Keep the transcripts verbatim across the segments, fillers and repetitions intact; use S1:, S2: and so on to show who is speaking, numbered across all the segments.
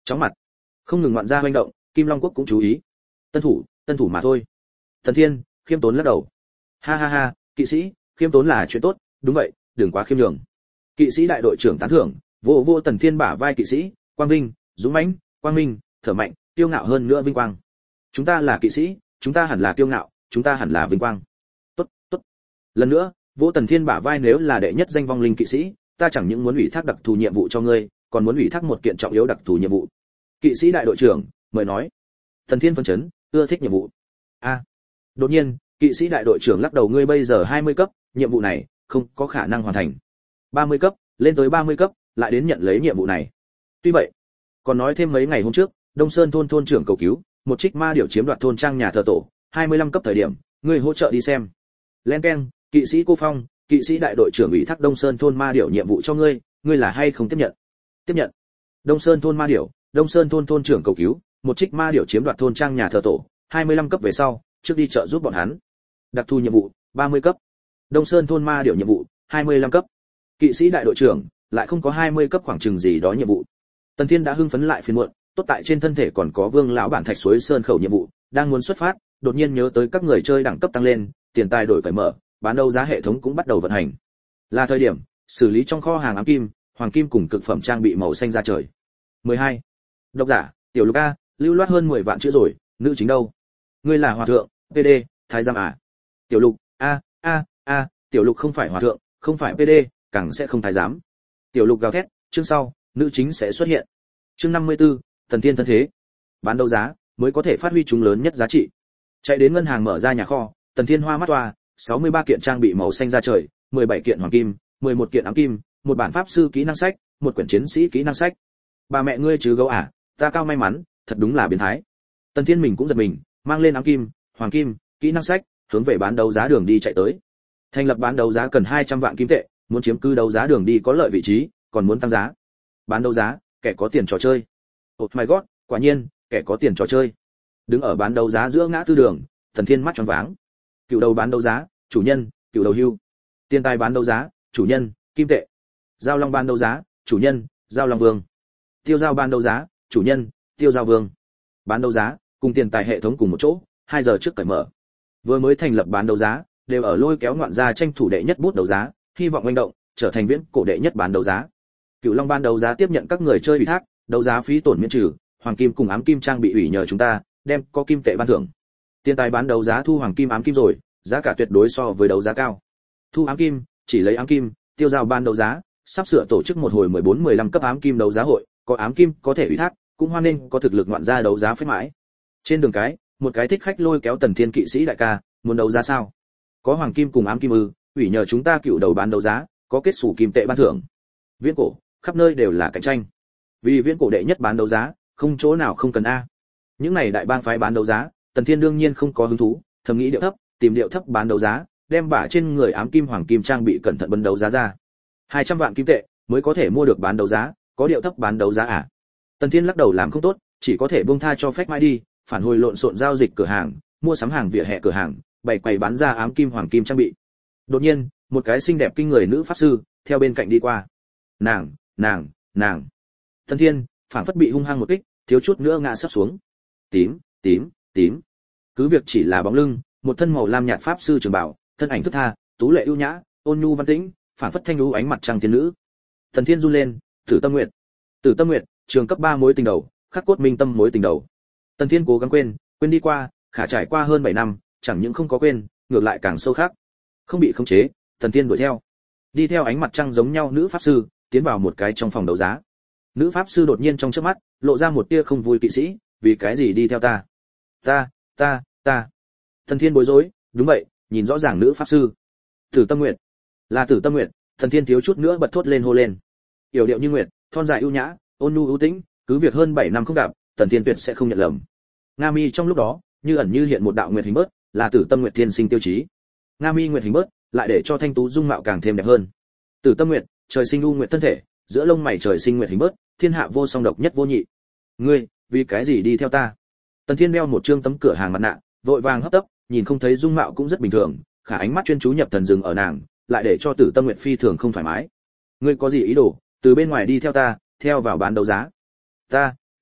S1: chóng mặt, không ngừng ngoạn ra hoành động, Kim Long quốc cũng chú ý. Tân thủ, tân thủ mà thôi. Tần Thiên khiêm tốn lắc đầu. Ha ha ha, kỵ sĩ, khiêm tốn là chuyện tốt, đúng vậy, đừng quá khiêm nhường. Kỵ sĩ đại đội trưởng tán thưởng, vô vô Tần Thiên bả vai kỵ sĩ, quang vinh, dũng mãnh, quang minh, thở mạnh, kiêu ngạo hơn nữa vinh quang. Chúng ta là kỵ sĩ, chúng ta hẳn là kiêu ngạo, chúng ta hẳn là vinh quang. Tốt, tốt. Lần nữa, vô Tần Thiên bả vai, nếu là đệ nhất danh vong linh kỵ sĩ, ta chẳng những muốn ủy thác đặc thù nhiệm vụ cho ngươi, còn muốn ủy thác một kiện trọng yếu đặc thù nhiệm vụ. Kỵ sĩ đại đội trưởng mời nói. Tần Thiên phấn chấn, ưa thích nhiệm vụ. A. Đột nhiên, kỵ sĩ đại đội trưởng lắc đầu, ngươi bây giờ hai mươi cấp, nhiệm vụ này không có khả năng hoàn thành. ba mươi cấp, lên tới ba mươi cấp, lại đến nhận lấy nhiệm vụ này. Tuy vậy, còn nói thêm mấy ngày hôm trước, Đông Sơn thôn thôn trưởng cầu cứu, một trích ma điểu chiếm đoạt thôn trang nhà thờ tổ, hai mươi lăm cấp thời điểm, ngươi hỗ trợ đi xem. Len keng, kỵ sĩ Cô Phong, kỵ sĩ đại đội trưởng ủy thác Đông Sơn thôn ma điểu nhiệm vụ cho ngươi, ngươi là hay không tiếp nhận? Tiếp nhận. Đông Sơn thôn ma điểu, Đông Sơn thôn thôn trưởng cầu cứu, một trích ma điểu chiếm đoạt thôn trang nhà thờ tổ, hai mươi lăm cấp về sau, trước đi chợ giúp bọn hắn. Đặc thù nhiệm vụ, ba mươi cấp. Đông Sơn thôn ma điểu nhiệm vụ, hai mươi lăm cấp. Kỵ sĩ đại đội trưởng lại không có hai mươi cấp khoảng chừng gì đó nhiệm vụ. Tần Thiên đã hưng phấn lại phiền muộn, tốt tại trên thân thể còn có Vương lão bản thạch suối sơn khẩu nhiệm vụ, đang muốn xuất phát, đột nhiên nhớ tới các người chơi đẳng cấp tăng lên, tiền tài đổi cởi mở, bán đấu giá hệ thống cũng bắt đầu vận hành. Là thời điểm xử lý trong kho hàng ám kim, hoàng kim cùng cực phẩm trang bị màu xanh ra trời. mười hai. Độc giả, Tiểu Lục A, lưu loát hơn mười vạn chữ rồi, nữ chính đâu? Ngươi là hòa thượng, pê đê, thái giám à? Tiểu Lục, a a a, Tiểu Lục không phải hòa thượng, không phải pê đê, càng sẽ không thái giám. Tiểu Lục gào thét, chương sau, nữ chính sẽ xuất hiện. Chương năm mươi tư, Thần Thiên thân thế. Bán đấu giá mới có thể phát huy chúng lớn nhất giá trị. Chạy đến ngân hàng mở ra nhà kho, Tần Thiên hoa mắt toa, sáu mươi ba kiện trang bị màu xanh ra trời, mười bảy kiện hoàng kim, mười một kiện ám kim, một bản pháp sư kỹ năng sách, một quyển chiến sĩ kỹ năng sách. Bà mẹ ngươi chứ gấu à, ta cao may mắn, thật đúng là biến thái. Tần Thiên mình cũng giật mình, mang lên ám kim, hoàng kim, kỹ năng sách, hướng về bán đấu giá đường đi chạy tới. Thành lập bán đấu giá cần hai trăm vạn kim tệ, muốn chiếm cứ đấu giá đường đi có lợi vị trí, còn muốn tăng giá. Bán đấu giá, kẻ có tiền trò chơi. Oh my god, quả nhiên, kẻ có tiền trò chơi. Đứng ở bán đấu giá giữa ngã tư đường, Tần Thiên mắt tròn váng. Cựu đầu bán đấu giá, chủ nhân, cựu đầu hưu. Tiền tài bán đấu giá, chủ nhân, kim tệ. Giao long bán đấu giá, chủ nhân, giao long vương. Tiêu giao bán đấu giá, chủ nhân, tiêu giao vương. Bán đấu giá cùng tiền tài hệ thống cùng một chỗ, hai giờ trước cởi mở. Vừa mới thành lập bán đấu giá, đều ở lôi kéo ngoạn gia tranh thủ đệ nhất bút đấu giá, hy vọng manh động, trở thành viễn cổ đệ nhất bán đấu giá. Cựu Long bán đấu giá tiếp nhận các người chơi ủy thác, đấu giá phí tổn miễn trừ, hoàng kim cùng ám kim trang bị ủy nhờ chúng ta, đem có kim tệ ban thưởng. Tiền tài bán đấu giá thu hoàng kim ám kim rồi, giá cả tuyệt đối so với đấu giá cao. Thu ám kim, chỉ lấy ám kim, tiêu giao bán đấu giá, sắp sửa tổ chức một hồi mười bốn mười lăm cấp ám kim đấu giá hội, có ám kim có thể ủy thác, cũng hoan nghênh có thực lực ngoạn gia đấu giá phép mãi. Trên đường cái, một cái thích khách lôi kéo Tần Thiên kỵ sĩ đại ca, muốn đấu giá sao? Có hoàng kim cùng ám kim ư? Ủy nhờ chúng ta cựu đầu bán đấu giá, có kết sủ kim tệ ban thưởng. Viễn cổ, khắp nơi đều là cạnh tranh. Vì viễn cổ đệ nhất bán đấu giá, không chỗ nào không cần a. Những này đại bang phái bán đấu giá, Tần Thiên đương nhiên không có hứng thú, thầm nghĩ điệu thấp, tìm điệu thấp bán đấu giá, đem bả trên người ám kim hoàng kim trang bị cẩn thận bấn đấu giá ra. hai trăm vạn kim tệ mới có thể mua được bán đấu giá, có điệu thấp bán đấu giá à? Tần Thiên lắc đầu làm không tốt, chỉ có thể buông tha cho phép mãi đi, phản hồi lộn xộn giao dịch cửa hàng, mua sắm hàng vỉa hè cửa hàng, bày quầy bán ra ám kim hoàng kim trang bị. Đột nhiên, một cái xinh đẹp kinh người nữ pháp sư theo bên cạnh đi qua. Nàng, nàng, nàng. Tần Thiên phản phất bị hung hăng một kích, thiếu chút nữa ngã sắp xuống. Tím, tím, tím. Cứ việc chỉ là bóng lưng, một thân màu lam nhạt pháp sư trường bảo, thân ảnh thức tha, tú lệ ưu nhã, ôn nhu văn tĩnh, phản phất thanh lũ ánh mặt trăng tiên nữ. Tần Thiên run lên, Tử Tâm Nguyệt. Tử Tâm Nguyệt, trường cấp ba mối tình đầu, khắc cốt minh tâm mối tình đầu. Tần Thiên cố gắng quên, quên đi qua, khả trải qua hơn bảy năm, chẳng những không có quên, ngược lại càng sâu khắc. Không bị khống chế, Tần Thiên đuổi theo. Đi theo ánh mặt trăng giống nhau nữ pháp sư, tiến vào một cái trong phòng đấu giá. Nữ pháp sư đột nhiên trong chớp mắt, lộ ra một tia không vui kỵ sĩ, vì cái gì đi theo ta? Ta, ta, ta. Tần Thiên bối rối, đúng vậy, nhìn rõ ràng nữ pháp sư. Tử Tâm Nguyệt. Là Tử Tâm Nguyệt, Tần Thiên thiếu chút nữa bật thốt lên hô lên. Yểu điệu như nguyệt, thon dài ưu nhã, ôn nhu ưu tĩnh, cứ việc hơn bảy năm không gặp, Tần Thiên tuyệt sẽ không nhận lầm. Nga Mi trong lúc đó, như ẩn như hiện một đạo nguyệt hình bớt, là Tử Tâm Nguyệt thiên sinh tiêu chí. Nga Mi nguyệt hình bớt, lại để cho thanh tú dung mạo càng thêm đẹp hơn. Tử Tâm Nguyệt, trời sinh u nguyệt thân thể, giữa lông mày trời sinh nguyệt hình bớt, thiên hạ vô song độc nhất vô nhị. Ngươi, vì cái gì đi theo ta? Tần Thiên đeo một trương tấm cửa hàng mặt nạ, vội vàng hấp tấp, nhìn không thấy dung mạo cũng rất bình thường, khả ánh mắt chuyên chú nhập thần dừng ở nàng, lại để cho Tử Tâm Nguyệt phi thường không thoải mái. Ngươi có gì ý đồ? Từ bên ngoài đi theo ta, theo vào bán đấu giá. Ta,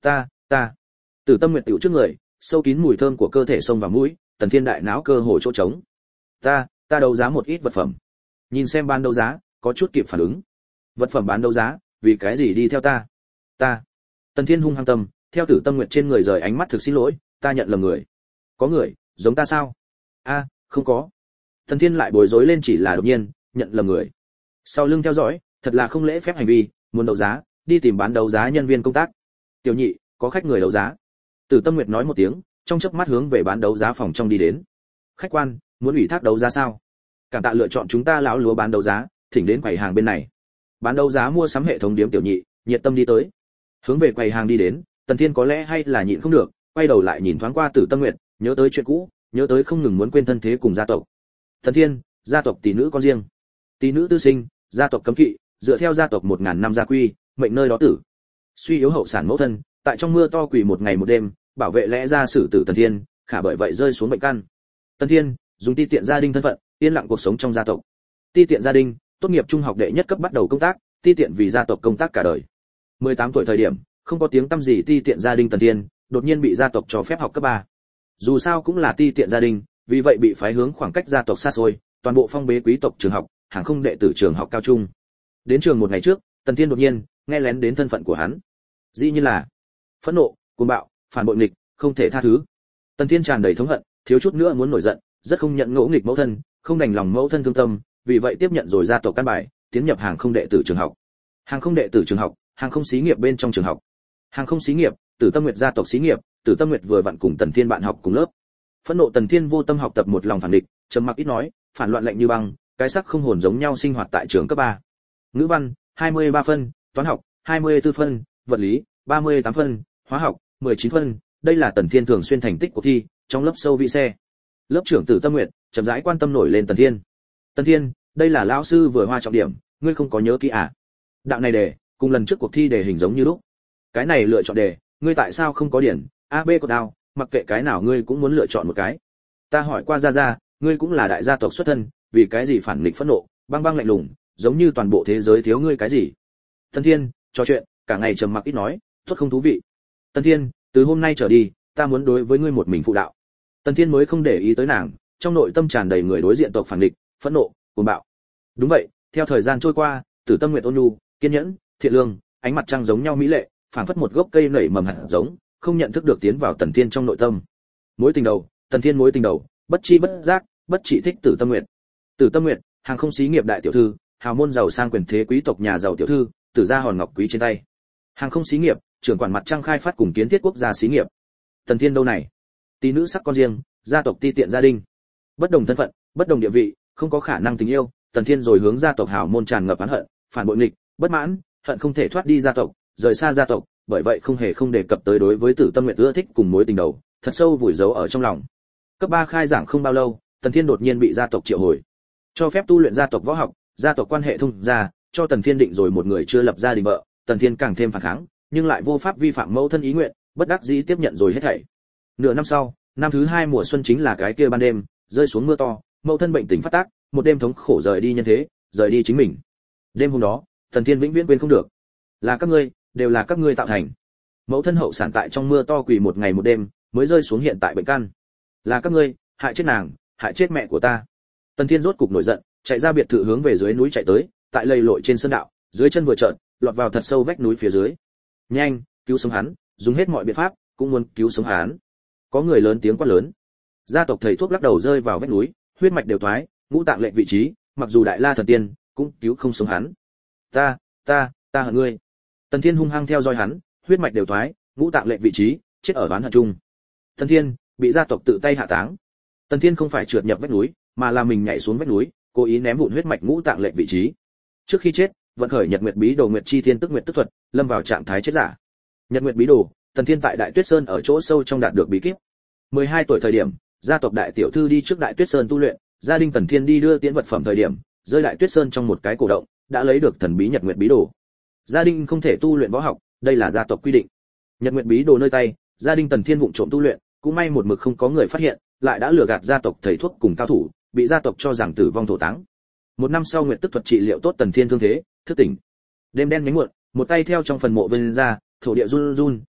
S1: ta ta Tử Tâm Nguyệt tiểu trước người, sâu kín mùi thơm của cơ thể xông vào mũi, Tần Thiên đại não cơ hồ chỗ trống. Ta, ta đấu giá một ít vật phẩm. Nhìn xem bán đấu giá, có chút kịp phản ứng. Vật phẩm bán đấu giá, vì cái gì đi theo ta? Ta. Tần Thiên hung hăng tâm, theo Tử Tâm Nguyệt trên người rời ánh mắt thực xin lỗi, ta nhận lầm người. Có người, giống ta sao? A, không có. Tần Thiên lại bối rối lên chỉ là đột nhiên, nhận lầm người. Sau lưng theo dõi, thật là không lễ phép hành vi, muốn đấu giá, đi tìm bán đấu giá nhân viên công tác. Tiểu nhị, có khách người đấu giá. Tử Tâm Nguyệt nói một tiếng, trong chớp mắt hướng về bán đấu giá phòng trong đi đến. Khách quan, muốn ủy thác đấu giá sao? Cảm tạ lựa chọn chúng ta lão lúa bán đấu giá, thỉnh đến quầy hàng bên này. Bán đấu giá mua sắm hệ thống điếm tiểu nhị, nhiệt tâm đi tới. Hướng về quầy hàng đi đến, Tần Thiên có lẽ hay là nhịn không được, quay đầu lại nhìn thoáng qua Tử Tâm Nguyệt, nhớ tới chuyện cũ, nhớ tới không ngừng muốn quên thân thế cùng gia tộc. Tần Thiên, gia tộc tỷ nữ con riêng. Tỷ nữ tư sinh, gia tộc cấm kỵ, dựa theo gia tộc một ngàn năm gia quy, mệnh nơi đó tử. Suy yếu hậu sản mẫu thân, tại trong mưa to quỳ một ngày một đêm, bảo vệ lẽ ra xử tử Tần Thiên, khả bởi vậy rơi xuống bệnh căn. Tần Thiên dùng ti tiện gia đình thân phận, yên lặng cuộc sống trong gia tộc. Ti tiện gia đình, tốt nghiệp trung học đệ nhất cấp bắt đầu công tác, ti tiện vì gia tộc công tác cả đời. mười tám tuổi thời điểm, không có tiếng tăm gì ti tiện gia đình Tần Thiên, đột nhiên bị gia tộc cho phép học cấp ba. Dù sao cũng là ti tiện gia đình, vì vậy bị phái hướng khoảng cách gia tộc xa xôi, toàn bộ phong bế quý tộc trường học, hàng không đệ tử trường học cao trung. Đến trường một ngày trước, Tần Thiên đột nhiên nghe lén đến thân phận của hắn. Dĩ nhiên là phẫn nộ, cuồng bạo, phản bội nghịch, không thể tha thứ. Tần Thiên tràn đầy thống hận, thiếu chút nữa muốn nổi giận, rất không nhận ngỗ nghịch mẫu thân, không đành lòng mẫu thân thương tâm, vì vậy tiếp nhận rồi gia tộc căn bài, tiến nhập hàng không đệ tử trường học. Hàng không đệ tử trường học, hàng không xí nghiệp bên trong trường học. Hàng không xí nghiệp, Tử Tâm Nguyệt gia tộc xí nghiệp, Tử Tâm Nguyệt vừa vặn cùng Tần Thiên bạn học cùng lớp. Phẫn nộ Tần Thiên vô tâm học tập một lòng phản địch, trầm mặc ít nói, phản loạn lạnh như băng, cái sắc không hồn giống nhau sinh hoạt tại trường cấp ba. Ngữ văn hai mươi ba phân, toán học hai mươi tư phân, vật lý ba mươi tám phân, hóa học mười chín phân, đây là Tần Thiên thường xuyên thành tích của thi, trong lớp sâu vị xe. Lớp trưởng Tử Tâm Nguyệt chậm rãi quan tâm nổi lên Tần Thiên. Tần Thiên, đây là lão sư vừa hoa trọng điểm, ngươi không có nhớ kỹ à? Đạo này đề, cùng lần trước cuộc thi đề hình giống như lúc. Cái này lựa chọn đề, ngươi tại sao không có điển A B cột đao, mặc kệ cái nào ngươi cũng muốn lựa chọn một cái. Ta hỏi qua gia gia, ngươi cũng là đại gia tộc xuất thân, vì cái gì phản nghịch phẫn nộ, băng băng lạnh lùng, giống như toàn bộ thế giới thiếu ngươi cái gì? Tần Thiên, trò chuyện, cả ngày trầm mặc ít nói, tốt không thú vị. Tần Thiên, từ hôm nay trở đi, ta muốn đối với ngươi một mình phụ đạo. Tần Thiên mới không để ý tới nàng, trong nội tâm tràn đầy người đối diện tộc phản nghịch, phẫn nộ, cuồng bạo. Đúng vậy, theo thời gian trôi qua, Tử Tâm Nguyệt ôn nhu, kiên nhẫn, thiện lương, ánh mặt trăng giống nhau mỹ lệ, phảng phất một gốc cây nảy mầm hạt giống, không nhận thức được tiến vào Tần Thiên trong nội tâm. Mối tình đầu, Tần Thiên mối tình đầu, bất chi bất giác, bất chỉ thích Tử Tâm Nguyệt. Tử Tâm Nguyệt, hàng không xí nghiệp đại tiểu thư, hào môn giàu sang quyền thế quý tộc nhà giàu tiểu thư, tử gia hòn ngọc quý trên tay. Hàng không xí nghiệp, trưởng quản mặt trăng khai phát cùng kiến thiết quốc gia xí nghiệp. Tần Thiên đâu này? Tí nữ sắc con riêng, gia tộc ti tiện gia đình. Bất đồng thân phận, bất đồng địa vị, không có khả năng tình yêu, Tần Thiên rồi hướng gia tộc hào môn tràn ngập oán hận, phản bội nghịch, bất mãn, hận không thể thoát đi gia tộc, rời xa gia tộc, bởi vậy không hề không đề cập tới đối với Tử Tâm Nguyệt ưa thích cùng mối tình đầu, thật sâu vùi giấu ở trong lòng. Cấp ba khai giảng không bao lâu, Tần Thiên đột nhiên bị gia tộc triệu hồi, cho phép tu luyện gia tộc võ học, gia tộc quan hệ thông gia, cho Tần Thiên định rồi một người chưa lập gia đình vợ, Tần Thiên càng thêm phản kháng, nhưng lại vô pháp vi phạm mẫu thân ý nguyện, bất đắc dĩ tiếp nhận rồi hết thảy. Nửa năm sau, năm thứ hai mùa xuân chính là cái kia ban đêm, rơi xuống mưa to, mẫu thân bệnh tình phát tác, một đêm thống khổ rời đi nhân thế, rời đi chính mình. Đêm hôm đó, Tần Thiên vĩnh viễn quên không được. Là các ngươi, đều là các ngươi tạo thành. Mẫu thân hậu sản tại trong mưa to quỳ một ngày một đêm, mới rơi xuống hiện tại bệnh căn. Là các ngươi, hại chết nàng, hại chết mẹ của ta. Tần Thiên rốt cục nổi giận, chạy ra biệt thự hướng về dưới núi chạy tới, tại lầy lội trên sơn đạo, dưới chân vừa trợn, lọt vào thật sâu vách núi phía dưới. Nhanh, cứu sống hắn, dùng hết mọi biện pháp, cũng muốn cứu sống hắn. Có người lớn tiếng quát lớn. Gia tộc thầy thuốc lắc đầu rơi vào vách núi, huyết mạch đều thoái, ngũ tạng lệch vị trí, mặc dù đại la thần tiên, cũng cứu không sống hắn. Ta, ta, ta hận ngươi. Tần Thiên hung hăng theo dõi hắn, huyết mạch đều thoái, ngũ tạng lệch vị trí, chết ở oán hận chung. Tần Thiên bị gia tộc tự tay hạ táng. Tần Thiên không phải trượt nhập vách núi, mà là mình nhảy xuống vách núi, cố ý ném vụn huyết mạch ngũ tạng lệch vị trí. Trước khi chết, vận khởi Nhật Nguyệt Bí Đồ Nguyệt Chi Thiên Tức Nguyệt Tức Thuật, lâm vào trạng thái chết giả. Nhật Nguyệt Bí Đồ, Tần Thiên tại Đại Tuyết Sơn ở chỗ sâu trong đạt được bí kíp. mười hai tuổi thời điểm, gia tộc đại tiểu thư đi trước Đại Tuyết Sơn tu luyện, gia đình Tần Thiên đi đưa tiễn vật phẩm thời điểm, rơi Đại Tuyết Sơn trong một cái cổ động, đã lấy được thần bí Nhật Nguyệt Bí Đồ. Gia đình không thể tu luyện võ học, đây là gia tộc quy định. Nhật Nguyệt Bí Đồ nơi tay, gia đình Tần Thiên vụng trộm tu luyện, cũng may một mực không có người phát hiện, lại đã lừa gạt gia tộc thầy thuốc cùng cao thủ, bị gia tộc cho rằng tử vong thổ táng. Một năm sau Nguyệt Tức Thuật trị liệu tốt Tần Thiên thương thế, thức tỉnh. Đêm đen nhánh muộn, một tay theo trong phần mộ vươn ra, thổ địa run run,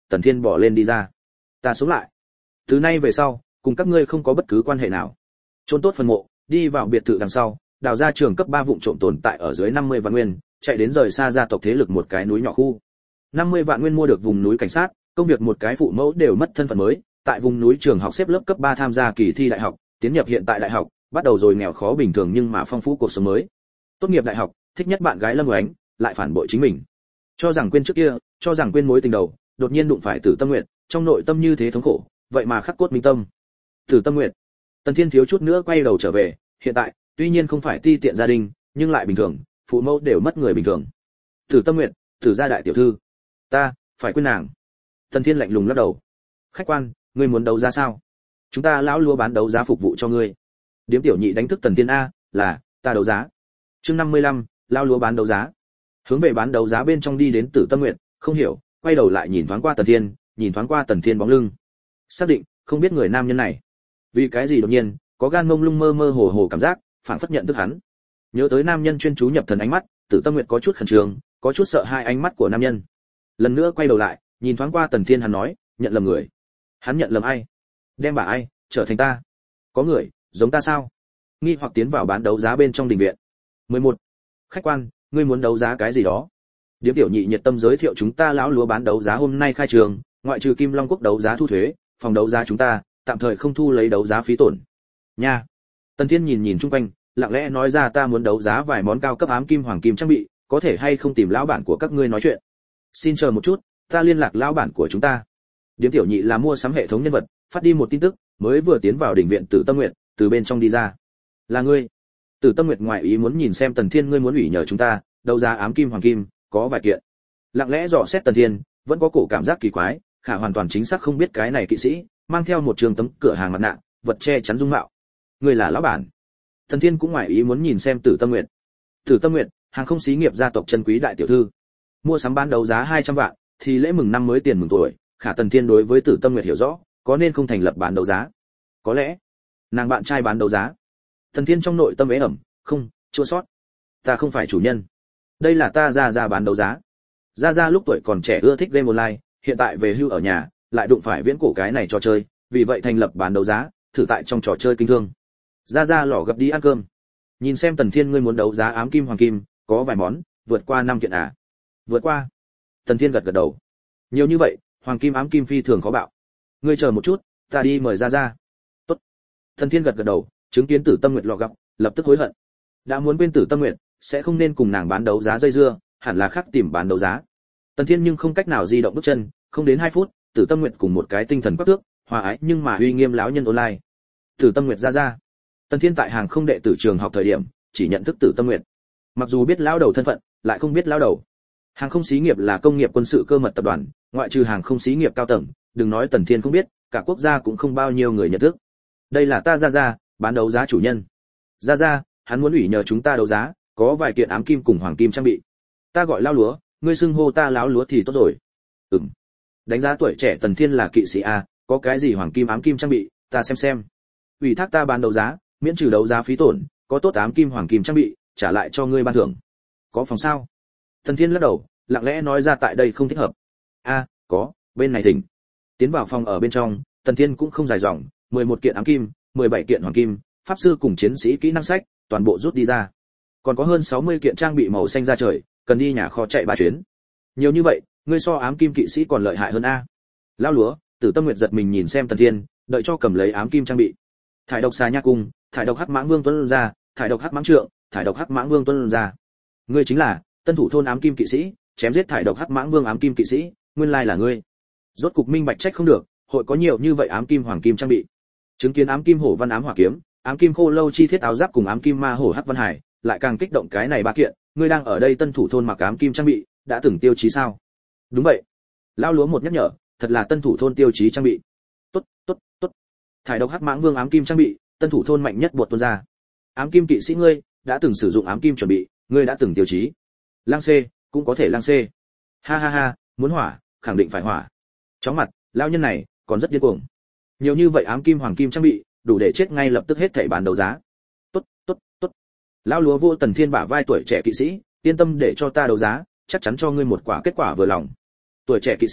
S1: Tần Thiên bỏ lên đi ra. Ta sống lại. Từ nay về sau, cùng các ngươi không có bất cứ quan hệ nào. Chôn tốt phần mộ, đi vào biệt thự đằng sau, đào ra trường cấp ba vụn trộm tồn tại ở dưới năm mươi vạn nguyên, chạy đến rời xa gia tộc thế lực một cái núi nhỏ khu. năm mươi vạn nguyên mua được vùng núi cảnh sát, công việc một cái phụ mẫu đều mất thân phận mới, tại vùng núi trường học xếp lớp cấp ba tham gia kỳ thi đại học, tiến nhập hiện tại đại học, bắt đầu rồi nghèo khó bình thường nhưng mà phong phú cuộc sống mới. Tốt nghiệp đại học, thích nhất bạn gái Lâm Oánh, lại phản bội chính mình. Cho rằng quên trước kia, cho rằng quên mối tình đầu, đột nhiên đụng phải Tử Tâm Nguyệt, trong nội tâm như thế thống khổ, vậy mà khắc cốt minh tâm. Tử Tâm Nguyệt. Tần Thiên thiếu chút nữa quay đầu trở về, hiện tại, tuy nhiên không phải ti tiện gia đình, nhưng lại bình thường, phụ mẫu đều mất người bình thường. Tử Tâm Nguyệt, Tử gia đại tiểu thư. Ta, phải quên nàng. Tần Thiên lạnh lùng lắc đầu. Khách quan, ngươi muốn đấu giá sao? Chúng ta lão lúa bán đấu giá phục vụ cho ngươi. Điếm tiểu nhị đánh thức Tần Thiên a, là, ta đấu giá. Chương năm mươi lăm, lão lúa bán đấu giá. Hướng về bán đấu giá bên trong đi đến Tử Tâm Nguyệt, không hiểu, quay đầu lại nhìn thoáng qua Tần Thiên, nhìn thoáng qua Tần Thiên bóng lưng. Xác định, không biết người nam nhân này. Vì cái gì đột nhiên, có gan mông lung mơ mơ hồ hồ cảm giác, phảng phất nhận thức hắn. Nhớ tới nam nhân chuyên chú nhập thần ánh mắt, Tử Tâm Nguyệt có chút khẩn trương, có chút sợ hai ánh mắt của nam nhân. Lần nữa quay đầu lại, nhìn thoáng qua Tần Thiên hắn nói, nhận lầm người. Hắn nhận lầm ai? Đem bà ai trở thành ta? Có người giống ta sao? Nghi hoặc tiến vào bán đấu giá bên trong đình viện. mười một. Khách quan, ngươi muốn đấu giá cái gì đó? Điếm tiểu nhị nhiệt tâm giới thiệu chúng ta lão lúa bán đấu giá hôm nay khai trường, ngoại trừ Kim Long Quốc đấu giá thu thuế, phòng đấu giá chúng ta tạm thời không thu lấy đấu giá phí tổn. Nha. Tần Thiên nhìn nhìn chung quanh, lặng lẽ nói ra ta muốn đấu giá vài món cao cấp ám kim hoàng kim trang bị, có thể hay không tìm lão bản của các ngươi nói chuyện? Xin chờ một chút, ta liên lạc lão bản của chúng ta. Điếm tiểu nhị là mua sắm hệ thống nhân vật, phát đi một tin tức, mới vừa tiến vào đỉnh viện Tử Tâm Nguyệt, từ bên trong đi ra. Là ngươi? Tử Tâm Nguyệt ngoại ý muốn nhìn xem Tần Thiên, ngươi muốn ủy nhờ chúng ta, đấu giá ám kim hoàng kim, có vài kiện. Lặng lẽ dò xét Tần Thiên, vẫn có cổ cảm giác kỳ quái, khả hoàn toàn chính xác không biết cái này kỵ sĩ, mang theo một trường tấm cửa hàng mặt nạ, vật che chắn dung mạo. Ngươi là lão bản? Tần Thiên cũng ngoại ý muốn nhìn xem Tử Tâm Nguyệt. Tử Tâm Nguyệt, hàng không xí nghiệp gia tộc chân quý đại tiểu thư. Mua sắm bán đấu giá hai trăm vạn, thì lễ mừng năm mới tiền mừng tuổi, khả Tần Thiên đối với Tử Tâm Nguyệt hiểu rõ, có nên không thành lập bán đấu giá? Có lẽ, nàng bạn trai bán đấu giá. Tần Thiên trong nội tâm ế ẩm, không, chua sót. Ta không phải chủ nhân. Đây là ta ra ra bán đấu giá. Ra ra lúc tuổi còn trẻ ưa thích game online, hiện tại về hưu ở nhà, lại đụng phải viễn cổ cái này trò chơi, vì vậy thành lập bán đấu giá, thử tại trong trò chơi kinh thương. Ra ra lỏ gặp đi ăn cơm. Nhìn xem Tần Thiên, ngươi muốn đấu giá ám kim hoàng kim, có vài món, vượt qua năm kiện à? Vượt qua. Tần Thiên gật gật đầu. Nhiều như vậy, hoàng kim ám kim phi thường khó bạo. Ngươi chờ một chút, ta đi mời ra ra. Tốt. Tần Thiên gật gật đầu, chứng kiến Tử Tâm Nguyệt lọ gặp, lập tức hối hận. Đã muốn quên Tử Tâm Nguyệt, sẽ không nên cùng nàng bán đấu giá dây dưa, hẳn là khác tìm bán đấu giá. Tần Thiên nhưng không cách nào di động bước chân, không đến hai phút, Tử Tâm Nguyệt cùng một cái tinh thần quắc tước, hòa ái nhưng mà uy nghiêm lão nhân online. Tử Tâm Nguyệt ra ra. Tần Thiên tại hàng không đệ tử trường học thời điểm, chỉ nhận thức Tử Tâm Nguyệt. Mặc dù biết lão đầu thân phận, lại không biết lão đầu. Hàng không xí nghiệp là công nghiệp quân sự cơ mật tập đoàn, ngoại trừ hàng không xí nghiệp cao tầng, đừng nói Tần Thiên không biết, cả quốc gia cũng không bao nhiêu người nhận thức. Đây là ta ra ra, bán đấu giá chủ nhân. Ra ra, hắn muốn ủy nhờ chúng ta đấu giá, có vài kiện ám kim cùng hoàng kim trang bị. Ta gọi lão lúa, ngươi xưng hô ta lão lúa thì tốt rồi. Ừm. Đánh giá tuổi trẻ Tần Thiên là kỵ sĩ a, có cái gì hoàng kim ám kim trang bị, ta xem xem. Ủy thác ta bán đấu giá, miễn trừ đấu giá phí tổn, có tốt ám kim hoàng kim trang bị, trả lại cho ngươi ban thưởng. Có phòng sao? Tần Thiên lắc đầu, lặng lẽ nói ra tại đây không thích hợp. A, có, bên này thỉnh. Tiến vào phòng ở bên trong, Tần Thiên cũng không dài dòng, mười một kiện ám kim, mười bảy kiện hoàng kim, pháp sư cùng chiến sĩ kỹ năng sách, toàn bộ rút đi ra. Còn có hơn sáu mươi kiện trang bị màu xanh ra trời, cần đi nhà kho chạy ba chuyến. Nhiều như vậy, ngươi so ám kim kỵ sĩ còn lợi hại hơn a. Lão lúa, Tử Tâm Nguyệt giật mình nhìn xem Tần Thiên, đợi cho cầm lấy ám kim trang bị. Thải độc xà nha cung, thải độc hắc mãng vương tuấn ra, thải độc hắc mãng trượng, thải độc hắc mãng vương tuấn ra. Ngươi chính là tân thủ thôn ám kim kỵ sĩ, chém giết thải độc hắc mãng vương ám kim kỵ sĩ, nguyên lai là ngươi. Rốt cục minh bạch trách không được, hội có nhiều như vậy ám kim hoàng kim trang bị. Chứng kiến ám kim hổ văn ám hỏa kiếm, ám kim khô lâu chi thiết áo giáp cùng ám kim ma hổ hắc văn hải, lại càng kích động cái này ba kiện, ngươi đang ở đây tân thủ thôn mặc ám kim trang bị, đã từng tiêu chí sao? Đúng vậy. Lão lúa một nhắc nhở, thật là tân thủ thôn tiêu chí trang bị. Tốt, tốt, tốt. Thải độc hắc mãng vương ám kim trang bị, tân thủ thôn mạnh nhất buộc tuôn ra. Ám kim kỵ sĩ ngươi, đã từng sử dụng ám kim chuẩn bị, ngươi đã từng tiêu chí. Lang C, cũng có thể lang C. Ha ha ha, muốn hỏa, khẳng định phải hỏa. Chóng mặt, lão nhân này còn rất điên cuồng. Nhiều như vậy ám kim hoàng kim trang bị, đủ để chết ngay lập tức hết thảy bán đấu giá. Tốt, tốt, tốt. Lão lúa vô Tần Thiên bả vai tuổi trẻ kỵ sĩ, yên tâm để cho ta đấu giá, chắc chắn cho ngươi một quả kết quả vừa lòng. Tuổi trẻ kỵ sĩ,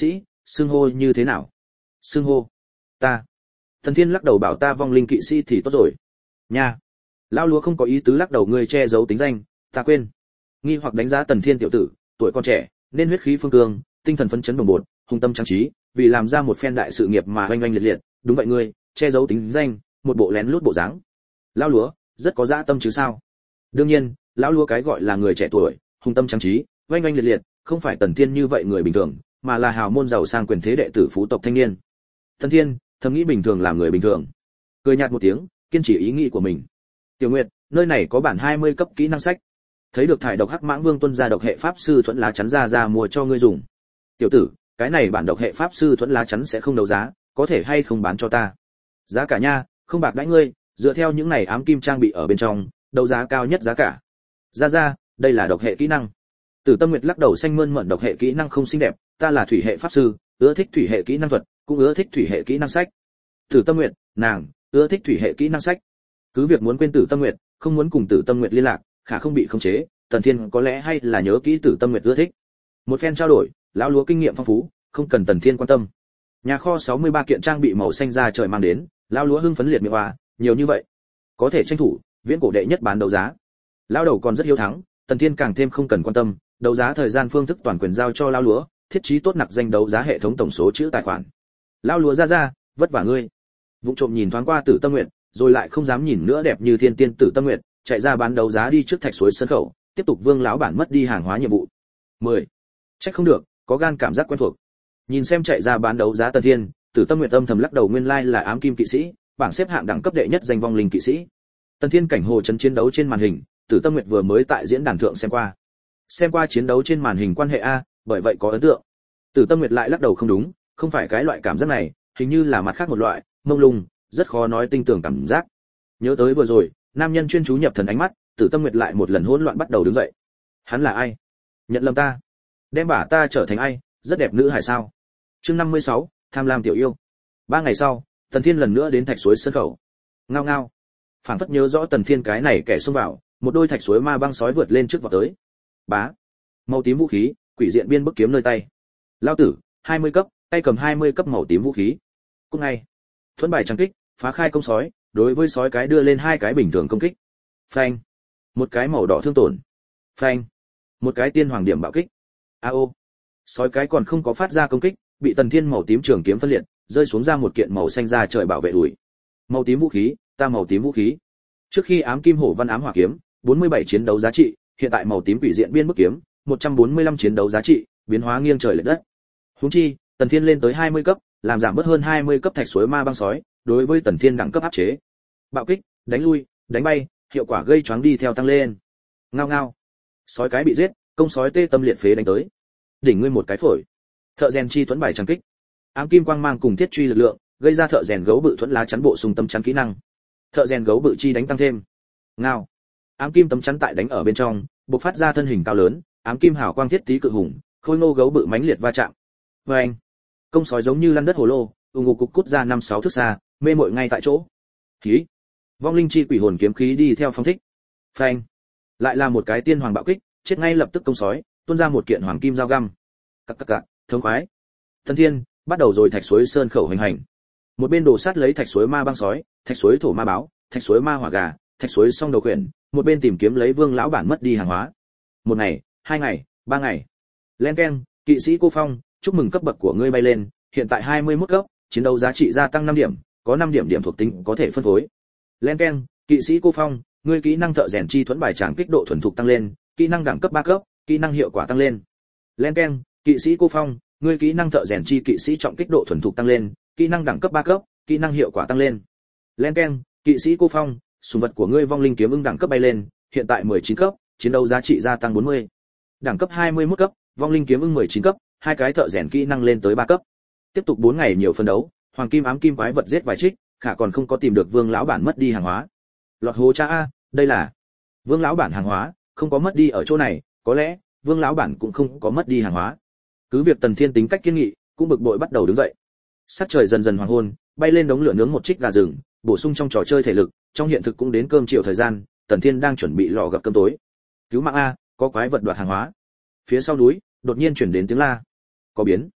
S1: xưng hô như thế nào? Xưng hô? Ta. Tần Thiên lắc đầu bảo ta vong linh kỵ sĩ thì tốt rồi. Nha. Lão lúa không có ý tứ lắc đầu, ngươi che giấu tính danh, ta quên. Nghi hoặc đánh giá Tần Thiên tiểu tử, tuổi còn trẻ, nên huyết khí phương cương, tinh thần phấn chấn bồng bột, hùng tâm trang trí, vì làm ra một phen đại sự nghiệp mà oanh oanh liệt liệt, đúng vậy ngươi, che giấu tính danh, một bộ lén lút bộ dáng. Lão lúa, rất có dã tâm chứ sao? Đương nhiên, lão lúa cái gọi là người trẻ tuổi, hùng tâm trang trí, oanh oanh liệt liệt, không phải Tần Thiên như vậy người bình thường, mà là hào môn giàu sang quyền thế đệ tử phú tộc thanh niên. Tần Thiên, thầm nghĩ bình thường làm người bình thường. Cười nhạt một tiếng, kiên trì ý nghĩ của mình. Tiểu Nguyệt, nơi này có bản hai mươi cấp kỹ năng sách. Thấy được thải độc hắc mãng vương tuân ra độc hệ pháp sư thuẫn lá chắn ra ra mua cho ngươi dùng. Tiểu tử, cái này bản độc hệ pháp sư thuẫn lá chắn sẽ không đấu giá, có thể hay không bán cho ta? Giá cả nha, không bạc đãi ngươi, dựa theo những này ám kim trang bị ở bên trong, đấu giá cao nhất giá cả. Ra ra, đây là độc hệ kỹ năng. Tử Tâm Nguyệt lắc đầu xanh mơn mởn, độc hệ kỹ năng không xinh đẹp, ta là thủy hệ pháp sư, ưa thích thủy hệ kỹ năng thuật, cũng ưa thích thủy hệ kỹ năng sách. Tử Tâm Nguyệt, nàng ưa thích thủy hệ kỹ năng sách. Cứ việc muốn quên Tử Tâm Nguyệt, không muốn cùng Tử Tâm Nguyệt liên lạc, khả không bị khống chế, Tần Thiên có lẽ hay là nhớ kỹ Tử Tâm Nguyệt ưa thích. Một phen trao đổi, lão lúa kinh nghiệm phong phú, không cần Tần Thiên quan tâm. Nhà kho sáu mươi ba kiện trang bị màu xanh ra trời mang đến, lão lúa hưng phấn liệt miệng hoa, nhiều như vậy, có thể tranh thủ viễn cổ đệ nhất bán đấu giá. Lão đầu còn rất hiếu thắng, Tần Thiên càng thêm không cần quan tâm, đấu giá thời gian phương thức toàn quyền giao cho lão lúa, thiết trí tốt nặc danh đấu giá hệ thống tổng số chữ tài khoản. Lão lúa ra ra, vất vả ngươi. Vụng trộm nhìn thoáng qua Tử Tâm Nguyệt, rồi lại không dám nhìn nữa đẹp như thiên tiên Tử Tâm Nguyệt, chạy ra bán đấu giá đi trước thạch suối sân khẩu, tiếp tục Vương lão bản mất đi hàng hóa nhiệm vụ. mười. Trách không được, có gan cảm giác quen thuộc. Nhìn xem chạy ra bán đấu giá Tần Thiên, Tử Tâm Nguyệt âm thầm lắc đầu, nguyên lai là ám kim kỵ sĩ, bảng xếp hạng đẳng cấp đệ nhất danh vong linh kỵ sĩ. Tần Thiên cảnh hồ chấn chiến đấu trên màn hình, Tử Tâm Nguyệt vừa mới tại diễn đàn thượng xem qua. Xem qua chiến đấu trên màn hình quan hệ a, bởi vậy có ấn tượng. Tử Tâm Nguyệt lại lắc đầu, không đúng, không phải cái loại cảm giác này, hình như là mặt khác một loại, mông lung, rất khó nói tinh tưởng cảm giác. Nhớ tới vừa rồi, nam nhân chuyên chú nhập thần ánh mắt, Tử Tâm Nguyệt lại một lần hỗn loạn bắt đầu đứng dậy. Hắn là ai? Nhận lầm ta? Đem bả ta trở thành ai? Rất đẹp nữ hài sao? Chương năm mươi sáu, tham lam tiểu yêu. Ba ngày sau, Tần Thiên lần nữa đến thạch suối sân khẩu. Ngao ngao. Phảng phất nhớ rõ Tần Thiên cái này kẻ xông vào, một đôi thạch suối ma băng sói vượt lên trước vọt tới. Bá. Màu tím vũ khí, quỷ diện biên bức kiếm nơi tay. Lao tử, hai mươi cấp, tay cầm hai mươi cấp màu tím vũ khí. Cùng ngay. Thuẫn bài trắng kích, phá khai công sói, đối với sói cái đưa lên hai cái bình thường công kích. Phanh. Một cái màu đỏ thương tổn. Phanh. Một cái tiên hoàng điểm bạo kích. A ô. Sói cái còn không có phát ra công kích, bị Tần Thiên màu tím trường kiếm phân liệt, rơi xuống ra một kiện màu xanh ra trời bảo vệ đuổi. Màu tím vũ khí, ta màu tím vũ khí. Trước khi ám kim hổ văn ám hỏa kiếm, bốn mươi bảy chiến đấu giá trị, hiện tại màu tím quỷ diện biên bức kiếm, một trăm bốn mươi lăm chiến đấu giá trị, biến hóa nghiêng trời lệch đất. Huống chi, Tần Thiên lên tới hai mươi cấp, làm giảm bớt hơn hai mươi cấp thạch suối ma băng sói, đối với Tần Thiên đẳng cấp áp chế. Bạo kích, đánh lui, đánh bay, hiệu quả gây choáng đi theo tăng lên. Ngao ngao. Sói cái bị giết, công sói tê tâm liệt phế đánh tới. Đỉnh ngươi một cái phổi. Thợ rèn chi thuẫn bài trang kích. Ám kim quang mang cùng thiết truy lực lượng, gây ra thợ rèn gấu bự thuẫn lá chắn bộ sung tâm chắn kỹ năng. Thợ rèn gấu bự chi đánh tăng thêm. Ngao. Ám kim tấm chắn tại đánh ở bên trong, bộc phát ra thân hình cao lớn, ám kim hào quang thiết tí cự hùng, khôi ngô gấu bự mãnh liệt va chạm. Oeng. Công sói giống như lăn đất hồ lô, ung ngục cục cút ra năm sáu thước xa, mê mội ngay tại chỗ. Khí. Vong linh chi quỷ hồn kiếm khí đi theo phong thích. Phanh. Lại là một cái tiên hoàng bạo kích, chết ngay lập tức công sói, tuôn ra một kiện hoàng kim dao găm. Cặc cặc cặc, thống khoái. Thần Thiên bắt đầu rồi thạch suối sơn khẩu hành hành. Một bên đổ sát lấy thạch suối ma băng sói, thạch suối thổ ma báo, thạch suối ma hỏa gà, thạch suối song đầu quyển, một bên tìm kiếm lấy Vương lão bản mất đi hàng hóa. Một ngày, hai ngày, ba ngày. Len keng, kỵ sĩ cô Phong, chúc mừng cấp bậc của ngươi bay lên, hiện tại hai mươi mốt cấp, chiến đấu giá trị gia tăng năm điểm, có năm điểm điểm thuộc tính có thể phân phối. Len keng, kỵ sĩ cô Phong, ngươi kỹ năng thợ rèn chi thuẫn bài tràng kích độ thuần thục tăng lên, kỹ năng đẳng cấp ba cấp, kỹ năng hiệu quả tăng lên. Len keng, kỵ sĩ cô Phong, ngươi kỹ năng thợ rèn chi kỵ sĩ trọng kích độ thuần thục tăng lên, kỹ năng đẳng cấp ba cấp, kỹ năng hiệu quả tăng lên. Len keng, kỵ sĩ cô Phong, sùng vật của ngươi vong linh kiếm ưng đẳng cấp bay lên, hiện tại mười chín cấp, chiến đấu giá trị gia tăng bốn mươi. Đẳng cấp hai mươi mốt cấp, vong linh kiếm ưng mười chín cấp, hai cái thợ rèn kỹ năng lên tới ba cấp. Tiếp tục bốn ngày nhiều phân đấu, hoàng kim ám kim quái vật giết vài trích, khả còn không có tìm được Vương lão bản mất đi hàng hóa. Lọt hố cha a, đây là Vương lão bản hàng hóa, không có mất đi ở chỗ này, có lẽ Vương lão bản cũng không có mất đi hàng hóa. Cứ việc Tần Thiên tính cách kiên nghị, cũng bực bội bắt đầu đứng dậy. Sắc trời dần dần hoàng hôn, bay lên đống lửa nướng một trích gà rừng, bổ sung trong trò chơi thể lực, trong hiện thực cũng đến cơm chiều thời gian, Tần Thiên đang chuẩn bị lò gặp cơm tối. Cứu mạng a, có quái vật đoạt hàng hóa. Phía sau núi, đột nhiên chuyển đến tiếng la. Có biến.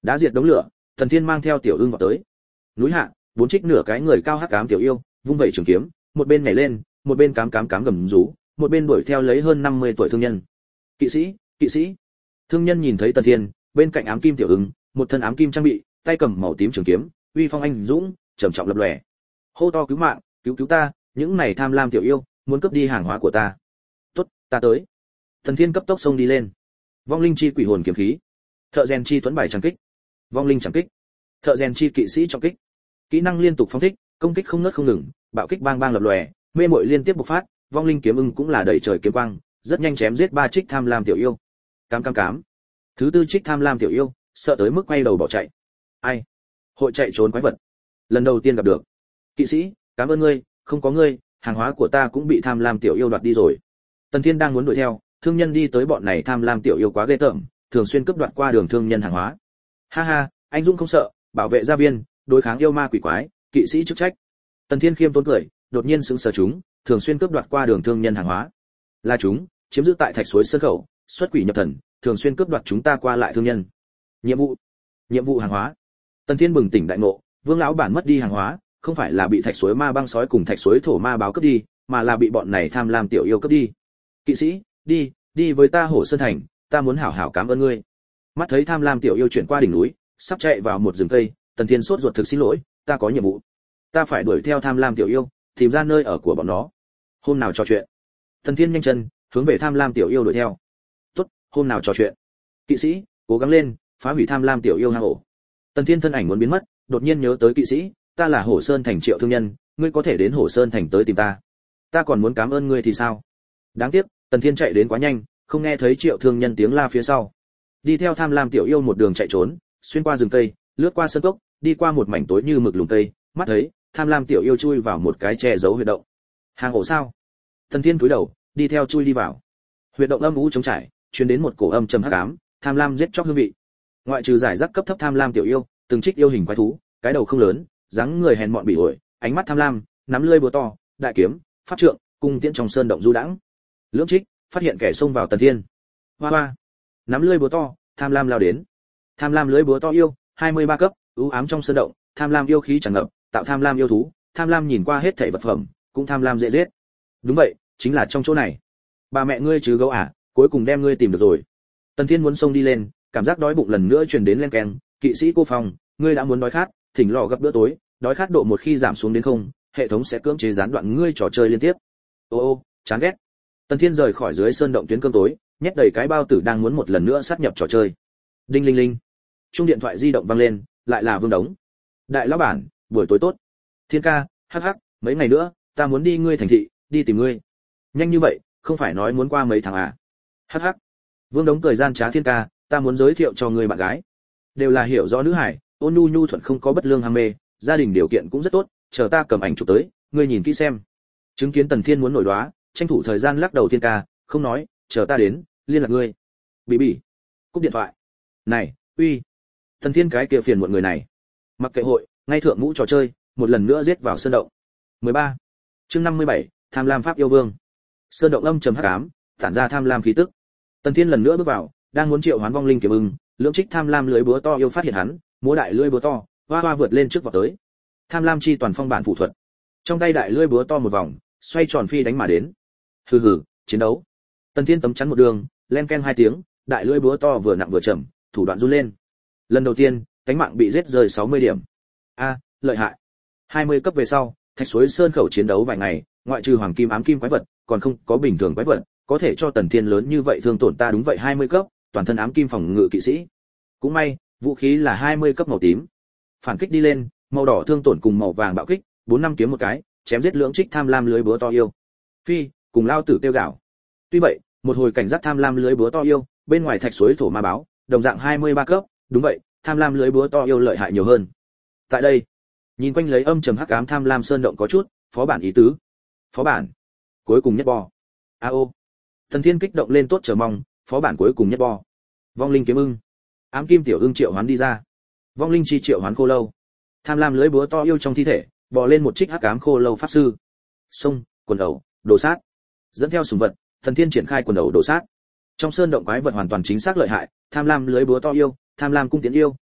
S1: Đã diệt đống lửa, Tần Thiên mang theo Tiểu Ưng vào tới. Núi hạ, bốn trích nửa cái người cao hắc ám tiểu yêu, vung vẩy trường kiếm, một bên nhảy lên, một bên cám cám cám gầm rú, một bên đuổi theo lấy hơn năm mươi tuổi thương nhân. Kỵ sĩ, kỵ sĩ. Thương nhân nhìn thấy Tần Thiên, bên cạnh ám kim Tiểu Ưng, một thân ám kim trang bị, tay cầm màu tím trường kiếm, uy phong anh dũng, trầm trọng lập lòe. Hô to cứu mạng, cứu cứu ta, những này tham lam tiểu yêu, muốn cướp đi hàng hóa của ta. Tốt, ta tới. Tần Thiên cấp tốc xông đi lên. Vong linh chi quỷ hồn kiếm khí, thợ rèn chi tuấn bài trang kích, vong linh chẳng kích, thợ rèn chi kỵ sĩ trọng kích. Kỹ năng liên tục phóng thích, công kích không ngớt không ngừng, bạo kích bang bang lập lòe, mê muội liên tiếp bộc phát, vong linh kiếm ưng cũng là đẩy trời kiếm quang, rất nhanh chém giết ba trích tham lam tiểu yêu. Cám cám cám. Thứ tư trích tham lam tiểu yêu, sợ tới mức quay đầu bỏ chạy. Ai? Hội chạy trốn quái vật. Lần đầu tiên gặp được. Kỵ sĩ, cảm ơn ngươi, không có ngươi, hàng hóa của ta cũng bị tham lam tiểu yêu đoạt đi rồi. Tần Thiên đang muốn đuổi theo, thương nhân đi tới, bọn này tham lam tiểu yêu quá ghê tởm, thường xuyên cướp đoạt qua đường thương nhân hàng hóa. Ha ha, anh dũng không sợ, bảo vệ gia viên, đối kháng yêu ma quỷ quái, kỵ sĩ chức trách. Tần Thiên khiêm tốn cười, đột nhiên sững sờ chúng, thường xuyên cướp đoạt qua đường thương nhân hàng hóa. Là chúng, chiếm giữ tại thạch suối sơn khẩu, xuất quỷ nhập thần, thường xuyên cướp đoạt chúng ta qua lại thương nhân. Nhiệm vụ, nhiệm vụ hàng hóa. Tần Thiên bừng tỉnh đại ngộ, Vương lão bản mất đi hàng hóa, không phải là bị thạch suối ma băng sói cùng thạch suối thổ ma báo cướp đi, mà là bị bọn này tham lam tiểu yêu cướp đi. Kỵ sĩ, đi, đi với ta Hổ Sơn thành, ta muốn hảo hảo cảm ơn ngươi. Mắt thấy tham lam tiểu yêu chuyển qua đỉnh núi, sắp chạy vào một rừng cây, Tần Thiên sốt ruột thực xin lỗi, ta có nhiệm vụ, ta phải đuổi theo tham lam tiểu yêu, tìm ra nơi ở của bọn nó. Hôm nào trò chuyện. Tần Thiên nhanh chân, hướng về tham lam tiểu yêu đuổi theo. Tốt, hôm nào trò chuyện. Kỵ sĩ, cố gắng lên, phá hủy tham lam tiểu yêu hang ổ. Tần Thiên thân ảnh muốn biến mất, đột nhiên nhớ tới kỵ sĩ, ta là Hổ Sơn thành Triệu thương nhân, ngươi có thể đến Hổ Sơn thành tới tìm ta. Ta còn muốn cảm ơn ngươi thì sao? Đáng tiếc, Tần Thiên chạy đến quá nhanh, không nghe thấy Triệu thương nhân tiếng la phía sau. Đi theo tham lam tiểu yêu một đường chạy trốn, xuyên qua rừng cây, lướt qua sân cốc, đi qua một mảnh tối như mực lùm cây, mắt thấy tham lam tiểu yêu chui vào một cái che giấu huyệt động. Hàng ổ sao? Tần Thiên cúi đầu, đi theo chui đi vào. Huyệt động âm u trống trải, truyền đến một cổ âm trầm hắc ám, tham lam giết chóc hương vị. Ngoại trừ giải rác cấp thấp tham lam tiểu yêu, từng trích yêu hình quái thú, cái đầu không lớn, dáng người hèn mọn bị ổi, ánh mắt tham lam, nắm lưỡi búa to, đại kiếm, pháp trượng, cung tiễn trong sơn động du đãng. Lưỡng trích phát hiện kẻ xông vào Tần Thiên. Hoa hoa, nắm lưỡi búa to, tham lam lao đến. Tham lam lưỡi búa to yêu, hai mươi ba cấp, u ám trong sơn động, tham lam yêu khí tràn ngập, tạo tham lam yêu thú, tham lam nhìn qua hết thảy vật phẩm, cũng tham lam dễ giết. Đúng vậy, chính là trong chỗ này. Bà mẹ ngươi chứ gấu à, cuối cùng đem ngươi tìm được rồi. Tần Thiên muốn xông đi lên, cảm giác đói bụng lần nữa truyền đến len keng, kỵ sĩ cô phòng, ngươi đã muốn đói khát, thỉnh lò gấp bữa tối, đói khát độ một khi giảm xuống đến không, hệ thống sẽ cưỡng chế gián đoạn ngươi trò chơi liên tiếp. Ô ô, chán ghét. Tần Thiên rời khỏi dưới sơn động tuyến cơm tối, nhét đầy cái bao tử đang muốn một lần nữa sát nhập trò chơi. Đinh linh linh. Chuông điện thoại di động vang lên, lại là Vương Đống. Đại lão bản, buổi tối tốt. Thiên ca, hắc hắc, mấy ngày nữa, ta muốn đi ngươi thành thị, đi tìm ngươi. Nhanh như vậy, không phải nói muốn qua mấy tháng à? Hắc hắc. Vương Đống cười gian trá, Thiên ca, ta muốn giới thiệu cho ngươi bạn gái. Đều là hiểu rõ nữ hải, ôn nhu nhu thuận không có bất lương ham mê, gia đình điều kiện cũng rất tốt, chờ ta cầm ảnh chụp tới, ngươi nhìn kỹ xem. Chứng kiến Tần Thiên muốn nổi đoá, tranh thủ thời gian lắc đầu, Thiên ca, không nói, chờ ta đến, liên lạc ngươi. Bỉ bỉ. Cúp điện thoại. Này, uy. Tần Thiên cái kia phiền muộn người này. Mặc kệ hội, ngay thượng ngũ trò chơi, một lần nữa giết vào sơn động. mười ba. Chương năm mươi bảy, tham lam pháp yêu vương. Sơn động âm trầm hắc ám, tản ra tham lam khí tức. Tần Thiên lần nữa bước vào, đang muốn triệu hoán vong linh kiếm ưng, lưỡng trích tham lam lưới búa to yêu phát hiện hắn, múa đại lưỡi búa to, hoa hoa vượt lên trước vào tới. Tham lam chi toàn phong bản phụ thuật. Trong tay đại lưỡi búa to một vòng, xoay tròn phi đánh mà đến. Hừ hừ, chiến đấu. Tần Thiên tấm chắn một đường, len ken hai tiếng, đại lưỡi búa to vừa nặng vừa chậm, thủ đoạn run lên. Lần đầu tiên, cánh mạng bị giết rơi sáu mươi điểm. A, lợi hại. hai mươi cấp về sau, thạch suối sơn khẩu chiến đấu vài ngày, ngoại trừ hoàng kim ám kim quái vật, còn không có bình thường quái vật, có thể cho Tần Thiên lớn như vậy thương tổn ta, đúng vậy hai mươi cấp, toàn thân ám kim phòng ngự kỵ sĩ. Cũng may, vũ khí là hai mươi cấp màu tím. Phản kích đi lên, màu đỏ thương tổn cùng màu vàng bạo kích, bốn năm kiếm một cái, chém giết lưỡng trích tham lam lưới búa to yêu. Phi, cùng lao tử tiêu gạo. Tuy vậy, một hồi cảnh giác tham lam lưới búa to yêu, bên ngoài thạch suối thổ ma báo, đồng dạng hai mươi ba cấp, đúng vậy, tham lam lưới búa to yêu lợi hại nhiều hơn. Tại đây, nhìn quanh lấy âm trầm hắc ám tham lam sơn động có chút, phó bản ý tứ. Phó bản, cuối cùng nhất bo. A ô. Thần Thiên kích động lên, tốt chờ mong, phó bản cuối cùng nhất bo. Vong linh kiếm ưng. Ám kim tiểu ưng triệu hoán đi ra. Vong linh chi triệu hoán khô lâu. Tham lam lưới búa to yêu trong thi thể, bò lên một trích hắc ám khô lâu pháp sư. Xông, quần đầu, đồ sát. Dẫn theo súng vật, Thần Thiên triển khai quần đầu đồ sát. Trong sơn động quái vật hoàn toàn chính xác lợi hại, tham lam lưới búa to yêu, tham lam cung tiến yêu,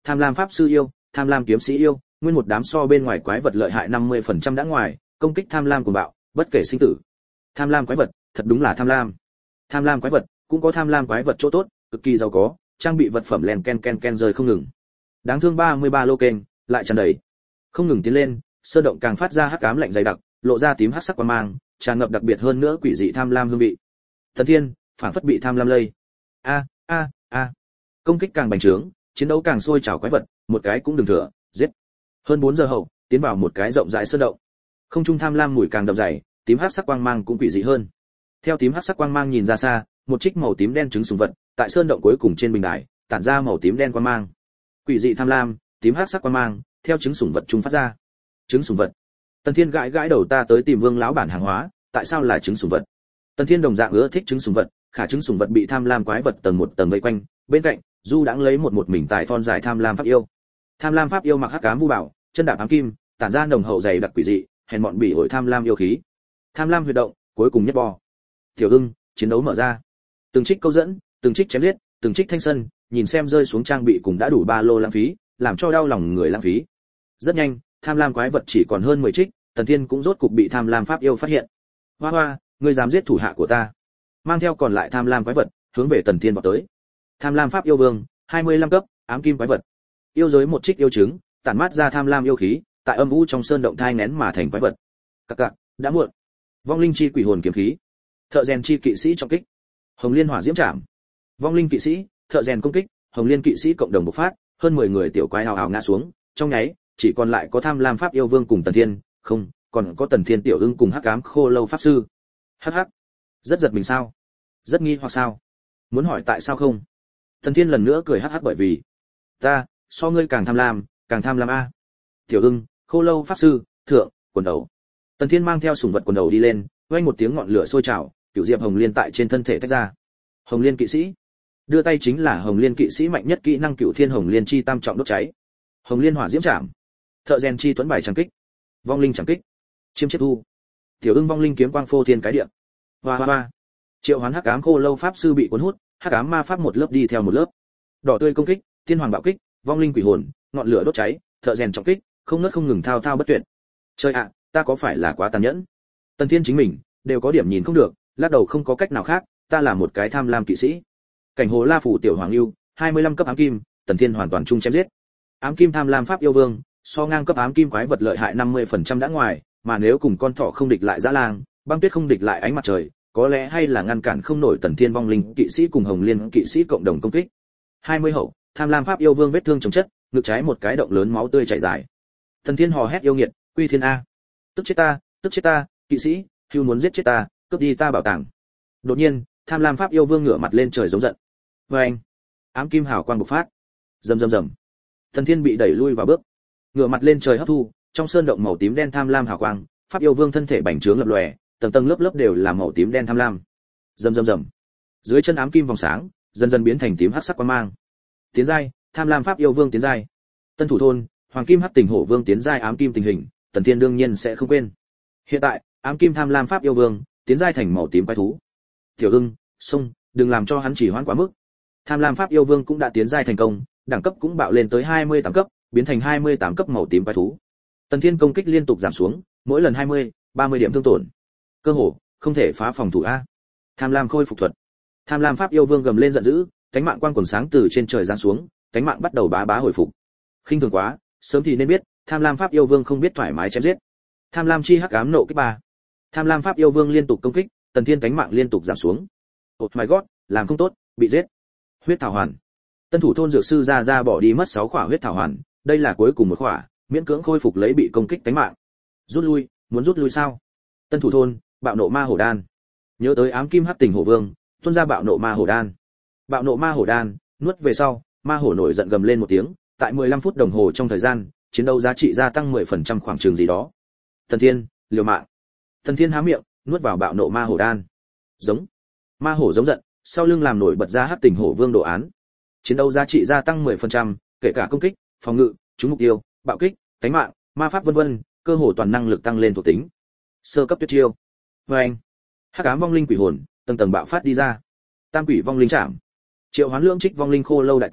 S1: tham lam pháp sư yêu, tham lam kiếm sĩ yêu, nguyên một đám so bên ngoài quái vật lợi hại năm mươi phần trăm đã ngoài, công kích tham lam của bạo, bất kể sinh tử. Tham lam quái vật, thật đúng là tham lam. Tham lam quái vật, cũng có tham lam quái vật chỗ tốt, cực kỳ giàu có, trang bị vật phẩm len ken ken ken rơi không ngừng. Đáng thương ba mươi ba lô kênh, lại tràn đầy. Không ngừng tiến lên, sơn động càng phát ra hắc ám lạnh dày đặc, lộ ra tím hắc sắc quang mang, tràn ngập đặc biệt hơn nữa quỷ dị tham lam hương vị. Thần Thiên, phản phất bị tham lam lây. A a a. Công kích càng bành trướng, chiến đấu càng sôi trào quái vật, một cái cũng đừng thừa, giết. Hơn bốn giờ hậu, tiến vào một cái rộng rãi sơn động. Không trung tham lam mùi càng đậm dày, tím hắc sắc quang mang cũng quỷ dị hơn. Theo tím hắc sắc quang mang nhìn ra xa, một trích màu tím đen trứng sùng vật, tại sơn động cuối cùng trên bình đài, tản ra màu tím đen quang mang. Quỷ dị tham lam, tím hắc sắc quang mang, theo trứng sùng vật trung phát ra. Trứng sùng vật. Tần Thiên gãi gãi đầu, ta tới tìm Vương lão bản hàng hóa, tại sao là trứng sùng vật? Tần Thiên đồng dạng ưa thích trứng sùng vật, khả trứng sùng vật bị tham lam quái vật tầng một tầng vây quanh, bên cạnh, Du đãng lấy một một mình tài thon dài tham lam pháp yêu. Tham lam pháp yêu mặc hắc ám vu bảo, chân đạp ám kim, tản ra nồng hậu dày đặc quỷ dị, hèn mọn bỉ ổi tham lam yêu khí. Tham lam huy động, cuối cùng nhất bò. Tiểu Ưng, chiến đấu mở ra. Từng trích câu dẫn, từng trích chém giết, từng trích thanh sân, nhìn xem rơi xuống trang bị cùng đã đủ ba lô lãng phí, làm cho đau lòng người lãng phí. Rất nhanh, tham lam quái vật chỉ còn hơn mười trích, Tần Thiên cũng rốt cục bị tham lam pháp yêu phát hiện. Hoa hoa, ngươi dám giết thủ hạ của ta? Mang theo còn lại tham lam quái vật, hướng về Tần Thiên vọt tới. Tham lam pháp yêu vương, hai mươi lăm cấp, ám kim quái vật. Yêu giới một trích yêu trứng, tản mát ra tham lam yêu khí, tại âm u trong sơn động thai nén mà thành quái vật. Cặc cặc, đã muộn. Vong linh chi quỷ hồn kiếm khí. Thợ rèn chi kỵ sĩ trọng kích. Hồng liên hỏa diễm trảm. Vong linh kỵ sĩ, thợ rèn công kích, hồng liên kỵ sĩ cộng đồng bộc phát, hơn mười người tiểu quái hào hào ngã xuống, trong nháy, chỉ còn lại có tham lam pháp yêu vương cùng Tần Thiên, không, còn có Tần Thiên tiểu ưng cùng hắc ám khô lâu pháp sư. Hắc hắc. Rất giật mình sao? Rất nghi hoặc sao? Muốn hỏi tại sao không? Tần Thiên lần nữa cười hắc hắc bởi vì ta, so ngươi càng tham lam, càng tham lam a. Tiểu ưng, khô lâu pháp sư, thượng, quần đầu. Tần Thiên mang theo sủng vật quần đầu đi lên, vang một tiếng ngọn lửa sôi trào, cửu diệp hồng liên tại trên thân thể tách ra. Hồng liên kỵ sĩ, đưa tay chính là hồng liên kỵ sĩ mạnh nhất kỹ năng cửu thiên hồng liên chi tam trọng đốt cháy. Hồng liên hỏa diễm trảm. Thợ rèn chi tuấn bài chẳng kích. Vong linh chẳng kích. Chiêm chiết thu. Tiểu ưng vong linh kiếm quang phô thiên cái địa. Hoa hoa hoa. Triệu hoán hắc ám khô lâu pháp sư bị cuốn hút, hắc ám ma pháp một lớp đi theo một lớp. Đỏ tươi công kích, thiên hoàng bạo kích, vong linh quỷ hồn, ngọn lửa đốt cháy, thợ rèn trọng kích, không ngớt không ngừng thao thao bất tuyệt. Trời ạ, ta có phải là quá tàn nhẫn? Tần Thiên chính mình đều có điểm nhìn không được, lắc đầu không có cách nào khác, ta là một cái tham lam kỵ sĩ. Cảnh hồ La phủ tiểu hoàng lưu, hai mươi lăm cấp ám kim, Tần Thiên hoàn toàn chung chém giết. Ám kim tham lam pháp yêu vương, so ngang cấp ám kim quái vật lợi hại năm mươi phần trăm đã ngoài, mà nếu cùng con thỏ không địch lại dã lang, băng tuyết không địch lại ánh mặt trời, có lẽ hay là ngăn cản không nổi Tần Thiên vong linh kỵ sĩ cùng hồng liên kỵ sĩ cộng đồng công kích. hai mươi hậu, tham lam pháp yêu vương vết thương chồng chất, ngực trái một cái động lớn máu tươi chảy dài. Tần Thiên hò hét yêu nghiệt, quy thiên a, tức chết ta, tức chết ta, kỵ sĩ, hưu muốn giết chết ta, cướp đi ta bảo tàng. Đột nhiên, tham lam pháp yêu vương ngửa mặt lên trời giống giận. Với anh, ám kim hào quang bộc phát, rầm rầm rầm. Tần Thiên bị đẩy lui vào bước, ngửa mặt lên trời hấp thu, trong sơn động màu tím đen tham lam hào quang, pháp yêu vương thân thể bành trướng lập lòe, tầng tầng lớp lớp đều là màu tím đen tham lam. Rầm rầm rầm. Dưới chân ám kim vòng sáng, dần dần biến thành tím hắc sắc quang mang. Tiến giai, tham lam pháp yêu vương tiến giai. Tân thủ thôn, hoàng kim hắc tình hổ vương tiến giai ám kim tình hình, Tần Thiên đương nhiên sẽ không quên. Hiện tại, ám kim tham lam pháp yêu vương tiến giai thành màu tím quái thú. Tiểu ưng, xông, đừng làm cho hắn chỉ hoãn quá mức. Tham lam pháp yêu vương cũng đã tiến giai thành công, đẳng cấp cũng bạo lên tới hai mươi tám cấp, biến thành hai mươi tám cấp màu tím quái thú. Tần Thiên công kích liên tục giảm xuống, mỗi lần hai mươi, ba mươi điểm thương tổn. Cơ hồ không thể phá phòng thủ a. Tham lam khôi phục thuật. Tham lam pháp yêu vương gầm lên giận dữ, cánh mạng quang quần sáng từ trên trời giáng xuống, cánh mạng bắt đầu bá bá hồi phục. Khinh thường quá, sớm thì nên biết, tham lam pháp yêu vương không biết thoải mái chém giết. Tham lam chi hắc ám nộ kích ba. Tham lam pháp yêu vương liên tục công kích, Tần Thiên cánh mạng liên tục giảm xuống. Oh my god, làm không tốt, bị giết. Huyết thảo hoàn. Tân thủ thôn dược sư ra ra bỏ đi mất sáu khỏa huyết thảo hoàn, đây là cuối cùng một khỏa, miễn cưỡng khôi phục lấy bị công kích cánh mạng. Rút lui, muốn rút lui sao? Tân thủ thôn, bạo nộ ma hổ đan. Nhớ tới ám kim hắc tình hổ vương, tuôn ra bạo nộ ma hổ đan. Bạo nộ ma hổ đan, nuốt về sau, ma hổ nổi giận gầm lên một tiếng, tại mười lăm phút đồng hồ trong thời gian, chiến đấu giá trị gia tăng mười phần trăm khoảng chừng gì đó. Tần Thiên, liều mạng. Tần Thiên há miệng, nuốt vào bạo nộ ma hổ đan. Giống. Ma hổ giống giận, sau lưng làm nổi bật ra hắc tình hổ vương đồ án. Chiến đấu giá trị gia tăng mười phần trăm, kể cả công kích, phòng ngự, trúng mục tiêu, bạo kích, cánh mạng, ma pháp vân vân, cơ hồ toàn năng lực tăng lên thuộc tính. Sơ cấp tuyệt chiêu. Vâng. Hắc ám vong linh quỷ hồn, tầng tầng bạo phát đi ra. Tam quỷ vong linh trảm. Triệu hoán lượng trích vong linh khô lâu đại tướng,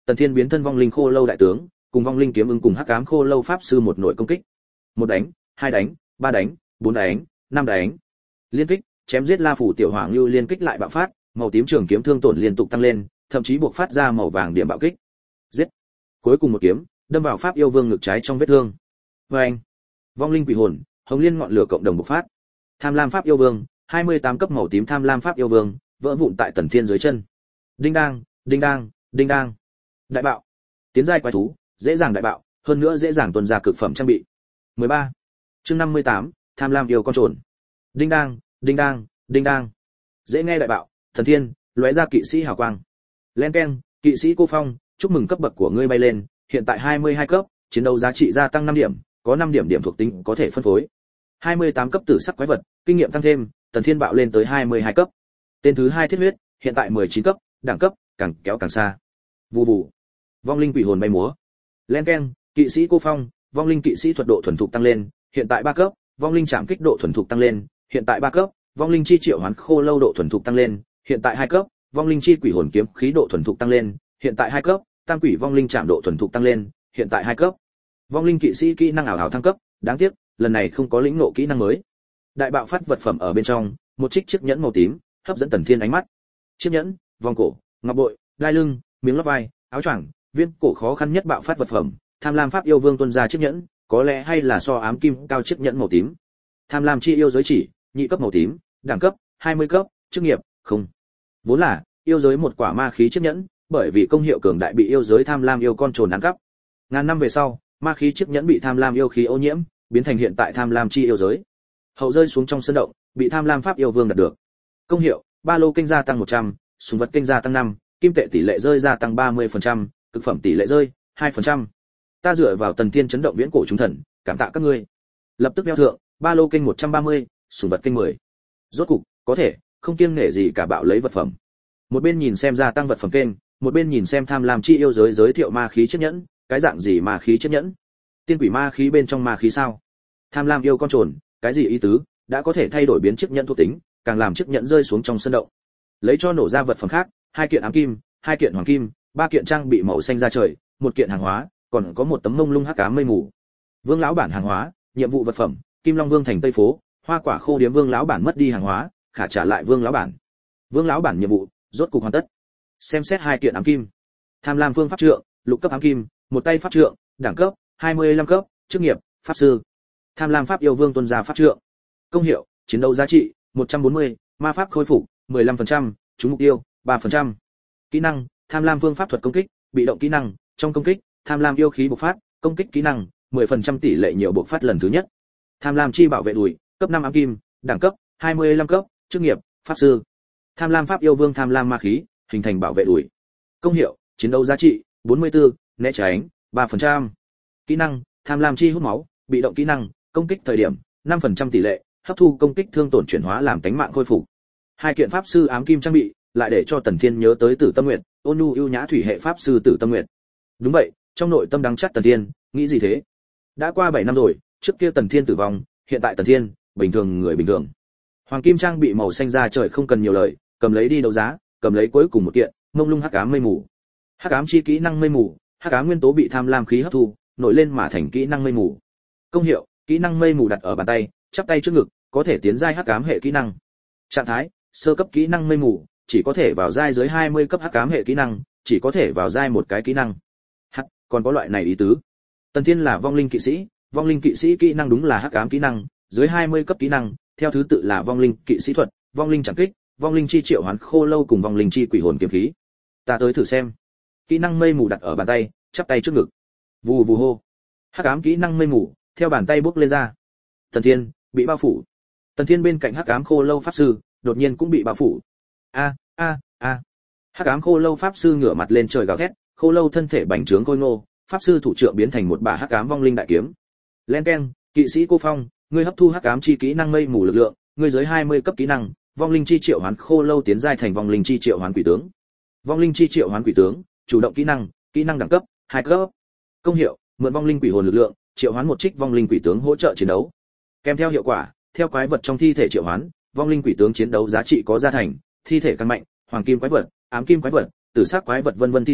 S1: Tần Thiên biến thân vong linh khô lâu đại tướng, cùng vong linh kiếm ưng cùng hắc ám khô lâu pháp sư một nội công kích. Một đánh, hai đánh, ba đánh, bốn đánh, năm đánh. Liên kích, chém giết La Phủ tiểu hoàng lưu liên kích lại bạo phát, màu tím trường kiếm thương tổn liên tục tăng lên, thậm chí buộc phát ra màu vàng điểm bạo kích. Giết. Cuối cùng một kiếm, đâm vào pháp yêu vương ngực trái trong vết thương. Oeng. Vong linh quỷ hồn, hồng liên ngọn lửa cộng đồng bộc phát. Tham lam pháp yêu vương, hai mươi tám cấp màu tím tham lam pháp yêu vương, vỡ vụn tại Tần Thiên dưới chân. Đinh đang, đinh đang, đinh đang. Đại bạo. Tiến giai quái thú, dễ dàng đại bạo, hơn nữa dễ dàng tuôn ra cực phẩm trang bị. mười ba. Chương năm mươi tám, tham lam yêu con trồn. Đinh đang, đinh đang, đinh đang. Dễ nghe đại bạo, Thần Thiên, lóe ra kỵ sĩ hào quang. Len keng, kỵ sĩ cô phong, chúc mừng cấp bậc của ngươi bay lên, hiện tại hai mươi hai cấp, chiến đấu giá trị gia tăng năm điểm, có năm điểm điểm thuộc tính có thể phân phối. hai mươi tám cấp tử sắc quái vật, kinh nghiệm tăng thêm, Tần Thiên bạo lên tới hai mươi hai cấp. Tên thứ hai thiết huyết, hiện tại mười chín cấp, đẳng cấp càng kéo càng xa. Vù vù. Vong linh quỷ hồn bay múa. Len keng, kỵ sĩ cô phong, vong linh kỵ sĩ thuật độ thuần thục tăng lên, hiện tại ba cấp, vong linh trảm kích độ thuần thục tăng lên, hiện tại ba cấp, vong linh chi triệu hoán khô lâu độ thuần thục tăng lên, hiện tại hai cấp, vong linh chi quỷ hồn kiếm khí độ thuần thục tăng lên, hiện tại hai cấp, tam quỷ vong linh trảm độ thuần thục tăng lên, hiện tại hai cấp. Vong linh kỵ sĩ kỹ năng ảo ảo thăng cấp, đáng tiếc, lần này không có lĩnh ngộ kỹ năng mới. Đại bạo phát vật phẩm ở bên trong, một chiếc chiếc nhẫn màu tím, hấp dẫn Tần Thiên ánh mắt. Chiếc nhẫn, vòng cổ, ngọc bội, đai lưng, miếng lót vai, áo choàng, viên cổ khó khăn nhất bạo phát vật phẩm, tham lam pháp yêu vương tuân ra chiếc nhẫn, có lẽ hay là so ám kim cao chiếc nhẫn màu tím. Tham lam chi yêu giới chỉ, nhị cấp màu tím, đẳng cấp hai mươi cấp, chức nghiệp không. Vốn là yêu giới một quả ma khí chiếc nhẫn, bởi vì công hiệu cường đại bị yêu giới tham lam yêu con trồn ăn cắp. Ngàn năm về sau, ma khí chiếc nhẫn bị tham lam yêu khí ô nhiễm, biến thành hiện tại tham lam chi yêu giới. Hậu rơi xuống trong sân động, bị tham lam pháp yêu vương đạt được. Công hiệu: ba lô kênh gia tăng một trăm, súng vật kênh gia tăng năm, kim tệ tỷ lệ rơi gia tăng ba mươi phần trăm, cực phẩm tỷ lệ rơi hai phần trăm. Ta dựa vào Tần Thiên chấn động viễn cổ chúng thần, cảm tạ các ngươi. Lập tức đeo thượng, ba lô kênh một trăm ba mươi, súng vật kênh mười. Rốt cục, có thể không kiêng nể gì cả bạo lấy vật phẩm. Một bên nhìn xem gia tăng vật phẩm kênh, một bên nhìn xem tham lam chi yêu giới giới thiệu ma khí chiếc nhẫn, cái dạng gì ma khí chiếc nhẫn? Tiên quỷ ma khí bên trong ma khí sao? Tham lam yêu con trồn, cái gì ý tứ? Đã có thể thay đổi biến chiếc nhẫn thuộc tính, càng làm chiếc nhẫn rơi xuống trong sân động. Lấy cho nổ ra vật phẩm khác, hai kiện ám kim, hai kiện hoàng kim, ba kiện trang bị màu xanh ra trời, một kiện hàng hóa, còn có một tấm mông lung hắc ám mây mù. Vương lão bản hàng hóa, nhiệm vụ vật phẩm, Kim Long Vương thành Tây phố, hoa quả khô điếm Vương lão bản mất đi hàng hóa, khả trả lại Vương lão bản. Vương lão bản nhiệm vụ rốt cục hoàn tất. Xem xét hai kiện ám kim. Tham lam phương pháp trượng, lục cấp ám kim, một tay pháp trượng, đẳng cấp hai mươi lăm cấp, chức nghiệp pháp sư. Tham lam pháp yêu vương tuân gia pháp trượng. Công hiệu: chiến đấu giá trị một trăm bốn mươi, ma pháp khôi phục mười lăm phần trăm, trúng mục tiêu ba phần trăm. Kỹ năng: tham lam phương pháp thuật công kích, bị động kỹ năng, trong công kích, tham lam yêu khí bộc phát, công kích kỹ năng, mười phần trăm tỷ lệ nhiều bộc phát lần thứ nhất. Tham lam chi bảo vệ đùi, cấp năm ám kim, đẳng cấp hai mươi lăm cấp, chức nghiệp pháp sư. Tham lam pháp yêu vương tham lam ma khí, hình thành bảo vệ đùi. Công hiệu: chiến đấu giá trị bốn mươi tư, né tránh ba phần trăm. Kỹ năng: tham lam chi hút máu, bị động kỹ năng, công kích thời điểm năm phần trăm tỷ lệ, hấp thu công kích thương tổn chuyển hóa làm tánh mạng khôi phục. Hai kiện pháp sư ám kim trang bị, lại để cho Tần Thiên nhớ tới Tử Tâm Nguyệt, ôn nhu ưu nhã thủy hệ pháp sư Tử Tâm Nguyệt. Đúng vậy, trong nội tâm đắng chắt Tần Thiên, nghĩ gì thế? Đã qua bảy năm rồi, trước kia Tần Thiên tử vong, hiện tại Tần Thiên, bình thường người bình thường. Hoàng kim trang bị màu xanh ra trời không cần nhiều lời, cầm lấy đi đấu giá, cầm lấy cuối cùng một kiện, mông lung hắc ám mây mù. Hắc ám chi kỹ năng mây mù, hắc ám nguyên tố bị tham lam khí hấp thu, nổi lên mà thành kỹ năng mây mù. Công hiệu: kỹ năng mây mù đặt ở bàn tay, chắp tay trước ngực, có thể tiến giai hắc ám hệ kỹ năng. Trạng thái: sơ cấp kỹ năng mây mù, chỉ có thể vào giai dưới hai mươi cấp hắc ám hệ kỹ năng, chỉ có thể vào giai một cái kỹ năng. Hắc, còn có loại này ý tứ. Tần Thiên là vong linh kỵ sĩ, vong linh kỵ sĩ kỹ năng đúng là hắc ám kỹ năng, dưới hai mươi cấp kỹ năng, theo thứ tự là vong linh kỵ sĩ thuật, vong linh trảm kích, vong linh chi triệu hoán khô lâu cùng vong linh chi quỷ hồn kiếm khí. Ta tới thử xem. Kỹ năng mây mù đặt ở bàn tay, chắp tay trước ngực. Vù vù hô. Hắc ám kỹ năng mây mù theo bàn tay bốc lên ra. Tần Thiên bị bao phủ. Tần Thiên bên cạnh hắc ám khô lâu pháp sư đột nhiên cũng bị bao phủ. A a a. Hắc ám khô lâu pháp sư ngửa mặt lên trời gào thét, khô lâu thân thể bành trướng khôi ngô, pháp sư thủ trưởng biến thành một bả hắc ám vong linh đại kiếm. Len keng, kỵ sĩ cô phong, ngươi hấp thu hắc ám chi kỹ năng mây mù lực lượng, ngươi dưới hai mươi cấp kỹ năng, vong linh chi triệu hoán khô lâu tiến giai thành vong linh chi triệu hoán quỷ tướng. Vong linh chi triệu hoán quỷ tướng, chủ động kỹ năng, kỹ năng đẳng cấp hai cấp. Công hiệu: mượn vong linh quỷ hồn lực lượng, triệu hoán một trích vong linh quỷ tướng hỗ trợ chiến đấu. Kèm theo hiệu quả, theo quái vật trong thi thể triệu hoán, vong linh quỷ tướng chiến đấu giá trị có gia thành, thi thể càng mạnh, hoàng kim quái vật, ám kim quái vật, tử sắc quái vật vân vân thi thể,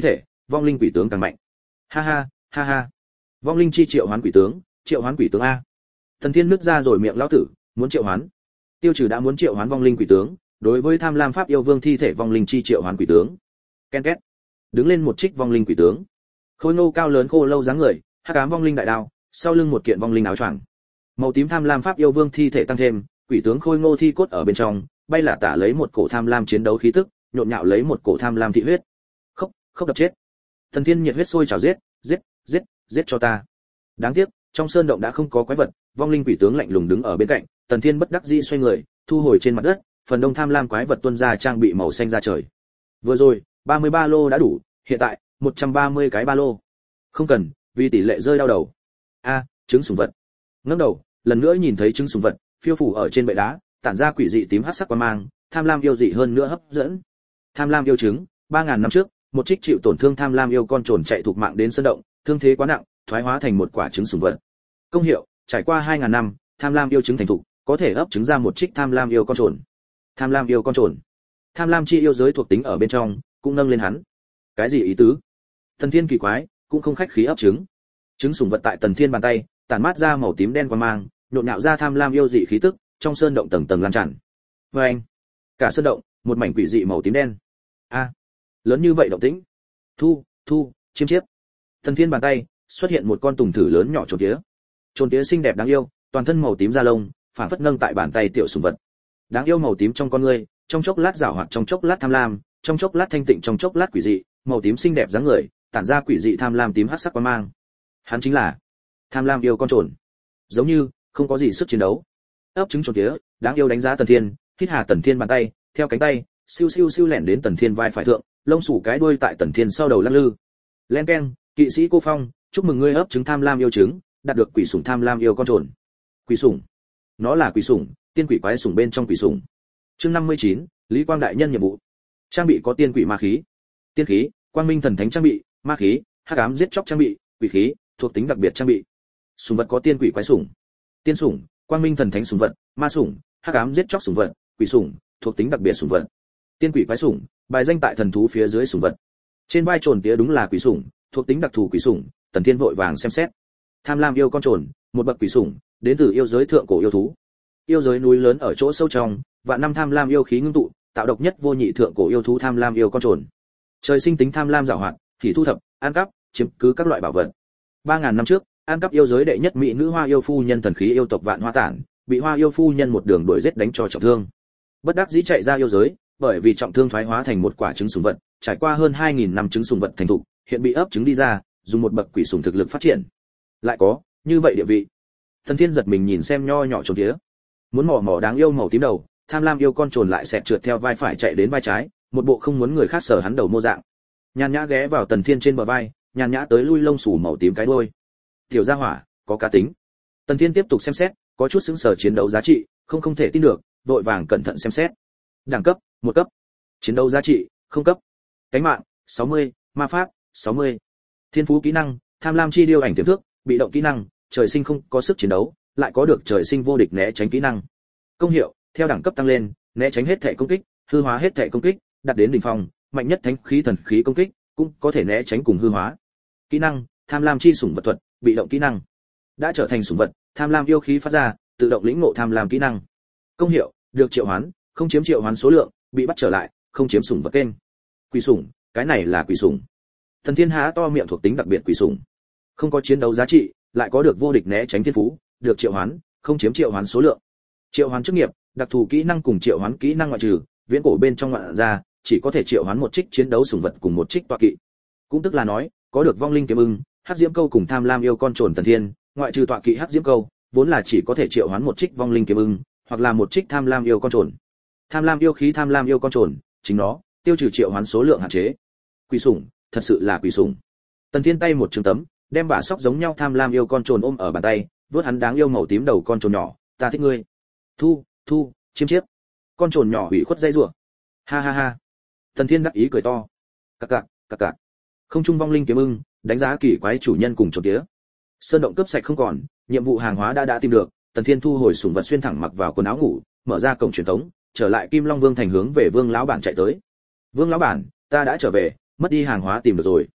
S1: vong linh quỷ tướng càng mạnh. Ha ha, ha ha. Vong linh chi triệu hoán quỷ tướng, triệu hoán quỷ tướng a. Tần Thiên nứt ra rồi miệng lão tử, muốn triệu hoán. Tiêu Trừ đã muốn triệu hoán vong linh quỷ tướng, đối với tham lam pháp yêu vương thi thể vong linh chi triệu hoán quỷ tướng. Ken két. Đứng lên một trích vong linh quỷ tướng. Khôi ngô cao lớn khô lâu dáng người, hắc ám vong linh đại đao, sau lưng một kiện vong linh áo choàng. Màu tím tham lam pháp yêu vương thi thể tăng thêm, quỷ tướng khôi ngô thi cốt ở bên trong, bay lả tả lấy một cổ tham lam chiến đấu khí tức, nhộn nhạo lấy một cổ tham lam thị huyết. Khốc, khốc đập chết. Thần Thiên nhiệt huyết sôi trào giết, giết, giết, giết cho ta. Đáng tiếc, trong sơn động đã không có quái vật, vong linh quỷ tướng lạnh lùng đứng ở bên cạnh, Tần Thiên bất đắc dĩ xoay người, thu hồi trên mặt đất, phần đông tham lam quái vật tuôn ra trang bị màu xanh ra trời. Vừa rồi, ba mươi ba lô đã đủ, hiện tại, một trăm ba mươi cái ba lô. Không cần, vì tỷ lệ rơi đau đầu. A, trứng sủng vật. Ngẩng đầu, lần nữa nhìn thấy trứng sủng vật, phiêu phù ở trên bệ đá, tản ra quỷ dị tím hắc sắc quang mang, tham lam yêu dị hơn nữa hấp dẫn. Tham lam yêu trứng, ba ngàn năm trước, một trích chịu tổn thương tham lam yêu con trồn chạy thuộc mạng đến sơn động, thương thế quá nặng, thoái hóa thành một quả trứng sủng vật. Công hiệu, trải qua hai ngàn năm, tham lam yêu trứng thành thục, có thể ấp trứng ra một trích tham lam yêu con trồn. Tham lam yêu con trồn. Tham lam chi yêu giới thuộc tính ở bên trong, cũng nâng lên hắn. Cái gì ý tứ? Tần Thiên kỳ quái, cũng không khách khí ấp trứng. Trứng sủng vật tại Tần Thiên bàn tay, tản mát ra màu tím đen quang mang, nhộn nhạo ra tham lam yêu dị khí tức, trong sơn động tầng tầng lan tràn. Và anh, cả sơn động, một mảnh quỷ dị màu tím đen. A, lớn như vậy động tĩnh. Thu, thu, chiêm chiếp. Tần Thiên bàn tay, xuất hiện một con tùng thử lớn nhỏ trồn tía. Trồn tía xinh đẹp đáng yêu, toàn thân màu tím da lông, phản phất nâng tại bàn tay tiểu sủng vật. Đáng yêu màu tím trong con ngươi, trong chốc lát giảo hoạt, trong chốc lát tham lam, trong chốc lát thanh tịnh, trong chốc lát quỷ dị, màu tím xinh đẹp dáng người, tản ra quỷ dị tham lam tím hắc sắc quang mang. Hắn chính là tham lam yêu con trồn. Giống như không có gì sức chiến đấu. Ấp trứng trồn tía, đáng yêu đánh giá Tần Thiên, hít hà Tần Thiên bàn tay, theo cánh tay, siêu siêu siêu lẻn đến Tần Thiên vai phải thượng, lông xù cái đuôi tại Tần Thiên sau đầu lắc lư. Len keng, kỵ sĩ Cô Phong, chúc mừng ngươi ấp trứng tham lam yêu trứng, đạt được quỷ sủng tham lam yêu con trồn. Quỷ sủng? Nó là quỷ sủng, tiên quỷ quái sủng bên trong quỷ sủng. Chương năm mươi chín, Lý Quang đại nhân nhiệm vụ. Trang bị có tiên quỷ ma khí, tiên khí, quang minh thần thánh trang bị, ma khí, hắc ám giết chóc trang bị, quỷ khí, thuộc tính đặc biệt trang bị. Sủng vật có tiên quỷ quái sủng, tiên sủng, quang minh thần thánh sủng vật, ma sủng, hắc ám giết chóc sủng vật, quỷ sủng, thuộc tính đặc biệt sủng vật. Tiên quỷ quái sủng, bài danh tại thần thú phía dưới sủng vật. Trên vai trồn tía đúng là quỷ sủng, thuộc tính đặc thù quỷ sủng, Tần Thiên vội vàng xem xét. Tham lam yêu con trồn, một bậc quỷ sủng, đến từ yêu giới thượng cổ yêu thú. Yêu giới núi lớn ở chỗ sâu trong, vạn năm tham lam yêu khí ngưng tụ, tạo độc nhất vô nhị thượng cổ yêu thú tham lam yêu con trồn. Trời sinh tính tham lam giàu hoạt, thì thu thập, ăn cắp, chiếm cứ các loại bảo vật. ba ngàn năm trước, ăn cắp yêu giới đệ nhất mỹ nữ Hoa yêu phu nhân thần khí yêu tộc Vạn Hoa Tản, bị Hoa yêu phu nhân một đường đuổi giết đánh cho trọng thương. Bất đắc dĩ chạy ra yêu giới, bởi vì trọng thương thoái hóa thành một quả trứng sủng vật, trải qua hơn hai nghìn năm trứng sủng vật thành thục, hiện bị ấp trứng đi ra, dùng một bậc quỷ sủng thực lực phát triển. Lại có, như vậy địa vị. Thần Thiên giật mình nhìn xem nho nhỏ trồn tía. Muốn mò mò đáng yêu màu tím đầu, tham lam yêu con trồn lại xẹt trượt theo vai phải chạy đến vai trái, một bộ không muốn người khác sờ hắn đầu mô dạng. Nhàn nhã ghé vào Tần Thiên trên bờ vai, nhàn nhã tới lui lông xù màu tím cái đuôi. Tiểu gia hỏa, có cá tính. Tần Thiên tiếp tục xem xét, có chút sững sờ chiến đấu giá trị, không không thể tin được, vội vàng cẩn thận xem xét. Đẳng cấp, một cấp. Chiến đấu giá trị, không cấp. Cánh mạng, sáu mươi, ma pháp, sáu mươi. Thiên phú kỹ năng, tham lam chi điêu ảnh tiềm thức, bị động kỹ năng, trời sinh không có sức chiến đấu, lại có được trời sinh vô địch né tránh kỹ năng. Công hiệu, theo đẳng cấp tăng lên, né tránh hết thể công kích, hư hóa hết thể công kích, đạt đến đỉnh phong, mạnh nhất thánh khí thần khí công kích, cũng có thể né tránh cùng hư hóa. Kỹ năng, tham lam chi sủng vật thuật, bị động kỹ năng. Đã trở thành sủng vật, tham lam yêu khí phát ra, tự động lĩnh ngộ tham lam kỹ năng. Công hiệu, được triệu hoán, không chiếm triệu hoán số lượng, bị bắt trở lại, không chiếm sủng vật kênh. Quỷ sủng, cái này là quỷ sủng. Thần Thiên há to miệng thuộc tính đặc biệt quỷ sủng. Không có chiến đấu giá trị, lại có được vô địch né tránh thiên phú, được triệu hoán, không chiếm triệu hoán số lượng. Triệu hoán chức nghiệp, đặc thù kỹ năng cùng triệu hoán kỹ năng ngoại trừ, viễn cổ bên trong ngoạn ra, chỉ có thể triệu hoán một trích chiến đấu sủng vật cùng một trích tọa kỵ. Cũng tức là nói, có được vong linh kiếm ưng, hắc diễm câu cùng tham lam yêu con trồn Tần Thiên, ngoại trừ tọa kỵ hắc diễm câu, vốn là chỉ có thể triệu hoán một trích vong linh kiếm ưng, hoặc là một trích tham lam yêu con trồn. Tham lam yêu khí tham lam yêu con trồn, chính nó tiêu trừ triệu hoán số lượng hạn chế. Quỷ sủng, thật sự là quỷ sủng. Tần Thiên tay một trường tấm, đem bả sóc giống nhau tham lam yêu con trồn ôm ở bàn tay, vớt hắn đáng yêu màu tím đầu con trồn nhỏ, ta thích ngươi. Thu, thu, chiêm chiếp. Con trồn nhỏ ủy khuất dây rủa. Ha ha ha. Tần Thiên đắc ý cười to. Cặc cặc, cặc cặc. Không trung vong linh kiếm ưng, đánh giá kỳ quái chủ nhân cùng trồn tía. Sơn động cướp sạch không còn, nhiệm vụ hàng hóa đã đã tìm được, Tần Thiên thu hồi sủng vật xuyên thẳng mặc vào quần áo ngủ, mở ra cổng truyền tống, trở lại Kim Long Vương thành hướng về Vương lão bản chạy tới. Vương lão bản, ta đã trở về, mất đi hàng hóa tìm được rồi.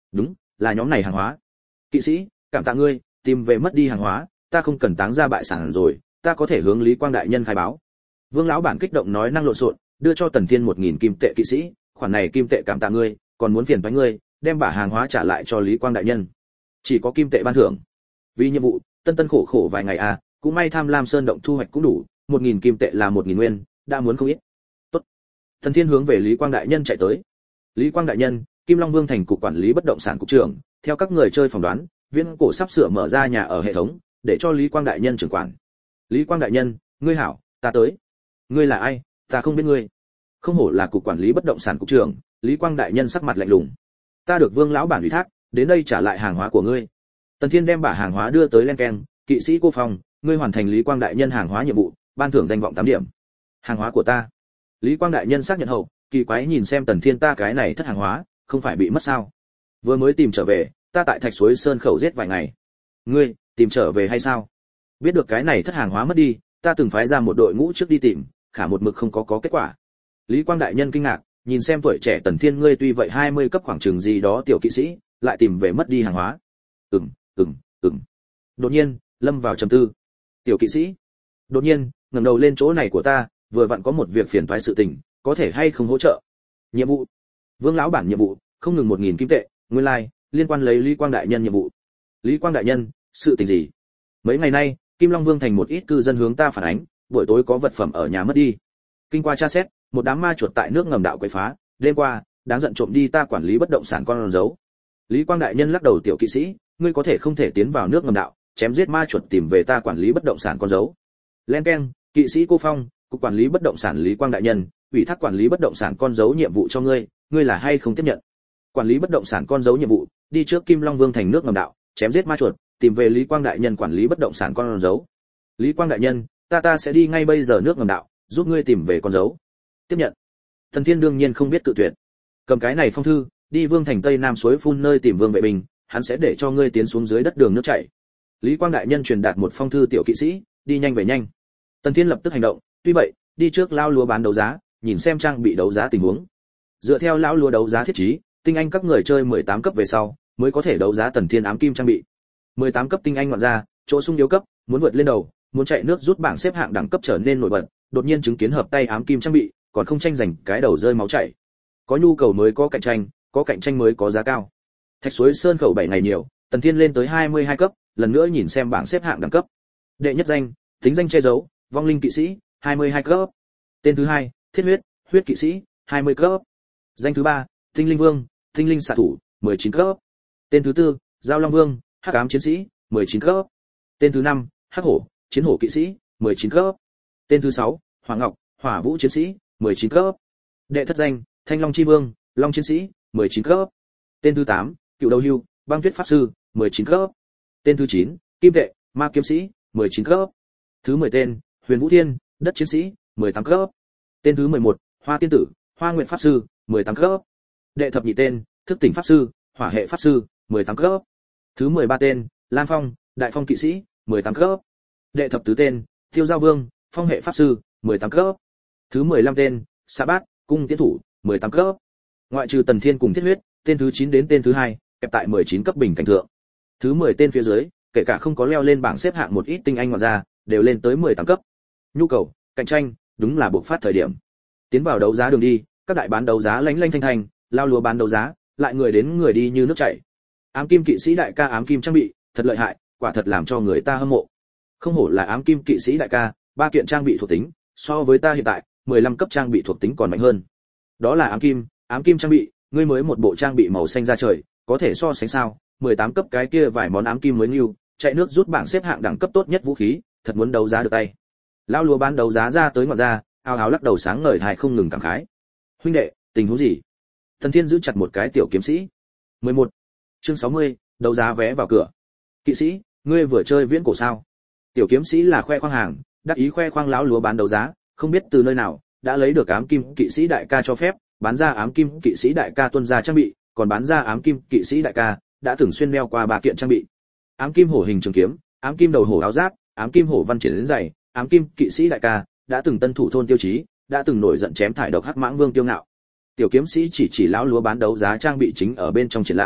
S1: Đúng, là nhóm này hàng hóa. Kỵ sĩ, cảm tạ ngươi, tìm về mất đi hàng hóa, ta không cần táng ra bại sản rồi, ta có thể hướng Lý Quang đại nhân khai báo. Vương lão bản kích động nói năng lộn xộn, đưa cho Tần Thiên một nghìn kim tệ. Kỵ sĩ, khoản này kim tệ cảm tạ ngươi, còn muốn phiền toái ngươi, đem bả hàng hóa trả lại cho Lý Quang đại nhân. Chỉ có kim tệ ban thưởng. Vì nhiệm vụ, Tân Tân khổ khổ vài ngày à, cũng may Tham Lam Sơn động thu hoạch cũng đủ, một nghìn kim tệ là một nghìn nguyên, đã muốn không ít. Tốt. Tần Thiên hướng về Lý Quang đại nhân chạy tới. Lý Quang đại nhân, Kim Long Vương thành cục quản lý bất động sản cục trưởng, theo các người chơi phỏng đoán, Viễn Cổ sắp sửa mở ra nhà ở hệ thống, để cho Lý Quang đại nhân trưởng quản. Lý Quang đại nhân, ngươi hảo, ta tới. Ngươi là ai? Ta không biết ngươi. Không hổ là cục quản lý bất động sản cục trưởng, Lý Quang đại nhân sắc mặt lạnh lùng. Ta được Vương lão bản ủy thác, đến đây trả lại hàng hóa của ngươi. Tần Thiên đem bả hàng hóa đưa tới Len Ken, kỵ sĩ Cô Phong, ngươi hoàn thành Lý Quang đại nhân hàng hóa nhiệm vụ, ban thưởng danh vọng tám điểm. Hàng hóa của ta. Lý Quang đại nhân xác nhận hậu, kỳ quái nhìn xem Tần Thiên, ta cái này thất hàng hóa, không phải bị mất sao? Vừa mới tìm trở về, ta tại Thạch Suối Sơn khẩu giết vài ngày. Ngươi, tìm trở về hay sao? Biết được cái này thất hàng hóa mất đi, ta từng phái ra một đội ngũ trước đi tìm, khả một mực không có có kết quả. Lý Quang đại nhân kinh ngạc, nhìn xem tuổi trẻ Tần Thiên, ngươi tuy vậy hai mươi cấp khoảng chừng gì đó tiểu kỵ sĩ, lại tìm về mất đi hàng hóa. Ừm, ừm, ừm. Đột nhiên, lâm vào trầm tư. Tiểu kỵ sĩ. Đột nhiên, ngẩng đầu lên, chỗ này của ta, vừa vặn có một việc phiền toái sự tình, có thể hay không hỗ trợ? Nhiệm vụ. Vương lão bản nhiệm vụ, không ngừng một nghìn kim tệ, nguyên lai, like, liên quan lấy Lý Quang đại nhân nhiệm vụ. Lý Quang đại nhân, sự tình gì? Mấy ngày nay, Kim Long Vương thành một ít cư dân hướng ta phản ánh, buổi tối có vật phẩm ở nhà mất đi. Kinh qua tra xét, một đám ma chuột tại nước ngầm đạo quấy phá, đêm qua, đáng giận trộm đi ta quản lý bất động sản con rấu. Lý Quang đại nhân lắc đầu, tiểu kỵ sĩ, ngươi có thể không thể tiến vào nước ngầm đạo, chém giết ma chuột tìm về ta quản lý bất động sản con dấu. Len Ken, kỵ sĩ Cô Phong, cục quản lý bất động sản Lý Quang đại nhân, ủy thác quản lý bất động sản con dấu nhiệm vụ cho ngươi, ngươi là hay không tiếp nhận? Quản lý bất động sản con dấu nhiệm vụ, đi trước Kim Long Vương thành nước ngầm đạo, chém giết ma chuột, tìm về Lý Quang đại nhân quản lý bất động sản con dấu. Lý Quang đại nhân, ta ta sẽ đi ngay bây giờ nước ngầm đạo, giúp ngươi tìm về con dấu. Tiếp nhận. Thần Thiên đương nhiên không biết cự tuyệt. Cầm cái này phong thư, đi Vương thành Tây Nam suối phun nơi tìm Vương vệ bình, hắn sẽ để cho ngươi tiến xuống dưới đất đường nước chảy. Lý Quang đại nhân truyền đạt một phong thư, tiểu kỵ sĩ, đi nhanh về nhanh. Tần Thiên lập tức hành động, tuy vậy, đi trước lão lúa bán đấu giá, nhìn xem trang bị đấu giá tình huống. Dựa theo lão lúa đấu giá thiết trí, tinh anh các người chơi mười tám cấp về sau, mới có thể đấu giá Tần Thiên ám kim trang bị. mười tám cấp tinh anh ngoạn ra, chỗ sung yếu cấp, muốn vượt lên đầu, muốn chạy nước rút bảng xếp hạng đẳng cấp trở nên nổi bật, đột nhiên chứng kiến hợp tay ám kim trang bị, còn không tranh giành cái đầu rơi máu chảy. Có nhu cầu mới có cạnh tranh, có cạnh tranh mới có giá cao. Thạch Suối Sơn khẩu bảy ngày nhiều, Tần Thiên lên tới hai mươi hai cấp, lần nữa nhìn xem bảng xếp hạng đẳng cấp. Đệ nhất danh, tính danh che giấu, vong linh kỵ sĩ, hai mươi hai cấp. Tên thứ hai, thiết huyết, huyết kỵ sĩ, hai mươi cấp. Danh thứ ba, tinh linh vương, tinh linh xạ thủ, mười chín cấp. Tên thứ tư, giao long vương, hắc ám chiến sĩ, mười chín cấp. Tên thứ năm, hắc hổ, chiến hổ kỵ sĩ, mười chín cấp. Tên thứ sáu, hỏa ngọc, hỏa vũ chiến sĩ, mười chín cấp. Đệ thất danh, thanh long chi vương, long chiến sĩ, mười chín cấp. Tên thứ tám, cựu đầu hưu, băng tuyết pháp sư, mười chín cấp. Tên thứ chín, kim tệ, ma kiếm sĩ, mười chín cấp. Thứ mười tên, huyền vũ thiên, đất chiến sĩ, mười tám cấp. Tên thứ mười một, hoa tiên tử, hoa nguyện pháp sư, mười tám cấp. Đệ thập nhị tên, thức tỉnh pháp sư, hỏa hệ pháp sư, mười tám cấp. Thứ mười ba tên, lam phong, đại phong kỵ sĩ, mười tám cấp. Đệ thập tứ tên, tiêu giao vương, phong hệ pháp sư, mười tám cấp. Thứ mười lăm tên, sa bát, cung tiến thủ, mười tám cấp. Ngoại trừ Tần Thiên cùng thiết huyết, tên thứ chín đến tên thứ hai, kẹp tại mười chín cấp bình cảnh thượng. Thứ mười tên phía dưới, kể cả không có leo lên bảng xếp hạng một ít tinh anh ngoại ra, đều lên tới mười tám cấp. Nhu cầu, cạnh tranh, đúng là bộc phát thời điểm. Tiến vào đấu giá đường đi, các đại bán đấu giá lánh lánh thanh thanh, lao lúa bán đấu giá, lại người đến người đi như nước chảy. Ám kim kỵ sĩ đại ca ám kim trang bị, thật lợi hại, quả thật làm cho người ta hâm mộ. Không hổ là ám kim kỵ sĩ đại ca, ba kiện trang bị thuộc tính, so với ta hiện tại, mười lăm cấp trang bị thuộc tính còn mạnh hơn. Đó là ám kim, ám kim trang bị, ngươi mới một bộ trang bị màu xanh ra trời, có thể so sánh sao? mười tám cấp cái kia vài món ám kim mới nhưu, chạy nước rút bảng xếp hạng đẳng cấp tốt nhất vũ khí, thật muốn đấu giá được tay. Lão lúa bán đấu giá ra tới ngọt ra, ao áo lắc đầu sáng ngời thai không ngừng cảm khái. Huynh đệ, tình huống gì? Thần Thiên giữ chặt một cái tiểu kiếm sĩ. mười một. Chương sáu mươi, đấu giá vé vào cửa. Kỵ sĩ, ngươi vừa chơi viễn cổ sao? Tiểu kiếm sĩ là khoe khoang hàng, đắc ý khoe khoang lão lúa bán đấu giá, không biết từ nơi nào đã lấy được ám kim kỵ sĩ đại ca cho phép, bán ra ám kim kỵ sĩ đại ca tuân ra trang bị, còn bán ra ám kim kỵ sĩ đại ca đã từng xuyên đeo qua ba kiện trang bị. Ám kim hổ hình trường kiếm, ám kim đầu hổ áo giáp, ám kim hổ văn triển đến giày, ám kim kỵ sĩ đại ca đã từng tân thủ thôn tiêu chí, đã từng nổi giận chém thải độc hắc mãng vương tiêu ngạo. Tiểu kiếm sĩ chỉ chỉ lão lúa bán đấu giá trang bị chính ở bên trong triển lãm,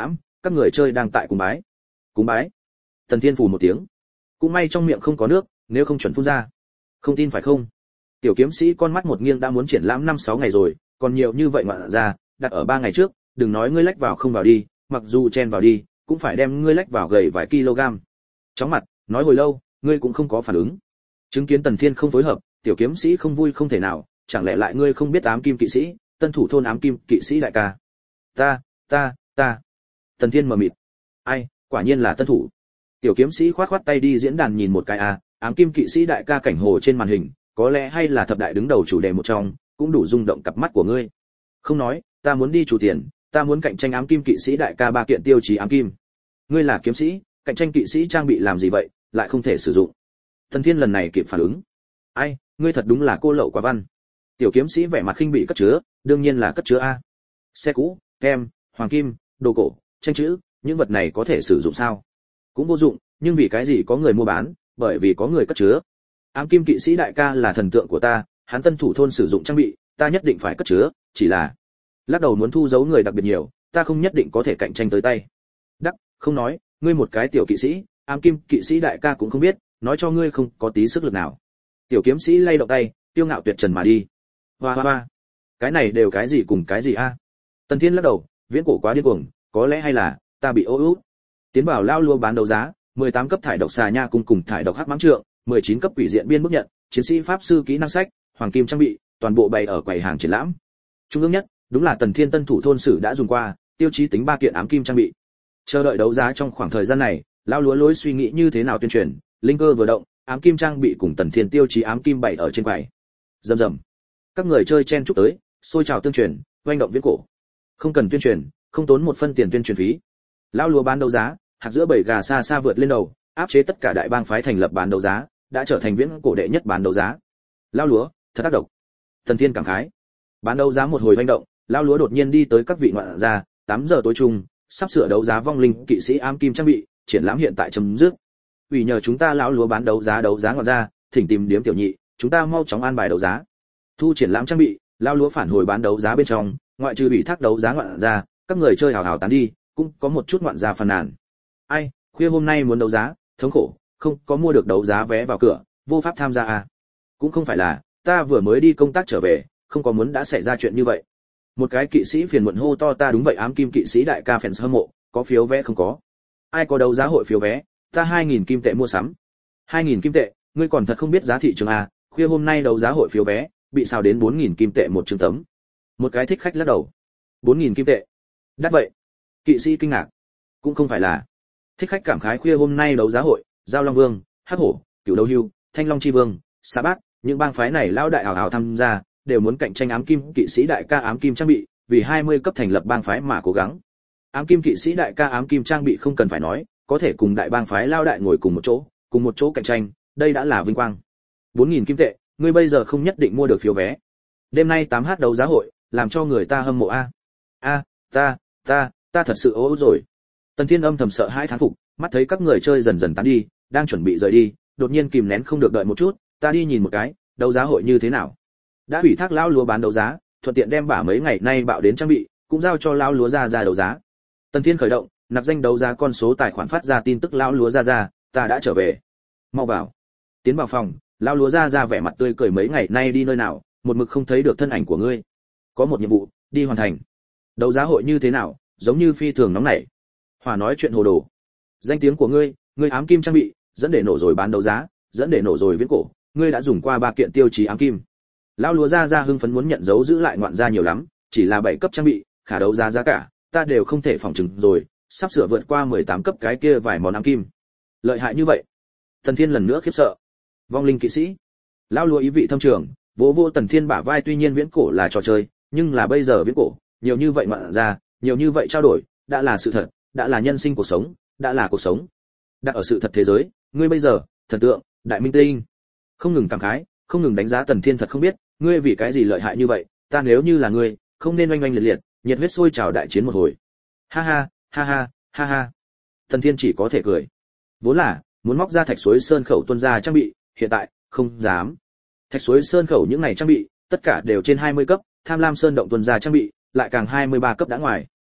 S1: các người chơi đang tại cúng bái. Cúng bái? Tần Thiên phù một tiếng. Cũng may trong miệng không có nước, nếu không chuẩn phun ra. Không tin phải không? Tiểu kiếm sĩ con mắt một nghiêng đã muốn triển lãm năm sáu ngày rồi, còn nhiều như vậy mà ra, đặt ở ba ngày trước, đừng nói ngươi lách vào không vào đi, mặc dù chen vào đi, cũng phải đem ngươi lách vào gầy vài kg. Chóng mặt, nói hồi lâu, ngươi cũng không có phản ứng. Chứng kiến Tần Thiên không phối hợp, tiểu kiếm sĩ không vui không thể nào, chẳng lẽ lại ngươi không biết ám kim kỵ sĩ, tân thủ thôn ám kim kỵ sĩ đại ca? Ta, ta, ta. Tần Thiên mờ mịt. Ai, quả nhiên là tân thủ. Tiểu kiếm sĩ khoát khoát tay đi diễn đàn nhìn một cái à, ám kim kỵ sĩ đại ca cảnh hồ trên màn hình, có lẽ hay là thập đại đứng đầu chủ đề một trong, cũng đủ rung động cặp mắt của ngươi. Không nói, ta muốn đi chủ tiền, ta muốn cạnh tranh ám kim kỵ sĩ đại ca ba kiện tiêu chí ám kim. Ngươi là kiếm sĩ, cạnh tranh kỵ sĩ trang bị làm gì vậy, lại không thể sử dụng. Tần Thiên lần này kịp phản ứng. Ai, ngươi thật đúng là cô lậu quá văn. Tiểu kiếm sĩ vẻ mặt khinh bị cất chứa, đương nhiên là cất chứa a. Xe cũ, kem, hoàng kim, đồ cổ, tranh chữ, những vật này có thể sử dụng sao? Cũng vô dụng, nhưng vì cái gì có người mua bán, bởi vì có người cất chứa. Ám kim kỵ sĩ đại ca là thần tượng của ta, hắn tân thủ thôn sử dụng trang bị, ta nhất định phải cất chứa, chỉ là lắc đầu muốn thu giấu người đặc biệt nhiều, ta không nhất định có thể cạnh tranh tới tay. Đắc, không nói, ngươi một cái tiểu kỵ sĩ, ám kim kỵ sĩ đại ca cũng không biết, nói cho ngươi không có tí sức lực nào. Tiểu kiếm sĩ lay động tay, tiêu ngạo tuyệt trần mà đi. Hoa hoa hoa, cái này đều cái gì cùng cái gì a? Tần Thiên lắc đầu, viễn cổ quá điên cuồng, có lẽ hay là ta bị ô út. Tiến vào lao lua bán đấu giá, mười tám cấp thải độc xà nha cùng cùng thải độc hắc mãng trượng, mười chín cấp quỷ diện biên bức nhận, chiến sĩ pháp sư kỹ năng sách, hoàng kim trang bị, toàn bộ bày ở quầy hàng triển lãm. Trung ương nhất, đúng là Tần Thiên tân thủ thôn sử đã dùng qua, tiêu chí tính ba kiện ám kim trang bị. Chờ đợi đấu giá trong khoảng thời gian này, lao lúa lối suy nghĩ như thế nào tuyên truyền, linh cơ vừa động, ám kim trang bị cùng Tần Thiên tiêu chí ám kim bày ở trên quầy. Rầm rầm. Các người chơi chen chúc tới, xôi trào tương truyền, oanh động viễn cổ. Không cần tuyên truyền, không tốn một phân tiền tuyên truyền phí. Lao lúa bán đấu giá, hạt giữa bảy gà xa xa vượt lên đầu, áp chế tất cả đại bang phái thành lập bán đấu giá, đã trở thành viễn cổ đệ nhất bán đấu giá. Lao lúa, thật tác động. Tần Thiên cảm khái. Bán đấu giá một hồi hoành động, lao lúa đột nhiên đi tới các vị ngoạn gia, tám giờ tối chung, sắp sửa đấu giá vong linh kỵ sĩ ám kim trang bị, triển lãm hiện tại chấm dứt. Vì nhờ chúng ta lão lúa bán đấu giá đấu giá ngoạn gia, thỉnh tìm điếm tiểu nhị, chúng ta mau chóng an bài đấu giá. Thu triển lãm trang bị, lao lúa phản hồi bán đấu giá bên trong, ngoại trừ bị thác đấu giá ngoạn gia, các người chơi hào hào tán đi, cũng có một chút ngoạn gia phàn nàn. Ai, khuya hôm nay muốn đấu giá, thống khổ, không có mua được đấu giá vé vào cửa, vô pháp tham gia à? Cũng không phải là, ta vừa mới đi công tác trở về, không có muốn đã xảy ra chuyện như vậy. Một cái kỵ sĩ phiền muộn hô to ta đúng vậy ám kim kỵ sĩ đại ca fans hâm mộ, có phiếu vé không có? Ai có đấu giá hội phiếu vé, ta hai nghìn kim tệ mua sắm. hai nghìn kim tệ, ngươi còn thật không biết giá thị trường à, khuya hôm nay đấu giá hội phiếu vé, bị sao đến bốn nghìn kim tệ một trường tấm. Một cái thích khách lắc đầu. bốn nghìn kim tệ. Đắt vậy. Kỵ sĩ kinh ngạc. Cũng không phải là. Thích khách cảm khái khuya hôm nay đấu giá hội, Giao Long Vương, Hắc Hổ, Cửu Đầu Hưu, Thanh Long Chi Vương, Sa Bát, những bang phái này lão đại hào hào tham gia, đều muốn cạnh tranh ám kim kỵ sĩ đại ca ám kim trang bị, vì hai mươi cấp thành lập bang phái mà cố gắng. Ám kim kỵ sĩ đại ca ám kim trang bị không cần phải nói, có thể cùng đại bang phái lao đại ngồi cùng một chỗ, cùng một chỗ cạnh tranh, đây đã là vinh quang. bốn nghìn kim tệ, ngươi bây giờ không nhất định mua được phiếu vé. Đêm nay tám h đấu giá hội, làm cho người ta hâm mộ a. A, ta, ta, ta thật sự ố rồi. Tần Thiên âm thầm sợ hãi thán phục, mắt thấy các người chơi dần dần tán đi, đang chuẩn bị rời đi, đột nhiên kìm nén không được đợi một chút, ta đi nhìn một cái, đấu giá hội như thế nào. Đã ủy thác lão lúa bán đấu giá, thuận tiện đem bả mấy ngày nay bạo đến trang bị, cũng giao cho lão lúa ra ra đấu giá. Tần Thiên khởi động, nạp danh đấu giá con số tài khoản phát ra tin tức lão lúa ra ra, ta đã trở về. Mau vào. Tiến vào phòng, lão lúa ra ra vẻ mặt tươi cười mấy ngày nay đi nơi nào, một mực không thấy được thân ảnh của ngươi. Có một nhiệm vụ, đi hoàn thành. Đấu giá hội như thế nào, giống như phi thường nóng nảy. Hòa nói chuyện hồ đồ. Danh tiếng của ngươi, ngươi ám kim trang bị, dẫn để nổ rồi bán đấu giá, dẫn để nổ rồi viễn cổ, ngươi đã dùng qua ba kiện tiêu chí ám kim. Lão lúa ra ra hưng phấn muốn nhận dấu giữ lại ngoạn gia nhiều lắm, chỉ là bảy cấp trang bị, khả đấu giá giá cả, ta đều không thể phòng chừng rồi, sắp sửa vượt qua mười tám cấp cái kia vài món ám kim. Lợi hại như vậy. Tần Thiên lần nữa khiếp sợ. Vong linh kỵ sĩ. Lão lúa ý vị thâm trường, vỗ vỗ Tần Thiên bả vai, tuy nhiên viễn cổ là trò chơi, nhưng là bây giờ viễn cổ, nhiều như vậy ngoạn gia, nhiều như vậy trao đổi, đã là sự thật, đã là nhân sinh cuộc sống, đã là cuộc sống. Đặt ở sự thật thế giới, ngươi bây giờ, thần tượng, đại minh tinh. Không ngừng cảm khái, không ngừng đánh giá Tần Thiên thật không biết, ngươi vì cái gì lợi hại như vậy, ta nếu như là ngươi, không nên oanh oanh liệt liệt, nhiệt huyết sôi trào đại chiến một hồi. Ha ha, ha ha, ha ha. Tần Thiên chỉ có thể cười. Vốn là muốn móc ra thạch suối sơn khẩu tuân ra trang bị, hiện tại không dám. Thạch suối sơn khẩu những này trang bị, tất cả đều trên hai mươi cấp, tham lam sơn động tuân ra trang bị, lại càng hai mươi ba cấp đã ngoài.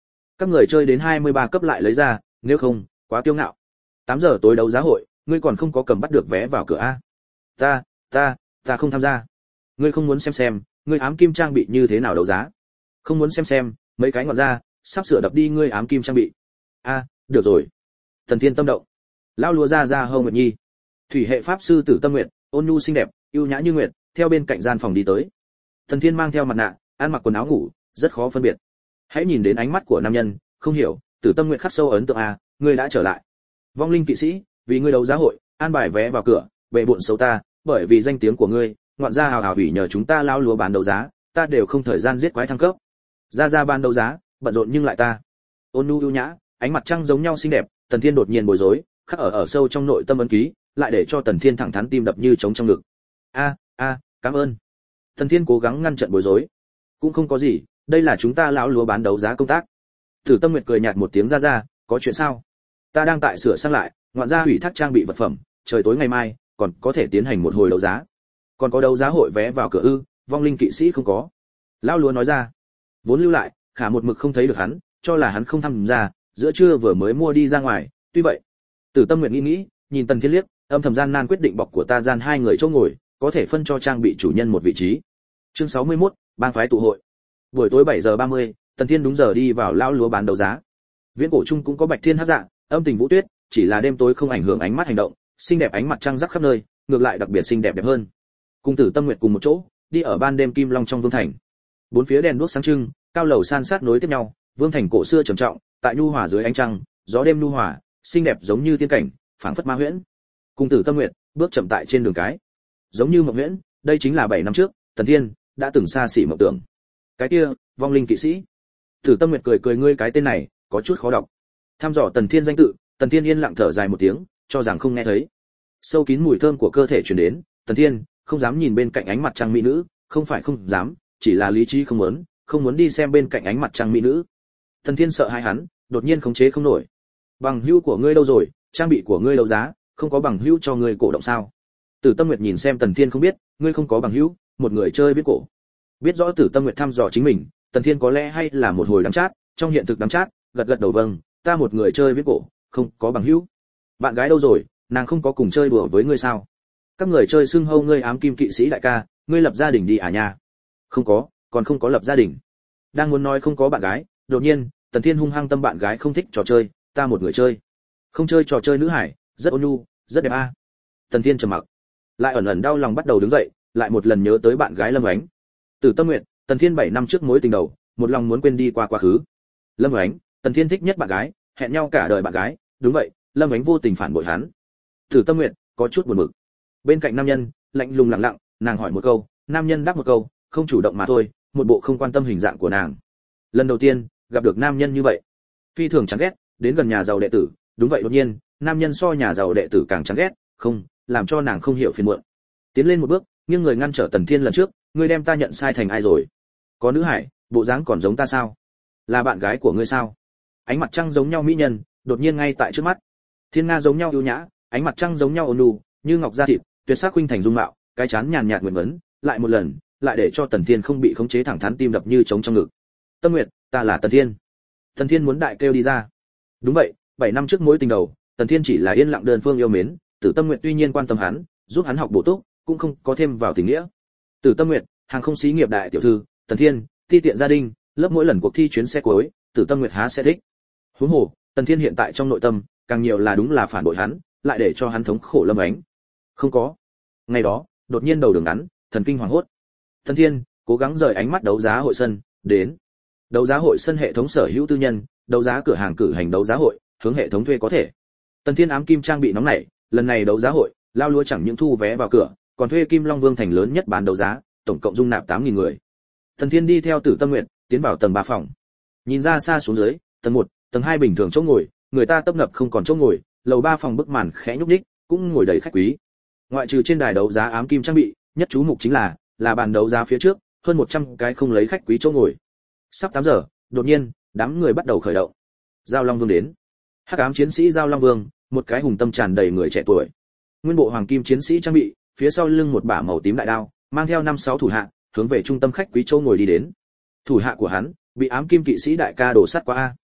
S1: Các người chơi đến hai mươi ba cấp lại lấy ra, nếu không, quá kiêu ngạo. tám giờ tối đấu giá hội, ngươi còn không có cầm bắt được vé vào cửa a. Ta, ta, ta không tham gia. Ngươi không muốn xem xem, ngươi ám kim trang bị như thế nào đấu giá? Không muốn xem xem, mấy cái ngọn ra, sắp sửa đập đi ngươi ám kim trang bị. A, được rồi. Thần Thiên tâm động. Lão lúa ra ra Hồng Nguyệt Nhi. Thủy hệ pháp sư Tử Tâm Nguyệt, ôn nhu xinh đẹp, yêu nhã như nguyệt, theo bên cạnh gian phòng đi tới. Thần Thiên mang theo mặt nạ, ăn mặc quần áo ngủ, rất khó phân biệt. Hãy nhìn đến ánh mắt của nam nhân, không hiểu, Tử Tâm Nguyệt khắc sâu ấn tượng a, ngươi đã trở lại. Vong linh kỵ sĩ, vì ngươi đấu giá hội, an bài vé vào cửa, bệ bội xấu ta, bởi vì danh tiếng của ngươi, ngoạn gia hào hào hủy nhờ chúng ta lao lúa bán đấu giá, ta đều không thời gian giết quái thăng cấp. Ra ra ban đấu giá, bận rộn nhưng lại ta. Ôn nhu ưu nhã, ánh mặt trăng giống nhau xinh đẹp, Tần Thiên đột nhiên bối rối, khắc ở ở sâu trong nội tâm ấn ký, lại để cho Tần Thiên thẳng thắn tim đập như trống trong ngực. A, a, cảm ơn. Tần Thiên cố gắng ngăn chặn bối rối. Cũng không có gì, đây là chúng ta lão lúa bán đấu giá công tác. Tử Tâm Nguyệt cười nhạt một tiếng ra ra, có chuyện sao? Ta đang tại sửa sang lại, ngoạn gia hủy thác trang bị vật phẩm, trời tối ngày mai còn có thể tiến hành một hồi đấu giá. Còn có đấu giá hội vé vào cửa ư? Vong linh kỵ sĩ không có. Lão lúa nói ra. Vốn lưu lại, khả một mực không thấy được hắn, cho là hắn không tham gia, giữa trưa vừa mới mua đi ra ngoài, tuy vậy. Tử Tâm Nguyệt nghĩ nghĩ, nhìn Tần Thiên liếc, âm thầm gian nan quyết định bọc của ta gian hai người chỗ ngồi, có thể phân cho trang bị chủ nhân một vị trí. Chương sáu mươi mốt, bang phái tụ hội. Buổi tối bảy giờ ba mươi, Tần Thiên đúng giờ đi vào lão lúa bán đấu giá. Viễn cổ trung cũng có bạch thiên hắc dạ, âm tình vũ tuyết, chỉ là đêm tối không ảnh hưởng ánh mắt hành động, xinh đẹp ánh mặt trăng rắc khắp nơi, ngược lại đặc biệt xinh đẹp đẹp hơn. Cùng Tử Tâm Nguyệt cùng một chỗ, đi ở ban đêm Kim Long trong vương thành. Bốn phía đèn đuốc sáng trưng, cao lầu san sát nối tiếp nhau, vương thành cổ xưa trầm trọng, tại nhu hòa dưới ánh trăng, gió đêm nhu hòa, xinh đẹp giống như tiên cảnh, phảng phất ma huyễn. Cùng Tử Tâm Nguyệt bước chậm tại trên đường cái, giống như mộng huyễn, đây chính là bảy năm trước, Tần Thiên đã từng xa xỉ mộng tưởng. Cái kia, vong linh kỵ sĩ. Tử Tâm Nguyệt cười cười, ngươi cái tên này có chút khó đọc. Tham dò Tần Thiên danh tự, Tần Thiên yên lặng thở dài một tiếng, cho rằng không nghe thấy. Sâu kín mùi thơm của cơ thể truyền đến, Tần Thiên không dám nhìn bên cạnh ánh mặt trăng mỹ nữ, không phải không dám, chỉ là lý trí không muốn, không muốn đi xem bên cạnh ánh mặt trăng mỹ nữ. Tần Thiên sợ hãi hắn, đột nhiên khống chế không nổi. Bằng hữu của ngươi đâu rồi? Trang bị của ngươi đấu giá, không có bằng hữu cho ngươi cổ động sao? Tử Tâm Nguyệt nhìn xem Tần Thiên không biết, ngươi không có bằng hữu, một người chơi viết cổ. Biết rõ Tử Tâm Nguyệt thăm dò chính mình, Tần Thiên có lẽ hay là một hồi đắng chát, trong hiện thực đắng chát, gật gật đầu vâng, ta một người chơi viết cổ, không có bằng hữu. Bạn gái đâu rồi, nàng không có cùng chơi đùa với ngươi sao? Các người chơi xưng hô ngươi ám kim kỵ sĩ đại ca, ngươi lập gia đình đi à nha? Không có, còn không có lập gia đình. Đang muốn nói không có bạn gái, đột nhiên, Tần Thiên hung hăng tâm bạn gái không thích trò chơi, ta một người chơi. Không chơi trò chơi nữ hải, rất ôn nhu, rất đẹp a. À. Tần Thiên trầm mặc, lại ẩn ẩn đau lòng bắt đầu đứng dậy, lại một lần nhớ tới bạn gái Lâm Ánh. Từ Tâm Nguyệt, Tần Thiên bảy năm trước mối tình đầu, một lòng muốn quên đi qua quá khứ. Lâm Ánh, Tần Thiên thích nhất bạn gái, hẹn nhau cả đời bạn gái, đúng vậy, Lâm Ánh vô tình phản bội hắn. Từ Tâm Nguyệt có chút buồn bực. Bên cạnh nam nhân, lạnh lùng lặng lặng, nàng hỏi một câu, nam nhân đáp một câu, không chủ động mà thôi, một bộ không quan tâm hình dạng của nàng. Lần đầu tiên gặp được nam nhân như vậy, phi thường chán ghét, đến gần nhà giàu đệ tử, đúng vậy đột nhiên, nam nhân so nhà giàu đệ tử càng chán ghét, không, làm cho nàng không hiểu phiền muộn. Tiến lên một bước, nhưng người ngăn trở Tần Thiên lần trước, ngươi đem ta nhận sai thành ai rồi? Có nữ hải, bộ dáng còn giống ta sao? Là bạn gái của ngươi sao? Ánh mặt trăng giống nhau mỹ nhân, đột nhiên ngay tại trước mắt. Thiên nga giống nhau yêu nhã, ánh mặt trăng giống nhau ôn nhu, như ngọc da thịt, tuyệt sắc khuynh thành dung mạo, cái chán nhàn nhạt nguyện vấn, lại một lần, lại để cho Tần Thiên không bị khống chế thẳng thắn tim đập như trống trong ngực. Tâm Nguyệt, ta là Tần Thiên. Tần Thiên muốn đại kêu đi ra. Đúng vậy, bảy năm trước mối tình đầu, Tần Thiên chỉ là yên lặng đơn phương yêu mến, Tử Tâm Nguyệt tuy nhiên quan tâm hắn, giúp hắn học bổ túc, cũng không có thêm vào tình nghĩa. Tử Tâm Nguyệt, hàng không xí nghiệp đại tiểu thư, Tần Thiên, ti tiện gia đình, lớp mỗi lần cuộc thi chuyến xe cuối, Tử Tâm Nguyệt há sẽ thích. Huống hồ, Tần Thiên hiện tại trong nội tâm, càng nhiều là đúng là phản bội hắn, lại để cho hắn thống khổ Lâm Ánh. Không có. Ngày đó, đột nhiên đầu đường ngắn, thần kinh hoàng hốt. Tần Thiên cố gắng rời ánh mắt đấu giá hội sân, đến. Đấu giá hội sân hệ thống sở hữu tư nhân, đấu giá cửa hàng cử hành đấu giá hội, hướng hệ thống thuê có thể. Tần Thiên ám kim trang bị nóng nảy, lần này đấu giá hội, lao lúa chẳng những thu vé vào cửa, còn thuê Kim Long Vương thành lớn nhất bán đấu giá, tổng cộng dung nạp tám nghìn người. Tần Thiên đi theo Tử Tâm Nguyệt, tiến vào tầng ba phòng. Nhìn ra xa xuống dưới, tầng một, tầng hai bình thường chỗ ngồi, người ta tấp nập không còn chỗ ngồi, lầu ba phòng bức màn khẽ nhúc nhích, cũng ngồi đầy khách quý. Ngoại trừ trên đài đấu giá ám kim trang bị, nhất chú mục chính là là bàn đấu giá phía trước, hơn một trăm cái không lấy khách quý chỗ ngồi. Sắp tám giờ, đột nhiên, đám người bắt đầu khởi động. Giao Long Vương đến. Hắc ám chiến sĩ Giao Long Vương, một cái hùng tâm tràn đầy người trẻ tuổi. Nguyên bộ hoàng kim chiến sĩ trang bị, phía sau lưng một bả màu tím đại đao, mang theo năm sáu thủ hạ, hướng về trung tâm khách quý chỗ ngồi đi đến. Thủ hạ của hắn, bị ám kim kỵ sĩ đại ca đổ sát qua a.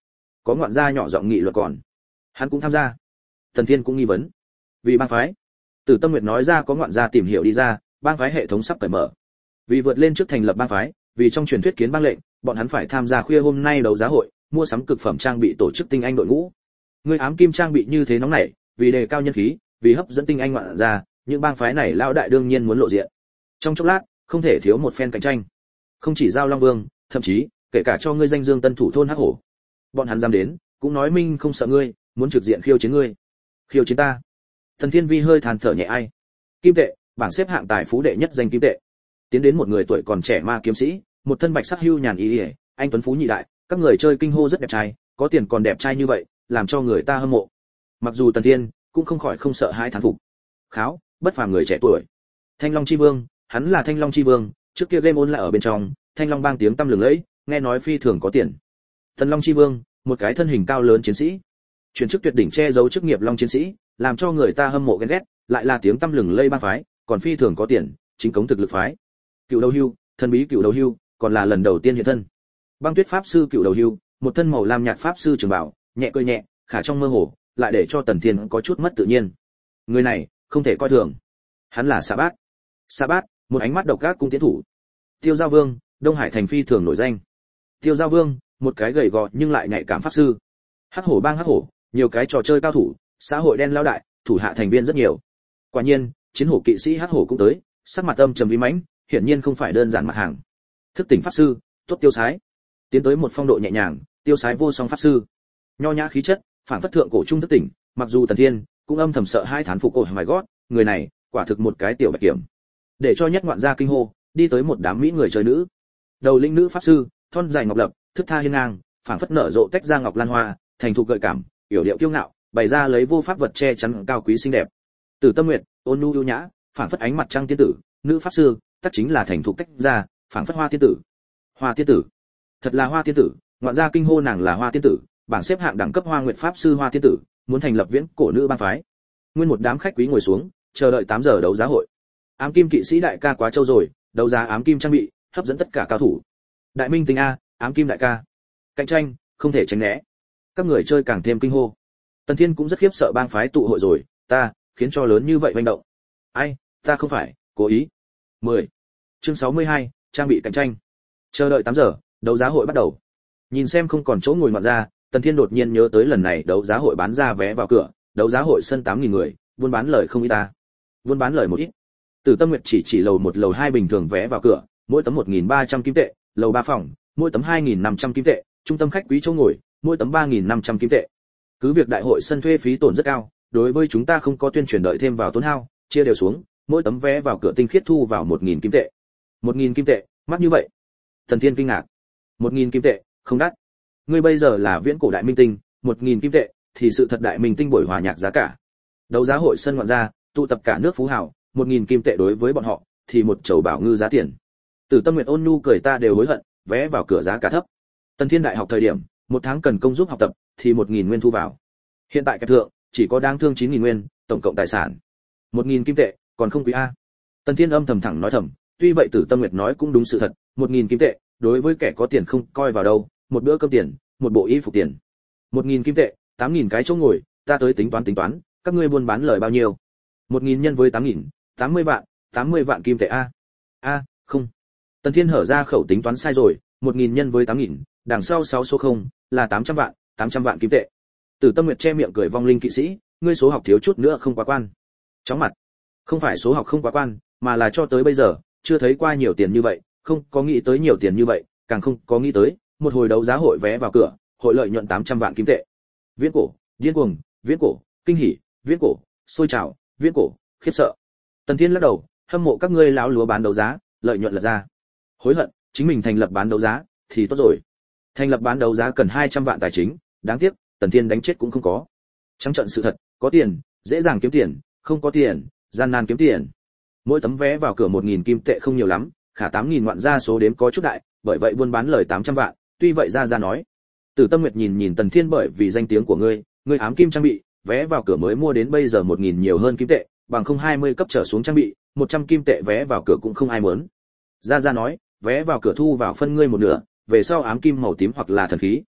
S1: có ngoạn gia nhỏ giọng nghị luận còn. Hắn cũng tham gia. Tần Thiên cũng nghi vấn. Vì bang phái. Tử Tâm Nguyệt nói ra có ngoạn gia tìm hiểu đi ra, bang phái hệ thống sắp cởi mở. Vì vượt lên trước thành lập bang phái, vì trong truyền thuyết kiến bang lệnh, bọn hắn phải tham gia khuya hôm nay đấu giá hội, mua sắm cực phẩm trang bị tổ chức tinh anh đội ngũ. Người ám kim trang bị như thế nóng nảy, vì đề cao nhân khí, vì hấp dẫn tinh anh ngoạn gia, những bang phái này lão đại đương nhiên muốn lộ diện. Trong chốc lát, không thể thiếu một phen cạnh tranh. Không chỉ giao Long Vương, thậm chí kể cả cho ngươi danh dương tân thủ thôn Hắc Hổ. Bọn hắn dám đến, cũng nói minh không sợ ngươi, muốn trực diện khiêu chiến ngươi. Khiêu chiến ta? Thần Thiên Vi hơi than thở nhẹ ai. Kim tệ, bảng xếp hạng tài phú đệ nhất danh kim tệ. Tiến đến một người tuổi còn trẻ ma kiếm sĩ, một thân bạch sắc hưu nhàn y, anh tuấn phú nhị đại, các người chơi kinh hô rất đẹp trai, có tiền còn đẹp trai như vậy, làm cho người ta hâm mộ. Mặc dù Tần Thiên cũng không khỏi không sợ hãi thán phục. Kháo, bất phàm người trẻ tuổi. Thanh Long chi vương, hắn là Thanh Long chi vương, trước kia game on lại ở bên trong, Thanh Long bang tiếng tăm lừng lẫy, nghe nói phi thường có tiền. Thần Long chi vương, một cái thân hình cao lớn chiến sĩ, chuyển chức tuyệt đỉnh che giấu chức nghiệp long chiến sĩ, làm cho người ta hâm mộ ghen ghét, lại là tiếng tăm lừng lẫy bang phái, còn phi thường có tiền, chính cống thực lực phái. Cựu đầu hưu, thần bí cựu đầu hưu, còn là lần đầu tiên hiện thân. Băng Tuyết pháp sư cựu đầu hưu, một thân màu lam nhạt pháp sư trường bảo, nhẹ cười nhẹ, khả trong mơ hồ, lại để cho Tần Thiên có chút mất tự nhiên. Người này, không thể coi thường. Hắn là Sa Bát. Sa Bát, một ánh mắt độc ác cung tiến thủ. Tiêu Giao Vương, Đông Hải thành phi thường nổi danh. Tiêu Giao Vương, một cái gầy gò nhưng lại nhạy cảm pháp sư. Hắc Hổ bang Hắc Hổ, nhiều cái trò chơi cao thủ, xã hội đen lao đại, thủ hạ thành viên rất nhiều. Quả nhiên, chiến hổ kỵ sĩ Hắc Hổ cũng tới, sắc mặt âm trầm uy mãnh, hiển nhiên không phải đơn giản mặt hàng. Thức tỉnh pháp sư, tốt tiêu sái. Tiến tới một phong độ nhẹ nhàng, tiêu sái vô song pháp sư. Nho nhã khí chất, phản phất thượng cổ trung thức tỉnh, mặc dù Tần Thiên cũng âm thầm sợ hai thán phục ôi my god, người này, quả thực một cái tiểu bạch kiểm. Để cho nhất ngoạn gia kinh hô, đi tới một đám mỹ người chơi nữ. Đầu linh nữ pháp sư, thon dài ngọc lập, thức tha hiên ngang, phảng phất nở rộ tách ra ngọc lan hoa, thành thục gợi cảm, yểu điệu kiêu ngạo, bày ra lấy vô pháp vật che chắn cao quý xinh đẹp. Tử Tâm Nguyệt, ôn nhu yêu nhã, phảng phất ánh mặt trăng tiên tử, nữ pháp sư, tất chính là thành thục tách ra, phảng phất hoa tiên tử. Hoa tiên tử, thật là hoa tiên tử, ngoạn gia kinh hô nàng là hoa tiên tử, bảng xếp hạng đẳng cấp hoa nguyệt pháp sư hoa tiên tử, muốn thành lập viễn cổ nữ bang phái. Nguyên một đám khách quý ngồi xuống, chờ đợi tám giờ đấu giá hội. Ám kim kỵ sĩ đại ca quá trâu rồi, đấu giá ám kim trang bị, hấp dẫn tất cả cao thủ. Đại minh tinh a, ám kim đại ca. Cạnh tranh, không thể tránh né. Các người chơi càng thêm kinh hô. Tần Thiên cũng rất khiếp sợ bang phái tụ hội rồi, ta, khiến cho lớn như vậy manh động. Ai, ta không phải, cố ý. mười. Chương sáu mươi hai, trang bị cạnh tranh. Chờ đợi tám giờ, đấu giá hội bắt đầu. Nhìn xem không còn chỗ ngồi ngoạn ra, Tần Thiên đột nhiên nhớ tới lần này đấu giá hội bán ra vé vào cửa, đấu giá hội sân tám nghìn người, buôn bán lời không ít ta. Buôn bán lời một ít. Tử Tâm Nguyệt chỉ chỉ lầu một lầu hai bình thường vé vào cửa, mỗi tấm một nghìn ba trăm kim tệ, lầu ba phòng, mỗi tấm hai nghìn năm trăm kim tệ, trung tâm khách quý chỗ ngồi, mỗi tấm ba nghìn năm trăm kim tệ. Cứ việc đại hội sân thuê phí tổn rất cao, đối với chúng ta không có tuyên truyền đợi thêm vào tốn hao, chia đều xuống, mỗi tấm vé vào cửa tinh khiết thu vào một nghìn kim tệ. một nghìn kim tệ, mắc như vậy? Thần Thiên kinh ngạc. một nghìn kim tệ, không đắt. Ngươi bây giờ là viễn cổ đại minh tinh, một nghìn kim tệ thì sự thật đại minh tinh buổi hòa nhạc giá cả. Đấu giá hội sân ngoạn gia, tụ tập cả nước phú hào, một nghìn kim tệ đối với bọn họ thì một chầu bảo ngư giá tiền. Tử Tâm Nguyệt ôn nhu cười ta đều hối hận, vé vào cửa giá cả thấp. Tần Thiên đại học thời điểm, một tháng cần công giúp học tập thì một nghìn nguyên thu vào. Hiện tại kẹp thượng, chỉ có đáng thương chín nghìn nguyên, tổng cộng tài sản một nghìn kim tệ, còn không quý a. Tần Thiên âm thầm thẳng nói thầm, tuy vậy Tử Tâm Nguyệt nói cũng đúng sự thật, một nghìn kim tệ, đối với kẻ có tiền không coi vào đâu, một bữa cơm tiền, một bộ y phục tiền. một nghìn kim tệ, tám nghìn cái chỗ ngồi, ta tới tính toán tính toán, các ngươi buôn bán lời bao nhiêu? một nghìn nhân với tám nghìn, tám mươi vạn, tám mươi vạn kim tệ a. A, không. Tần Thiên hở ra khẩu tính toán sai rồi, một nghìn nhân với tám nghìn, đằng sau sáu số không, là tám trăm vạn, tám trăm vạn kim tệ. Tử Tâm Nguyệt che miệng cười vong linh kỵ sĩ, ngươi số học thiếu chút nữa không quá quan. Chóng mặt. Không phải số học không quá quan, mà là cho tới bây giờ, chưa thấy qua nhiều tiền như vậy, không có nghĩ tới nhiều tiền như vậy, càng không có nghĩ tới, một hồi đấu giá hội vé vào cửa, hội lợi nhuận tám trăm vạn kim tệ. Viễn cổ, điên cuồng, viễn cổ, kinh hỉ, viễn cổ, sôi trào, viễn cổ, khiếp sợ. Tần Thiên lắc đầu, hâm mộ các ngươi láo lúa bán đấu giá, lợi nhuận lật ra. Hối hận, chính mình thành lập bán đấu giá thì tốt rồi. Thành lập bán đấu giá cần hai trăm vạn tài chính, đáng tiếc, Tần Thiên đánh chết cũng không có. Trắng trận sự thật, có tiền, dễ dàng kiếm tiền, không có tiền, gian nan kiếm tiền. Mỗi tấm vé vào cửa một nghìn kim tệ không nhiều lắm, khả tám nghìn ngoạn gia số đếm có chút đại, bởi vậy buôn bán lời tám trăm vạn, tuy vậy ra ra nói. Tử Tâm Nguyệt nhìn nhìn Tần Thiên bởi vì danh tiếng của ngươi, ngươi ám kim trang bị, vé vào cửa mới mua đến bây giờ một nghìn nhiều hơn kim tệ, bằng không hai mươi cấp trở xuống trang bị, một trăm kim tệ vé vào cửa cũng không ai muốn. Ra ra nói, vé vào cửa thu vào phân ngươi một nửa, về sau ám kim màu tím hoặc là thần khí,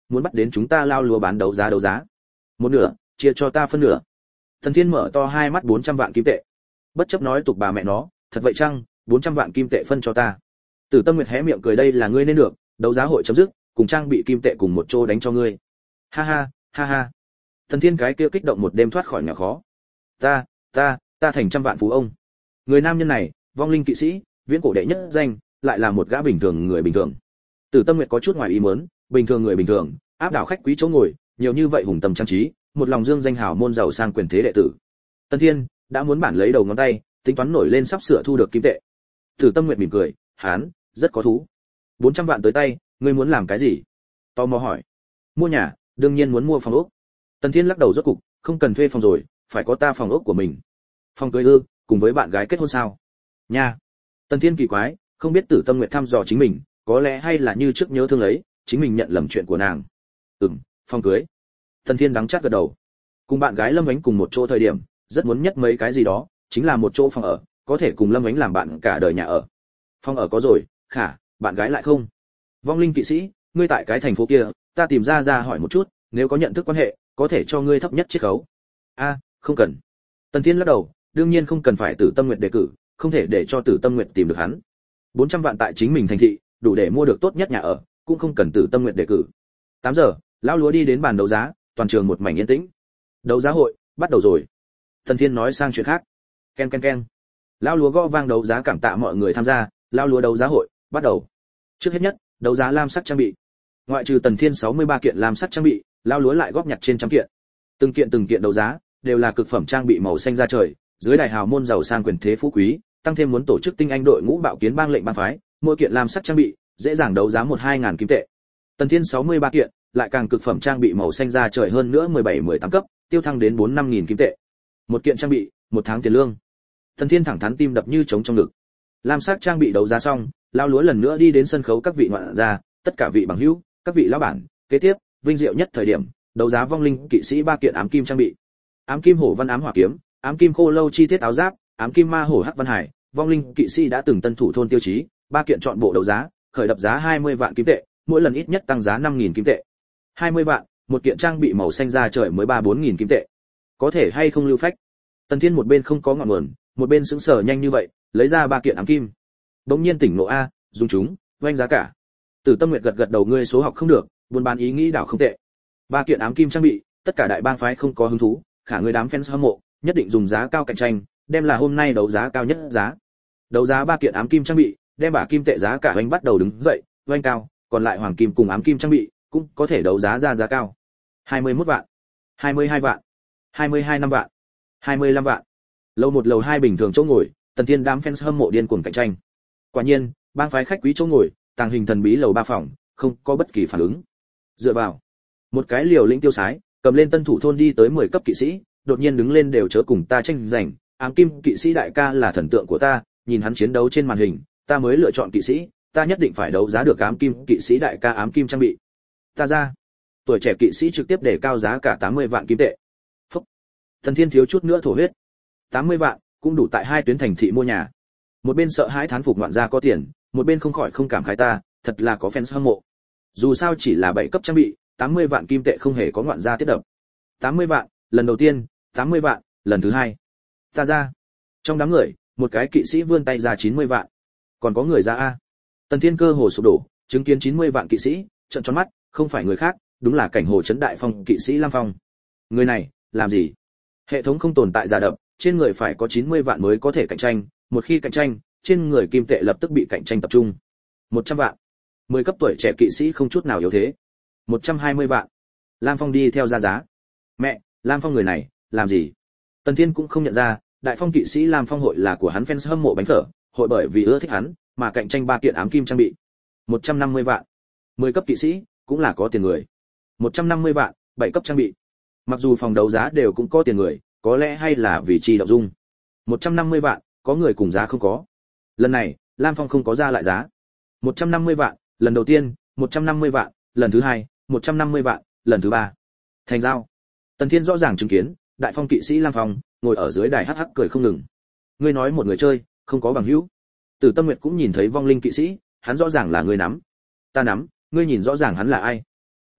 S1: muốn bắt đến chúng ta lao lúa bán đấu giá đấu giá. Một nửa, chia cho ta phân nửa. Tần Thiên mở to hai mắt, bốn trăm vạn kim tệ. Bất chấp nói tục bà mẹ nó, thật vậy chăng, bốn trăm vạn kim tệ phân cho ta. Tử Tâm Nguyệt hé miệng cười, đây là ngươi nên được, đấu giá hội chấm dứt, cùng trang bị kim tệ cùng một chỗ đánh cho ngươi. Ha ha, ha ha. Tần Thiên cái kia kích động một đêm thoát khỏi nhà khó. Ta, ta, ta thành trăm vạn phú ông. Người nam nhân này, vong linh kỵ sĩ, viễn cổ đệ nhất danh, lại là một gã bình thường người bình thường. Tử Tâm Nguyệt có chút ngoài ý muốn, bình thường người bình thường, áp đảo khách quý chỗ ngồi, nhiều như vậy hùng tầm trang trí, một lòng dương danh hào môn giàu sang quyền thế đệ tử. Tần Thiên đã muốn bản lấy đầu ngón tay, tính toán nổi lên sắp sửa thu được kim tệ. Tử Tâm Nguyệt mỉm cười, hán, rất có thú. bốn trăm vạn tới tay, ngươi muốn làm cái gì? Tò mò hỏi. Mua nhà, đương nhiên muốn mua phòng ốc. Tần Thiên lắc đầu rốt cục, không cần thuê phòng rồi, phải có ta phòng ốc của mình. Phòng cưới ư, cùng với bạn gái kết hôn sao? Nha. Tần Thiên kỳ quái, không biết Tử Tâm Nguyệt thăm dò chính mình, có lẽ hay là như trước nhớ thương lấy, chính mình nhận lầm chuyện của nàng. Ừm, phòng cưới. Tần Thiên đắng chát gật đầu. Cùng bạn gái Lâm Ánh cùng một chỗ thời điểm, rất muốn nhất mấy cái gì đó, chính là một chỗ phòng ở, có thể cùng Lâm Ánh làm bạn cả đời nhà ở. Phòng ở có rồi, khả, bạn gái lại không. Vong linh kỵ sĩ, ngươi tại cái thành phố kia, ta tìm ra ra hỏi một chút, nếu có nhận thức quan hệ, có thể cho ngươi thấp nhất chiết khấu. A, không cần. Tần Thiên lắc đầu, đương nhiên không cần phải Tử Tâm Nguyệt đề cử, không thể để cho Tử Tâm Nguyệt tìm được hắn. bốn trăm vạn tại chính mình thành thị, đủ để mua được tốt nhất nhà ở, cũng không cần Tử Tâm Nguyệt đề cử. tám giờ, lão lúa đi đến bàn đấu giá, toàn trường một mảnh yên tĩnh. Đấu giá hội bắt đầu rồi. Tần Thiên nói sang chuyện khác. Ken ken ken. Lão lúa gõ vang đấu giá, cảm tạ mọi người tham gia, lão lúa đấu giá hội bắt đầu. Trước hết nhất, đấu giá lam sắc trang bị. Ngoại trừ Tần Thiên sáu mươi ba kiện lam sắc trang bị, lão lúa lại góp nhặt trên trăm kiện. Từng kiện từng kiện đấu giá đều là cực phẩm trang bị màu xanh da trời, dưới đài hào môn giàu sang quyền thế phú quý, tăng thêm muốn tổ chức tinh anh đội ngũ bạo kiến bang lệnh bang phái, mỗi kiện lam sắc trang bị dễ dàng đấu giá một hai ngàn kim tệ. Tần Thiên sáu mươi ba kiện, lại càng cực phẩm trang bị màu xanh da trời hơn nữa mười bảy mười tám cấp, tiêu thăng đến bốn năm nghìn kim tệ. Một kiện trang bị, một tháng tiền lương. Tần Thiên thẳng thắn tim đập như trống trong ngực. Lam sắc trang bị đấu giá xong, lão lúa lần nữa đi đến sân khấu các vị ngoạn gia, tất cả vị bằng hữu, các vị lão bản, kế tiếp, vinh diệu nhất thời điểm, đấu giá vong linh kỵ sĩ ba kiện ám kim trang bị. Ám kim hổ văn ám hỏa kiếm, ám kim khô lâu chi tiết áo giáp, ám kim ma hổ hắc văn hải, vong linh kỵ sĩ đã từng tân thủ thôn tiêu chí, ba kiện chọn bộ đấu giá, khởi đập giá hai mươi vạn kim tệ, mỗi lần ít nhất tăng giá năm nghìn kim tệ. hai mươi vạn, một kiện trang bị màu xanh da trời mới ba bốn nghìn kim tệ. Có thể hay không lưu phách? Tần Thiên một bên không có ngọn nguồn, một bên sững sờ nhanh như vậy, lấy ra ba kiện ám kim. Đống nhiên tỉnh ngộ a, dùng chúng, oanh giá cả. Tử Tâm Nguyệt gật gật đầu, ngươi số học không được, buôn bán ý nghĩ đảo không tệ. Ba kiện ám kim trang bị, tất cả đại bang phái không có hứng thú, khả người đám fans hâm mộ, nhất định dùng giá cao cạnh tranh, đem là hôm nay đấu giá cao nhất giá. Đấu giá ba kiện ám kim trang bị, đem bả kim tệ giá cả oanh bắt đầu đứng dậy, oanh cao, còn lại hoàng kim cùng ám kim trang bị cũng có thể đấu giá ra giá cao. hai mươi mốt vạn, hai mươi hai vạn, hai mươi hai năm vạn, hai mươi lăm vạn. Lầu một lầu hai bình thường chỗ ngồi, Tần Thiên đám fans hâm mộ điên cuồng cạnh tranh. Quả nhiên, bang phái khách quý chỗ ngồi, tàng hình thần bí lầu ba phòng, không có bất kỳ phản ứng. Dựa vào, một cái liều lĩnh tiêu sái, cầm lên tân thủ thôn đi tới mười cấp kỵ sĩ, đột nhiên đứng lên, đều chớ cùng ta tranh giành, ám kim kỵ sĩ đại ca là thần tượng của ta, nhìn hắn chiến đấu trên màn hình, ta mới lựa chọn kỵ sĩ, ta nhất định phải đấu giá được ám kim kỵ sĩ đại ca ám kim trang bị. Ta ra. Tuổi trẻ kỵ sĩ trực tiếp để cao giá cả tám mươi vạn kim tệ. Phúc. Thần Thiên thiếu chút nữa thổ huyết. tám mươi vạn, cũng đủ tại hai tuyến thành thị mua nhà. Một bên sợ hãi thán phục ngoạn gia có tiền, một bên không khỏi không cảm khái ta, thật là có fans hâm mộ. Dù sao chỉ là bảy cấp trang bị, tám mươi vạn kim tệ không hề có ngoạn gia tiết đập. tám mươi vạn, lần đầu tiên, tám mươi vạn, lần thứ hai. Ta ra. Trong đám người, một cái kỵ sĩ vươn tay ra chín mươi vạn. Còn có người ra a. Tần Thiên cơ hồ sụp đổ, chứng kiến chín mươi vạn kỵ sĩ, trợn tròn mắt, không phải người khác, đúng là cảnh hồ trấn đại phong kỵ sĩ Lam Phong. Người này, làm gì? Hệ thống không tồn tại giả đập, trên người phải có chín mươi vạn mới có thể cạnh tranh, một khi cạnh tranh, trên người kim tệ lập tức bị cạnh tranh tập trung. một trăm vạn. mười cấp tuổi trẻ kỵ sĩ không chút nào yếu thế. một trăm hai mươi vạn. Lam Phong đi theo ra giá. Mẹ, Lam Phong người này, làm gì? Tần Thiên cũng không nhận ra, đại phong kỵ sĩ Lam Phong hội là của hắn fans hâm mộ bánh phở, hội bởi vì ưa thích hắn mà cạnh tranh ba kiện ám kim trang bị. một trăm năm mươi vạn. mười cấp kỵ sĩ cũng là có tiền người. một trăm năm mươi vạn, bảy cấp trang bị. Mặc dù phòng đấu giá đều cũng có tiền người, có lẽ hay là vì chi động dung. một trăm năm mươi vạn, có người cùng giá không có. Lần này, Lam Phong không có ra lại giá. một trăm năm mươi vạn, lần đầu tiên, một trăm năm mươi vạn, lần thứ hai, một trăm năm mươi vạn, lần thứ ba. Thành giao. Tần Thiên rõ ràng chứng kiến, đại phong kỵ sĩ Lam Phong ngồi ở dưới đài hắc hắc cười không ngừng. Ngươi nói một người chơi, không có bằng hữu. Tử Tâm Nguyệt cũng nhìn thấy vong linh kỵ sĩ, hắn rõ ràng là ngươi nắm. Ta nắm, ngươi nhìn rõ ràng hắn là ai.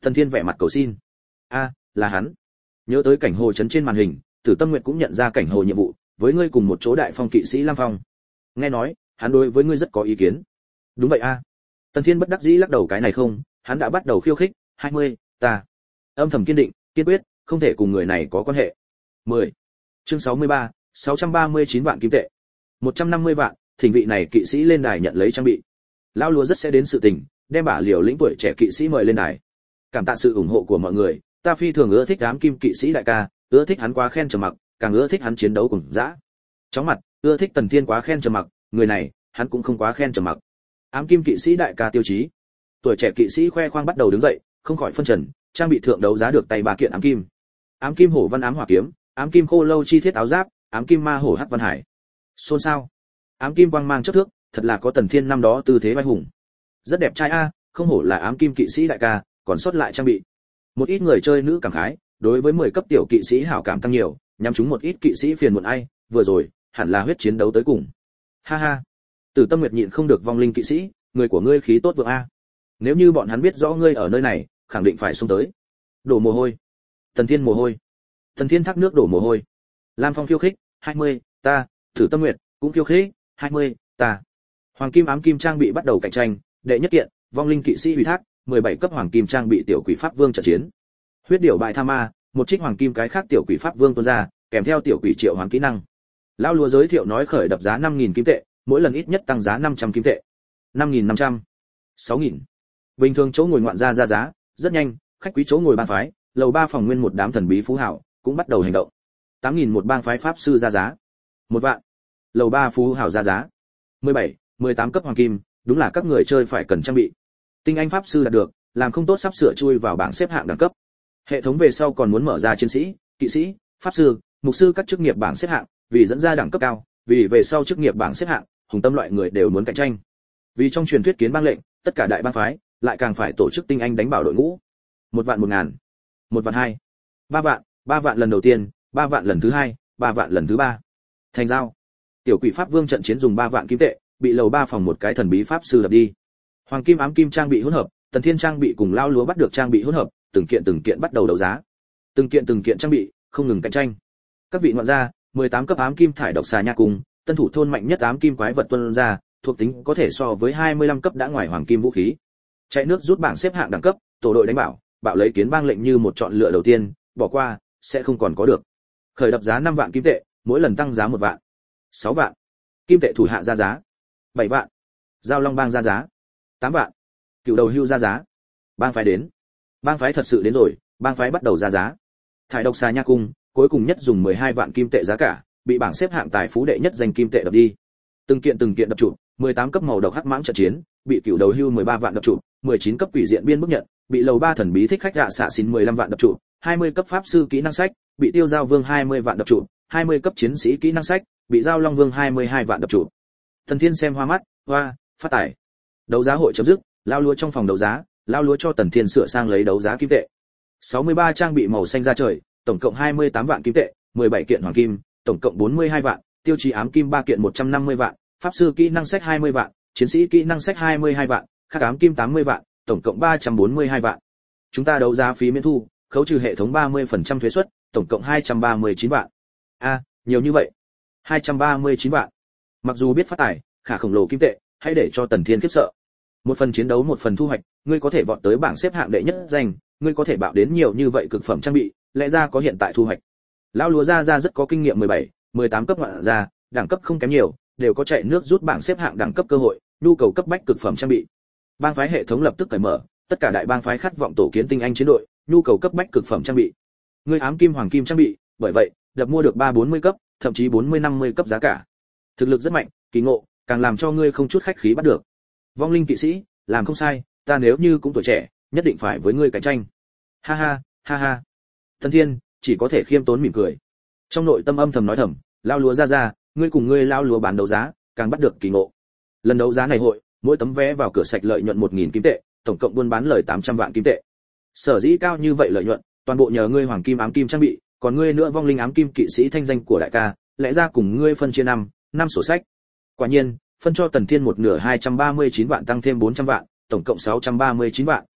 S1: Tần Thiên vẻ mặt cầu xin. A, là hắn. Nhớ tới cảnh hồ trấn trên màn hình, Tử Tâm Nguyệt cũng nhận ra cảnh hồ nhiệm vụ, với ngươi cùng một chỗ đại phong kỵ sĩ Lam Phong. Nghe nói, hắn đối với ngươi rất có ý kiến. Đúng vậy a. Tần Thiên bất đắc dĩ lắc đầu, cái này không, hắn đã bắt đầu khiêu khích, hai mươi, ta. Âm thầm kiên định, kiên quyết, không thể cùng người này có quan hệ. mười. Chương sáu mươi ba, sáu trăm ba mươi chín vạn kim tệ. một trăm năm mươi vạn, thỉnh vị này kỵ sĩ lên đài nhận lấy trang bị. Lão lúa rất sẽ đến sự tình, đem bả liều lĩnh tuổi trẻ kỵ sĩ mời lên đài. Cảm tạ sự ủng hộ của mọi người, ta phi thường ưa thích ám kim kỵ sĩ đại ca, ưa thích hắn quá khen trầm mặc, càng ưa thích hắn chiến đấu cùng dã. Chóng mặt, ưa thích Tần Thiên quá khen trầm mặc, người này, hắn cũng không quá khen trầm mặc. Ám kim kỵ sĩ đại ca tiêu chí. Tuổi trẻ kỵ sĩ khoe khoang bắt đầu đứng dậy, không khỏi phân trần, trang bị thượng đấu giá được tay ba kiện ám kim. Ám kim hổ văn ám hỏa kiếm, ám kim khô lâu chi thiết áo giáp, ám kim ma hổ hắc văn hải. Xôn xao. Ám kim quang mang chất thước, thật là có Tần Thiên năm đó tư thế vai hùng. Rất đẹp trai a, không hổ là ám kim kỵ sĩ đại ca, còn sót lại trang bị. Một ít người chơi nữ cảm khái, đối với mười cấp tiểu kỵ sĩ hảo cảm tăng nhiều, nhắm chúng một ít kỵ sĩ phiền muộn ai, vừa rồi, hẳn là huyết chiến đấu tới cùng. Ha ha. Tử Tâm Nguyệt nhịn không được vong linh kỵ sĩ, người của ngươi khí tốt vượng a. Nếu như bọn hắn biết rõ ngươi ở nơi này, khẳng định phải xông tới. Đổ mồ hôi. Tần Thiên mồ hôi. Tần Thiên thác nước đổ mồ hôi. Lam Phong khiêu khích, hai mươi, ta, Tử Tâm Nguyệt cũng khiêu khích, hai mươi, ta. Hoàng kim ám kim trang bị bắt đầu cạnh tranh, đệ nhất kiện, vong linh kỵ sĩ ủy thác, mười bảy cấp hoàng kim trang bị tiểu quỷ pháp vương trận chiến. Huyết điểu bại tham ma, một trích hoàng kim cái khác tiểu quỷ pháp vương tuôn ra, kèm theo tiểu quỷ triệu hoàng kỹ năng. Lão lúa giới thiệu nói khởi đập giá năm nghìn kim tệ, mỗi lần ít nhất tăng giá năm trăm kim tệ. năm nghìn năm trăm, sáu nghìn. Bình thường chỗ ngồi ngoạn ra ra giá, rất nhanh, khách quý chỗ ngồi ban phái, lầu ba phòng nguyên một đám thần bí phú hảo, cũng bắt đầu hành động. tám nghìn một bang phái pháp sư ra giá. Một vạn. Lầu ba phú hảo ra giá. mười bảy, mười tám cấp hoàng kim, đúng là các người chơi phải cần trang bị. Tinh anh pháp sư đạt được, làm không tốt sắp sửa chui vào bảng xếp hạng đẳng cấp. Hệ thống về sau còn muốn mở ra chiến sĩ, kỵ sĩ, pháp sư, mục sư các chức nghiệp bảng xếp hạng, vì dẫn ra đẳng cấp cao, vì về sau chức nghiệp bảng xếp hạng, hùng tâm loại người đều muốn cạnh tranh. Vì trong truyền thuyết kiến bang lệnh, tất cả đại bang phái lại càng phải tổ chức tinh anh đánh bảo đội ngũ. Một vạn một ngàn, một vạn hai, ba vạn, ba vạn lần đầu tiên, ba vạn lần thứ hai, ba vạn lần thứ ba. Thành giao. Tiểu quỷ pháp vương trận chiến dùng ba vạn kim tệ, bị lầu ba phòng một cái thần bí pháp sư đập đi. Hoàng kim ám kim trang bị hỗn hợp, Tần Thiên trang bị cùng lao lúa bắt được trang bị hỗn hợp, từng kiện từng kiện bắt đầu đấu giá. Từng kiện từng kiện trang bị, không ngừng cạnh tranh. Các vị ngoạn gia, mười tám cấp ám kim thải độc xà nha cùng, tân thủ thôn mạnh nhất ám kim quái vật tuân ra, thuộc tính có thể so với hai mươi lăm cấp đã ngoài hoàng kim vũ khí. Chạy nước rút bảng xếp hạng đẳng cấp, tổ đội đánh bảo, bạo lấy kiến bang lệnh như một chọn lựa đầu tiên, bỏ qua sẽ không còn có được. Khởi đập giá năm vạn kim tệ, mỗi lần tăng giá một vạn. sáu vạn. Kim tệ thủ hạ ra giá. bảy vạn. Giao Long bang ra giá. tám vạn. Cựu đầu hưu ra giá. Bang phái đến. Bang phái thật sự đến rồi, bang phái bắt đầu ra giá. Thải độc xà nha cung, cuối cùng nhất dùng mười hai vạn kim tệ giá cả, bị bảng xếp hạng tài phú đệ nhất danh kim tệ đập đi. Từng kiện từng kiện đập trụ, mười tám cấp màu độc hắc mãng trận chiến, bị cựu đầu hưu mười ba vạn đập trụ, mười chín cấp quỷ diện biên bức nhận, bị lầu ba thần bí thích khách gạ xạ xin mười lăm vạn đập trụ, hai mươi cấp pháp sư kỹ năng sách, bị tiêu giao vương hai mươi vạn đập trụ, hai mươi cấp chiến sĩ kỹ năng sách, bị giao long vương hai mươi hai vạn đập trụ. Thần Thiên xem hoa mắt, hoa, phát tài. Đấu giá hội chấm dứt, lao lúa trong phòng đấu giá, lao lúa cho Tần Thiên sửa sang lấy đấu giá kim tệ. sáu mươi ba trang bị màu xanh ra trời, tổng cộng hai mươi tám vạn kim tệ, mười bảy kiện hoàng kim, tổng cộng bốn mươi hai vạn, tiêu chí ám kim ba kiện một trăm năm mươi vạn, pháp sư kỹ năng sách hai mươi vạn, chiến sĩ kỹ năng sách hai mươi hai vạn, khác ám kim tám mươi vạn, tổng cộng ba trăm bốn mươi hai vạn. Chúng ta đấu giá phí miễn thu, khấu trừ hệ thống ba mươi phần trăm thuế suất, tổng cộng hai trăm ba mươi chín vạn. A, nhiều như vậy. hai trăm ba mươi chín vạn. Mặc dù biết phát tài, khả khổng lồ kim tệ, hãy để cho Tần Thiên khiếp sợ. Một phần chiến đấu một phần thu hoạch, ngươi có thể vọt tới bảng xếp hạng đệ nhất danh, ngươi có thể bạo đến nhiều như vậy cực phẩm trang bị, lẽ ra có hiện tại thu hoạch. Lão lúa ra ra rất có kinh nghiệm mười bảy, mười tám cấp ngoạn ra, đẳng cấp không kém nhiều, đều có chạy nước rút bảng xếp hạng đẳng cấp cơ hội, nhu cầu cấp bách cực phẩm trang bị. Bang phái hệ thống lập tức cởi mở, tất cả đại bang phái khát vọng tổ kiến tinh anh chiến đội, nhu cầu cấp bách cực phẩm trang bị. Ngươi ám kim hoàng kim trang bị, bởi vậy, đập mua được ba bốn mươi cấp, thậm chí bốn mươi năm mươi cấp giá cả. Thực lực rất mạnh, kỳ ngộ, càng làm cho ngươi không chút khách khí bắt được. Vong linh kỵ sĩ, làm không sai, ta nếu như cũng tuổi trẻ, nhất định phải với ngươi cạnh tranh. Ha ha, ha ha. Tần Thiên chỉ có thể khiêm tốn mỉm cười. Trong nội tâm âm thầm nói thầm, lao lúa ra ra, ngươi cùng ngươi lao lúa bán đấu giá, càng bắt được kỳ ngộ. Lần đấu giá này hội, mỗi tấm vé vào cửa sạch lợi nhuận một nghìn kim tệ, tổng cộng buôn bán lời tám trăm vạn kim tệ. Sở dĩ cao như vậy lợi nhuận, toàn bộ nhờ ngươi hoàng kim ám kim trang bị, còn ngươi nữa vong linh ám kim kỵ sĩ thanh danh của đại ca, lẽ ra cùng ngươi phân chia năm, năm sổ sách. Quả nhiên, phân cho Tần Thiên một nửa hai trăm ba mươi chín vạn tăng thêm bốn trăm vạn, tổng cộng sáu trăm ba mươi chín vạn,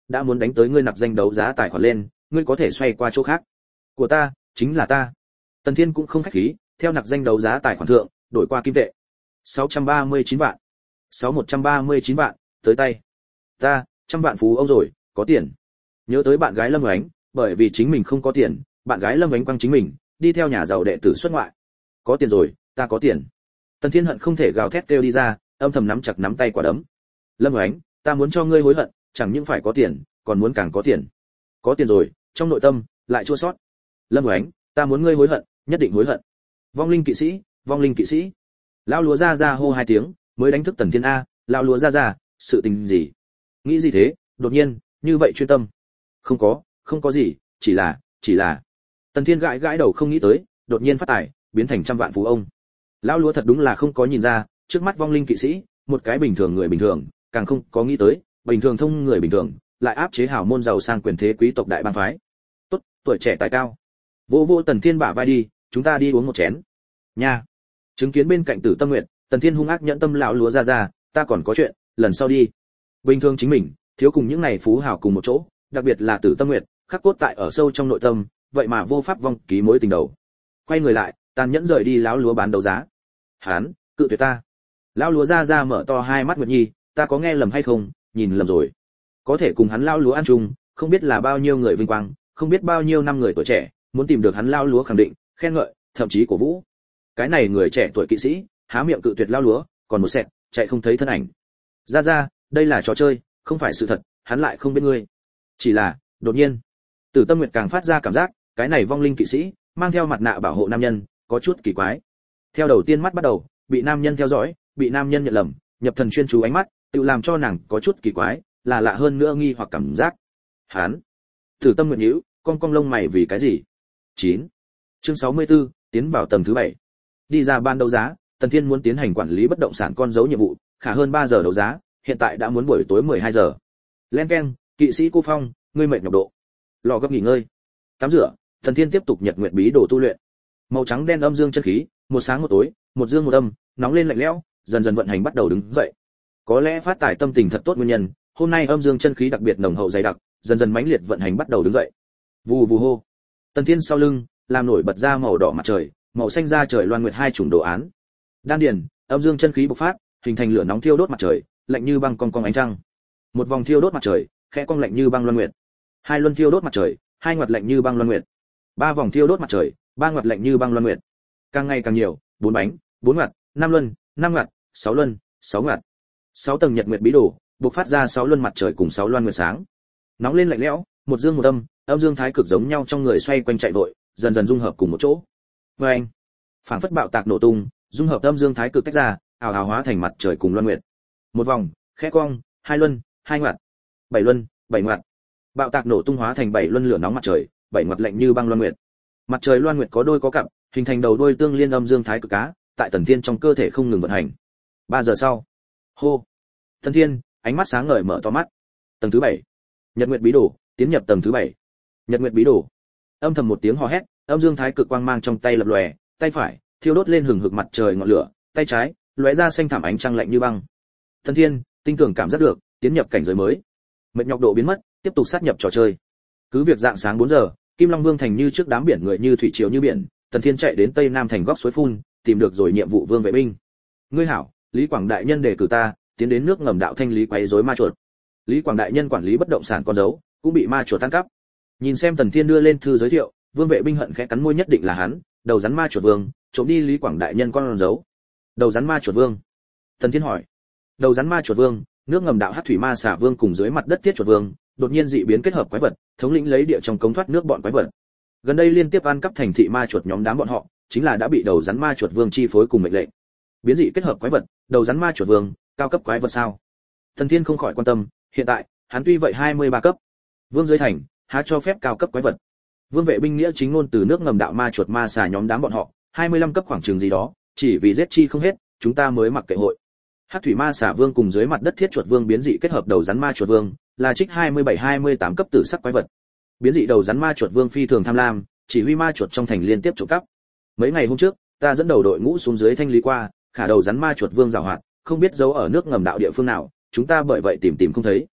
S1: đã muốn đánh tới ngươi nặc danh đấu giá tài khoản lên, ngươi có thể xoay qua chỗ khác. Của ta, chính là ta. Tần Thiên cũng không khách khí, theo nặc danh đấu giá tài khoản thượng, đổi qua kim tệ. sáu trăm ba mươi chín vạn. sáu một trăm ba mươi chín vạn, tới tay. Ta, trăm vạn phú ông rồi, có tiền. Nhớ tới bạn gái Lâm Oánh, bởi vì chính mình không có tiền, bạn gái Lâm Oánh quăng chính mình, đi theo nhà giàu đệ tử xuất ngoại. Có tiền rồi, ta có tiền. Tần Thiên hận không thể gào thét kêu đi ra, âm thầm nắm chặt nắm tay quả đấm. Lâm Oánh, ta muốn cho ngươi hối hận, chẳng những phải có tiền, còn muốn càng có tiền. Có tiền rồi, trong nội tâm lại chua xót. Lâm Oánh, ta muốn ngươi hối hận, nhất định hối hận. Vong linh kỵ sĩ, vong linh kỵ sĩ. Lão lúa ra ra hô hai tiếng, mới đánh thức Tần Thiên a, lão lúa ra ra, sự tình gì? Nghĩ gì thế? Đột nhiên, như vậy chuyên tâm. Không có, không có gì, chỉ là, chỉ là. Tần Thiên gãi gãi đầu không nghĩ tới, đột nhiên phát tài, biến thành trăm vạn phú ông. Lão lúa thật đúng là không có nhìn ra, trước mắt vong linh kỵ sĩ, một cái bình thường người bình thường, càng không có nghĩ tới, bình thường thông người bình thường, lại áp chế hào môn giàu sang quyền thế quý tộc đại bang phái. Tốt, tuổi trẻ tài cao. Vô vô Tần Thiên bả vai đi, chúng ta đi uống một chén. Nha. Chứng kiến bên cạnh Tử Tâm Nguyệt, Tần Thiên hung ác nhẫn tâm lão lúa ra ra, ta còn có chuyện, lần sau đi. Bình thường chính mình, thiếu cùng những này phú hào cùng một chỗ, đặc biệt là Tử Tâm Nguyệt, khắc cốt tại ở sâu trong nội tâm, vậy mà vô pháp vong ký mối tình đầu. Quay người lại, tàn nhẫn rời đi lão lúa bán đấu giá. Hán, cự tuyệt ta. Lão lúa ra ra mở to hai mắt Nguyệt Nhi, ta có nghe lầm hay không, nhìn lầm rồi. Có thể cùng hắn lão lúa ăn chung, không biết là bao nhiêu người vinh quang, không biết bao nhiêu năm người tuổi trẻ, muốn tìm được hắn lão lúa khẳng định, khen ngợi, thậm chí cổ vũ. Cái này người trẻ tuổi kỵ sĩ, há miệng cự tuyệt lão lúa, còn một sẹt, chạy không thấy thân ảnh. Ra ra, đây là trò chơi, không phải sự thật, hắn lại không biết ngươi. Chỉ là, đột nhiên, Tử Tâm Nguyệt càng phát ra cảm giác, cái này vong linh kỵ sĩ, mang theo mặt nạ bảo hộ nam nhân, có chút kỳ quái. Theo đầu tiên mắt bắt đầu, bị nam nhân theo dõi, bị nam nhân nhận lầm, nhập thần chuyên chú ánh mắt, tự làm cho nàng có chút kỳ quái, là lạ hơn nữa nghi hoặc cảm giác. Hắn. Tử Tâm Nguyệt nhíu, cong cong lông mày vì cái gì? chín. Chương sáu mươi tư, tiến vào tầng thứ bảy. Đi ra ban đấu giá, Tần Thiên muốn tiến hành quản lý bất động sản con dấu nhiệm vụ, khả hơn ba giờ đấu giá, hiện tại đã muốn buổi tối mười hai giờ. Len keng, kỵ sĩ Cô Phong, ngươi mệt nhọc độ. Lò gấp nghỉ ngơi. Tắm rửa, Tần Thiên tiếp tục nhật nguyện bí đồ tu luyện. Màu trắng đen âm dương chân khí, một sáng một tối, một dương một âm, nóng lên lạnh lẽo, dần dần vận hành bắt đầu đứng dậy. Có lẽ phát tài tâm tình thật tốt nguyên nhân, hôm nay âm dương chân khí đặc biệt nồng hậu dày đặc, dần dần mãnh liệt vận hành bắt đầu đứng dậy. Vù vù hô. Tần Thiên sau lưng, làm nổi bật ra màu đỏ mặt trời, màu xanh da trời loan nguyệt hai chủng đồ án. Đan điền, âm dương chân khí bộc phát, hình thành lửa nóng thiêu đốt mặt trời, lạnh như băng cong cong ánh trăng. Một vòng thiêu đốt mặt trời, khẽ cong lạnh như băng loan nguyệt. Hai luân thiêu đốt mặt trời, hai ngoặt lạnh như băng loan nguyệt. Ba vòng thiêu đốt mặt trời, ba ngoặt lạnh như băng loan nguyệt. Càng ngày càng nhiều, bốn bánh, bốn ngoặt, năm luân, năm ngoặt, sáu luân, sáu ngoặt. Sáu tầng nhật nguyệt bí đồ, bộc phát ra sáu luân mặt trời cùng sáu loan nguyệt sáng. Nóng lên lạnh lẽo, một dương một âm, âm dương thái cực giống nhau trong người xoay quanh chạy vội, dần dần dung hợp cùng một chỗ. Và anh, phảng phất bạo tạc nổ tung, dung hợp âm dương thái cực tách ra, ảo ảo hóa thành mặt trời cùng loan nguyệt. Một vòng, khẽ cong, hai luân, hai ngoặt, bảy luân, bảy ngoặt. Bạo tạc nổ tung hóa thành bảy luân lửa nóng mặt trời, bảy ngoặt lạnh như băng loan nguyệt. Mặt trời loan nguyệt có đôi có cặp, hình thành đầu đuôi tương liên âm dương thái cực cá, tại Tần Thiên trong cơ thể không ngừng vận hành. Ba giờ sau, hô. Tần Thiên, ánh mắt sáng ngời mở to mắt. Tầng thứ bảy. Nhật nguyệt bí đồ, tiến nhập tầng thứ bảy. Nhật nguyệt bí đồ. Âm thầm một tiếng hò hét, âm dương thái cực quang mang trong tay lập lòe, tay phải thiêu đốt lên hừng hực mặt trời ngọn lửa, tay trái lóe ra xanh thảm ánh trăng lạnh như băng. Tần Thiên, tinh tưởng cảm giác được, tiến nhập cảnh giới mới. Mệt nhọc độ biến mất, tiếp tục sát nhập trò chơi. Cứ việc dạng sáng bốn giờ, Kim Long Vương thành như trước đám biển người như thủy triều như biển, Tần Thiên chạy đến tây nam thành góc suối phun, tìm được rồi nhiệm vụ vương vệ binh. Ngươi hảo, Lý Quảng đại nhân đề cử ta, tiến đến nước ngầm đạo thanh lý quấy rối ma chuột. Lý Quảng đại nhân quản lý bất động sản con dấu, cũng bị ma chuột tan cắp. Nhìn xem Tần Thiên đưa lên thư giới thiệu, vương vệ binh hận khẽ cắn môi, nhất định là hắn, đầu rắn ma chuột vương, trộm đi Lý Quảng đại nhân con dấu. Đầu rắn ma chuột vương? Tần Thiên hỏi. Đầu rắn ma chuột vương, nước ngầm đạo hắc thủy ma xà vương cùng dưới mặt đất thiết chuột vương, đột nhiên dị biến kết hợp quái vật, thống lĩnh lấy địa trong cống thoát nước bọn quái vật. Gần đây liên tiếp ăn cắp thành thị ma chuột nhóm đám bọn họ, chính là đã bị đầu rắn ma chuột vương chi phối cùng mệnh lệnh. Biến dị kết hợp quái vật, đầu rắn ma chuột vương, cao cấp quái vật sao? Tần Thiên không khỏi quan tâm, hiện tại, hắn tuy vậy hai mươi ba cấp. Vương dưới thành, há cho phép cao cấp quái vật. Vương vệ binh nghĩa chính ngôn từ nước ngầm đạo ma chuột ma xà nhóm đám bọn họ, hai mươi lăm cấp khoảng chừng gì đó, chỉ vì giết chi không hết, chúng ta mới mặc kệ hội. Hắc thủy ma xà vương cùng dưới mặt đất thiết chuột vương biến dị kết hợp đầu rắn ma chuột vương, là trích hai mươi bảy hai mươi tám cấp tử sắc quái vật. Biến dị đầu rắn ma chuột vương phi thường tham lam, chỉ huy ma chuột trong thành liên tiếp trộm cắp. Mấy ngày hôm trước, ta dẫn đầu đội ngũ xuống dưới thanh lý qua, khả đầu rắn ma chuột vương giàu hoạt, không biết giấu ở nước ngầm đạo địa phương nào, chúng ta bởi vậy tìm tìm không thấy.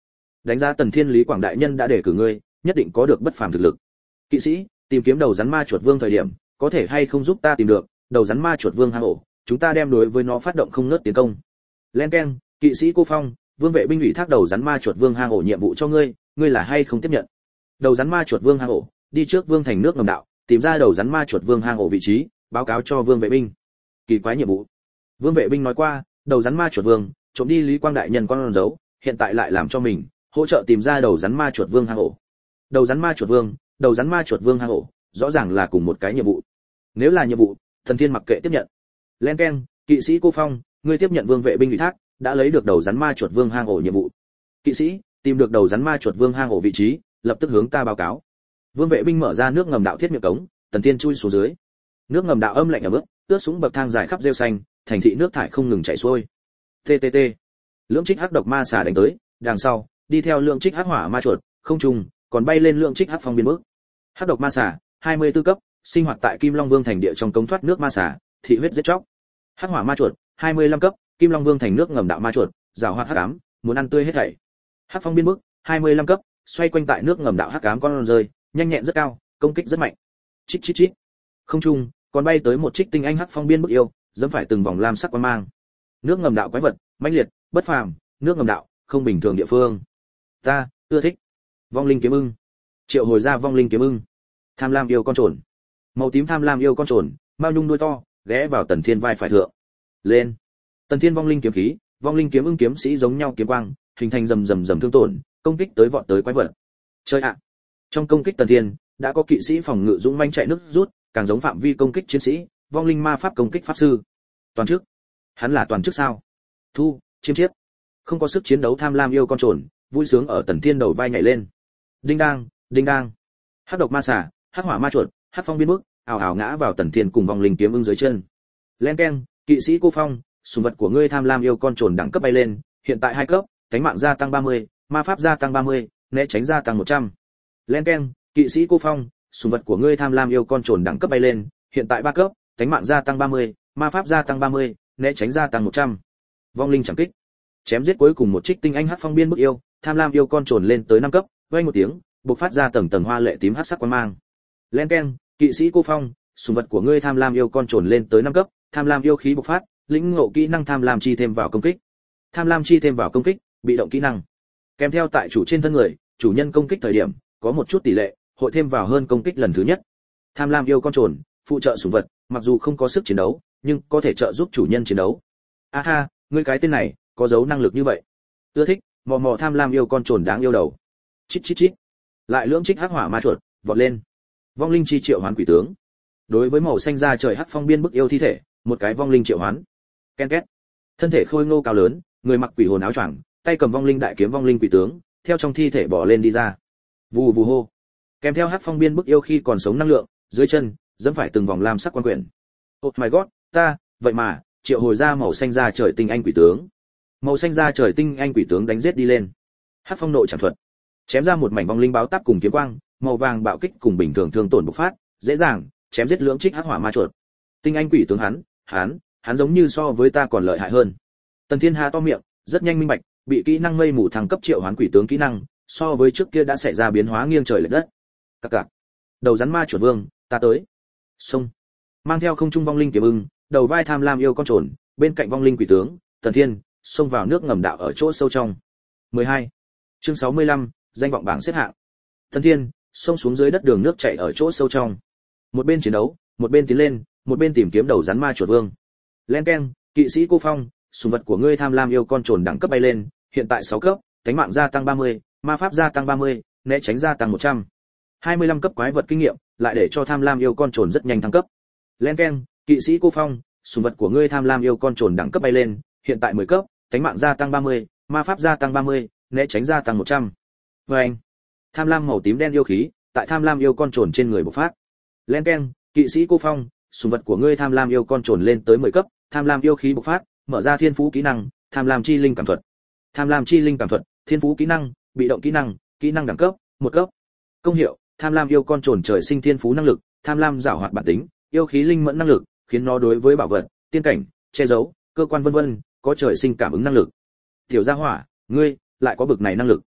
S1: đánh giá Tần Thiên Lý Quảng đại nhân đã đề cử ngươi, nhất định có được bất phàm thực lực. Kỵ sĩ, tìm kiếm đầu rắn ma chuột vương thời điểm, có thể hay không giúp ta tìm được đầu rắn ma chuột vương hang ổ, chúng ta đem đối với nó phát động không ngớt tiến công. Len keng, kỵ sĩ Cô Phong, vương vệ binh ủy thác đầu rắn ma chuột vương hang ổ nhiệm vụ cho ngươi, ngươi là hay không tiếp nhận? Đầu rắn ma chuột vương hang ổ, đi trước vương thành nước ngầm đạo, tìm ra đầu rắn ma chuột vương hang ổ vị trí, báo cáo cho vương vệ binh. Kỳ quái nhiệm vụ. Vương vệ binh nói qua, đầu rắn ma chuột vương trộm đi Lý Quang đại nhân con dấu, hiện tại lại làm cho mình hỗ trợ tìm ra đầu rắn ma chuột vương hang ổ. Đầu rắn ma chuột vương, đầu rắn ma chuột vương hang ổ, rõ ràng là cùng một cái nhiệm vụ. Nếu là nhiệm vụ, Thần Thiên mặc kệ tiếp nhận. Len keng, kỵ sĩ Cô Phong, ngươi tiếp nhận vương vệ binh ủy thác, đã lấy được đầu rắn ma chuột vương hang ổ nhiệm vụ. Kỵ sĩ, tìm được đầu rắn ma chuột vương hang ổ vị trí, lập tức hướng ta báo cáo. Vương vệ binh mở ra nước ngầm đạo thiết miệng cống, Tần Thiên chui xuống dưới. Nước ngầm đạo âm lạnh ở bước, ướt sũng bậc thang dài khắp rêu xanh, thành thị nước thải không ngừng chảy xuôi. tê tê tê. Lưỡng trích hắc độc ma xà đánh tới, đằng sau, đi theo lượng trích hắc hỏa ma chuột, không trùng, còn bay lên lượng trích hắc phong biên bước. Hắc độc ma xà, hai mươi tư cấp, sinh hoạt tại Kim Long Vương thành địa trong cống thoát nước ma xà, thị huyết giết chóc. Hắc hỏa ma chuột, hai mươi lăm cấp, Kim Long Vương thành nước ngầm đạo ma chuột, giảo hoạt hắc ám, muốn ăn tươi hết thảy. Hắc phong biên bước, hai mươi lăm cấp, xoay quanh tại nước ngầm đạo hắc ám con rơi, nhanh nhẹn rất cao, công kích rất mạnh. Chít chít chít. Không trung, còn bay tới một trích tinh anh hắc phong biên bức yêu, dẫm phải từng vòng lam sắc quang mang. Nước ngầm đạo quái vật, mãnh liệt, bất phàm, nước ngầm đạo, không bình thường địa phương. Ta ưa thích. Vong linh kiếm ưng. Triệu hồi ra vong linh kiếm ưng. Tham lam yêu con trồn. Màu tím tham lam yêu con trồn, mao nhung đuôi to, ghé vào Tần Thiên vai phải thượng. Lên. Tần Thiên vong linh kiếm khí, vong linh kiếm ưng kiếm sĩ giống nhau kiếm quang, hình thành rầm rầm rầm thương tổn, công kích tới vọt tới quái vật. Chơi ạ. Trong công kích Tần Thiên, đã có kỵ sĩ phòng ngự dũng mãnh chạy nước rút, càng giống phạm vi công kích chiến sĩ, vong linh ma pháp công kích pháp sư. Toàn chức. Hắn là toàn chức sao? Thu, chiêm chiếp. Không có sức chiến đấu tham lam yêu con trồn, vui sướng ở Tần Thiên đầu vai nhảy lên. Đinh đang, đinh đang. Hắc độc ma xà, hắc hỏa ma chuột, hắc phong biên bước, ảo ảo ngã vào Tần Thiên cùng vong linh kiếm ưng dưới chân. Len keng, kỵ sĩ Cô Phong, sùng vật của ngươi tham lam yêu con trồn đẳng cấp bay lên, hiện tại hai cấp, cánh mạng gia tăng ba mươi, ma pháp gia tăng ba mươi, né tránh gia tăng một trăm. Len keng, kỵ sĩ Cô Phong, sùng vật của ngươi tham lam yêu con trồn đẳng cấp bay lên, hiện tại ba cấp, cánh mạng gia tăng ba mươi, ma pháp gia tăng ba mươi, né tránh gia tăng một trăm. Vong linh chẳng kích. Chém giết cuối cùng một trích tinh anh hắc phong biên bức yêu, tham lam yêu con trồn lên tới năm cấp, vang một tiếng, bộc phát ra tầng tầng hoa lệ tím hắc sắc quang mang. Len keng, kỵ sĩ Cô Phong, sùng vật của ngươi tham lam yêu con trồn lên tới năm cấp, tham lam yêu khí bộc phát, lĩnh ngộ kỹ năng tham lam chi thêm vào công kích. Tham lam chi thêm vào công kích, bị động kỹ năng. Kèm theo tại chủ trên thân người, chủ nhân công kích thời điểm, có một chút tỷ lệ, hội thêm vào hơn công kích lần thứ nhất. Tham lam yêu con trồn, phụ trợ sủng vật, mặc dù không có sức chiến đấu, nhưng có thể trợ giúp chủ nhân chiến đấu. A ha, ngươi cái tên này, có dấu năng lực như vậy. Ưa thích, mò mò tham lam yêu con trồn đáng yêu đầu. Chít chít chít. Lại lưỡng trích hắc hỏa ma chuột, vọt lên. Vong linh chi triệu hoán quỷ tướng. Đối với màu xanh da trời hắc phong biên bức yêu thi thể, một cái vong linh triệu hoán. Ken két. Thân thể khôi ngô cao lớn, người mặc quỷ hồn áo choàng, tay cầm vong linh đại kiếm vong linh quỷ tướng, theo trong thi thể bò lên đi ra. Vù vù hô. Kèm theo hắc phong biên bức yêu khi còn sống năng lượng, dưới chân dẫm phải từng vòng lam sắc quan quyển. Oh my god, ta, vậy mà triệu hồi ra màu xanh da trời tinh anh quỷ tướng. Màu xanh da trời tinh anh quỷ tướng đánh giết đi lên. Hắc phong nội chẳng thuật, chém ra một mảnh vong linh báo táp cùng kiếm quang, màu vàng bạo kích cùng bình thường thương tổn bộc phát, dễ dàng chém giết lưỡng trích hắc hỏa ma chuột. Tinh anh quỷ tướng hắn, hắn, hắn giống như so với ta còn lợi hại hơn. Tần Thiên Hà to miệng, rất nhanh minh bạch, bị kỹ năng mây mù thăng cấp triệu hoán quỷ tướng kỹ năng, so với trước kia đã xảy ra biến hóa nghiêng trời lệch đất. Các cạc. Đầu rắn ma chuột vương, ta tới. Xông. Mang theo không trung vong linh kiếm ưng, đầu vai tham lam yêu con trồn, bên cạnh vong linh quỷ tướng, Tần Thiên, xông vào nước ngầm đạo ở chỗ sâu trong. mười hai. Chương sáu mươi lăm, danh vọng bảng xếp hạng. Tần Thiên, xông xuống dưới đất đường nước chảy ở chỗ sâu trong. Một bên chiến đấu, một bên tiến lên, một bên tìm kiếm đầu rắn ma chuột vương. Len keng, kỵ sĩ Cô Phong, sủng vật của ngươi tham lam yêu con trồn đẳng cấp bay lên, hiện tại sáu cấp, cánh mạng gia tăng ba mươi, ma pháp gia tăng ba mươi, né tránh gia tăng một trăm. hai mươi lăm cấp quái vật kinh nghiệm, lại để cho tham lam yêu con trồn rất nhanh thăng cấp. Len keng, kỵ sĩ Cô Phong, sủng vật của ngươi tham lam yêu con trồn đẳng cấp bay lên, hiện tại mười cấp, cánh mạng gia tăng ba mươi, ma pháp gia tăng ba mươi, né tránh gia tăng một trăm. Vâng. Tham lam màu tím đen yêu khí, tại tham lam yêu con trồn trên người bộc phát. Len keng, kỵ sĩ Cô Phong, sủng vật của ngươi tham lam yêu con trồn lên tới mười cấp, tham lam yêu khí bộc phát, mở ra thiên phú kỹ năng, tham lam chi linh cảm thuật. Tham lam chi linh cảm thuật, thiên phú kỹ năng, bị động kỹ năng, kỹ năng đẳng cấp, một cấp. Công hiệu, tham lam yêu con trồn trời sinh thiên phú năng lực, tham lam giảo hoạt bản tính, yêu khí linh mẫn năng lực, khiến nó đối với bảo vật, tiên cảnh, che giấu, cơ quan vân vân, có trời sinh cảm ứng năng lực. Tiểu gia hỏa, ngươi lại có bực này năng lực.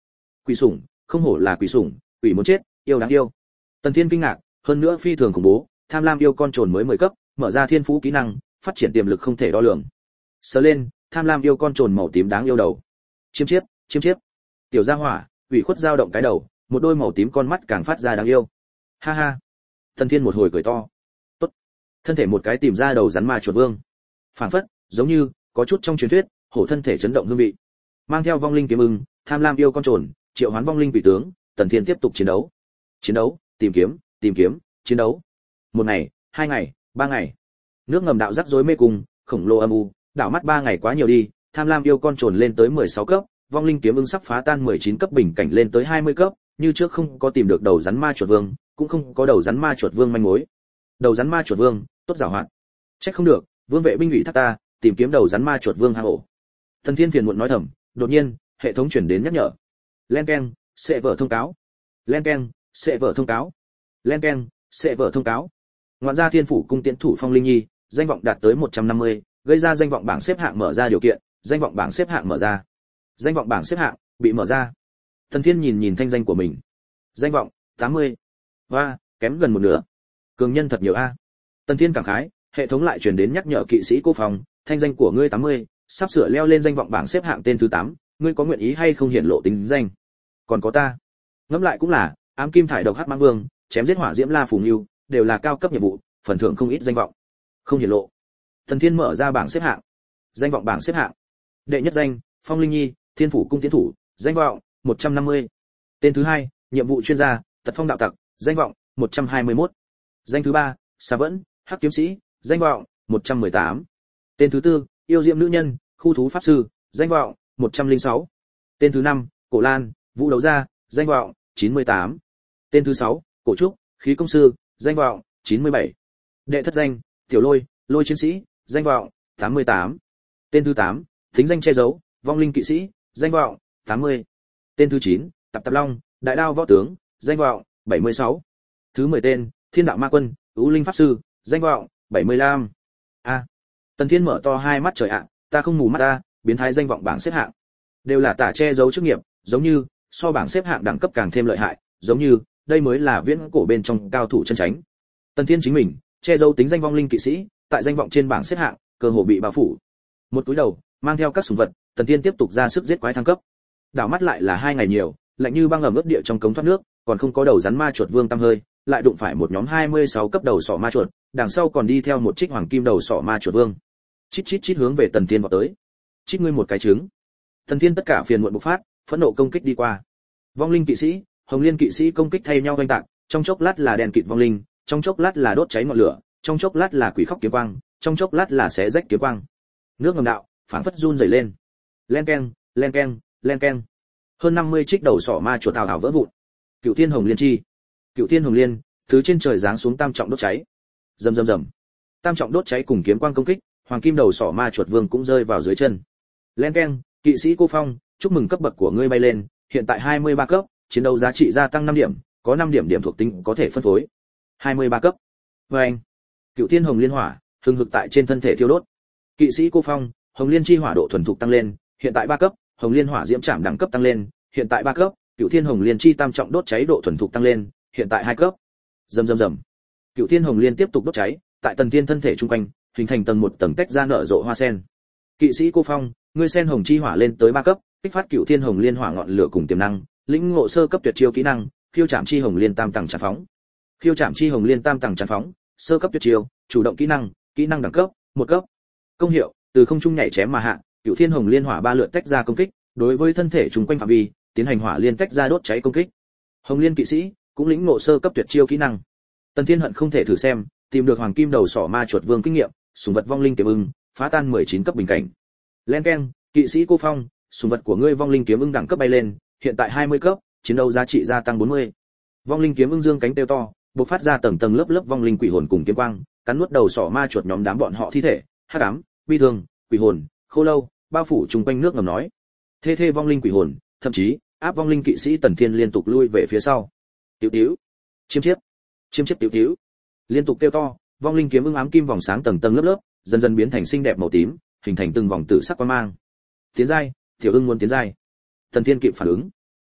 S1: Quỷ sủng, không hổ là quỷ sủng, quỷ muốn chết, yêu đáng yêu. Tần Thiên kinh ngạc, hơn nữa phi thường khủng bố, tham lam yêu con trồn mới mười cấp, mở ra thiên phú kỹ năng, phát triển tiềm lực không thể đo lường. Sờ lên, tham lam yêu con trồn màu tím đáng yêu đầu. Chiêm chiếp, chiêm chiếp. Tiểu gia hỏa, ủy khuất dao động cái đầu, một đôi màu tím con mắt càng phát ra đáng yêu. Ha ha. Tần Thiên một hồi cười to. Tốt. Thân thể một cái tìm ra đầu rắn ma chuột vương. Phảng phất, giống như có chút trong truyền thuyết, hổ thân thể chấn động hương vị. Mang theo vong linh kiếm ưng, tham lam yêu con trồn, triệu hoán vong linh quỷ tướng, Tần Thiên tiếp tục chiến đấu. Chiến đấu, tìm kiếm, tìm kiếm, chiến đấu. Một ngày, hai ngày, ba ngày. Nước ngầm đạo rắc rối mê cung, khổng lồ âm u, đảo mắt ba ngày quá nhiều đi, tham lam yêu con trồn lên tới mười sáu cấp, vong linh kiếm ưng sắp phá tan mười chín cấp bình cảnh lên tới hai mươi cấp, như trước không có tìm được đầu rắn ma chuột vương, cũng không có đầu rắn ma chuột vương manh mối. Đầu rắn ma chuột vương, tốt giàu hoạt. Trách không được, vương vệ binh ủy thác ta, tìm kiếm đầu rắn ma chuột vương hang ổ. Tần Thiên phiền muộn nói thầm, đột nhiên, hệ thống chuyển đến nhắc nhở. Len keng, sẽ vở thông cáo. Len keng, sẽ vở thông cáo. Len keng, sẽ vở thông cáo. Ngoạn gia thiên phủ cung tiễn thủ Phong Linh Nhi, danh vọng đạt tới một trăm năm mươi, gây ra danh vọng bảng xếp hạng mở ra điều kiện, danh vọng bảng xếp hạng mở ra. Danh vọng bảng xếp hạng bị mở ra. Tần Thiên nhìn nhìn thanh danh của mình. Danh vọng tám mươi. Và kém gần một nửa. Cường nhân thật nhiều a. Tần Thiên cảm khái, hệ thống lại truyền đến nhắc nhở kỵ sĩ Cô Phòng, thanh danh của ngươi tám mươi, sắp sửa leo lên danh vọng bảng xếp hạng tên thứ tám, ngươi có nguyện ý hay không hiển lộ tính danh? Còn có ta. Ngẫm lại cũng là, ám kim thải độc hắc mãng vương, chém giết hỏa diễm la phù ngưu, đều là cao cấp nhiệm vụ, phần thưởng không ít danh vọng. Không hiển lộ. Tần Thiên mở ra bảng xếp hạng. Danh vọng bảng xếp hạng. Đệ nhất danh, Phong Linh Nhi, Thiên phủ cung tiến thủ, danh vọng một trăm năm mươi. Tên thứ hai, nhiệm vụ chuyên gia, Tật Phong đạo tặc, danh vọng một trăm hai mươi mốt. Danh thứ ba, Sa Vẫn, Hắc kiếm sĩ, danh vọng một trăm mười tám. Tên thứ tư, Yêu diệm nữ nhân, Khu thú pháp sư, danh vọng một trăm lẻ sáu. Tên thứ năm, Cổ Lan, Vũ đấu gia, danh vọng chín mươi tám. Tên thứ sáu, Cổ Trúc, Khí công sư, danh vọng chín mươi bảy. Đệ thất danh, Tiểu Lôi, Lôi chiến sĩ, danh vọng tám mươi tám. Tên thứ tám, Thính danh che giấu, Vong linh kỵ sĩ, danh vọng tám mươi. Tên thứ chín, Tạp Tạp Long, Đại đao võ tướng, danh vọng bảy mươi sáu. Thứ mười tên, Thiên đạo ma quân, U linh pháp sư, danh vọng bảy mươi lăm. A. Tần Thiên mở to hai mắt trời ạ, ta không mù mắt ta, biến thái danh vọng bảng xếp hạng. Đều là tả che giấu chức nghiệp, giống như so bảng xếp hạng đẳng cấp càng thêm lợi hại, giống như đây mới là viễn cổ bên trong cao thủ chân chánh. Tần Thiên chính mình, che giấu tính danh vong linh kỵ sĩ, tại danh vọng trên bảng xếp hạng, cơ hồ bị bao phủ. Một túi đầu, mang theo các sủng vật, Tần Thiên tiếp tục ra sức giết quái thăng cấp. Đảo mắt lại là hai ngày nhiều, lạnh như băng ẩm ướt địa trong cống thoát nước, còn không có đầu rắn ma chuột vương tăm hơi, lại đụng phải một nhóm hai mươi sáu cấp đầu sỏ ma chuột, đằng sau còn đi theo một trích hoàng kim đầu sỏ ma chuột vương. Chít chít chít hướng về Tần Thiên vọt tới. Chít ngươi một cái trứng. Tần Thiên tất cả phiền muộn bộc phát, phẫn nộ công kích đi qua. Vong linh kỵ sĩ, hồng liên kỵ sĩ công kích thay nhau oanh tạc, trong chốc lát là đèn kịt vong linh, trong chốc lát là đốt cháy ngọn lửa, trong chốc lát là quỷ khóc kiếm quang, trong chốc lát là xé rách kiếm quang. Nước ngầm đạo phảng phất run rẩy lên. Len keng, len keng, len keng. Hơn năm mươi trích đầu sỏ ma chuột ào ào vỡ vụn. Cựu Thiên Hồng Liên chi. Cựu Thiên Hồng Liên, thứ trên trời giáng xuống tam trọng đốt cháy. Rầm rầm rầm. Tam trọng đốt cháy cùng kiếm quang công kích, hoàng kim đầu sỏ ma chuột vương cũng rơi vào dưới chân. Len keng, kỵ sĩ Cô Phong, chúc mừng cấp bậc của ngươi bay lên, hiện tại hai mươi ba cấp, chiến đấu giá trị gia tăng năm điểm, có năm điểm điểm thuộc tính có thể phân phối. hai mươi ba cấp. Vâng. Cựu Thiên Hồng Liên hỏa, hừng hực tại trên thân thể thiêu đốt. Kỵ sĩ Cô Phong, Hồng Liên chi hỏa độ thuần thục tăng lên, hiện tại ba cấp, Hồng Liên hỏa diễm trảm đẳng cấp tăng lên, hiện tại ba cấp, Cựu Thiên Hồng Liên chi tam trọng đốt cháy độ thuần thục tăng lên, hiện tại hai cấp. Rầm rầm rầm. Cựu Thiên Hồng Liên tiếp tục đốt cháy, tại Tần Thiên thân thể trung quanh, hình thành tầng một tầng tách ra nở rộ hoa sen. Kỵ sĩ Cô Phong, ngươi sen hồng chi hỏa lên tới ba cấp, kích phát Cựu Thiên Hồng Liên hỏa ngọn lửa cùng tiềm năng, lĩnh ngộ sơ cấp tuyệt chiêu kỹ năng, khiêu chạm chi hồng liên tam tầng tràn phóng. Khiêu chạm chi hồng liên tam tầng tràn phóng, sơ cấp tuyệt chiêu, chủ động kỹ năng, kỹ năng đẳng cấp, một cấp. Công hiệu, từ không trung nhảy chém mà hạ, Cựu Thiên Hồng Liên hỏa ba lượt tách ra công kích, đối với thân thể chúng quanh phạm vi, tiến hành hỏa liên tách ra đốt cháy công kích. Hồng Liên kỵ sĩ cũng lĩnh ngộ sơ cấp tuyệt chiêu kỹ năng. Tần Thiên hận không thể thử xem, tìm được hoàng kim đầu sỏ ma chuột vương kinh nghiệm, sủng vật vong linh kiếm ưng, phá tan mười chín cấp bình cảnh. Len keng, kỵ sĩ Cô Phong, sủng vật của ngươi vong linh kiếm ưng đẳng cấp bay lên, hiện tại hai mươi cấp, chiến đấu giá trị gia tăng bốn mươi. Vong linh kiếm ưng dương cánh kêu to, bộc phát ra tầng tầng lớp lớp vong linh quỷ hồn cùng kiếm quang, cắn nuốt đầu sỏ ma chuột nhóm đám bọn họ thi thể, hắc ám, bi thương, quỷ hồn, khô lâu, bao phủ chung quanh nước ngầm nói. Thê thê vong linh quỷ hồn, thậm chí áp vong linh kỵ sĩ Tần Thiên liên tục lui về phía sau. Tiểu tiểu, chiêm chiếp, chiêm chiếp tiểu tiểu, liên tục kêu to, vong linh kiếm ưng ám kim vòng sáng tầng tầng lớp lớp, dần dần biến thành xinh đẹp màu tím, hình thành từng vòng tử sắc quang mang. Tiến giai, tiểu ưng muốn tiến giai. Tần Thiên kịp phản ứng.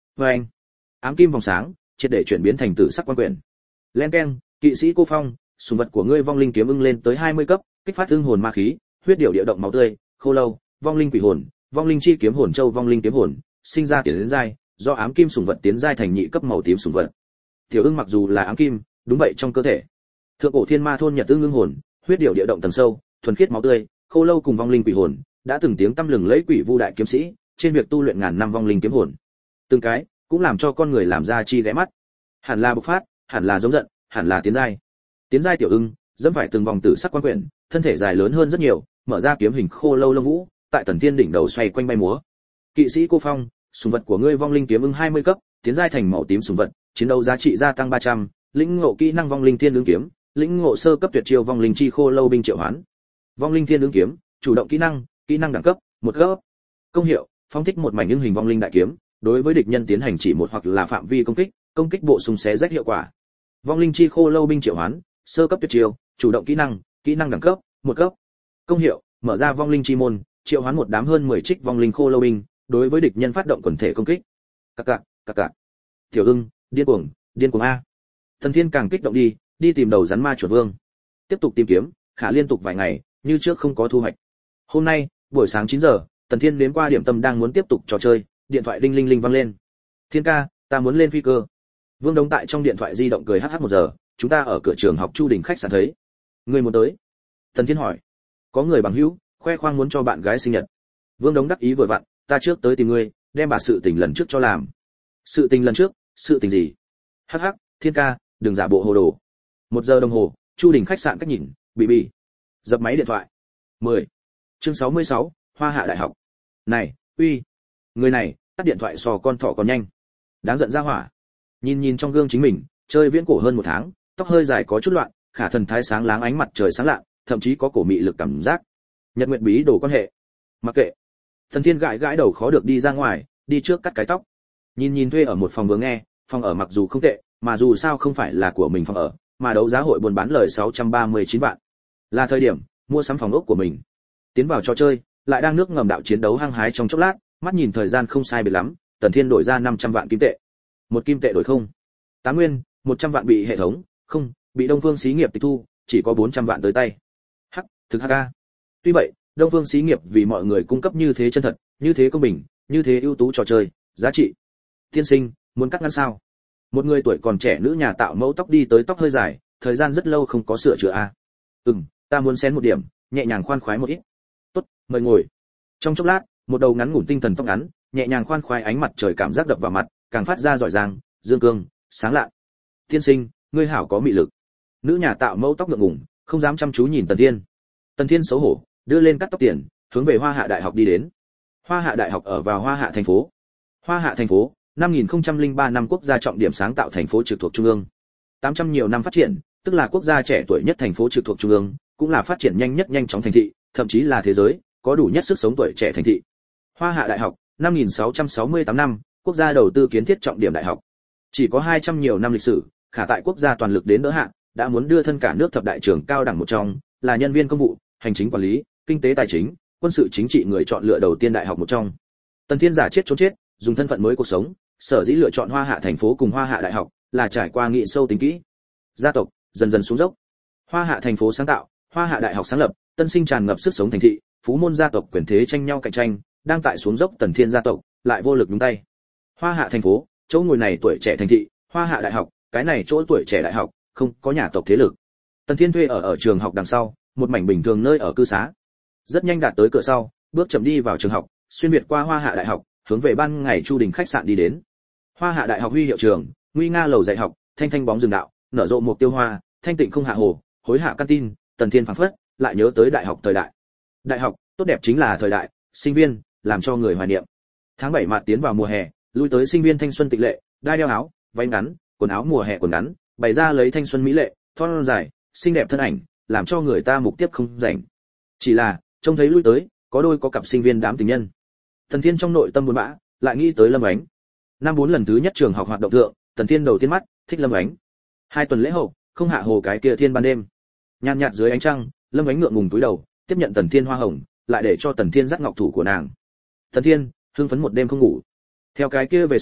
S1: Và anh, ám kim vòng sáng, triệt để chuyển biến thành tử sắc quan quyển. Len keng, kỵ sĩ cô phong, sùng vật của ngươi vong linh kiếm ưng lên tới hai mươi cấp, kích phát ưng hồn ma khí, huyết điệu địa động máu tươi, khô lâu, vong linh quỷ hồn, vong linh chi kiếm hồn châu vong linh kiếm hồn, sinh ra tiến đến giai, do ám kim sùng vật tiến giai thành nhị cấp màu tím sùng vật. Tiểu ưng mặc dù là ám kim, đúng vậy trong cơ thể. Thượng cổ thiên ma thôn nhật ưng ưng hồn, huyết điệu địa động tầng sâu, thuần khiết máu tươi, khô lâu cùng vong linh quỷ hồn, đã từng tiếng tăm lừng lẫy quỷ vu đại kiếm sĩ, trên việc tu luyện ngàn năm vong linh kiếm hồn. Từng cái cũng làm cho con người làm ra chi ghé mắt. Hẳn là bộc phát, hẳn là giống giận, hẳn là tiến giai. Tiến giai tiểu ưng, dẫm phải từng vòng tử sắc quan quyển, thân thể dài lớn hơn rất nhiều, mở ra kiếm hình khô lâu lông vũ, tại Tần Thiên đỉnh đầu xoay quanh bay múa. Kỵ sĩ cô phong, sùng vật của ngươi vong linh kiếm ưng hai mươi cấp, tiến giai thành màu tím sùng vật, chiến đấu giá trị gia tăng ba trăm, lĩnh ngộ kỹ năng vong linh thiên ứng kiếm, lĩnh ngộ sơ cấp tuyệt chiêu vong linh chi khô lâu binh triệu hoán. Vong linh thiên ứng kiếm, chủ động kỹ năng, kỹ năng đẳng cấp, một cấp. Công hiệu, phóng thích một mảnh nhưng hình vong linh đại kiếm, đối với địch nhân tiến hành chỉ một hoặc là phạm vi công kích, công kích bổ sung xé rách hiệu quả. Vong linh chi khô lâu binh triệu hoán, sơ cấp tuyệt chiêu, chủ động kỹ năng, kỹ năng đẳng cấp, một cấp. Công hiệu, mở ra vong linh chi môn, triệu hoán một đám hơn mười trích vong linh khô lâu binh, đối với địch nhân phát động quần thể công kích. Cặc cặc, cặc cặc. Tiểu ưng, điên cuồng, điên cuồng a. Thần Thiên càng kích động đi, đi tìm đầu rắn ma chuột vương. Tiếp tục tìm kiếm, khả liên tục vài ngày, như trước không có thu hoạch. Hôm nay, buổi sáng chín giờ, Tần Thiên đến qua điểm tâm đang muốn tiếp tục trò chơi, điện thoại đinh linh linh vang lên. Thiên ca, ta muốn lên phi cơ. Vương Đống tại trong điện thoại di động cười hh một giờ, chúng ta ở cửa trường học Chu Đình khách sạn thấy. Ngươi muốn tới? Tần Thiên hỏi. Có người bằng hữu, khoe khoang muốn cho bạn gái sinh nhật. Vương Đống đắc ý vừa vặn, ta trước tới tìm ngươi, đem bà sự tình lần trước cho làm. Sự tình lần trước, sự tình gì? Hắc hắc, Thiên ca, đừng giả bộ hồ đồ. Một giờ đồng hồ, Chu Đình khách sạn cách nhìn, bị bị. Dập máy điện thoại. mười. Chương sáu mươi sáu, Hoa Hạ Đại học. Này, uy. Người này, tắt điện thoại so con thỏ còn nhanh. Đáng giận ra hỏa. Nhìn nhìn trong gương chính mình, chơi viễn cổ hơn một tháng, tóc hơi dài có chút loạn, khả thần thái sáng láng ánh mặt trời sáng lạ, thậm chí có cổ mị lực cảm giác. Nhật nguyện bí đồ quan hệ. Mặc kệ. Thần Thiên gãi gãi đầu khó được đi ra ngoài, đi trước cắt cái tóc. Nhìn nhìn thuê ở một phòng vừa nghe, phòng ở mặc dù không tệ, mà dù sao không phải là của mình phòng ở, mà đấu giá hội buôn bán lời sáu trăm ba mươi chín vạn. Là thời điểm mua sắm phòng ốc của mình. Tiến vào trò chơi, lại đang nước ngầm đạo chiến đấu hăng hái trong chốc lát, mắt nhìn thời gian không sai biệt lắm, Tần Thiên đổi ra năm trăm vạn kim tệ. Một kim tệ đổi không. Tám nguyên, một trăm vạn bị hệ thống, không, bị Đông Phương xí nghiệp tịch thu, chỉ có bốn trăm vạn tới tay. Hắc, thực hắc a. Tuy vậy, Đông Phương xí nghiệp vì mọi người cung cấp như thế chân thật, như thế công bình, như thế ưu tú trò chơi, giá trị. Tiên sinh, muốn cắt ngắn sao? Một người tuổi còn trẻ nữ nhà tạo mẫu tóc đi tới tóc hơi dài, thời gian rất lâu không có sửa chữa a. Ừm, ta muốn xén một điểm, nhẹ nhàng khoan khoái một ít. Tốt, mời ngồi. Trong chốc lát, một đầu ngắn ngủn tinh thần tóc ngắn, nhẹ nhàng khoan khoái ánh mặt trời cảm giác đập vào mặt, càng phát ra giỏi giang, dương cương, sáng lạ. Tiên sinh, ngươi hảo có mị lực. Nữ nhà tạo mẫu tóc ngượng ngùng, không dám chăm chú nhìn Tần Thiên. Tần Thiên xấu hổ, đưa lên cắt tóc tiền, hướng về Hoa Hạ Đại học đi đến. Hoa Hạ Đại học ở vào Hoa Hạ thành phố. Hoa Hạ thành phố, năm nghìn không trăm lẻ ba năm quốc gia trọng điểm sáng tạo thành phố trực thuộc trung ương. tám trăm nhiều năm phát triển, tức là quốc gia trẻ tuổi nhất thành phố trực thuộc trung ương, cũng là phát triển nhanh nhất nhanh chóng thành thị, thậm chí là thế giới có đủ nhất sức sống tuổi trẻ thành thị. Hoa Hạ Đại học, năm nghìn sáu trăm sáu mươi tám năm, quốc gia đầu tư kiến thiết trọng điểm đại học. Chỉ có hai trăm nhiều năm lịch sử, khả tại quốc gia toàn lực đến đỡ hạ, đã muốn đưa thân cả nước thập đại trường cao đẳng một trong, là nhân viên công vụ, hành chính quản lý, kinh tế tài chính, quân sự chính trị người chọn lựa đầu tiên đại học một trong. Tần Thiên giả chết trốn chết, dùng thân phận mới cuộc sống, sở dĩ lựa chọn Hoa Hạ thành phố cùng Hoa Hạ Đại học, là trải qua nghị sâu tính kỹ. Gia tộc dần dần xuống dốc. Hoa Hạ thành phố sáng tạo, Hoa Hạ Đại học sáng lập, tân sinh tràn ngập sức sống thành thị, phú môn gia tộc quyền thế tranh nhau cạnh tranh, đang tại xuống dốc. Tần Thiên gia tộc lại vô lực nhúng tay. Hoa Hạ thành phố, chỗ ngồi này tuổi trẻ thành thị, Hoa Hạ Đại học, cái này chỗ tuổi trẻ đại học, không có nhà tộc thế lực. Tần Thiên thuê ở ở trường học đằng sau, một mảnh bình thường nơi ở cư xá. Rất nhanh đạt tới cửa sau, bước chậm đi vào trường học, xuyên việt qua Hoa Hạ Đại học, hướng về ban ngày Chu Đình khách sạn đi đến. Hoa Hạ Đại học huy hiệu trường, nguy nga lầu dạy học, thanh thanh bóng rừng đạo, nở rộ một tiêu hoa, thanh tịnh không hạ hồ, hối hạ căn tin. Tần Thiên phảng phất lại nhớ tới đại học thời đại. Đại học, tốt đẹp chính là thời đại, sinh viên, làm cho người hoài niệm. Tháng bảy mạt tiến vào mùa hè, lui tới sinh viên thanh xuân tịch lệ, đai đeo áo, váy ngắn, quần áo mùa hè quần ngắn, bày ra lấy thanh xuân mỹ lệ, thon dài, xinh đẹp thân ảnh, làm cho người ta mục tiếp không rảnh. Chỉ là, trông thấy lui tới, có đôi có cặp sinh viên đám tình nhân. Tần Thiên trong nội tâm buồn bã, lại nghĩ tới Lâm Ánh. Năm bốn lần thứ nhất trường học hoạt động thượng, Tần Thiên đầu tiên mắt, thích Lâm Ánh. Hai tuần lễ hậu, không hạ hồ cái kia thiên ban đêm. Nhàn nhạt dưới ánh trăng, Lâm Ánh ngượng ngùng túi đầu, tiếp nhận Tần Thiên hoa hồng, lại để cho Tần Thiên dắt ngọc thủ của nàng. Tần Thiên, hưng phấn một đêm không ngủ. Theo cái kia về sau,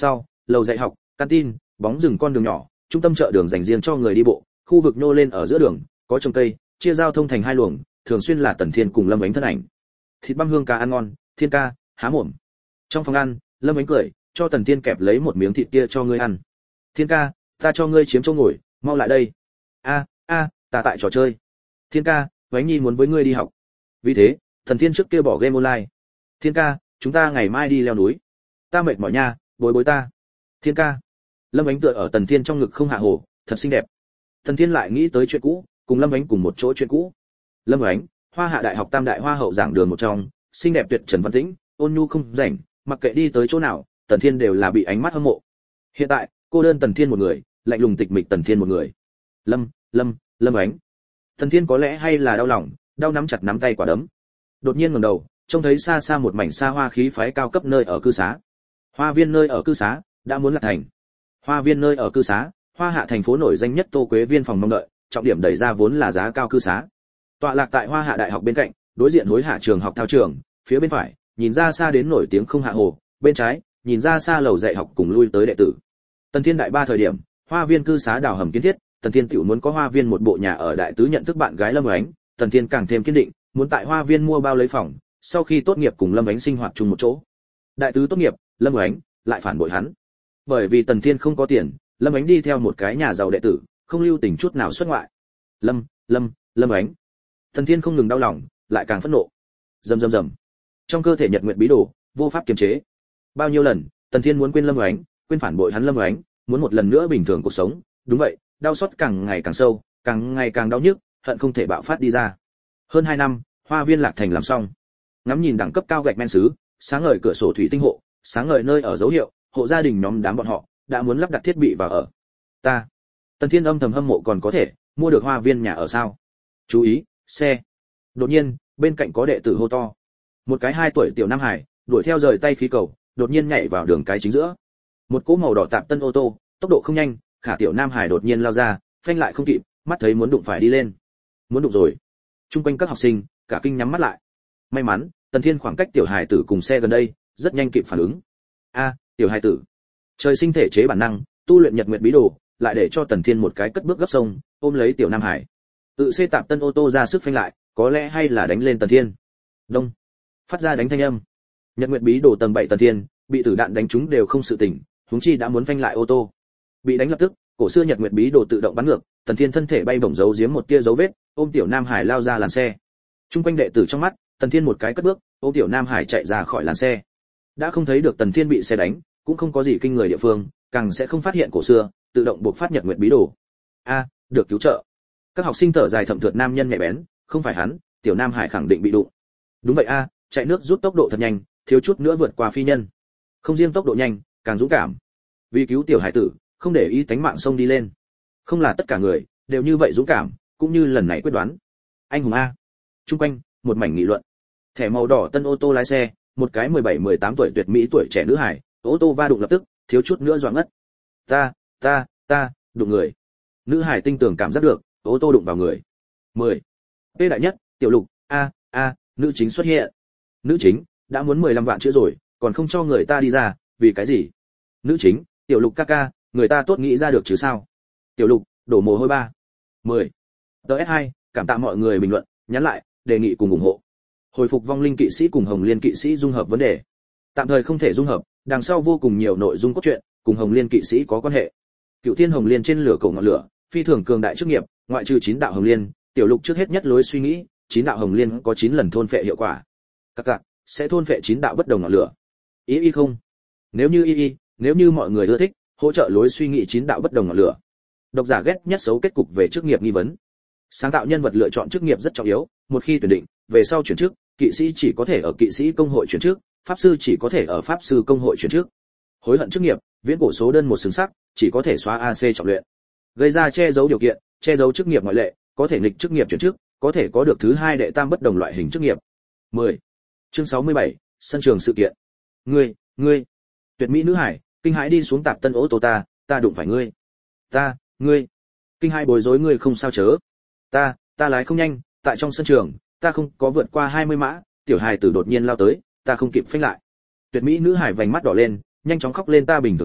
S1: lầu dạy học, canteen, bóng rừng con đường nhỏ, trung tâm chợ đường dành riêng cho người đi bộ, khu vực nhô lên ở giữa đường, có trồng cây, chia giao thông thành hai luồng, thường xuyên là Tần Thiên cùng Lâm Ánh thân ảnh. Thịt băm hương cá ăn ngon, Thiên ca, há mồm. Trong phòng ăn, Lâm Ánh cười, cho Tần Thiên kẹp lấy một miếng thịt kia cho ngươi ăn. Thiên ca, ta cho ngươi chiếm chỗ ngồi, mau lại đây. A, a, ta tại trò chơi. Thiên ca, Vánh Nhi muốn với ngươi đi học. Vì thế, Tần Thiên trước kia bỏ game online. Thiên ca, chúng ta ngày mai đi leo núi. Ta mệt mỏi nha, bối bối ta. Thiên ca. Lâm Ánh tựa ở Tần Thiên trong ngực không hạ hồ, thật xinh đẹp. Tần Thiên lại nghĩ tới chuyện cũ, cùng Lâm Ánh cùng một chỗ chuyện cũ. Lâm Ánh, Hoa Hạ Đại học Tam đại hoa hậu giảng đường một trong, xinh đẹp tuyệt trần văn tĩnh, ôn nhu không rảnh, mặc kệ đi tới chỗ nào, Tần Thiên đều là bị ánh mắt hâm mộ. Hiện tại, cô đơn Tần Thiên một người, lạnh lùng tịch mịch Tần Thiên một người. Lâm, Lâm, Lâm Ánh. Tần Thiên có lẽ hay là đau lòng, đau nắm chặt nắm tay quả đấm. Đột nhiên ngẩng đầu, trông thấy xa xa một mảnh xa hoa khí phái cao cấp nơi ở cư xá. Hoa viên nơi ở cư xá đã muốn là thành. Hoa viên nơi ở cư xá, Hoa Hạ thành phố nổi danh nhất Tô Quế Viên phòng mong đợi, trọng điểm đẩy ra vốn là giá cao cư xá. Tọa lạc tại Hoa Hạ Đại học bên cạnh, đối diện Hối Hạ trường học thao trường, phía bên phải, nhìn ra xa đến nổi tiếng không hạ hồ, bên trái, nhìn ra xa lầu dạy học cùng lui tới đệ tử. Tần Thiên đại ba thời điểm, Hoa viên cư xá đào hầm kiến thiết, Tần Thiên tiểu muốn có Hoa viên một bộ nhà ở đại tứ nhận thức bạn gái Lâm Ánh, Tần Thiên càng thêm kiên định, muốn tại Hoa viên mua bao lấy phòng, sau khi tốt nghiệp cùng Lâm Ánh sinh hoạt chung một chỗ. Đại tứ tốt nghiệp, Lâm Ánh lại phản bội hắn. Bởi vì Tần Thiên không có tiền, Lâm Ánh đi theo một cái nhà giàu đệ tử, không lưu tình chút nào xuất ngoại. Lâm, Lâm, Lâm Ánh. Tần Thiên không ngừng đau lòng, lại càng phẫn nộ. Rầm rầm rầm. Trong cơ thể Nhật Nguyệt bí đồ, vô pháp kiềm chế. Bao nhiêu lần, Tần Thiên muốn quên Lâm Ánh, quên phản bội hắn Lâm Ánh, muốn một lần nữa bình thường cuộc sống, đúng vậy, đau xót càng ngày càng sâu, càng ngày càng đau nhức, hận không thể bạo phát đi ra. Hơn hai năm, Hoa viên Lạc Thành làm xong. Ngắm nhìn đẳng cấp cao gạch men sứ, sáng ngời cửa sổ thủy tinh hộ, sáng ngời nơi ở dấu hiệu, hộ gia đình nhóm đám bọn họ đã muốn lắp đặt thiết bị vào ở. Ta, Tần Thiên âm thầm hâm mộ còn có thể mua được hoa viên nhà ở sao? Chú ý, xe. Đột nhiên, bên cạnh có đệ tử hô to. Một cái hai tuổi tiểu nam hải, đuổi theo rời tay khí cầu, đột nhiên nhảy vào đường cái chính giữa. Một cỗ màu đỏ tạp tân ô tô, tốc độ không nhanh, khả tiểu nam hải đột nhiên lao ra, phanh lại không kịp, mắt thấy muốn đụng phải đi lên. Muốn đụng rồi. Trung quanh các học sinh, cả kinh nhắm mắt lại. May mắn, Tần Thiên khoảng cách tiểu hải tử cùng xe gần đây, rất nhanh kịp phản ứng. A, tiểu hải tử. Trời sinh thể chế bản năng, tu luyện Nhật Nguyệt bí đồ, lại để cho Tần Thiên một cái cất bước gấp sông, ôm lấy tiểu nam hải. Tự xe tạp tân ô tô ra sức phanh lại, có lẽ hay là đánh lên Tần Thiên. Đông. Phát ra đánh thanh âm. Nhật Nguyệt bí đồ tầng bảy Tần Thiên, bị tử đạn đánh trúng đều không sự tỉnh, huống chi đã muốn phanh lại ô tô. Bị đánh lập tức, cổ xưa Nhật Nguyệt bí đồ tự động bắn ngược, Tần Thiên thân thể bay bổng giấu giếm một tia dấu vết, ôm tiểu nam hải lao ra làn xe. Trung quanh đệ tử trong mắt, Tần Thiên một cái cất bước, ôm tiểu nam hải chạy ra khỏi làn xe. Đã không thấy được Tần Thiên bị xe đánh, cũng không có gì kinh người địa phương, càng sẽ không phát hiện cổ xưa tự động buộc phát Nhật Nguyệt bí đồ. A, được cứu trợ. Các học sinh thở dài thầm thượt nam nhân nhạy bén, không phải hắn, tiểu nam hải khẳng định bị đụng. Đúng vậy a, chạy nước rút tốc độ thật nhanh, thiếu chút nữa vượt qua phi nhân. Không riêng tốc độ nhanh, càng dũng cảm. Vì cứu tiểu hải tử, không để ý tánh mạng xông đi lên. Không là tất cả người đều như vậy dũng cảm, cũng như lần này quyết đoán. Anh hùng a. Trung quanh, một mảnh nghị luận. Thẻ màu đỏ tân ô tô lái xe, một cái mười bảy mười tám tuổi tuyệt mỹ tuổi trẻ nữ hải, ô tô va đụng lập tức, thiếu chút nữa doạng ngất. Ta, ta, ta, đụng người. Nữ hải tinh tường cảm giác được, ô tô đụng vào người. mười. P đại nhất, tiểu lục, a, a, nữ chính xuất hiện. Nữ chính, đã muốn mười lăm vạn chữa rồi, còn không cho người ta đi ra, vì cái gì? Nữ chính, tiểu lục ca ca, người ta tốt nghĩ ra được chứ sao? Tiểu lục, đổ mồ hôi ba. mười. tê ét hai, cảm tạ mọi người bình luận, nhắn lại, đề nghị cùng ủng hộ. Hồi phục vong linh kỵ sĩ cùng Hồng Liên kỵ sĩ dung hợp vấn đề. Tạm thời không thể dung hợp, đằng sau vô cùng nhiều nội dung cốt truyện cùng Hồng Liên kỵ sĩ có quan hệ. Cựu Thiên Hồng Liên trên lửa cổ ngọn lửa, phi thường cường đại chức nghiệp, ngoại trừ chín đạo Hồng Liên, tiểu lục trước hết nhất lối suy nghĩ, chín đạo Hồng Liên có chín lần thôn phệ hiệu quả. Các cạc, sẽ thôn phệ chín đạo bất đồng ngọn lửa. Ý y không? Nếu như y y, nếu như mọi người ưa thích, hỗ trợ lối suy nghĩ chín đạo bất đồng ngọn lửa. Độc giả ghét nhất xấu kết cục về chức nghiệp nghi vấn. Sáng tạo nhân vật lựa chọn chức nghiệp rất trọng yếu, một khi tuyển định, về sau chuyển chức, kỵ sĩ chỉ có thể ở kỵ sĩ công hội chuyển chức, pháp sư chỉ có thể ở pháp sư công hội chuyển chức. Hối hận chức nghiệp, viễn cổ số đơn một xứng sắc, chỉ có thể xóa a xê trọng luyện. Gây ra che giấu điều kiện, che giấu chức nghiệp ngoại lệ, có thể nghịch chức nghiệp chuyển chức, có thể có được thứ hai đệ tam bất đồng loại hình chức nghiệp. mười. Chương sáu mươi bảy, sân trường sự kiện. Ngươi, ngươi. Tuyệt mỹ nữ hải, kinh hãi đi xuống tạp tân ô tô ta, ta đụng phải ngươi. Ta, ngươi. Kinh hãi bối rối ngươi không sao chớ. Ta, ta lái không nhanh, tại trong sân trường, ta không có vượt qua hai mươi mã, tiểu hài tử đột nhiên lao tới, ta không kịp phanh lại. Tuyệt mỹ nữ hải vành mắt đỏ lên, nhanh chóng khóc lên ta bình thường chạy,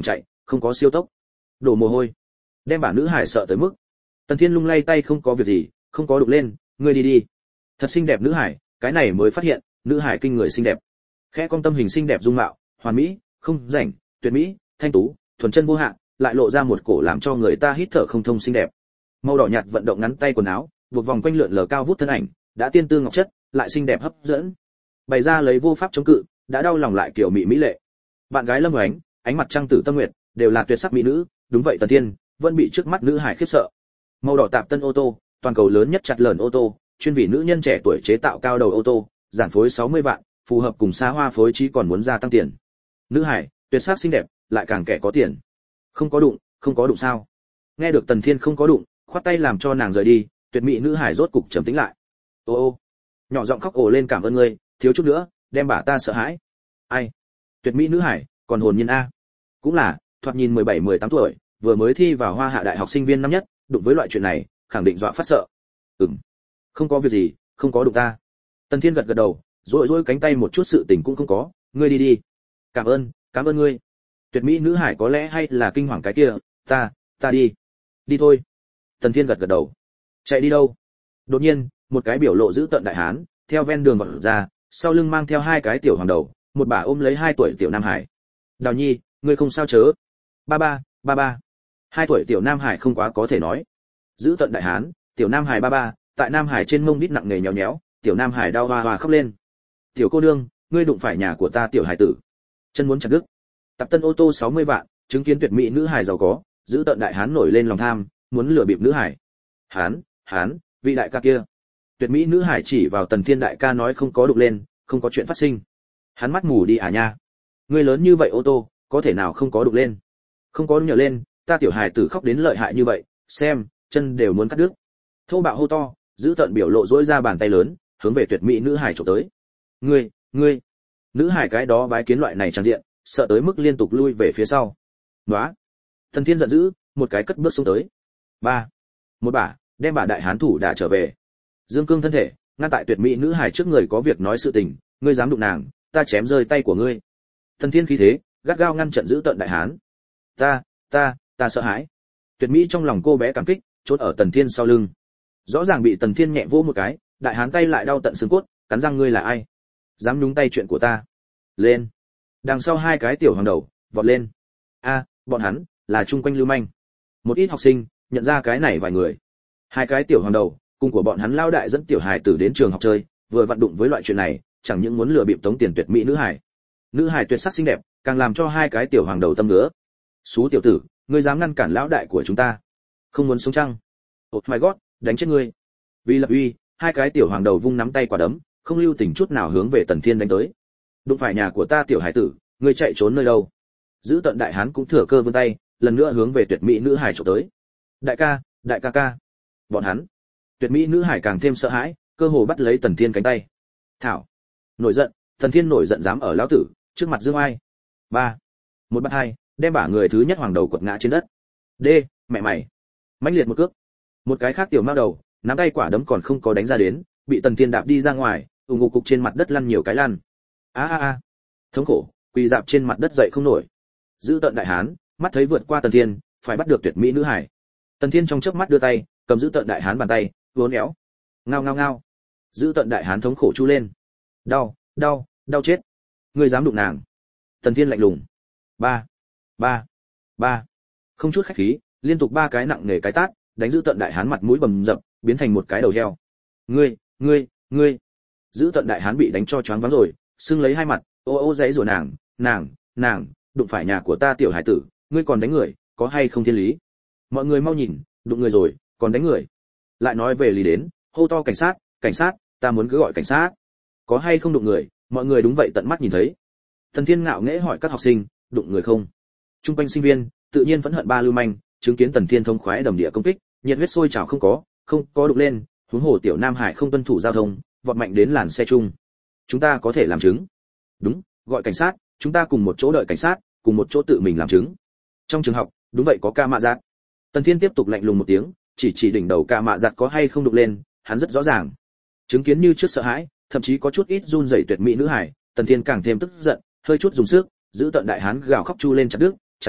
S1: không có siêu tốc, đổ mồ hôi, đem bà nữ hải sợ tới mức. Tần Thiên lung lay tay không có việc gì, không có đục lên, ngươi đi đi. Thật xinh đẹp nữ hải, cái này mới phát hiện, nữ hải kinh người xinh đẹp. Khẽ cong tâm hình xinh đẹp dung mạo, hoàn mỹ, không rảnh, tuyệt mỹ, thanh tú, thuần chân vô hạn, lại lộ ra một cổ làm cho người ta hít thở không thông xinh đẹp. Màu đỏ nhạt vận động ngắn tay quần áo, buộc vòng quanh lượn lờ cao vút thân ảnh, đã tiên tư ngọc chất, lại xinh đẹp hấp dẫn. Bày ra lấy vô pháp chống cự, đã đau lòng lại kiểu mỹ mỹ lệ. Bạn gái Lâm Oánh, ánh mặt trăng tử tâm nguyệt, đều là tuyệt sắc mỹ nữ, đúng vậy Tần Thiên vẫn bị trước mắt nữ hải khiếp sợ. Màu đỏ tạp tân ô tô, toàn cầu lớn nhất chặt lởn ô tô, chuyên vì nữ nhân trẻ tuổi chế tạo cao đầu ô tô, giản phối sáu mươi vạn, phù hợp cùng xa hoa phối trí còn muốn gia tăng tiền. Nữ hải, tuyệt sắc xinh đẹp, lại càng kẻ có tiền. Không có đụng, không có đụng sao? Nghe được Tần Thiên không có đụng, khoát tay làm cho nàng rời đi, tuyệt mỹ nữ hải rốt cục trầm tĩnh lại. Ô ô, nhỏ giọng khóc ồ lên cảm ơn ngươi, thiếu chút nữa, đem bà ta sợ hãi. Ai? Tuyệt mỹ nữ hải, còn hồn nhiên a. Cũng là, thoạt nhìn mười bảy mười tám tuổi, vừa mới thi vào Hoa Hạ đại học sinh viên năm nhất, đụng với loại chuyện này, khẳng định dọa phát sợ. Ừm, không có việc gì, không có đụng ta. Tần Thiên gật gật đầu, rỗi rỗi cánh tay một chút sự tình cũng không có, ngươi đi đi. Cảm ơn, cảm ơn ngươi. Tuyệt mỹ nữ hải có lẽ hay là kinh hoàng cái kia, ta, ta đi. Đi thôi. Tần Thiên gật gật đầu. Chạy đi đâu? Đột nhiên, một cái biểu lộ giữ tận đại hán, theo ven đường vọt ra, sau lưng mang theo hai cái tiểu hoàng đầu, một bà ôm lấy hai tuổi tiểu Nam Hải. Đào Nhi, ngươi không sao chớ? Ba ba, ba ba. Hai tuổi tiểu Nam Hải không quá có thể nói. Giữ tận đại hán, tiểu Nam Hải ba ba, tại Nam Hải trên mông đít nặng nề nhéo nhéo, tiểu Nam Hải đau hoa hoa khóc lên. Tiểu cô nương, ngươi đụng phải nhà của ta tiểu hải tử. Chân muốn chặt đứt. Tập tân ô tô sáu mươi vạn, chứng kiến tuyệt mỹ nữ hải giàu có, giữ tận đại hán nổi lên lòng tham, muốn lừa bịp nữ hải. Hán, hán, vị đại ca kia. Tuyệt mỹ nữ hải chỉ vào Tần Thiên đại ca nói không có đụng lên, không có chuyện phát sinh. Hắn mắt mù đi à nha. Ngươi lớn như vậy ô tô, có thể nào không có đụng lên? Không có nhờ lên, ta tiểu hải tử khóc đến lợi hại như vậy, xem, chân đều muốn cắt đứt. Thô bạo hô to, giữ tận biểu lộ dỗi ra bàn tay lớn, hướng về tuyệt mỹ nữ hải chụp tới. Ngươi, ngươi. Nữ hải cái đó bái kiến loại này trang diện, sợ tới mức liên tục lui về phía sau. Nóa. Tần Thiên giận dữ, một cái cất bước xuống tới. Ba. Một bả, đem bà đại hán thủ đả trở về. Dương cương thân thể, ngăn tại tuyệt mỹ nữ hải trước người có việc nói sự tình, ngươi dám đụng nàng, ta chém rơi tay của ngươi. Tần Thiên khí thế, gắt gao ngăn trận giữ tận đại hán. Ta, ta, ta sợ hãi. Tuyệt mỹ trong lòng cô bé cảm kích, chốt ở Tần Thiên sau lưng. Rõ ràng bị Tần Thiên nhẹ vỗ một cái, đại hán tay lại đau tận xương cốt, cắn răng ngươi là ai? Dám nhúng tay chuyện của ta? Lên. Đằng sau hai cái tiểu hoàng đầu, vọt lên. A, bọn hắn là chung quanh lưu manh. Một ít học sinh nhận ra cái này vài người. Hai cái tiểu hoàng đầu, cùng của bọn hắn lao đại dẫn tiểu hài tử đến trường học chơi, vừa vận đụng với loại chuyện này, chẳng những muốn lừa bịp tống tiền tuyệt mỹ nữ hài. Nữ hài tuyệt sắc xinh đẹp, càng làm cho hai cái tiểu hoàng đầu tâm ngứa. Xú tiểu tử, ngươi dám ngăn cản lão đại của chúng ta? Không muốn sống chăng? Oh my god, đánh chết ngươi. Vì lập uy, hai cái tiểu hoàng đầu vung nắm tay quả đấm, không lưu tình chút nào hướng về Tần Thiên đánh tới. Đụng phải nhà của ta tiểu hải tử, ngươi chạy trốn nơi đâu? Giữ tận đại hán cũng thừa cơ vươn tay, lần nữa hướng về tuyệt mỹ nữ hải chụp tới. Đại ca, đại ca ca. Bọn hắn. Tuyệt mỹ nữ hải càng thêm sợ hãi, cơ hồ bắt lấy Tần Thiên cánh tay. Thảo. Nổi giận, Tần Thiên nổi giận dám ở lão tử trước mặt dương ai. Ba. Một bắt hai, đem bả người thứ nhất hoàng đầu quật ngã trên đất. D, mẹ mày. Mãnh liệt một cước. Một cái khác tiểu mao đầu, nắm tay quả đấm còn không có đánh ra đến, bị Tần Thiên đạp đi ra ngoài, ù ngục cục trên mặt đất lăn nhiều cái lăn. A a a. Thống khổ, quỳ dạp trên mặt đất dậy không nổi. Giữ tận đại hán, mắt thấy vượt qua Tần Thiên, phải bắt được tuyệt mỹ nữ hải. Tần Thiên trong chớp mắt đưa tay, cầm giữ tận đại hán bàn tay, vốn éo. Ngao ngao ngao. Giữ tận đại hán thống khổ chu lên. Đau, đau, đau chết. Ngươi dám đụng nàng? Tần Thiên lạnh lùng. Ba, ba, ba. Không chút khách khí, liên tục ba cái nặng nề cái tát, đánh giữ tận đại hán mặt mũi bầm dập, biến thành một cái đầu heo. Ngươi, ngươi, ngươi. Giữ tận đại hán bị đánh cho choáng váng rồi, sưng lấy hai mặt, ô ô giãy rủa nàng, nàng, nàng, đụng phải nhà của ta tiểu hải tử, ngươi còn đánh người, có hay không thiên lý? Mọi người mau nhìn, đụng người rồi, còn đánh người. Lại nói về lý đến, hô to cảnh sát, cảnh sát, ta muốn cứ gọi cảnh sát. Có hay không đụng người, mọi người đúng vậy tận mắt nhìn thấy. Tần Thiên ngạo nghễ hỏi các học sinh, đụng người không? Trung quanh sinh viên, tự nhiên vẫn hận ba lưu manh, chứng kiến Tần Thiên thông khoái đầm địa công kích, nhiệt huyết sôi trào không có, không có đụng lên, huống hồ tiểu Nam Hải không tuân thủ giao thông, vọt mạnh đến làn xe chung. Chúng ta có thể làm chứng. Đúng, gọi cảnh sát, chúng ta cùng một chỗ đợi cảnh sát, cùng một chỗ tự mình làm chứng. Trong trường học, đúng vậy có ca mạ giặt. Tần Thiên tiếp tục lạnh lùng một tiếng, chỉ chỉ đỉnh đầu ca mạ giặt có hay không đụng lên, hắn rất rõ ràng. Chứng kiến như trước sợ hãi, thậm chí có chút ít run rẩy tuyệt mỹ nữ hải, Tần Thiên càng thêm tức giận, hơi chút dùng sức, giữ tận đại hán gào khóc chu lên chặt đứt, chặt đứt,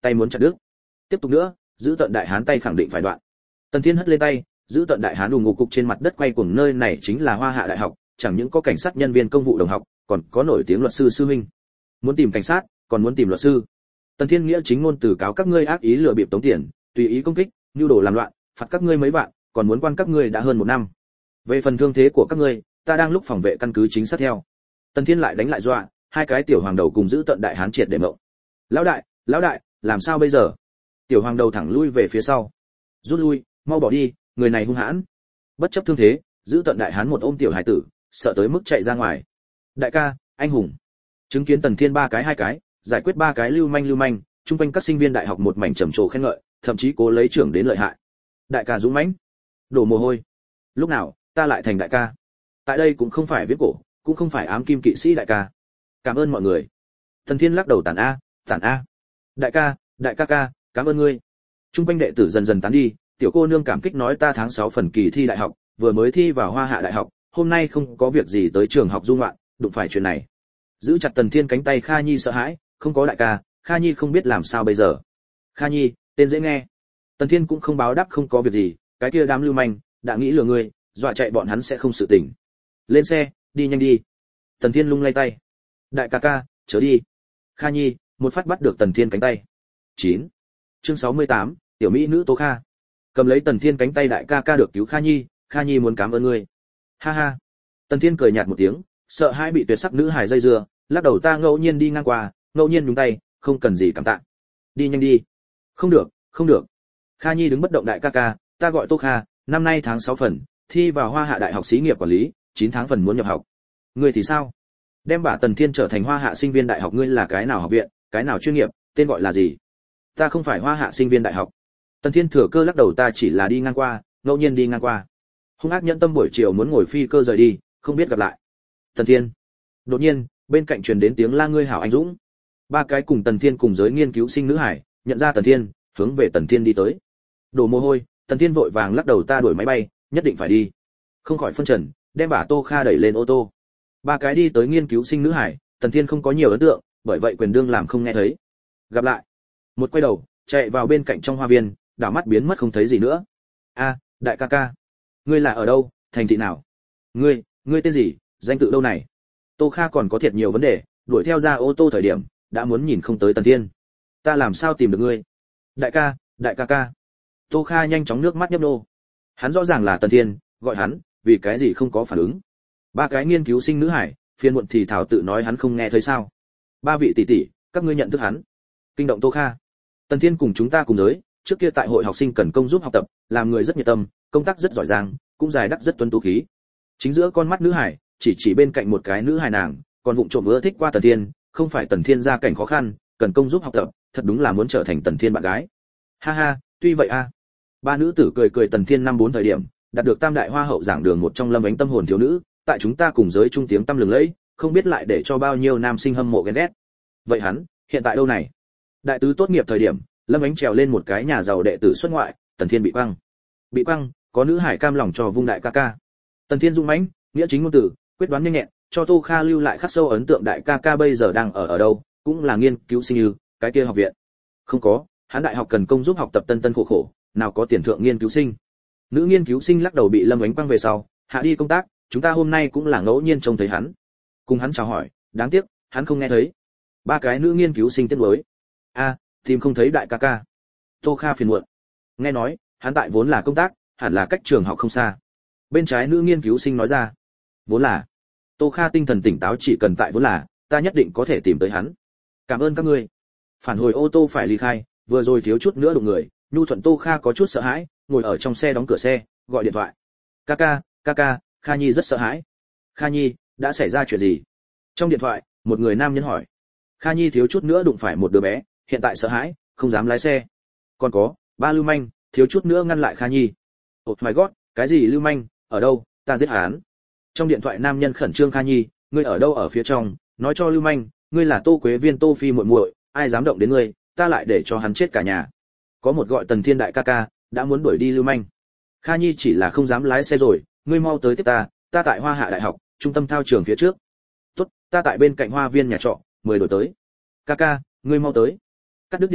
S1: tay muốn chặt đứt. Tiếp tục nữa, giữ tận đại hán tay khẳng định phải đoạn. Tần Thiên hất lên tay, giữ tận đại hán đùng ngục cục trên mặt đất quay cuồng, nơi này chính là Hoa Hạ đại học, chẳng những có cảnh sát nhân viên công vụ đồng học, còn có nổi tiếng luật sư sư huynh. Muốn tìm cảnh sát, còn muốn tìm luật sư. Tần Thiên nghĩa chính ngôn từ cáo các ngươi ác ý lừa bịp tống tiền, tùy ý công kích, nhu đồ làm loạn, phạt các ngươi mấy vạn, còn muốn quan các ngươi đã hơn một năm. Về phần thương thế của các ngươi, ta đang lúc phòng vệ căn cứ chính xác theo. Tần Thiên lại đánh lại dọa, hai cái tiểu hoàng đầu cùng giữ tận đại hán triệt để mộng. Lão đại, lão đại, làm sao bây giờ? Tiểu hoàng đầu thẳng lui về phía sau. Rút lui, mau bỏ đi, người này hung hãn. Bất chấp thương thế, giữ tận đại hán một ôm tiểu hải tử, sợ tới mức chạy ra ngoài. Đại ca, anh hùng. Chứng kiến Tần Thiên ba cái hai cái, giải quyết ba cái lưu manh lưu manh, chung quanh các sinh viên đại học một mảnh trầm trồ khen ngợi, thậm chí cố lấy trưởng đến lợi hại. Đại ca dũng mãnh, đổ mồ hôi. Lúc nào ta lại thành đại ca? Tại đây cũng không phải viết cổ, cũng không phải ám kim kỵ sĩ đại ca. Cảm ơn mọi người. Tần Thiên lắc đầu tản a, tản a. Đại ca, đại ca ca, cảm ơn ngươi. Trung quanh đệ tử dần dần tán đi, tiểu cô nương cảm kích nói ta tháng sáu phần kỳ thi đại học, vừa mới thi vào Hoa Hạ đại học, hôm nay không có việc gì tới trường học du ngoạn, đụng phải chuyện này. Giữ chặt Tần Thiên cánh tay, Kha Nhi sợ hãi, không có đại ca, Kha Nhi không biết làm sao bây giờ. Kha Nhi, tên dễ nghe. Tần Thiên cũng không báo đáp, không có việc gì, cái kia đám lưu manh, đã nghĩ lừa ngươi, dọa chạy bọn hắn sẽ không sự tỉnh. Lên xe, đi nhanh đi. Tần Thiên lung lay tay. Đại ca ca, chớ đi. Kha Nhi, một phát bắt được Tần Thiên cánh tay. chín. Chương sáu mươi tám, tiểu mỹ nữ Tố Kha. Cầm lấy Tần Thiên cánh tay, đại ca ca được cứu Kha Nhi, Kha Nhi muốn cảm ơn ngươi. Ha ha. Tần Thiên cười nhạt một tiếng, sợ hai bị tuyệt sắc nữ hài dây dưa, lắc đầu, ta ngẫu nhiên đi ngang qua, ngẫu nhiên nhúng tay, không cần gì cảm tạ. Đi nhanh đi. Không được, không được. Kha Nhi đứng bất động, đại ca ca, ta gọi Tô Kha, năm nay tháng sáu phần, thi vào Hoa Hạ đại học xí nghiệp quản lý, chín tháng phần muốn nhập học. Ngươi thì sao? Đem bả Tần Thiên trở thành Hoa Hạ sinh viên đại học, ngươi là cái nào học viện, cái nào chuyên nghiệp, tên gọi là gì? Ta không phải Hoa Hạ sinh viên đại học. Tần Thiên thừa cơ lắc đầu, ta chỉ là đi ngang qua, ngẫu nhiên đi ngang qua. Hung ác nhẫn tâm buổi chiều muốn ngồi phi cơ rời đi, không biết gặp lại. Tần Thiên. Đột nhiên, bên cạnh truyền đến tiếng la, ngươi hảo anh dũng. Ba cái cùng Tần Thiên cùng giới nghiên cứu sinh nữ hải, nhận ra Tần Thiên, hướng về Tần Thiên đi tới. Đổ mồ hôi, Tần Thiên vội vàng lắc đầu, ta đuổi máy bay, nhất định phải đi. Không khỏi phân trần, đem bả Tô Kha đẩy lên ô tô. Ba cái đi tới nghiên cứu sinh nữ hải, Tần Thiên không có nhiều ấn tượng, bởi vậy quyền đương làm không nghe thấy. Gặp lại. Một quay đầu, chạy vào bên cạnh trong hoa viên, đảo mắt biến mất không thấy gì nữa. A, đại ca ca, ngươi là ở đâu, thành thị nào? Ngươi, ngươi tên gì, danh tự đâu này? Tô Kha còn có thiệt nhiều vấn đề, đuổi theo ra ô tô thời điểm, đã muốn nhìn không tới Tần Thiên. Ta làm sao tìm được ngươi? Đại ca, đại ca ca. Tô Kha nhanh chóng nước mắt nhấp nô. Hắn rõ ràng là Tần Thiên, gọi hắn, vì cái gì không có phản ứng? Ba cái nghiên cứu sinh nữ hải, phiền muộn thì thảo tự nói hắn không nghe thấy sao? Ba vị tỷ tỷ, các ngươi nhận thức hắn? Kinh động Tô Kha. Tần Thiên cùng chúng ta cùng giới, trước kia tại hội học sinh cần công giúp học tập, làm người rất nhiệt tâm, công tác rất giỏi giang, cũng dài đắc rất tuấn tú khí. Chính giữa con mắt nữ hải, chỉ chỉ bên cạnh một cái nữ hài nàng, còn vụng trộm ưa thích qua Tần Thiên, không phải Tần Thiên gia cảnh khó khăn, cần công giúp học tập, thật đúng là muốn trở thành Tần Thiên bạn gái. Ha ha, tuy vậy a. Ba nữ tử cười cười, Tần Thiên năm bốn thời điểm, đạt được tam đại hoa hậu giảng đường một trong Lâm Ánh tâm hồn thiếu nữ, tại chúng ta cùng giới trung tiếng tăm lừng lẫy, không biết lại để cho bao nhiêu nam sinh hâm mộ ghen ghét. Vậy hắn, hiện tại đâu này? Đại tứ tốt nghiệp thời điểm, Lâm Ánh trèo lên một cái nhà giàu đệ tử xuất ngoại, Tần Thiên bị quăng. Bị quăng, có nữ hải cam lòng cho vung đại ca ca. Tần Thiên dũng mãnh, nghĩa chính ngôn tử, quyết đoán nhanh nhẹn, cho Tô Kha lưu lại khắc sâu ấn tượng. Đại ca ca bây giờ đang ở ở đâu, cũng là nghiên cứu sinh như cái kia học viện. Không có, hắn đại học cần công giúp học tập, tân tân khổ khổ, nào có tiền thượng nghiên cứu sinh. Nữ nghiên cứu sinh lắc đầu, bị Lâm Ánh quăng về sau, hạ đi công tác, chúng ta hôm nay cũng là ngẫu nhiên trông thấy hắn, cùng hắn chào hỏi, đáng tiếc hắn không nghe thấy. Ba cái nữ nghiên cứu sinh tiếc nuối. A, tìm không thấy đại ca ca. Tô Kha phiền muộn. Nghe nói hắn tại vốn là công tác, hẳn là cách trường học không xa. Bên trái nữ nghiên cứu sinh nói ra. Vốn là. Tô Kha tinh thần tỉnh táo, chỉ cần tại vốn là, ta nhất định có thể tìm tới hắn. Cảm ơn các ngươi. Phản hồi ô tô phải ly khai, vừa rồi thiếu chút nữa đụng người, nhu thuận. Tô Kha có chút sợ hãi, ngồi ở trong xe đóng cửa xe, gọi điện thoại. Ca ca, ca ca, Kha Nhi rất sợ hãi. Kha Nhi, đã xảy ra chuyện gì? Trong điện thoại, một người nam nhân hỏi. Kha Nhi thiếu chút nữa đụng phải một đứa bé, hiện tại sợ hãi, không dám lái xe. Còn có, ba lưu manh, thiếu chút nữa ngăn lại Kha Nhi. Oh my god, cái gì lưu manh, ở đâu, ta giết hắn. Trong điện thoại nam nhân khẩn trương, Kha Nhi, ngươi ở đâu? Ở phía trong, nói cho lưu manh, ngươi là Tô Quế Viên, Tô Phi muội muội, ai dám động đến ngươi, ta lại để cho hắn chết cả nhà. Có một gọi Tần Thiên đại ca ca, đã muốn đuổi đi lưu manh. Kha Nhi chỉ là không dám lái xe rồi, ngươi mau tới tiếp ta, ta tại Hoa Hạ đại học, trung tâm thao trường phía trước. Tốt, ta tại bên cạnh hoa viên nhà trọ, mười đổi tới. Ca ca, ngươi mau tới. Cắt đứt điện thoại,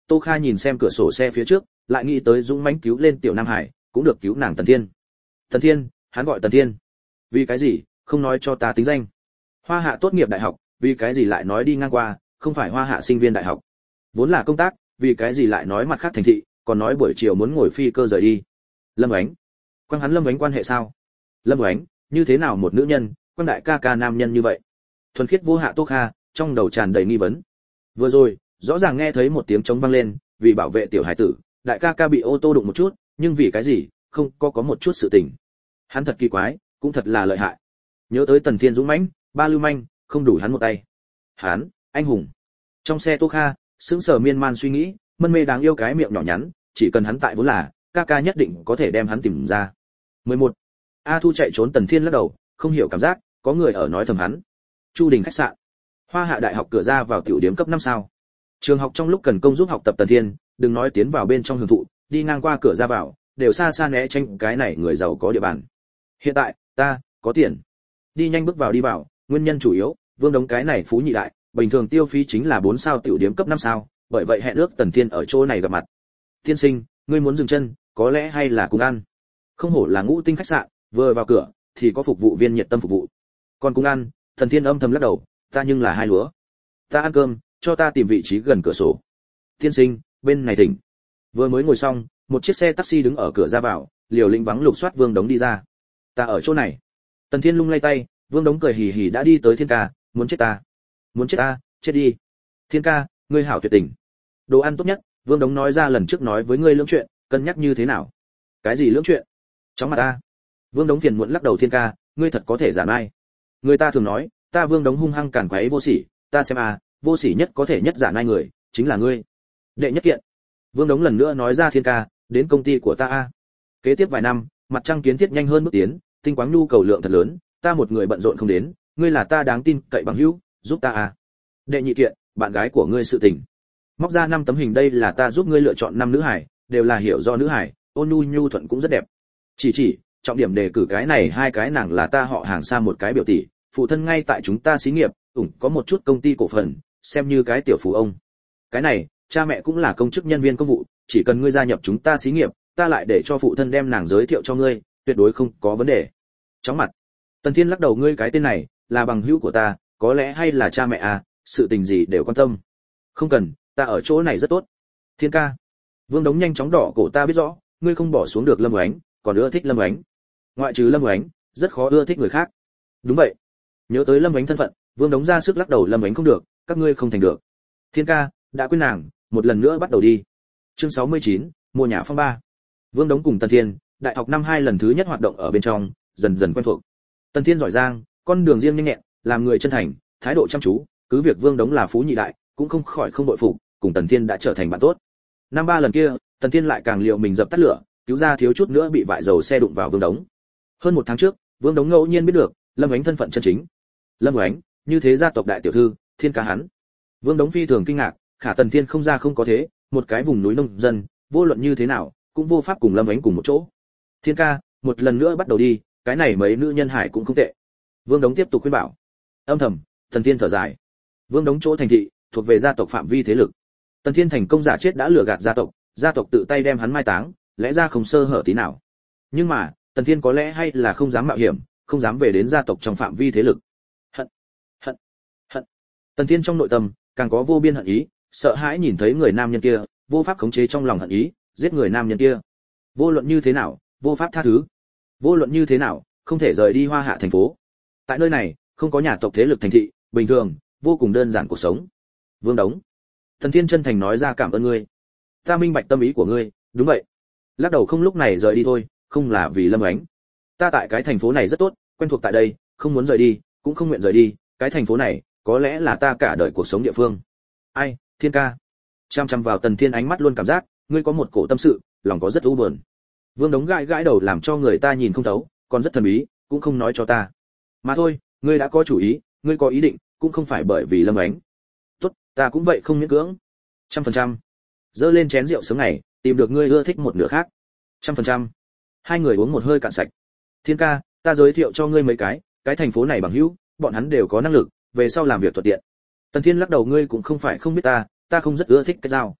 S1: Tô Kha nhìn xem cửa sổ xe phía trước, lại nghĩ tới dũng mãnh cứu lên tiểu Nam Hải, cũng được cứu nàng Tần Thiên. Tần Thiên, hắn gọi Tần Thiên. Vì cái gì, không nói cho ta tính danh. Hoa Hạ tốt nghiệp đại học, vì cái gì lại nói đi ngang qua, không phải Hoa Hạ sinh viên đại học. Vốn là công tác, vì cái gì lại nói mặt khác thành thị, còn nói buổi chiều muốn ngồi phi cơ rời đi. Lâm Oánh, quan hắn Lâm Oánh quan hệ sao? Lâm Oánh, như thế nào một nữ nhân, quan đại ca ca nam nhân như vậy? Thuần khiết vô hạ Tô Kha, trong đầu tràn đầy nghi vấn. Vừa rồi, rõ ràng nghe thấy một tiếng trống vang lên, vì bảo vệ tiểu hải tử, đại ca ca bị ô tô đụng một chút, nhưng vì cái gì, không có có một chút sự tình. Hắn thật kỳ quái, cũng thật là lợi hại. Nhớ tới Tần Thiên dũng mãnh, ba lưu manh, không đủ hắn một tay. Hắn, anh hùng. Trong xe Tô Kha, sững sờ miên man suy nghĩ, mân mê đáng yêu cái miệng nhỏ nhắn, chỉ cần hắn tại vốn là, ca ca nhất định có thể đem hắn tìm ra. mười một. A Thu chạy trốn. Tần Thiên lắc đầu, không hiểu cảm giác, có người ở nói thầm hắn. Chu Đình khách sạn. Hoa Hạ đại học cửa ra vào tiểu điểm cấp năm sao. Trường học trong lúc cần công giúp học tập Tần Thiên, đừng nói tiến vào bên trong hưởng thụ, đi ngang qua cửa ra vào, đều xa xa né tránh cái này người giàu có địa bàn. Hiện tại, ta có tiền. Đi nhanh bước vào đi vào, nguyên nhân chủ yếu, Vương Đống cái này phú nhị đại, bình thường tiêu phí chính là bốn sao tiểu điểm cấp năm sao, bởi vậy hẹn ước Tần Thiên ở chỗ này gặp mặt. Tiên sinh, ngươi muốn dừng chân, có lẽ hay là cùng ăn. Không hổ là ngũ tinh khách sạn, vừa vào cửa thì có phục vụ viên nhiệt tâm phục vụ. Còn cùng ăn, Tần Thiên âm thầm lắc đầu, ta nhưng là hai lúa. Ta ăn cơm, cho ta tìm vị trí gần cửa sổ. Tiên sinh, bên này thỉnh. Vừa mới ngồi xong, một chiếc xe taxi đứng ở cửa ra vào, liều lĩnh vắng lục soát Vương Đống đi ra. Ta ở chỗ này. Tần Thiên lung lay tay, Vương Đống cười hì hì đã đi tới. Thiên ca, muốn chết ta. Muốn chết ta, chết đi. Thiên ca, ngươi hảo tuyệt tình. Đồ ăn tốt nhất, Vương Đống nói ra lần trước nói với ngươi lưỡng chuyện, cân nhắc như thế nào? Cái gì lưỡng chuyện? Chóng mặt ta. Vương Đống phiền muộn lắc đầu. Thiên ca, ngươi thật có thể giả mai. Người ta thường nói, ta Vương Đống hung hăng càn quấy vô sỉ, ta xem à, vô sỉ nhất có thể nhất giả mai người, chính là ngươi. Đệ nhất kiện. Vương Đống lần nữa nói ra. Thiên ca, đến công ty của ta a. Kế tiếp vài năm, mặt trăng kiến thiết nhanh hơn bước tiến, tinh quáng nhu cầu lượng thật lớn, ta một người bận rộn không đến, ngươi là ta đáng tin cậy bằng hữu, giúp ta a. Đệ nhị kiện, bạn gái của ngươi sự tình. Móc ra năm tấm hình, đây là ta giúp ngươi lựa chọn năm nữ hải, đều là hiểu do nữ hải, ôn nhu nhu thuận cũng rất đẹp. Chỉ chỉ, trọng điểm đề cử cái này hai cái nàng là ta họ hàng xa một cái biểu tỷ, phụ thân ngay tại chúng ta xí nghiệp, ủng có một chút công ty cổ phần, xem như cái tiểu phú ông. Cái này, cha mẹ cũng là công chức nhân viên công vụ, chỉ cần ngươi gia nhập chúng ta xí nghiệp, ta lại để cho phụ thân đem nàng giới thiệu cho ngươi, tuyệt đối không có vấn đề. Chóng mặt. Tần Thiên lắc đầu, ngươi cái tên này là bằng hữu của ta, có lẽ hay là cha mẹ à, sự tình gì đều quan tâm. Không cần, ta ở chỗ này rất tốt. Thiên ca. Vương Đống nhanh chóng đỏ cổ, ta biết rõ, ngươi không bỏ xuống được Lâm Oánh, còn ưa thích Lâm Oánh. Ngoại trừ Lâm Oánh, rất khó ưa thích người khác. Đúng vậy. Nhớ tới Lâm Oánh thân phận, Vương Đống ra sức lắc đầu, Lâm Oánh không được, các ngươi không thành được. Thiên ca, đã quên nàng, một lần nữa bắt đầu đi. Chương sáu mươi chín, mua nhà phong ba. Vương Đống cùng Tần Thiên, đại học năm hai lần thứ nhất hoạt động ở bên trong, dần dần quen thuộc. Tần Thiên giỏi giang, con đường riêng nhanh nhẹn, làm người chân thành, thái độ chăm chú, cứ việc Vương Đống là phú nhị đại, cũng không khỏi không đội phục, cùng Tần Thiên đã trở thành bạn tốt. Năm ba lần kia, Tần Thiên lại càng liều mình dập tắt lửa, cứu ra thiếu chút nữa bị vại dầu xe đụng vào Vương Đống. Hơn một tháng trước, Vương Đống ngẫu nhiên biết được Lâm Oánh thân phận chân chính. Lâm Oánh, như thế gia tộc đại tiểu thư, Thiên ca hắn. Vương Đống phi thường kinh ngạc, khả Tần Thiên không ra không có thế, một cái vùng núi nông dân, vô luận như thế nào, cũng vô pháp cùng Lâm Oánh cùng một chỗ. Thiên ca, một lần nữa bắt đầu đi, cái này mấy nữ nhân hải cũng không tệ. Vương Đống tiếp tục khuyên bảo. Âm thầm, Tần Thiên thở dài. Vương Đống chỗ thành thị thuộc về gia tộc phạm vi thế lực. Tần Thiên thành công giả chết đã lừa gạt gia tộc, gia tộc tự tay đem hắn mai táng, lẽ ra không sơ hở tí nào. Nhưng mà, Tần Thiên có lẽ hay là không dám mạo hiểm, không dám về đến gia tộc trong phạm vi thế lực. Hận, hận, hận. Tần Thiên trong nội tâm càng có vô biên hận ý, sợ hãi nhìn thấy người nam nhân kia, vô pháp khống chế trong lòng hận ý, giết người nam nhân kia. Vô luận như thế nào, vô pháp tha thứ. Vô luận như thế nào, không thể rời đi Hoa Hạ thành phố. Tại nơi này, không có nhà tộc thế lực thành thị, bình thường, vô cùng đơn giản cuộc sống. Vương Đống. Tần Thiên chân thành nói ra, cảm ơn ngươi. Ta minh bạch tâm ý của ngươi, đúng vậy. Lắc đầu, không lúc này rời đi thôi, không là vì Lâm Oánh. Ta tại cái thành phố này rất tốt, quen thuộc tại đây, không muốn rời đi, cũng không nguyện rời đi, cái thành phố này, có lẽ là ta cả đời cuộc sống địa phương. Ai, Thiên ca. Chăm chăm vào Tần Thiên ánh mắt luôn cảm giác, ngươi có một cổ tâm sự, lòng có rất u buồn. Vương Đống gãi gãi đầu làm cho người ta nhìn không thấu, còn rất thần bí, cũng không nói cho ta. Mà thôi, ngươi đã có chủ ý, ngươi có ý định, cũng không phải bởi vì Lâm Oánh. Tốt, ta cũng vậy không miễn cưỡng. Trăm phần trăm. Dơ lên chén rượu sớm ngày, tìm được ngươi ưa thích một nửa khác. Trăm phần trăm. Hai người uống một hơi cạn sạch. Thiên ca, ta giới thiệu cho ngươi mấy cái, cái thành phố này bằng hữu, bọn hắn đều có năng lực, về sau làm việc thuận tiện. Tần Thiên lắc đầu, ngươi cũng không phải không biết ta, ta không rất ưa thích cái dao.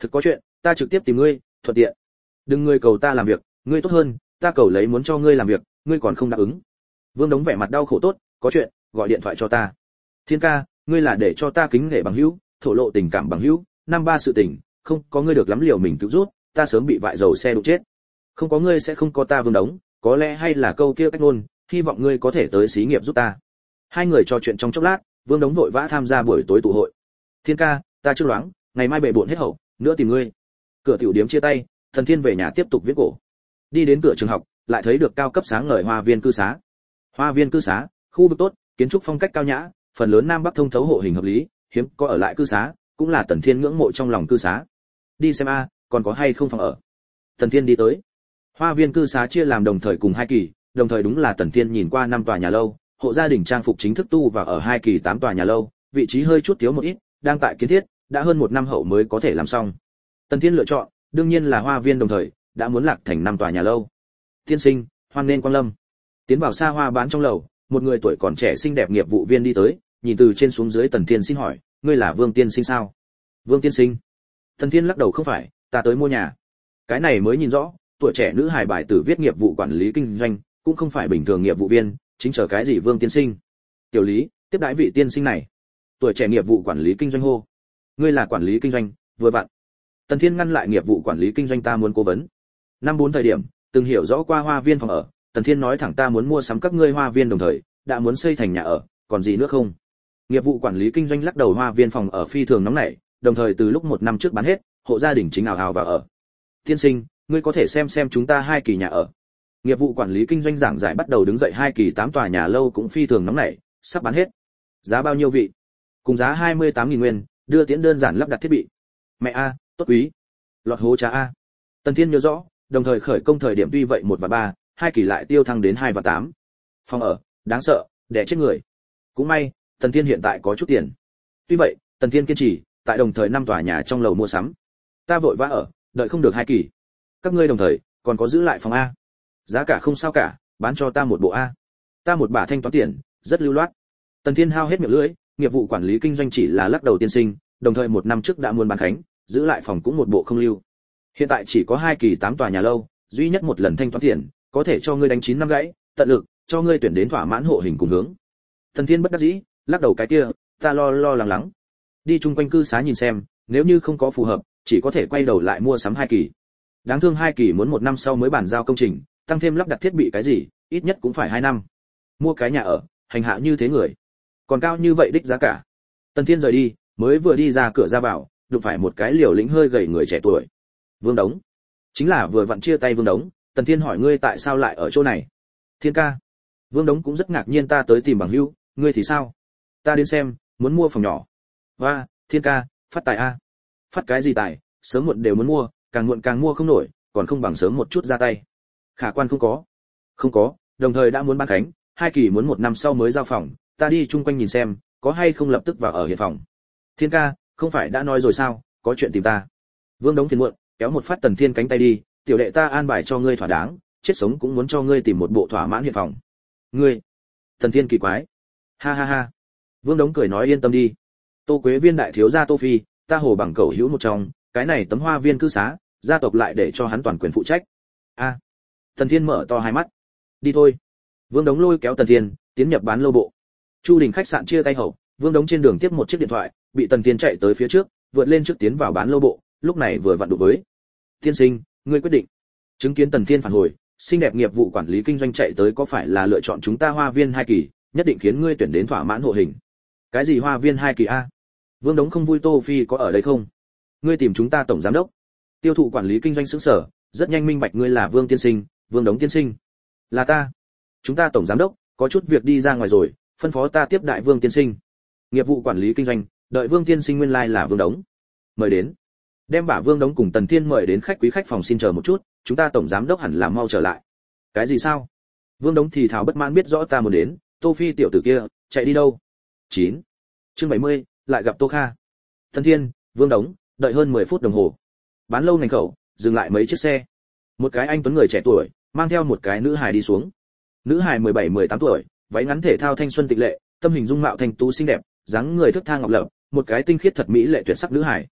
S1: thực có chuyện, ta trực tiếp tìm ngươi, thuận tiện. Đừng ngươi cầu ta làm việc, ngươi tốt hơn, ta cầu lấy muốn cho ngươi làm việc, ngươi còn không đáp ứng. Vương Đống vẻ mặt đau khổ tốt, có chuyện, gọi điện thoại cho ta. Thiên ca, ngươi là để cho ta kính nể bằng hữu, thổ lộ tình cảm bằng hữu, năm ba sự tình, không có ngươi được lắm liều mình cứu rút, ta sớm bị vại dầu xe đụng chết. Không có ngươi sẽ không có ta Vương Đống, có lẽ hay là câu kia cách ngôn, hy vọng ngươi có thể tới xí nghiệp giúp ta. Hai người trò chuyện trong chốc lát, Vương Đống vội vã tham gia buổi tối tụ hội. Thiên ca, ta chưa loáng, ngày mai bệ bội hết hậu, nữa tìm ngươi. Cửa tiểu điếm chia tay, Thần Thiên về nhà tiếp tục viết cổ. Đi đến cửa trường học, lại thấy được cao cấp sáng ngời hoa viên cư xá. Hoa viên cư xá, khu vực tốt, kiến trúc phong cách cao nhã, phần lớn nam bắc thông thấu hộ hình hợp lý, hiếm có ở lại cư xá, cũng là Tần Thiên ngưỡng mộ trong lòng cư xá. Đi xem a, còn có hay không phòng ở. Tần Thiên đi tới. Hoa viên cư xá chia làm đồng thời cùng hai kỳ, đồng thời đúng là Tần Thiên nhìn qua năm tòa nhà lâu, hộ gia đình trang phục chính thức tu và ở hai kỳ tám tòa nhà lâu, vị trí hơi chút thiếu một ít, đang tại kiến thiết, đã hơn một năm hậu mới có thể làm xong. Tần Thiên lựa chọn, đương nhiên là hoa viên đồng thời, đã muốn lạc thành năm tòa nhà lâu. Tiên sinh, hoan nên quan lâm. Tiến vào xa hoa bán trong lầu, một người tuổi còn trẻ xinh đẹp nghiệp vụ viên đi tới, nhìn từ trên xuống dưới Tần Thiên xin hỏi, ngươi là Vương tiên sinh sao? Vương tiên sinh. Tần Thiên lắc đầu không phải, ta tới mua nhà. Cái này mới nhìn rõ, tuổi trẻ nữ hài bài tử viết nghiệp vụ quản lý kinh doanh, cũng không phải bình thường nghiệp vụ viên, chính chờ cái gì Vương tiên sinh. Tiểu Lý, tiếp đãi vị tiên sinh này. Tuổi trẻ nghiệp vụ quản lý kinh doanh hô. Ngươi là quản lý kinh doanh, vừa vặn. Tần Thiên ngăn lại nghiệp vụ quản lý kinh doanh ta muốn cố vấn. Năm bốn thời điểm, từng hiểu rõ qua hoa viên phòng ở, Tần Thiên nói thẳng ta muốn mua sắm các ngươi hoa viên đồng thời, đã muốn xây thành nhà ở, còn gì nữa không? Nghiệp vụ quản lý kinh doanh lắc đầu hoa viên phòng ở phi thường nóng nảy, đồng thời từ lúc một năm trước bán hết, hộ gia đình chính ảo ảo vào ở. Tiên sinh, ngươi có thể xem xem chúng ta hai kỳ nhà ở. Nghiệp vụ quản lý kinh doanh giảng giải bắt đầu đứng dậy hai kỳ tám tòa nhà lâu cũng phi thường nóng nảy, sắp bán hết. Giá bao nhiêu vị? Cùng giá hai mươi tám nghìn nguyên, đưa tiễn đơn giản lắp đặt thiết bị. Mẹ a, tốt quý. Lọt hố cha a. Tần Thiên nhớ rõ, đồng thời khởi công thời điểm tuy vậy một và ba, hai kỳ lại tiêu thăng đến hai và tám. Phòng ở, đáng sợ, đẻ chết người. Cũng may, Tần Thiên hiện tại có chút tiền. Tuy vậy, Tần Thiên kiên trì, tại đồng thời năm tòa nhà trong lầu mua sắm. Ta vội vã ở, đợi không được hai kỳ. Các ngươi đồng thời, còn có giữ lại phòng a. Giá cả không sao cả, bán cho ta một bộ a. Ta một bả thanh toán tiền, rất lưu loát. Tần Thiên hao hết miệng lưỡi, nghiệp vụ quản lý kinh doanh chỉ là lắc đầu tiên sinh, đồng thời một năm trước đã muốn bán khánh, giữ lại phòng cũng một bộ không lưu. Hiện tại chỉ có hai kỳ tám tòa nhà lâu, duy nhất một lần thanh toán tiền, có thể cho ngươi đánh chín năm gãy, tận lực cho ngươi tuyển đến thỏa mãn hộ hình cùng hướng. Tần Thiên bất đắc dĩ, lắc đầu cái kia, ta lo lo lắng lắng. Đi chung quanh cư xá nhìn xem, nếu như không có phù hợp, chỉ có thể quay đầu lại mua sắm hai kỳ. Đáng thương hai kỳ muốn một năm sau mới bàn giao công trình, tăng thêm lắp đặt thiết bị cái gì, ít nhất cũng phải hai năm. Mua cái nhà ở, hành hạ như thế người, còn cao như vậy đích giá cả. Tần Thiên rời đi, mới vừa đi ra cửa ra vào, đụng phải một cái liều lĩnh hơi gầy người trẻ tuổi. Vương Đống, chính là vừa vặn chia tay Vương Đống. Tần Thiên hỏi ngươi tại sao lại ở chỗ này? Thiên ca. Vương Đống cũng rất ngạc nhiên ta tới tìm bằng hữu, ngươi thì sao? Ta đến xem, muốn mua phòng nhỏ. Và, Thiên ca, phát tài a. Phát cái gì tài, sớm muộn đều muốn mua, càng muộn càng mua không nổi, còn không bằng sớm một chút ra tay. Khả quan không có. Không có, đồng thời đã muốn bán khánh, hai kỳ muốn một năm sau mới giao phòng, ta đi chung quanh nhìn xem, có hay không lập tức vào ở hiện phòng. Thiên ca, không phải đã nói rồi sao, có chuyện tìm ta. Vương Đống phiền muộn, kéo một phát Tần Thiên cánh tay đi, tiểu đệ ta an bài cho ngươi thỏa đáng, chết sống cũng muốn cho ngươi tìm một bộ thỏa mãn hiện phòng. Ngươi? Tần Thiên kỳ quái. Ha ha ha. Vương Đống cười nói yên tâm đi. Tô Quế Viên đại thiếu gia Tô Phi, ta hồ bằng cẩu hữu một trong, cái này tấm hoa viên cư xá, gia tộc lại để cho hắn toàn quyền phụ trách. A. À. Tần Thiên mở to hai mắt. Đi thôi. Vương Đống lôi kéo Tần Thiên, tiến nhập bán lâu bộ. Chu Đình khách sạn chia tay hậu, Vương Đống trên đường tiếp một chiếc điện thoại, bị Tần Thiên chạy tới phía trước, vượt lên trước tiến vào bán lâu bộ, lúc này vừa vặn đụng với. Tiên sinh, ngươi quyết định. Chứng kiến Tần Thiên phản hồi, xinh đẹp nghiệp vụ quản lý kinh doanh chạy tới có phải là lựa chọn chúng ta hoa viên hai kỳ, nhất định khiến ngươi tuyển đến thỏa mãn hộ hình. Cái gì hoa viên hai kỳ a? Vương Đống không vui Tô Phi có ở đây không? Ngươi tìm chúng ta tổng giám đốc. Tiêu thụ quản lý kinh doanh sững sở, rất nhanh minh bạch ngươi là Vương tiên sinh, Vương Đống tiên sinh. Là ta. Chúng ta tổng giám đốc, có chút việc đi ra ngoài rồi, phân phó ta tiếp đại Vương tiên sinh. Nghiệp vụ quản lý kinh doanh, đợi Vương tiên sinh nguyên lai like là Vương Đống. Mời đến. Đem bả Vương Đống cùng Tần Thiên mời đến khách quý khách phòng xin chờ một chút, chúng ta tổng giám đốc hẳn là mau trở lại. Cái gì sao? Vương Đống thì thào bất mãn biết rõ ta muốn đến, Tô Phi tiểu tử kia, chạy đi đâu? chín. Chương bảy mươi, lại gặp Tô Kha. Tần Thiên, Vương Đống, đợi hơn mười phút đồng hồ. Bán lâu ngành khẩu, dừng lại mấy chiếc xe. Một cái anh tuấn người trẻ tuổi, mang theo một cái nữ hài đi xuống. Nữ hài mười bảy mười tám tuổi, váy ngắn thể thao thanh xuân tịch lệ, tâm hình dung mạo thanh tú xinh đẹp, dáng người thước tha ngọc lập, một cái tinh khiết thật mỹ lệ tuyệt sắc nữ hài.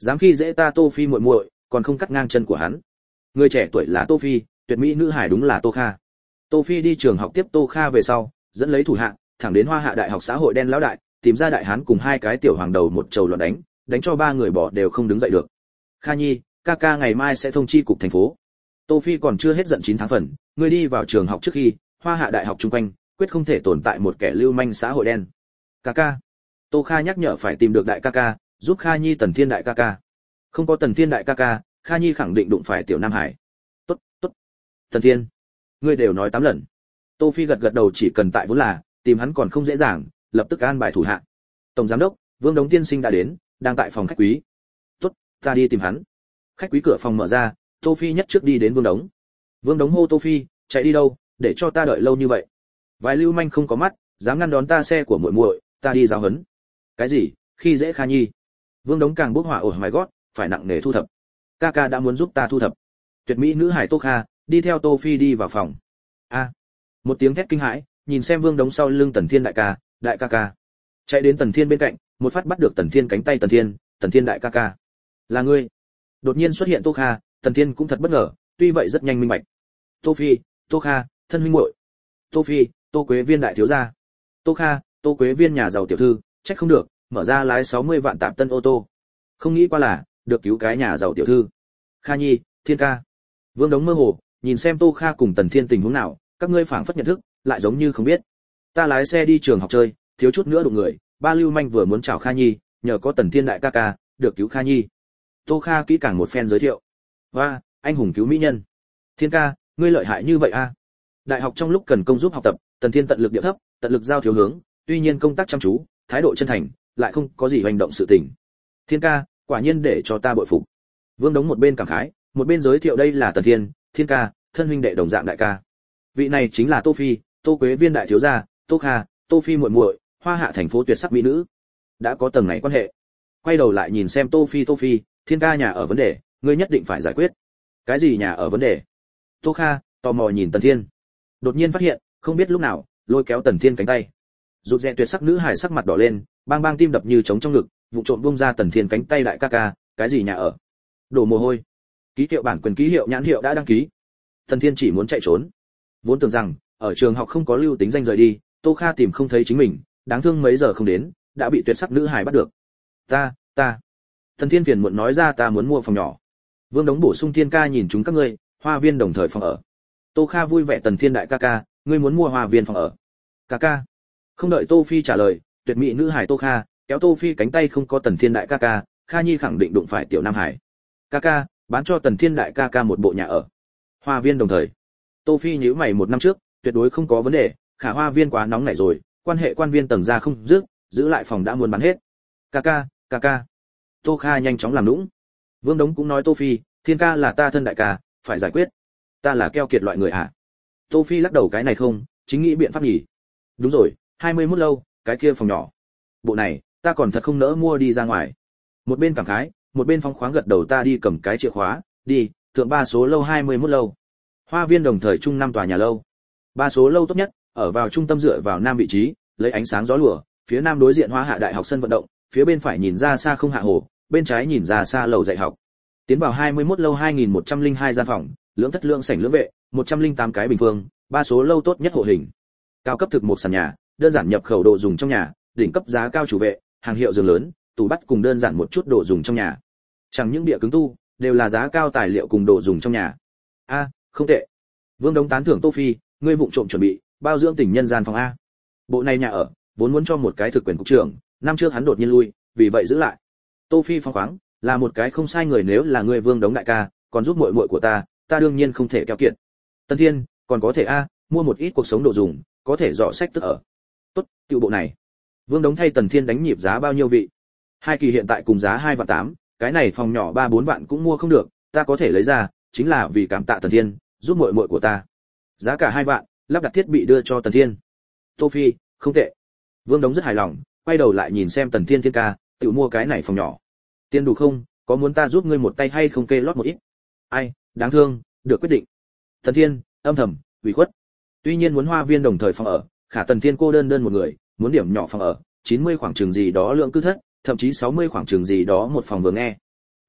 S1: Dám khi dễ ta Tô Phi muội muội, còn không cắt ngang chân của hắn. Người trẻ tuổi là Tô Phi, tuyệt mỹ nữ hải đúng là Tô Kha. Tô Phi đi trường học tiếp Tô Kha về sau, dẫn lấy thủ hạ, thẳng đến Hoa Hạ Đại học xã hội đen lão đại, tìm ra đại hán cùng hai cái tiểu hoàng đầu một trầu loạn đánh, đánh cho ba người bỏ đều không đứng dậy được. Kha Nhi, ca ca ngày mai sẽ thông chi cục thành phố. Tô Phi còn chưa hết giận chín tháng phần, ngươi đi vào trường học trước khi, Hoa Hạ Đại học chung quanh, quyết không thể tồn tại một kẻ lưu manh xã hội đen. Ca ca. Tô Kha nhắc nhở phải tìm được đại ca ca, giúp Kha Nhi Tần Thiên đại ca ca. Không có Tần Thiên đại ca ca, Kha Nhi khẳng định đụng phải tiểu Nam Hải. Tốt, tốt. Tần Thiên, ngươi đều nói tám lần. Tô Phi gật gật đầu, chỉ cần tại vốn là, tìm hắn còn không dễ dàng, lập tức an bài thủ hạ. Tổng giám đốc, Vương Đống tiên sinh đã đến, đang tại phòng khách quý. Tốt, ta đi tìm hắn. Khách quý cửa phòng mở ra, Tô Phi nhất trước đi đến Vương Đống. Vương Đống hô Tô Phi, chạy đi đâu, để cho ta đợi lâu như vậy. Vài lưu manh không có mắt, dám ngăn đón ta xe của muội muội, ta đi giáo huấn. Cái gì? Khi dễ Kha Nhi? Vương Đống càng bốc hỏa, ổi my god, phải nặng nề thu thập. Ca ca đã muốn giúp ta thu thập. Tuyệt mỹ nữ hải Tô Kha đi theo Tô Phi đi vào phòng. A! Một tiếng thét kinh hãi, nhìn xem Vương Đống sau lưng Tần Thiên đại ca, đại ca ca. Chạy đến Tần Thiên bên cạnh, một phát bắt được Tần Thiên cánh tay. Tần Thiên, Tần Thiên đại ca ca. Là ngươi? Đột nhiên xuất hiện Tô Kha, Tần Thiên cũng thật bất ngờ, tuy vậy rất nhanh minh bạch. Tô Phi, Tô Kha, thân huynh muội. Tô Phi, Tô Quế Viên đại thiếu gia. Tô Kha, Tô Quế Viên nhà giàu tiểu thư, trách không được, mở ra lái sáu mươi vạn tạp tân ô tô. Không nghĩ qua là được cứu cái nhà giàu tiểu thư. Kha Nhi, Thiên ca. Vương Đống mơ hồ, nhìn xem Tô Kha cùng Tần Thiên tình huống nào, các ngươi phảng phất nhận thức, lại giống như không biết. Ta lái xe đi trường học chơi, thiếu chút nữa đụng người, ba lưu manh vừa muốn chào Kha Nhi, nhờ có Tần Thiên đại ca ca, được cứu Kha Nhi. Tô Kha kỹ càng một phen giới thiệu. Và, anh hùng cứu mỹ nhân. Thiên ca, ngươi lợi hại như vậy a? À? Đại học trong lúc cần công giúp học tập, Tần Thiên tận lực địa thấp, tận lực giao thiếu hướng, tuy nhiên công tác chăm chú, thái độ chân thành, lại không có gì hành động sự tình. Thiên ca, quả nhiên để cho ta bội phục. Vương Đống một bên cảm khái, một bên giới thiệu đây là Tần Thiên, Thiên ca, thân huynh đệ đồng dạng đại ca. Vị này chính là Tô Phi, Tô Quế Viên đại thiếu gia, Tô Kha, Tô Phi muội muội, Hoa Hạ thành phố tuyệt sắc mỹ nữ. Đã có tầng này quan hệ. Quay đầu lại nhìn xem Tô Phi, Tô Phi, Thiên ca nhà ở vấn đề, ngươi nhất định phải giải quyết. Cái gì nhà ở vấn đề? Tô Kha tò mò nhìn Tần Thiên. Đột nhiên phát hiện, không biết lúc nào, lôi kéo Tần Thiên cánh tay. Rụt rè tuyệt sắc nữ hài sắc mặt đỏ lên, bang bang tim đập như trống trong ngực, vụ trộm buông ra Tần Thiên cánh tay đại ca ca, cái gì nhà ở? Đổ mồ hôi. Ký hiệu bản quyền ký hiệu nhãn hiệu đã đăng ký. Tần Thiên chỉ muốn chạy trốn. Vốn tưởng rằng, ở trường học không có lưu tính danh rời đi, Tô Kha tìm không thấy chính mình, đáng thương mấy giờ không đến, đã bị tuyệt sắc nữ hài bắt được. Ta, ta. Tần Thiên phiền muộn nói ra ta muốn mua phòng nhỏ. Vương Đống bổ sung Thiên ca nhìn chúng các ngươi, hoa viên đồng thời phòng ở. Tô Kha vui vẻ Tần Thiên đại ca ca, ngươi muốn mua hoa viên phòng ở. Ca ca. Không đợi Tô Phi trả lời, tuyệt mỹ nữ hải Tô Kha kéo Tô Phi cánh tay không có Tần Thiên đại ca ca, Kha Nhi khẳng định đụng phải tiểu Nam Hải. Ca ca, bán cho Tần Thiên đại ca ca một bộ nhà ở. Hoa viên đồng thời. Tô Phi nhíu mày một năm trước, tuyệt đối không có vấn đề, khả hoa viên quá nóng nảy rồi, quan hệ quan viên tầng ra không dứt, giữ lại phòng đã muốn bán hết. Ca ca, ca ca. Tô Kha nhanh chóng làm nũng. Vương Đống cũng nói Tô Phi, Thiên ca là ta thân đại ca, phải giải quyết. Ta là keo kiệt loại người à? Tô Phi lắc đầu cái này không, chính nghĩ biện pháp nhỉ. Đúng rồi, hai mươi mốt lâu, cái kia phòng nhỏ. Bộ này, ta còn thật không nỡ mua đi ra ngoài. Một bên cảm khái, một bên phóng khoáng gật đầu ta đi cầm cái chìa khóa, đi, thượng ba số lâu hai mươi mốt lâu. Hoa viên đồng thời chung năm tòa nhà lâu. Ba số lâu tốt nhất, ở vào trung tâm dựa vào nam vị trí, lấy ánh sáng gió lùa, phía nam đối diện Hoa Hạ Đại học sân vận động, phía bên phải nhìn ra xa không hạ hồ, bên trái nhìn ra xa lầu dạy học. Tiến vào hai mươi mốt lâu hai nghìn một trăm lẻ hai gian phòng, lưỡng thất lưỡng sảnh lưỡng vệ, một trăm lẻ tám cái bình phương, ba số lâu tốt nhất hộ hình. Cao cấp thực một sàn nhà, đơn giản nhập khẩu đồ dùng trong nhà, đỉnh cấp giá cao chủ vệ, hàng hiệu giường lớn, tủ bắt cùng đơn giản một chút đồ dùng trong nhà. Chẳng những địa cứng tu, đều là giá cao tài liệu cùng đồ dùng trong nhà. A, không tệ. Vương Đống tán thưởng Tô Phi, ngươi vụng trộm chuẩn bị, bao dưỡng tỉnh nhân gian phòng a. Bộ này nhà ở, vốn muốn cho một cái thực quyền cục trưởng, năm trước hắn đột nhiên lui, vì vậy giữ lại. Tô Phi phong khoáng, là một cái không sai người nếu là ngươi Vương Đống đại ca, còn giúp muội muội của ta, ta đương nhiên không thể keo kiệt. Tân Thiên, còn có thể a, mua một ít cuộc sống đồ dùng, có thể dọ sách tức ở. Tốt, tiêu bộ này. Vương Đống thay Tần Thiên đánh nhịp giá bao nhiêu vị? Hai kỳ hiện tại cùng giá hai vạn tám, cái này phòng nhỏ ba bốn vạn cũng mua không được, ta có thể lấy ra, chính là vì cảm tạ Tần Thiên, giúp muội muội của ta. Giá cả hai vạn, lắp đặt thiết bị đưa cho Tần Thiên. Tô Phi, không tệ. Vương Đống rất hài lòng, quay đầu lại nhìn xem Tần Thiên Thiên ca, tự mua cái này phòng nhỏ. Tiền đủ không, có muốn ta giúp ngươi một tay hay không kê lót một ít? Ai, đáng thương, được quyết định. Tần Thiên, âm thầm, ủy khuất. Tuy nhiên muốn hoa viên đồng thời phòng ở, khả Tần Thiên cô đơn đơn một người, muốn điểm nhỏ phòng ở, chín mươi khoảng chừng gì đó lượng cư thất, thậm chí sáu mươi khoảng chừng gì đó một phòng vừa nghe.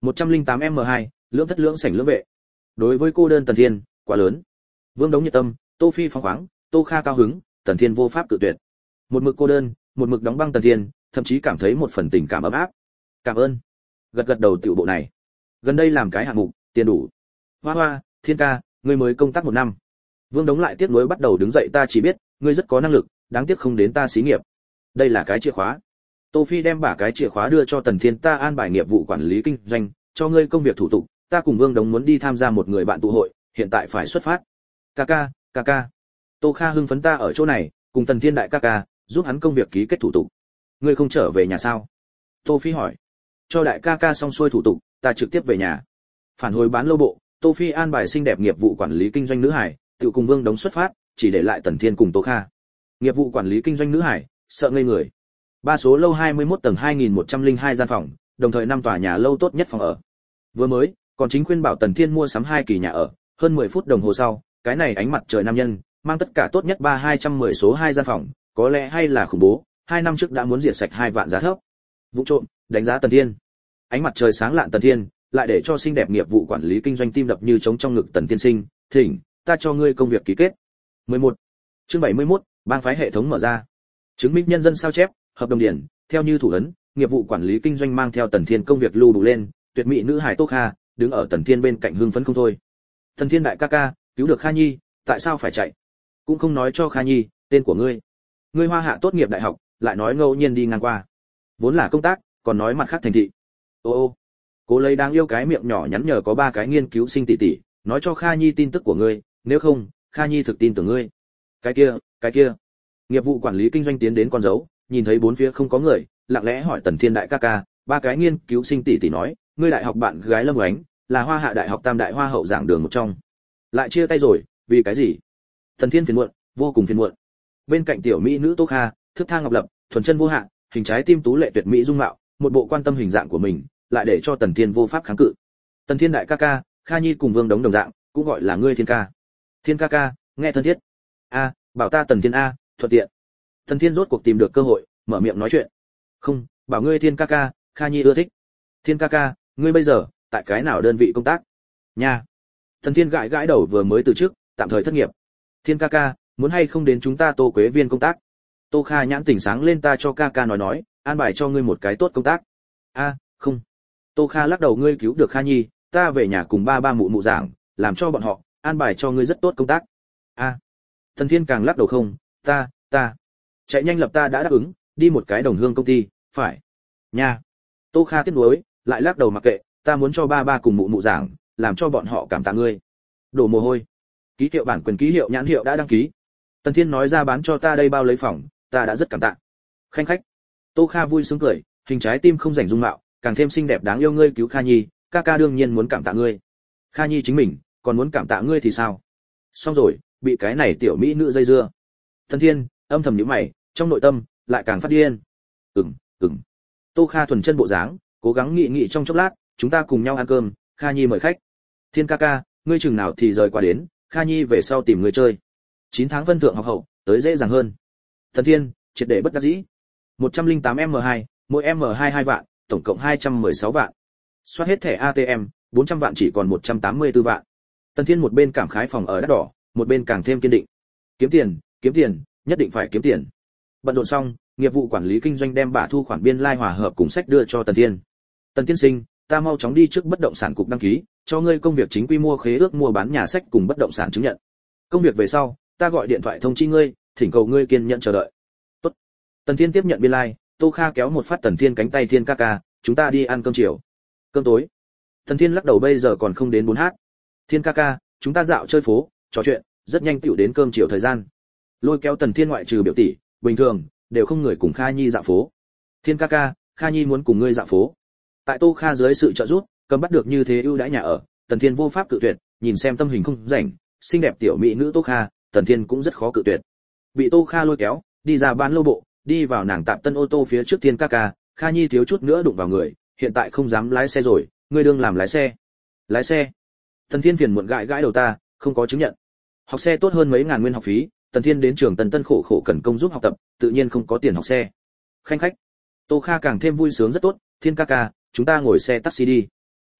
S1: một trăm lẻ tám m hai, lưỡng thất lưỡng sảnh lưỡng vệ. Đối với cô đơn Tần Thiên, quá lớn. Vương Đống nhiệt tâm, Tô Phi phóng khoáng, Tô Kha cao hứng, Tần Thiên vô pháp cự tuyệt. Một mực cô đơn, một mực đóng băng Tần Thiên, thậm chí cảm thấy một phần tình cảm ấm áp. Cảm ơn. Gật gật đầu tiểu bộ này. Gần đây làm cái hạng mục, tiền đủ. Hoa Hoa, Thiên ca, ngươi mới công tác một năm. Vương Đống lại tiếc nuối bắt đầu đứng dậy, ta chỉ biết, ngươi rất có năng lực, đáng tiếc không đến ta xí nghiệp. Đây là cái chìa khóa. Tô Phi đem bả cái chìa khóa đưa cho Tần Thiên, ta an bài nghiệp vụ quản lý kinh doanh, cho ngươi công việc thủ tục, ta cùng Vương Đống muốn đi tham gia một người bạn tụ hội, hiện tại phải xuất phát. Ca ca, ca ca. Tô Kha hưng phấn, ta ở chỗ này, cùng Tần Thiên đại ca ca, giúp hắn công việc ký kết thủ tục. Ngươi không trở về nhà sao? Tô Phi hỏi. Cho đại ca ca xong xuôi thủ tục, ta trực tiếp về nhà. Phản hồi bán lâu bộ, Tô Phi an bài xinh đẹp nghiệp vụ quản lý kinh doanh nữ hải, tự cùng Vương Đống xuất phát, chỉ để lại Tần Thiên cùng Tô Kha. Nghiệp vụ quản lý kinh doanh nữ hải, sợ ngây người. Ba số lâu hai mươi mốt tầng hai nghìn một trăm lẻ hai gian phòng, đồng thời năm tòa nhà lâu tốt nhất phòng ở. Vừa mới, còn chính khuyên bảo Tần Thiên mua sắm hai kỳ nhà ở, hơn mười phút đồng hồ sau, cái này ánh mặt trời nam nhân, mang tất cả tốt nhất ba hai trăm mười số hai gian phòng, có lẽ hay là khủng bố, hai năm trước đã muốn diệt sạch hai vạn giá thấp. Vụ trộm, đánh giá Tần Thiên. Ánh mặt trời sáng lạn Tần Thiên, lại để cho xinh đẹp nghiệp vụ quản lý kinh doanh tim đập như trống trong ngực Tần Tiên sinh, thỉnh, ta cho ngươi công việc ký kết. mười một. Chương bảy mươi mốt, bang phái hệ thống mở ra. Chứng minh nhân dân sao chép, hợp đồng điển, theo như thủ ấn, nghiệp vụ quản lý kinh doanh mang theo Tần Thiên công việc lưu đủ lên, tuyệt mỹ nữ hải Tô Kha, đứng ở Tần Thiên bên cạnh hưng phấn không thôi. Tần Thiên đại ca ca, cứu được Kha Nhi, tại sao phải chạy? Cũng không nói cho Kha Nhi, tên của ngươi. Ngươi Hoa Hạ tốt nghiệp đại học, lại nói ngẫu nhiên đi ngang qua. Vốn là công tác, còn nói mặt khác thành thị. Ô ô. Cố lấy đáng yêu cái miệng nhỏ nhắn nhờ có ba cái nghiên cứu sinh tỷ tỷ, nói cho Kha Nhi tin tức của ngươi, nếu không, Kha Nhi thực tin tưởng ngươi. Cái kia, cái kia. Nghiệp vụ quản lý kinh doanh tiến đến con dấu, nhìn thấy bốn phía không có người, lặng lẽ hỏi Tần Thiên đại ca ca, ba cái nghiên cứu sinh tỷ tỷ nói, ngươi đại học bạn gái Lâm Oánh, là Hoa Hạ đại học tam đại hoa hậu giảng đường một trong. Lại chia tay rồi, vì cái gì? Tần Thiên phiền muộn, vô cùng phiền muộn. Bên cạnh tiểu mỹ nữ Tô Kha, thức tha ngọc lập, thuần chân vô hạn, hình trái tim tú lệ tuyệt mỹ dung mạo, một bộ quan tâm hình dạng của mình, lại để cho Tần Thiên vô pháp kháng cự. Tần Thiên đại ca ca, Kha Nhi cùng Vương Đống đồng dạng, cũng gọi là ngươi Thiên ca. Thiên ca ca, nghe thân thiết. A, bảo ta Tần Thiên a, thuận tiện. Tần Thiên rốt cuộc tìm được cơ hội, mở miệng nói chuyện. Không, bảo ngươi Thiên ca ca, Kha Nhi ưa thích. Thiên ca ca, ngươi bây giờ tại cái nào đơn vị công tác? Nha. Tần Thiên gãi gãi đầu, vừa mới từ chức, tạm thời thất nghiệp. Thiên ca ca, muốn hay không đến chúng ta Tô Quế Viên công tác? Tô Kha nhãn tỉnh sáng lên, ta cho ca ca nói nói, an bài cho ngươi một cái tốt công tác. A, không. Tô Kha lắc đầu, ngươi cứu được Kha Nhi, ta về nhà cùng ba ba mụ mụ giảng, làm cho bọn họ an bài cho ngươi rất tốt công tác. A. Tần Thiên càng lắc đầu, không, ta, ta. Chạy nhanh lập, ta đã đáp ứng, đi một cái đồng hương công ty, phải. Nha. Tô Kha tiếc nuối, lại lắc đầu, mặc kệ, ta muốn cho ba ba cùng mụ mụ giảng, làm cho bọn họ cảm tạ ngươi. Đổ mồ hôi. Ký hiệu bản quyền, ký hiệu nhãn hiệu đã đăng ký. Tần Thiên nói ra, bán cho ta đây bao lấy phòng, ta đã rất cảm tạ. Khanh khách. Tô Kha vui sướng cười, hình trái tim không rảnh dung mạo, càng thêm xinh đẹp đáng yêu, ngươi cứu Kha Nhi, ca ca đương nhiên muốn cảm tạ ngươi. Kha Nhi chính mình, còn muốn cảm tạ ngươi thì sao? Xong rồi, bị cái này tiểu mỹ nữ dây dưa. Tần Thiên âm thầm nhíu mày, trong nội tâm lại càng phát điên. Ừm, ừm. Tô Kha thuần chân bộ dáng, cố gắng nghị nghị trong chốc lát, chúng ta cùng nhau ăn cơm, Kha Nhi mời khách. Thiên ca ca, ngươi chừng nào thì rời qua đến, Kha Nhi về sau tìm ngươi chơi. chín tháng phân thượng học hậu, tới dễ dàng hơn. Tần Thiên triệt để bất đắc dĩ. một trăm lẻ tám M hai, mỗi M hai hai vạn, tổng cộng hai trăm mười sáu vạn. Soát hết thẻ a tê em, bốn trăm vạn chỉ còn một trăm tám mươi tư vạn. Tần Thiên một bên cảm khái phòng ở đắt đỏ, một bên càng thêm kiên định. Kiếm tiền, kiếm tiền, nhất định phải kiếm tiền. Bận rộn xong, nghiệp vụ quản lý kinh doanh đem bả thu khoản biên lai hòa hợp cùng sách đưa cho Tần Thiên. Tần Tiên sinh, ta mau chóng đi trước bất động sản cục đăng ký, cho ngươi công việc chính quy mua khế ước mua bán nhà sách cùng bất động sản chứng nhận. Công việc về sau, ta gọi điện thoại thông chi ngươi, thỉnh cầu ngươi kiên nhẫn chờ đợi. Tốt. Tần Thiên tiếp nhận biên lai, Tô Kha kéo một phát Tần Thiên cánh tay, Thiên ca ca, chúng ta đi ăn cơm chiều. Cơm tối. Tần Thiên lắc đầu, bây giờ còn không đến bốn h. Thiên ca ca, chúng ta dạo chơi phố, trò chuyện, rất nhanh tựu đến cơm chiều thời gian. Lôi kéo Tần Thiên ngoại trừ biểu tỷ, bình thường đều không người cùng Kha Nhi dạo phố. Thiên ca ca, Kha Nhi muốn cùng ngươi dạo phố. Tại Tô Kha dưới sự trợ giúp, cầm bắt được như thế ưu đãi nhà ở, Tần Thiên vô pháp cự tuyệt, nhìn xem tâm hình không rảnh, xinh đẹp tiểu mỹ nữ Tô Kha, Tần Thiên cũng rất khó cự tuyệt. Bị Tô Kha lôi kéo, đi ra bán lâu bộ, đi vào nàng tạm tân ô tô phía trước. Thiên ca ca, Kha Nhi thiếu chút nữa đụng vào người, hiện tại không dám lái xe rồi, ngươi đương làm lái xe. Lái xe? Tần Thiên phiền muộn gãi gãi đầu, ta không có chứng nhận. Học xe tốt hơn mấy ngàn nguyên học phí, Tần Thiên đến trường Tần Tân khổ khổ cần công giúp học tập, tự nhiên không có tiền học xe. Khanh khách. Tô Kha càng thêm vui sướng, rất tốt, Thiên ca ca, chúng ta ngồi xe taxi đi.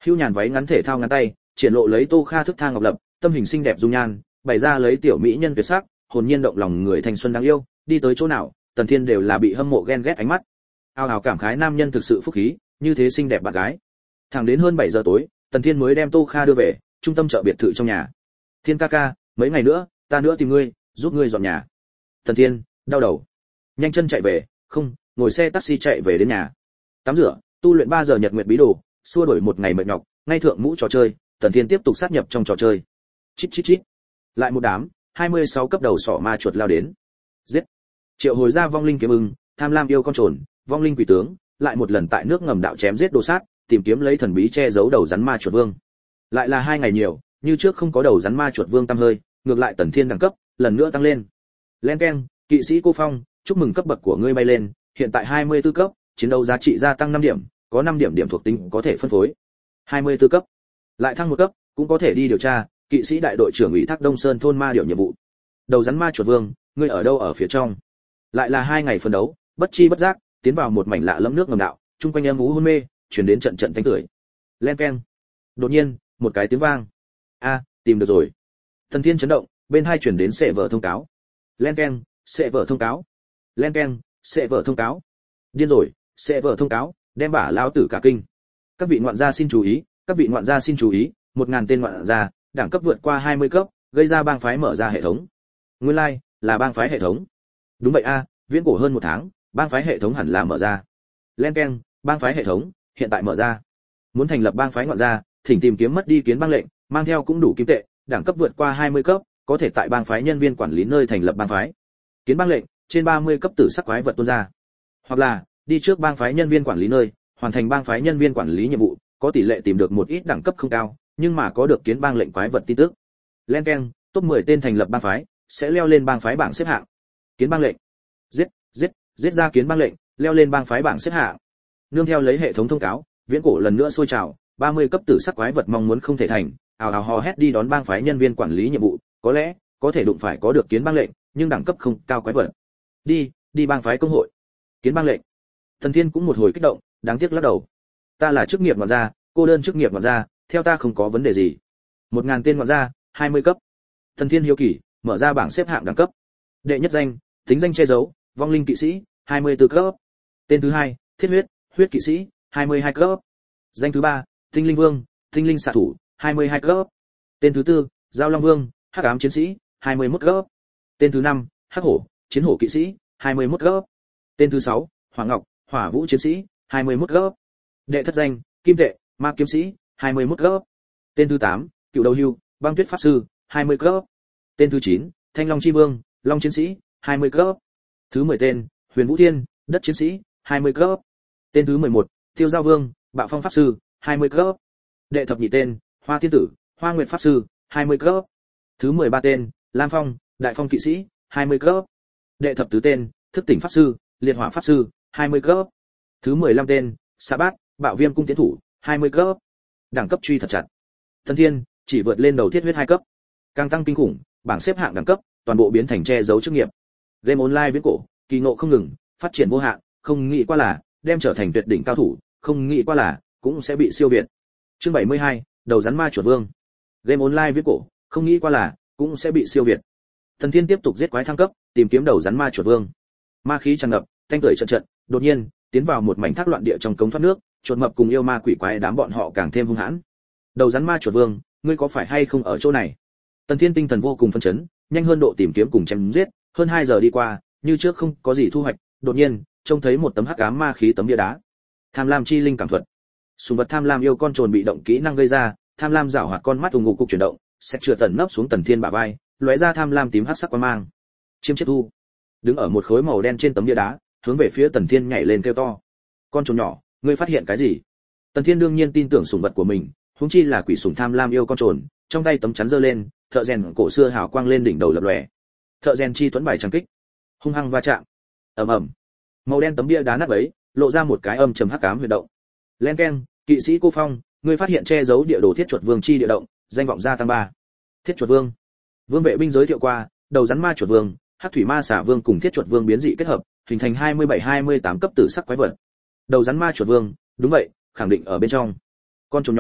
S1: Hưu nhàn váy ngắn thể thao ngắn tay, triển lộ lấy Tô Kha thức tha ngọc lập, tâm hình xinh đẹp dung nhan, bày ra lấy tiểu mỹ nhân tuyệt sắc, hồn nhiên động lòng người thanh xuân đáng yêu, đi tới chỗ nào, Tần Thiên đều là bị hâm mộ ghen ghét ánh mắt. Ao ào cảm khái nam nhân thực sự phúc khí, như thế xinh đẹp bạn gái. Thẳng đến hơn bảy giờ tối, Tần Thiên mới đem Tô Kha đưa về trung tâm chợ biệt thự trong nhà. Thiên ca ca, mấy ngày nữa, ta nữa tìm ngươi, giúp ngươi dọn nhà. Tần Thiên đau đầu, nhanh chân chạy về, không, ngồi xe taxi chạy về đến nhà. Tắm rửa, tu luyện ba giờ nhật nguyệt bí đồ, xua đuổi một ngày mệt nhọc, ngay thượng mũ trò chơi, Tần Thiên tiếp tục sát nhập trong trò chơi. Chít chít chít. Lại một đám, hai mươi sáu cấp đầu sỏ ma chuột lao đến. Giết. Triệu hồi ra vong linh kiếm ưng, tham lam yêu con trồn, vong linh quỷ tướng, lại một lần tại nước ngầm đạo chém giết đồ sát, tìm kiếm lấy thần bí che giấu đầu rắn ma chuột vương. Lại là hai ngày nhiều, như trước không có đầu rắn ma chuột vương tăm hơi, ngược lại Tần Thiên đẳng cấp lần nữa tăng lên. Len keng, kỵ sĩ cô phong, chúc mừng cấp bậc của ngươi bay lên, hiện tại hai mươi tư cấp, chiến đấu giá trị gia tăng năm điểm, có năm điểm điểm thuộc tính có thể phân phối. hai mươi tư cấp, lại thăng một cấp, cũng có thể đi điều tra, kỵ sĩ đại đội trưởng ủy thác Đông Sơn thôn ma điều nhiệm vụ. Đầu rắn ma chuột vương, ngươi ở đâu ở phía trong? Lại là hai ngày phân đấu, bất chi bất giác, tiến vào một mảnh lạ lẫm nước ngầm đạo, chung quanh em ú hôn mê, truyền đến trận trận thanh tưởi. Len keng. Đột nhiên, một cái tiếng vang. A, tìm được rồi. Thần Thiên chấn động, bên hai truyền đến sệ vở thông cáo. Len keng, sệ vở thông cáo. Len keng, sệ vở thông cáo. Điên rồi, sệ vở thông cáo, đem bả lão tử cả kinh. Các vị ngoạn gia xin chú ý, các vị ngoạn gia xin chú ý, một ngàn tên ngoạn gia, đẳng cấp vượt qua hai mươi cấp, gây ra bang phái mở ra hệ thống. Nguyên lai, like, là bang phái hệ thống. Đúng vậy a, viễn cổ hơn một tháng, bang phái hệ thống hẳn là mở ra. Len keng, bang phái hệ thống hiện tại mở ra. Muốn thành lập bang phái ngoạn gia, thỉnh tìm kiếm mất đi kiến bang lệnh, mang theo cũng đủ kim tệ, đẳng cấp vượt qua hai mươi cấp, có thể tại bang phái nhân viên quản lý nơi thành lập bang phái. Kiến bang lệnh, trên ba mươi cấp tử sắc quái vật tuôn ra. Hoặc là, đi trước bang phái nhân viên quản lý nơi, hoàn thành bang phái nhân viên quản lý nhiệm vụ, có tỷ lệ tìm được một ít đẳng cấp không cao, nhưng mà có được kiến bang lệnh quái vật tin tức. Len keng, top mười tên thành lập bang phái, sẽ leo lên bang phái bảng xếp hạng. Kiến bang lệnh. Giết, giết, giết ra kiến bang lệnh, leo lên bang phái bảng xếp hạng. Nương theo lấy hệ thống thông cáo, viễn cổ lần nữa sôi trào, ba mươi cấp tử sắc quái vật mong muốn không thể thành, ào ào hò hét đi đón bang phái nhân viên quản lý nhiệm vụ, có lẽ có thể đụng phải có được kiến bang lệnh, nhưng đẳng cấp không cao quái vật. Đi, đi bang phái công hội. Kiến bang lệnh. Thần Thiên cũng một hồi kích động, đáng tiếc lắc đầu. Ta là chức nghiệp ngoạn gia, cô đơn chức nghiệp ngoạn gia, theo ta không có vấn đề gì. Một ngàn tên ngoạn gia, hai mươi cấp. Thần Thiên hiếu kỳ, mở ra bảng xếp hạng đẳng cấp. Đệ nhất danh, tính danh che giấu, vong linh kỵ sĩ, hai mươi tư cấp. Tên thứ hai, thiết huyết, huyết kỵ sĩ, hai mươi hai cấp. Danh thứ ba, tinh linh vương, tinh linh xạ thủ, hai mươi hai cấp. Tên thứ tư, giao long vương, hắc ám chiến sĩ, hai mươi mốt cấp. Tên thứ năm, hắc hổ, chiến hổ kỵ sĩ, hai mươi mốt cấp. Tên thứ sáu, hỏa ngọc, hỏa vũ chiến sĩ, hai mươi mốt cấp. Đệ thất danh, kim tệ, ma kiếm sĩ, hai mươi mốt cấp. Tên thứ tám, cựu đầu hưu, băng tuyết pháp sư, hai mươi cấp. Tên thứ chín, thanh long chi vương, long chiến sĩ, hai mươi cấp. Thứ mười tên, huyền vũ thiên, đất chiến sĩ, hai mươi cấp. Tên thứ mười một, tiêu giao vương, bạo phong pháp sư, hai mươi cấp. Đệ thập nhị tên, hoa thiên tử, hoa nguyệt pháp sư, hai mươi cấp. Thứ mười ba tên, lam phong, đại phong kỵ sĩ, hai mươi cấp. Đệ thập tứ tên, thức tỉnh pháp sư, liệt hỏa pháp sư, hai mươi cấp. Thứ mười lăm tên, sa bát, bạo viêm cung tiến thủ, hai mươi cấp. Đẳng cấp truy thật chặt. Thần Thiên chỉ vượt lên đầu thiết huyết hai cấp. Càng tăng kinh khủng, bảng xếp hạng đẳng cấp, toàn bộ biến thành che giấu chức nghiệp. Game online viễn cổ, kỳ ngộ không ngừng, phát triển vô hạn, không nghĩ qua là đem trở thành tuyệt đỉnh cao thủ, không nghĩ qua là cũng sẽ bị siêu việt. Chương bảy mươi hai, đầu rắn ma chuột vương. Game online viễn cổ, không nghĩ qua là cũng sẽ bị siêu việt. Thần Thiên tiếp tục giết quái thăng cấp, tìm kiếm đầu rắn ma chuột vương. Ma khí tràn ngập, thanh tưởi trận trận, đột nhiên tiến vào một mảnh thác loạn địa trong cống thoát nước, chuột mập cùng yêu ma quỷ quái đám bọn họ càng thêm hung hãn. Đầu rắn ma chuột vương, ngươi có phải hay không ở chỗ này? Tần Thiên tinh thần vô cùng phấn chấn, nhanh hơn độ tìm kiếm cùng chém giết, hơn hai giờ đi qua, như trước không có gì thu hoạch, đột nhiên, trông thấy một tấm hắc ám ma khí tấm bia đá. Tham lam chi linh cảm thuật. Sùng vật tham lam yêu con trồn bị động kỹ năng gây ra, tham lam giảo hoạt con mắt ù ngục cục chuyển động, sẽ chừa tẩn nấp xuống Tần Thiên bả vai, lóe ra tham lam tím hắc sắc quang mang. Chiêm chiết thu. Đứng ở một khối màu đen trên tấm bia đá, hướng về phía Tần Thiên nhảy lên kêu to. Con trồn nhỏ, ngươi phát hiện cái gì? Tần Thiên đương nhiên tin tưởng sùng vật của mình, huống chi là quỷ sùng tham lam yêu con trồn, trong tay tấm chắn giơ lên, thợ rèn cổ xưa hào quang lên đỉnh đầu lập lòe. Thợ rèn chi tuấn bài trang kích, hung hăng va chạm. Ầm ầm. Màu đen tấm bia đá nát bấy, lộ ra một cái âm trầm hắc ám huy động. Len keng, kỵ sĩ cô phong, ngươi phát hiện che giấu địa đồ thiết chuột vương chi địa động, danh vọng gia tăng ba. Thiết chuột vương. Vương vệ binh giới thiệu qua, đầu rắn ma chuột vương, hắc thủy ma xà vương cùng thiết chuột vương biến dị kết hợp, hình thành hai mươi bảy hai mươi tám cấp tử sắc quái vật. Đầu rắn ma chuột vương, đúng vậy, khẳng định ở bên trong. Con trồn nhỏ,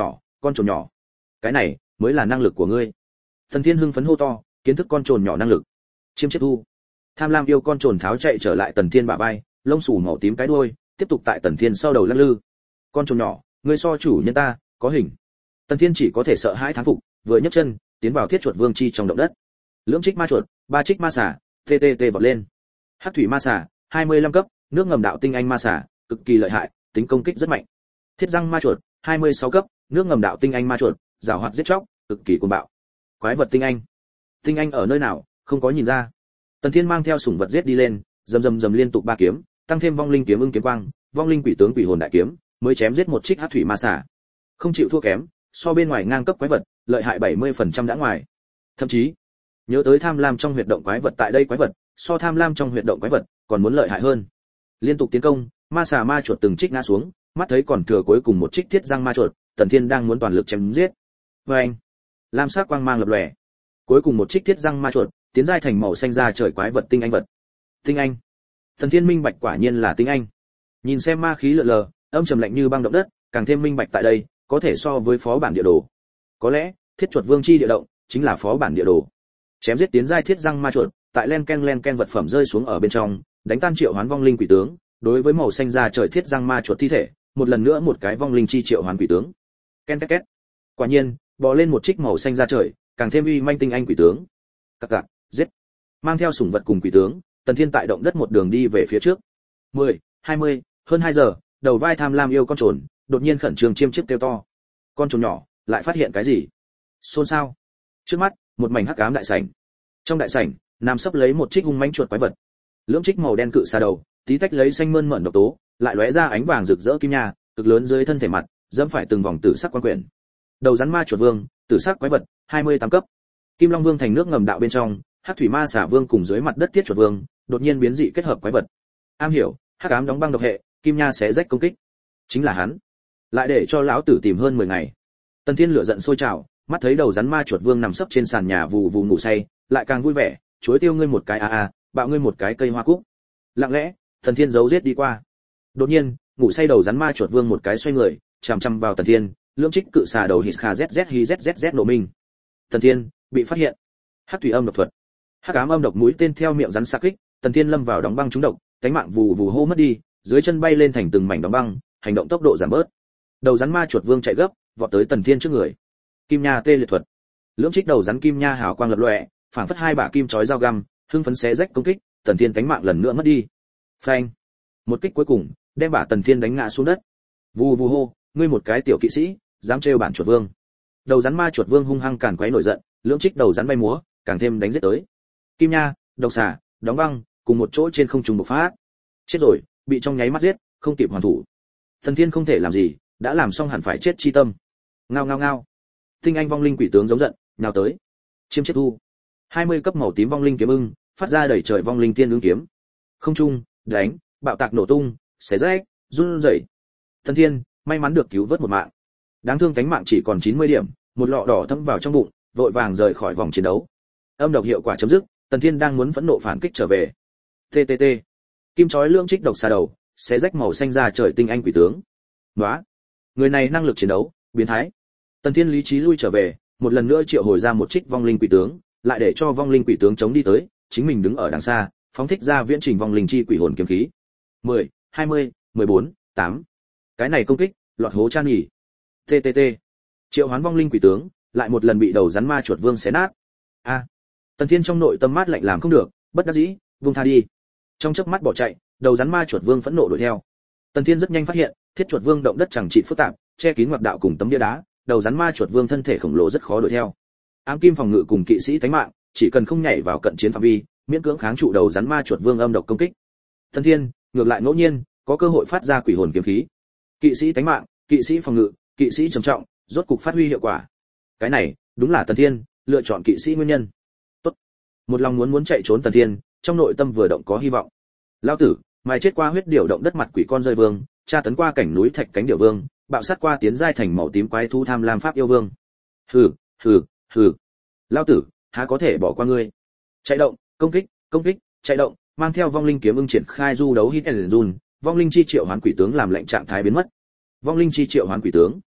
S1: con trồn nhỏ, cái này mới là năng lực của ngươi. Tần Thiên hưng phấn hô to, kiến thức con trồn nhỏ năng lực. Chiêm chiết thu. Tham lam yêu con trồn tháo chạy trở lại Tần Thiên bả vai, lông xù màu tím cái đuôi, tiếp tục tại Tần Thiên sau đầu lắc lư. Con trồn nhỏ, ngươi so chủ nhân ta, có hình. Tần Thiên chỉ có thể sợ hãi thán phục, vừa nhấc chân, tiến vào thiết chuột vương chi trong động đất. Lưỡng trích ma chuột, ba trích ma xà, tê tê tê vọt lên. Hắc thủy ma xà, hai mươi lăm cấp, nước ngầm đạo tinh anh ma xà, cực kỳ lợi hại, tính công kích rất mạnh. Thiết răng ma chuột, hai mươi sáu cấp, nước ngầm đạo tinh anh ma chuột, giàu hoạt giết chóc, cực kỳ cuồng bạo. Quái vật tinh anh. Tinh anh ở nơi nào, không có nhìn ra. Tần Thiên mang theo sủng vật giết đi lên, rầm rầm rầm liên tục ba kiếm, tăng thêm vong linh kiếm ưng kiếm quang, vong linh quỷ tướng quỷ hồn đại kiếm, mới chém giết một trích hắc thủy ma xà. Không chịu thua kém, so bên ngoài ngang cấp quái vật, lợi hại bảy mươi phần trăm đã ngoài. Thậm chí, nhớ tới tham lam trong huyệt động quái vật tại đây quái vật, so tham lam trong huyệt động quái vật, còn muốn lợi hại hơn. Liên tục tiến công, ma xà ma chuột từng trích ngã xuống, mắt thấy còn thừa cuối cùng một trích thiết răng ma chuột, Tần Thiên đang muốn toàn lực chém giết. Và anh, lam sắc quang mang lập lòe. Cuối cùng một trích thiết răng ma chuột, tiến giai thành màu xanh da trời quái vật tinh anh vật. Tinh anh. Tần Thiên minh bạch quả nhiên là tinh anh. Nhìn xem ma khí lượn lờ, âm trầm lạnh như băng động đất, càng thêm minh bạch tại đây, có thể so với phó bản địa đồ. Có lẽ, thiết chuột vương chi địa động chính là phó bản địa đồ. Chém giết tiến giai thiết răng ma chuột, tại len ken len ken vật phẩm rơi xuống ở bên trong, đánh tan triệu hoán vong linh quỷ tướng, đối với màu xanh da trời thiết răng ma chuột thi thể, một lần nữa một cái vong linh chi triệu hoán quỷ tướng. Ken két két. Quả nhiên, bò lên một trích màu xanh da trời, càng thêm uy manh tinh anh quỷ tướng. Cặc cặc, giết. Mang theo sủng vật cùng quỷ tướng, Tần Thiên tại động đất một đường đi về phía trước. mười, hai mươi, hơn hai giờ, đầu vai tham lam yêu con trồn, đột nhiên khẩn trương chiêm chiếp kêu to. Con trồn nhỏ lại phát hiện cái gì? Xôn xao. Trước mắt, một mảnh hắc ám đại sảnh. Trong đại sảnh, nằm sấp lấy một trích hung mãnh chuột quái vật. Lưỡng trích màu đen cự xà đầu, tí tách lấy xanh mơn mởn độc tố, lại lóe ra ánh vàng rực rỡ kim nha, cực lớn dưới thân thể mặt, dẫm phải từng vòng tử sắc quan quyển. Đầu rắn ma chuột vương, tử sắc quái vật, hai mươi tám cấp. Kim Long Vương thành nước ngầm đạo bên trong, Hắc thủy ma xà vương cùng dưới mặt đất tiết chuột vương, đột nhiên biến dị kết hợp quái vật. Am hiểu, hắc ám đóng băng độc hệ, kim nha xé rách công kích. Chính là hắn. Lại để cho lão tử tìm hơn mười ngày. Tần Thiên lửa giận sôi trào, mắt thấy đầu rắn ma chuột vương nằm sấp trên sàn nhà vù vù ngủ say, lại càng vui vẻ, chuối tiêu ngươi một cái a a, bạo ngươi một cái cây hoa cúc. Lặng lẽ, Tần Thiên giấu giết đi qua. Đột nhiên, ngủ say đầu rắn ma chuột vương một cái xoay người, chằm chằm vào Tần Thiên, lưỡng trích cự xà đầu hít kha zz hi zz nổ minh. Tần Thiên bị phát hiện. Hắc thủy âm độc thuật. Hắc ám âm độc mũi tên theo miệng rắn xạ kích, Tần Thiên lâm vào đóng băng trúng độc, cánh mạng vù vù hô mất đi, dưới chân bay lên thành từng mảnh đóng băng, hành động tốc độ giảm bớt. Đầu rắn ma chuột vương chạy gấp, vọt tới Tần Thiên trước người. Kim nha tê liệt thuật. Lưỡng trích đầu rắn kim nha hào quang lập lòe, phảng phất hai bả kim chói dao găm, hưng phấn xé rách công kích, Tần Thiên cánh mạng lần nữa mất đi. Phanh! Một kích cuối cùng, đem bả Tần Thiên đánh ngã xuống đất. Vù vù hô, ngươi một cái tiểu kỵ sĩ, dám trêu bản chuột vương. Đầu rắn ma chuột vương hung hăng càn quấy nổi giận, lưỡng trích đầu rắn bay múa, càng thêm đánh giết tới. Kim nha, độc xà, đóng băng, cùng một chỗ trên không trung bộc phát. Chết rồi, bị trong nháy mắt giết, không kịp hoàn thủ. Tần Thiên không thể làm gì, đã làm xong hẳn phải chết chi tâm. Ngao ngao ngao. Tinh anh vong linh quỷ tướng giống giận, nhào tới. Chiêm chiết thu. hai mươi cấp màu tím vong linh kiếm ưng, phát ra đẩy trời vong linh tiên ưng kiếm. Không trung, đánh, bạo tạc nổ tung, xé rách, run rẩy. Tần Thiên may mắn được cứu vớt một mạng. Đáng thương cánh mạng chỉ còn chín mươi điểm, một lọ đỏ thấm vào trong bụng, vội vàng rời khỏi vòng chiến đấu. Âm độc hiệu quả chấm dứt, Tần Thiên đang muốn phẫn nộ phản kích trở về. tê tê tê. Kim chói lưỡng trích độc xà đầu, xé rách màu xanh ra trời tinh anh quỷ tướng. Nóa, người này năng lực chiến đấu biến thái. Tần Thiên lý trí lui trở về, một lần nữa triệu hồi ra một trích vong linh quỷ tướng, lại để cho vong linh quỷ tướng chống đi tới, chính mình đứng ở đằng xa, phóng thích ra viễn trình vong linh chi quỷ hồn kiếm khí. mười, hai mươi, mười bốn, tám. Cái này công kích, lọt hố chan nhỉ. tê tê tê. Triệu hoán vong linh quỷ tướng, lại một lần bị đầu rắn ma chuột vương xé nát. A. À. Tần Thiên trong nội tâm mát lạnh làm không được, bất đắc dĩ, buông tha đi. Trong chớp mắt bỏ chạy, đầu rắn ma chuột vương phẫn nộ đuổi theo. Tần Thiên rất nhanh phát hiện, thiết chuột vương động đất chẳng trị phức tạp, che kín ngoặc đạo cùng tấm bia đá, đầu rắn ma chuột vương thân thể khổng lồ rất khó đuổi theo. Ám kim phòng ngự cùng kỵ sĩ tánh mạng, chỉ cần không nhảy vào cận chiến phạm vi, miễn cưỡng kháng trụ đầu rắn ma chuột vương âm độc công kích. Tần Thiên, ngược lại ngẫu nhiên, có cơ hội phát ra quỷ hồn kiếm khí. Kỵ sĩ tánh mạng, kỵ sĩ phòng ngự, kỵ sĩ trầm trọng, rốt cục phát huy hiệu quả. Cái này, đúng là Tần Thiên lựa chọn kỵ sĩ nguyên nhân. Tốt. Một lòng muốn muốn chạy trốn Tần Thiên, trong nội tâm vừa động có hy vọng. Lão tử, mày chết qua huyết điểu động đất mặt quỷ con rơi vương, tra tấn qua cảnh núi thạch cánh điểu vương, bạo sát qua tiến giai thành màu tím quái thú tham lam pháp yêu vương. Hừ, hừ, hừ. Lão tử, há có thể bỏ qua ngươi. Chạy động, công kích, công kích, chạy động, mang theo vong linh kiếm ưng triển khai du đấu hit and run, vong linh chi triệu hoán quỷ tướng làm lệnh trạng thái biến mất. Vong linh chi triệu hoán quỷ tướng.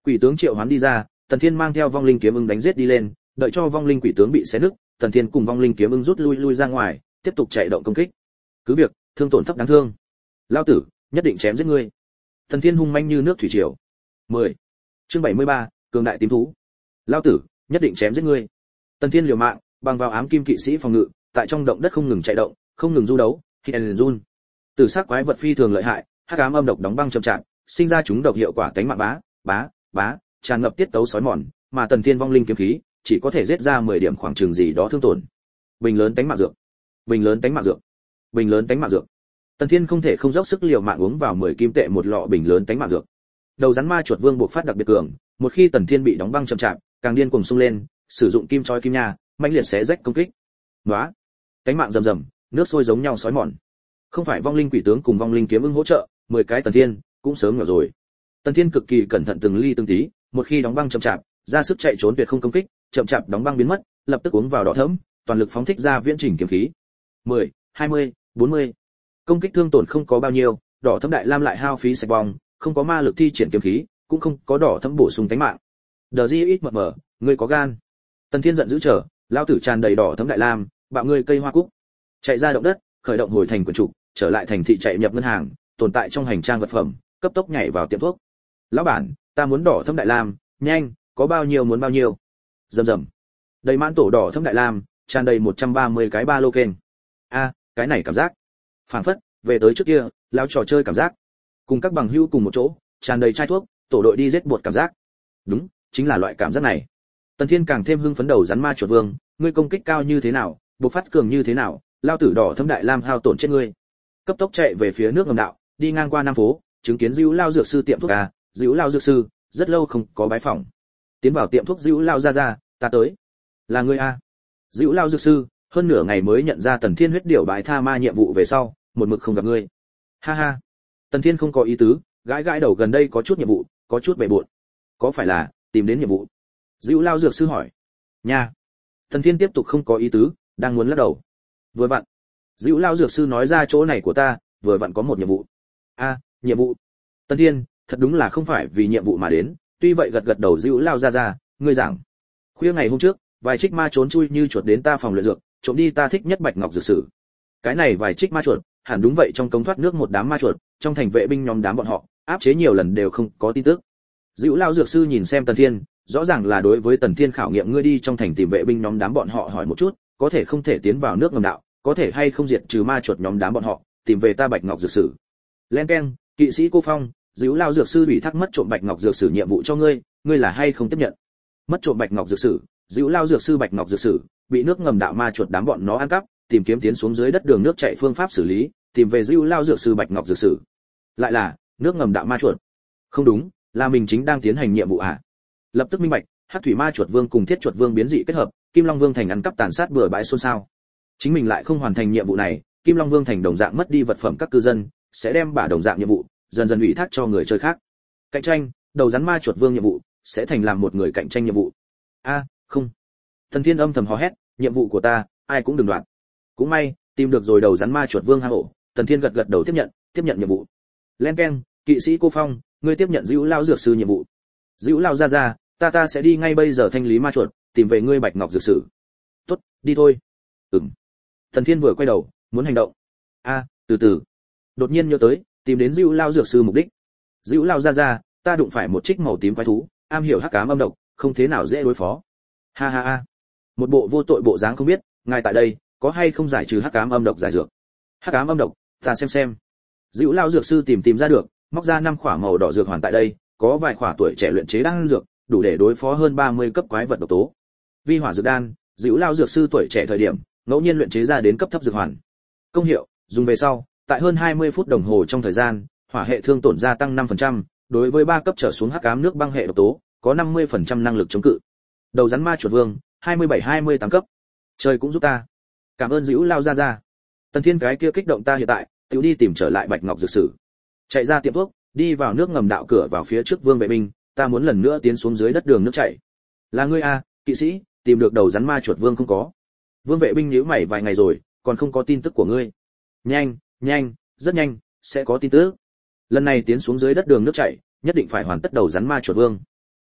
S1: Quỷ tướng triệu hoán đi ra, Tần Thiên mang theo vong linh kiếm ưng đánh giết đi lên, đợi cho vong linh quỷ tướng bị xé nứt, Tần Thiên cùng vong linh kiếm ưng rút lui lui ra ngoài, tiếp tục chạy động công kích. Cứ việc, thương tổn thấp đáng thương. Lao tử, nhất định chém giết ngươi. Tần Thiên hung manh như nước thủy triều. mười. Chương bảy mươi ba, cường đại tím thú. Lao tử, nhất định chém giết ngươi. Tần Thiên liều mạng, bằng vào ám kim kỵ sĩ phòng ngự, tại trong động đất không ngừng chạy động, không ngừng du đấu, hit and run. Tử sắc quái vật phi thường lợi hại, hắc ám âm độc đóng băng chậm chạp, sinh ra chúng độc hiệu quả cánh mạng bá, bá, bá, tràn ngập tiết tấu sói mòn, mà Tần Thiên vong linh kiếm khí chỉ có thể giết ra mười điểm khoảng chừng gì đó thương tổn. Bình lớn tánh mạng dược, bình lớn tánh mạng dược, bình lớn tánh mạng dược. Tần Thiên không thể không dốc sức liều mạng uống vào mười kim tệ một lọ bình lớn tánh mạng dược. Đầu rắn ma chuột vương buộc phát đặc biệt cường, một khi Tần Thiên bị đóng băng chậm chạp, càng điên cuồng xung lên, sử dụng kim chói kim nha, mãnh liệt xé rách công kích. Nóa, tánh mạng rầm rầm, nước sôi giống nhau sói mòn. Không phải vong linh quỷ tướng cùng vong linh kiếm ưng hỗ trợ, mười cái Tần Thiên cũng sớm nhỏ rồi. Tần Thiên cực kỳ cẩn thận từng ly từng tí, một khi đóng băng chậm chạp, ra sức chạy trốn tuyệt không công kích, chậm chạp đóng băng biến mất, lập tức uống vào đỏ thẫm, toàn lực phóng thích ra viễn trình kiếm khí. mười, hai mươi, bốn mươi. Công kích thương tổn không có bao nhiêu, đỏ thẫm đại lam lại hao phí sạch bong, không có ma lực thi triển kiếm khí, cũng không có đỏ thẫm bổ sung tánh mạng. Đờ Di ít mờ mờ, ngươi có gan. Tần Thiên giận dữ trở, lao tử tràn đầy đỏ thẫm đại lam, bạo ngươi cây hoa cúc. Chạy ra động đất, khởi động hồi thành quần trục, trở lại thành thị chạy nhập ngân hàng, tồn tại trong hành trang vật phẩm, cấp tốc nhảy vào tiệm thuốc. Lão bản, ta muốn đỏ thẫm đại lam, nhanh, có bao nhiêu muốn bao nhiêu. Rầm rầm. Đầy mãn tổ đỏ thẫm đại lam, tràn đầy một trăm ba mươi cái ba lô kênh. A, cái này cảm giác. Phảng phất, về tới trước kia, lao trò chơi cảm giác. Cùng các bằng hữu cùng một chỗ, tràn đầy chai thuốc, tổ đội đi giết bột cảm giác. Đúng, chính là loại cảm giác này. Tần Thiên càng thêm hưng phấn đầu rắn ma chuột vương, ngươi công kích cao như thế nào, bộc phát cường như thế nào, lao tử đỏ thẫm đại lam hao tổn chết ngươi. Cấp tốc chạy về phía nước ngầm đạo, đi ngang qua Nam phố, chứng kiến Dữu Lao dược sư tiệm thuốc a, Dữu Lao dược sư, rất lâu không có bái phỏng. Tiến vào tiệm thuốc Dữu Lao ra ra, ta tới. Là ngươi a? Dữu Lao dược sư, hơn nửa ngày mới nhận ra Tần Thiên huyết điểu bái tha ma nhiệm vụ về sau, một mực không gặp ngươi. Ha ha. Tần Thiên không có ý tứ, gãi gãi đầu gần đây có chút nhiệm vụ, có chút bể bội. Có phải là tìm đến nhiệm vụ? Dữu Lao dược sư hỏi. Nha. Tần Thiên tiếp tục không có ý tứ, đang muốn lắc đầu. Vừa vặn. Dữu Lao dược sư nói ra chỗ này của ta, vừa vặn có một nhiệm vụ. A, nhiệm vụ. Tần Thiên, thật đúng là không phải vì nhiệm vụ mà đến, tuy vậy gật gật đầu Dữu Lao ra ra, ngươi giảng. Khuya ngày hôm trước, vài trích ma trốn chui như chuột đến ta phòng luyện dược, trộm đi ta thích nhất bạch ngọc dược sử. Cái này vài trích ma chuột, hẳn đúng vậy trong cống thoát nước một đám ma chuột, trong thành vệ binh nhóm đám bọn họ, áp chế nhiều lần đều không có tin tức. Dữu Lao dược sư nhìn xem Tần Thiên, rõ ràng là đối với Tần Thiên khảo nghiệm ngươi đi trong thành tìm vệ binh nhóm đám bọn họ hỏi một chút, có thể không thể tiến vào nước ngầm đạo, có thể hay không diệt trừ ma chuột nhóm đám bọn họ, tìm về ta bạch ngọc dược sử. Len keng, kỵ sĩ cô Phong, Dữu Lao dược sư ủy thác mất trộm bạch ngọc dược sử nhiệm vụ cho ngươi, ngươi là hay không tiếp nhận? Mất trộm bạch ngọc dược sử, Dữu Lao dược sư bạch ngọc dược sử, bị nước ngầm đạo ma chuột đám bọn nó ăn cắp, tìm kiếm tiến xuống dưới đất đường nước chảy phương pháp xử lý, tìm về Dữu Lao dược sư bạch ngọc dược sử. Lại là nước ngầm đạo ma chuột. Không đúng, là mình chính đang tiến hành nhiệm vụ à? Lập tức minh bạch, Hắc thủy ma chuột vương cùng thiết chuột vương biến dị kết hợp, Kim Long vương thành ăn cắp tàn sát bừa bãi xôn xao. Chính mình lại không hoàn thành nhiệm vụ này, Kim Long vương thành đồng dạng mất đi vật phẩm các cư dân, sẽ đem bả đồng dạng nhiệm vụ dần dần ủy thác cho người chơi khác. Cạnh tranh, đầu rắn ma chuột vương nhiệm vụ sẽ thành làm một người cạnh tranh nhiệm vụ. A, không. Thần Thiên âm thầm hò hét, nhiệm vụ của ta, ai cũng đừng đoạn. Cũng may, tìm được rồi đầu rắn ma chuột vương hang ổ, Thần Thiên gật gật đầu tiếp nhận, tiếp nhận nhiệm vụ. Len keng, kỵ sĩ cô Phong, ngươi tiếp nhận Dữu Lao dược sư nhiệm vụ. Dữu Lao ra ra, ta ta sẽ đi ngay bây giờ thanh lý ma chuột, tìm về ngươi bạch ngọc dược sử. Tốt, đi thôi. Ừm. Thần Thiên vừa quay đầu, muốn hành động. A, từ từ. Đột nhiên nhớ tới, tìm đến Dữu Lao dược sư mục đích. Dữu Lao ra ra, ta đụng phải một trích màu tím quái thú, am hiểu hắc ám âm độc, không thế nào dễ đối phó. Ha ha ha. Một bộ vô tội bộ dáng không biết, ngài tại đây, có hay không giải trừ hắc ám âm độc giải dược? Hắc ám âm độc, ta xem xem. Dữu Lao dược sư tìm tìm ra được, móc ra năm khỏa màu đỏ dược hoàn tại đây, có vài khỏa tuổi trẻ luyện chế đan dược, đủ để đối phó hơn ba mươi cấp quái vật độc tố. Vi hỏa dược đan, Dữu Lao dược sư tuổi trẻ thời điểm, ngẫu nhiên luyện chế ra đến cấp thấp dược hoàn. Công hiệu, dùng về sau, tại hơn hai mươi phút đồng hồ trong thời gian, hỏa hệ thương tổn gia tăng năm phần trăm, đối với ba cấp trở xuống hắc ám nước băng hệ độc tố, có năm mươi phần trăm năng lực chống cự. Đầu rắn ma chuột vương, hai mươi bảy hai mươi tám cấp. Trời cũng giúp ta. Cảm ơn Dữu Lao ra ra. Tần Thiên cái kia kích động ta hiện tại, tiểu đi tìm trở lại bạch ngọc dược sử. Chạy ra tiệm thuốc, đi vào nước ngầm đạo cửa vào phía trước vương vệ binh, ta muốn lần nữa tiến xuống dưới đất đường nước chảy. Là ngươi a, kỵ sĩ, tìm được đầu rắn ma chuột vương không có? Vương vệ binh nhíu mày vài ngày rồi, còn không có tin tức của ngươi. Nhanh, nhanh, rất nhanh, sẽ có tin tức. Lần này tiến xuống dưới đất đường nước chảy, nhất định phải hoàn tất đầu rắn ma chuột vương.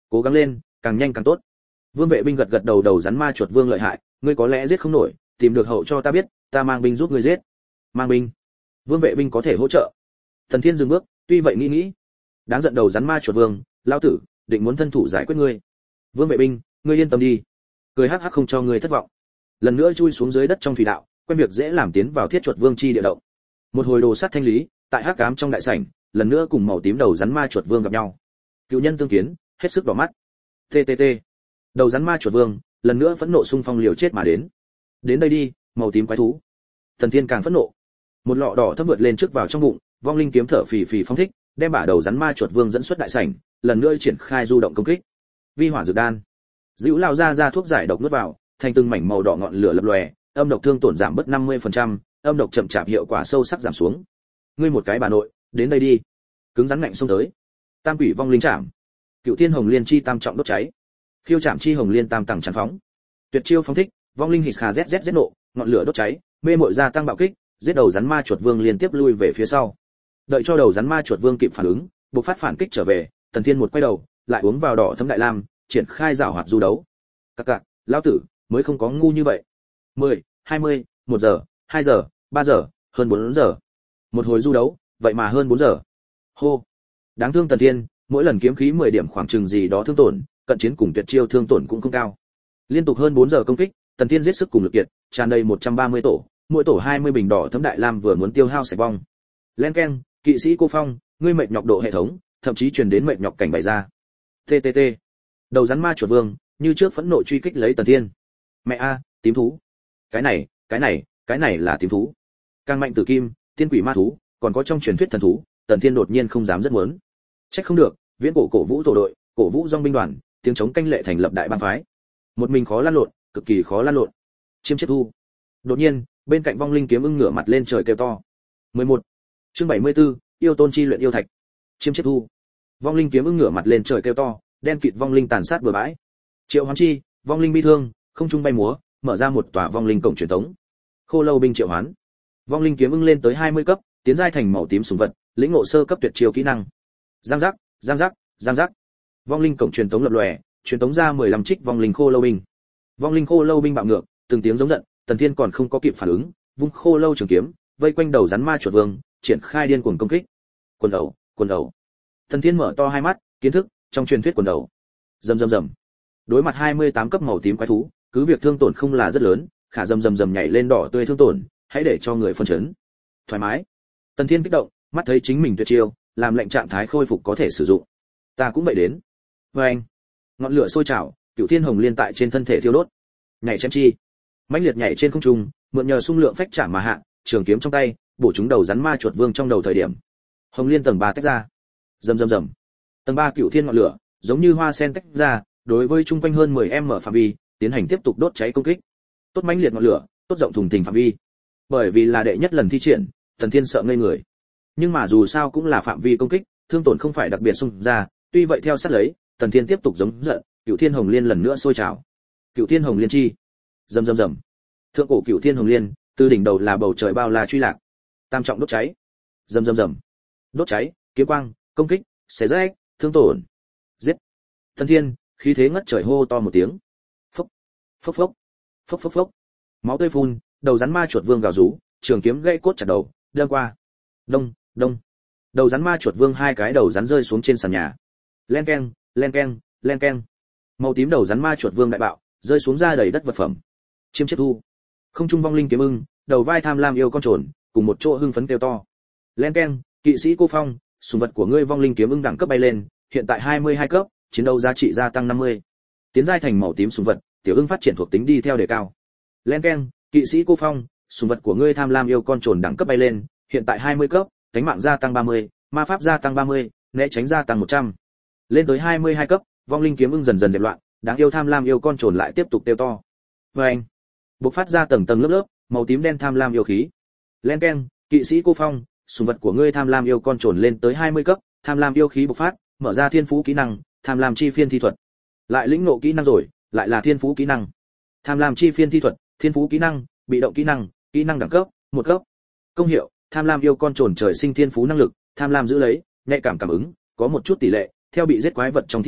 S1: Cố gắng lên, càng nhanh càng tốt. Vương vệ binh gật gật đầu, đầu rắn ma chuột vương lợi hại, ngươi có lẽ giết không nổi, tìm được hậu cho ta biết, ta mang binh giúp ngươi giết. Mang binh? Vương vệ binh có thể hỗ trợ. Tần Thiên dừng bước, tuy vậy nghĩ nghĩ, đáng giận đầu rắn ma chuột vương, lão tử định muốn thân thủ giải quyết ngươi. Vương vệ binh, ngươi yên tâm đi, cười hắc hắc không cho ngươi thất vọng. Lần nữa chui xuống dưới đất trong thủy đạo, quen việc dễ làm, tiến vào thiết chuột vương chi địa động. Một hồi đồ sát thanh lý, tại hắc ám trong đại sảnh, lần nữa cùng màu tím đầu rắn ma chuột vương gặp nhau. Cựu nhân tương kiến, hết sức đỏ mắt. Ttt. Đầu rắn ma chuột vương lần nữa phẫn nộ xung phong liều chết mà đến. Đến đây đi, màu tím quái thú. Thần Thiên càng phẫn nộ. Một lọ đỏ thấm vượt lên trước vào trong bụng, vong linh kiếm thở phì phì phóng thích, đem bả đầu rắn ma chuột vương dẫn xuất đại sảnh, lần nữa triển khai du động công kích. Vi hỏa dược đan. Dữu lao ra ra thuốc giải độc nuốt vào, thành từng mảnh màu đỏ ngọn lửa lập lòe, âm độc thương tổn giảm bớt năm mươi phần trăm, âm độc chậm chạp hiệu quả sâu sắc giảm xuống. Ngươi một cái bà nội, đến đây đi. Cứng rắn ngạnh xông tới. Tam quỷ vong linh chạm. Cựu Thiên Hồng Liên chi tam trọng đốt cháy. Khiêu chạm chi hồng liên tam tầng chắn phóng. Tuyệt chiêu phóng thích, vong linh hít khà z z z nộ, ngọn lửa đốt cháy, mê mội gia tăng bạo kích, giết đầu rắn ma chuột vương liên tiếp lui về phía sau. Đợi cho đầu rắn ma chuột vương kịp phản ứng, bộc phát phản kích trở về, Tần Thiên một quay đầu, lại uống vào đỏ thấm đại lam, triển khai giảo hoạt du đấu. Các cạc, lão tử mới không có ngu như vậy. mười, hai mươi, một giờ, hai giờ, ba giờ, hơn bốn giờ. Một hồi du đấu, vậy mà hơn bốn giờ. Hô. Đáng thương Tần Thiên, mỗi lần kiếm khí mười điểm khoảng chừng gì đó thương tổn, cận chiến cùng tuyệt chiêu thương tổn cũng không cao. Liên tục hơn bốn giờ công kích, Tần Thiên giết sức cùng lực kiệt, tràn đầy một trăm ba mươi tổ, mỗi tổ hai mươi bình đỏ thấm đại lam vừa muốn tiêu hao sạch vong. Len keng, kỵ sĩ cô phong, ngươi mệt nhọc độ hệ thống, thậm chí truyền đến mệt nhọc cảnh bày ra. Ttt. Đầu rắn ma chuột vương, như trước phẫn nộ truy kích lấy Tần Thiên. Mẹ a, tím thú. Cái này, cái này, cái này là tím thú. Càng mạnh tử kim, tiên quỷ ma thú, còn có trong truyền thuyết thần thú, Tần Thiên đột nhiên không dám rất muốn. Trách không được, viễn cổ cổ vũ tổ đội, cổ vũ dòng binh đoàn, tiếng chống canh lệ thành lập đại bang phái. Một mình khó lăn lộn, cực kỳ khó lăn lộn. Chiêm chiết thu. Đột nhiên, bên cạnh vong linh kiếm ưng ngửa mặt lên trời kêu to. mười một. Chương bảy mươi tư, yêu tôn chi luyện yêu thạch. Chiêm chiết thu. Vong linh kiếm ưng ngửa mặt lên trời kêu to, đen kịt vong linh tàn sát bừa bãi. Triệu Hoán chi, vong linh bi thương, không trung bay múa, mở ra một tòa vong linh cổng truyền thống. Khô lâu binh triệu hoán. Vong linh kiếm ưng lên tới hai mươi cấp, tiến giai thành màu tím sùng vật, lĩnh ngộ sơ cấp tuyệt chiêu kỹ năng. Giang giác, giang giác, giang giác. Vong linh cổng truyền thống lập lòe, truyền thống ra mười lăm trích vong linh khô lâu binh. Vong linh khô lâu binh bạo ngược, từng tiếng giống giận, Tần Thiên còn không có kịp phản ứng, vung khô lâu trường kiếm, vây quanh đầu rắn ma chuột vương, triển khai điên cuồng công kích. Quần đầu, quần đầu. Tần Thiên mở to hai mắt, kiến thức trong truyền thuyết quần đầu. Rầm rầm rầm. Đối mặt hai mươi tám cấp màu tím quái thú, cứ việc thương tổn không là rất lớn, khả rầm rầm rầm nhảy lên đỏ tươi thương tổn, hãy để cho người phân chấn. Thoải mái. Tần Thiên kích động, mắt thấy chính mình tuyệt chiêu, làm lệnh trạng thái khôi phục có thể sử dụng. Ta cũng vậy đến. Và anh, ngọn lửa sôi trào, Cửu Thiên Hồng Liên tại trên thân thể thiêu đốt. Nhảy chém chi, mãnh liệt nhảy trên không trung, mượn nhờ xung lượng phách chạm mà hạ, trường kiếm trong tay, bổ trúng đầu rắn ma chuột vương trong đầu thời điểm. Hồng Liên tầng ba tách ra. Rầm rầm rầm. Tầng ba Cửu Thiên ngọn lửa, giống như hoa sen tách ra, đối với chung quanh hơn mười m phạm vi, tiến hành tiếp tục đốt cháy công kích. Tốt mãnh liệt ngọn lửa, tốt rộng thùng thình phạm vi. Bởi vì là đệ nhất lần thi triển, Thần Thiên sợ ngây người. Nhưng mà dù sao cũng là phạm vi công kích, thương tổn không phải đặc biệt xung ra, tuy vậy theo sát lấy, Tần Thiên tiếp tục giống giận, Cửu Thiên Hồng Liên lần nữa sôi trào. Cửu Thiên Hồng Liên chi. Rầm rầm rầm. Thượng cổ Cửu Thiên Hồng Liên, từ đỉnh đầu là bầu trời bao la truy lạc. Tam trọng đốt cháy. Rầm rầm rầm. Đốt cháy, kiếm quang, công kích, xé rách, thương tổn. Giết. Tần Thiên, khí thế ngất trời hô to một tiếng. Phốc, phốc phốc, phốc phốc phốc. Máu tươi phun, đầu rắn ma chuột vương gào rú, trường kiếm gãy cốt chặt đầu, đâm qua. Đông, đông. Đầu rắn ma chuột vương hai cái đầu rắn rơi xuống trên sàn nhà. Len keng, len keng, len keng. Màu tím đầu rắn ma chuột vương đại bạo, rơi xuống ra đầy đất vật phẩm. Chiêm chiết thu. Không trung vong linh kiếm ưng, đầu vai tham lam yêu con trồn, cùng một chỗ hưng phấn kêu to. Len keng, kỵ sĩ cô phong, sùng vật của ngươi vong linh kiếm ưng đẳng cấp bay lên, hiện tại hai mươi hai cấp, chiến đấu giá trị gia tăng năm mươi. Tiến giai thành màu tím sùng vật, tiểu ưng phát triển thuộc tính đi theo đề cao. Len keng, kỵ sĩ cô phong, sùng vật của ngươi tham lam yêu con trồn đẳng cấp bay lên, hiện tại hai mươi cấp, cánh mạng gia tăng ba mươi, ma pháp gia tăng ba mươi, né tránh gia tăng một trăm. Lên tới hai mươi hai cấp, vong linh kiếm ưng dần dần dẹp loạn, đáng yêu tham lam yêu con trồn lại tiếp tục tiêu to. Oeng! Bộc phát ra tầng tầng lớp lớp, màu tím đen tham lam yêu khí. Len keng, kỵ sĩ cô phong, sùng vật của ngươi tham lam yêu con trồn lên tới hai mươi cấp, tham lam yêu khí bộc phát, mở ra thiên phú kỹ năng, tham lam chi phiên thi thuật. Lại lĩnh ngộ kỹ năng rồi, lại là thiên phú kỹ năng. Tham lam chi phiên thi thuật, thiên phú kỹ năng, bị động kỹ năng, kỹ năng đẳng cấp, một cấp. Công hiệu, tham lam yêu con trồn trời sinh thiên phú năng lực, tham lam giữ lấy, nhạy cảm cảm ứng, có một chút tỷ lệ, theo bị giết quái vật trong thi thể,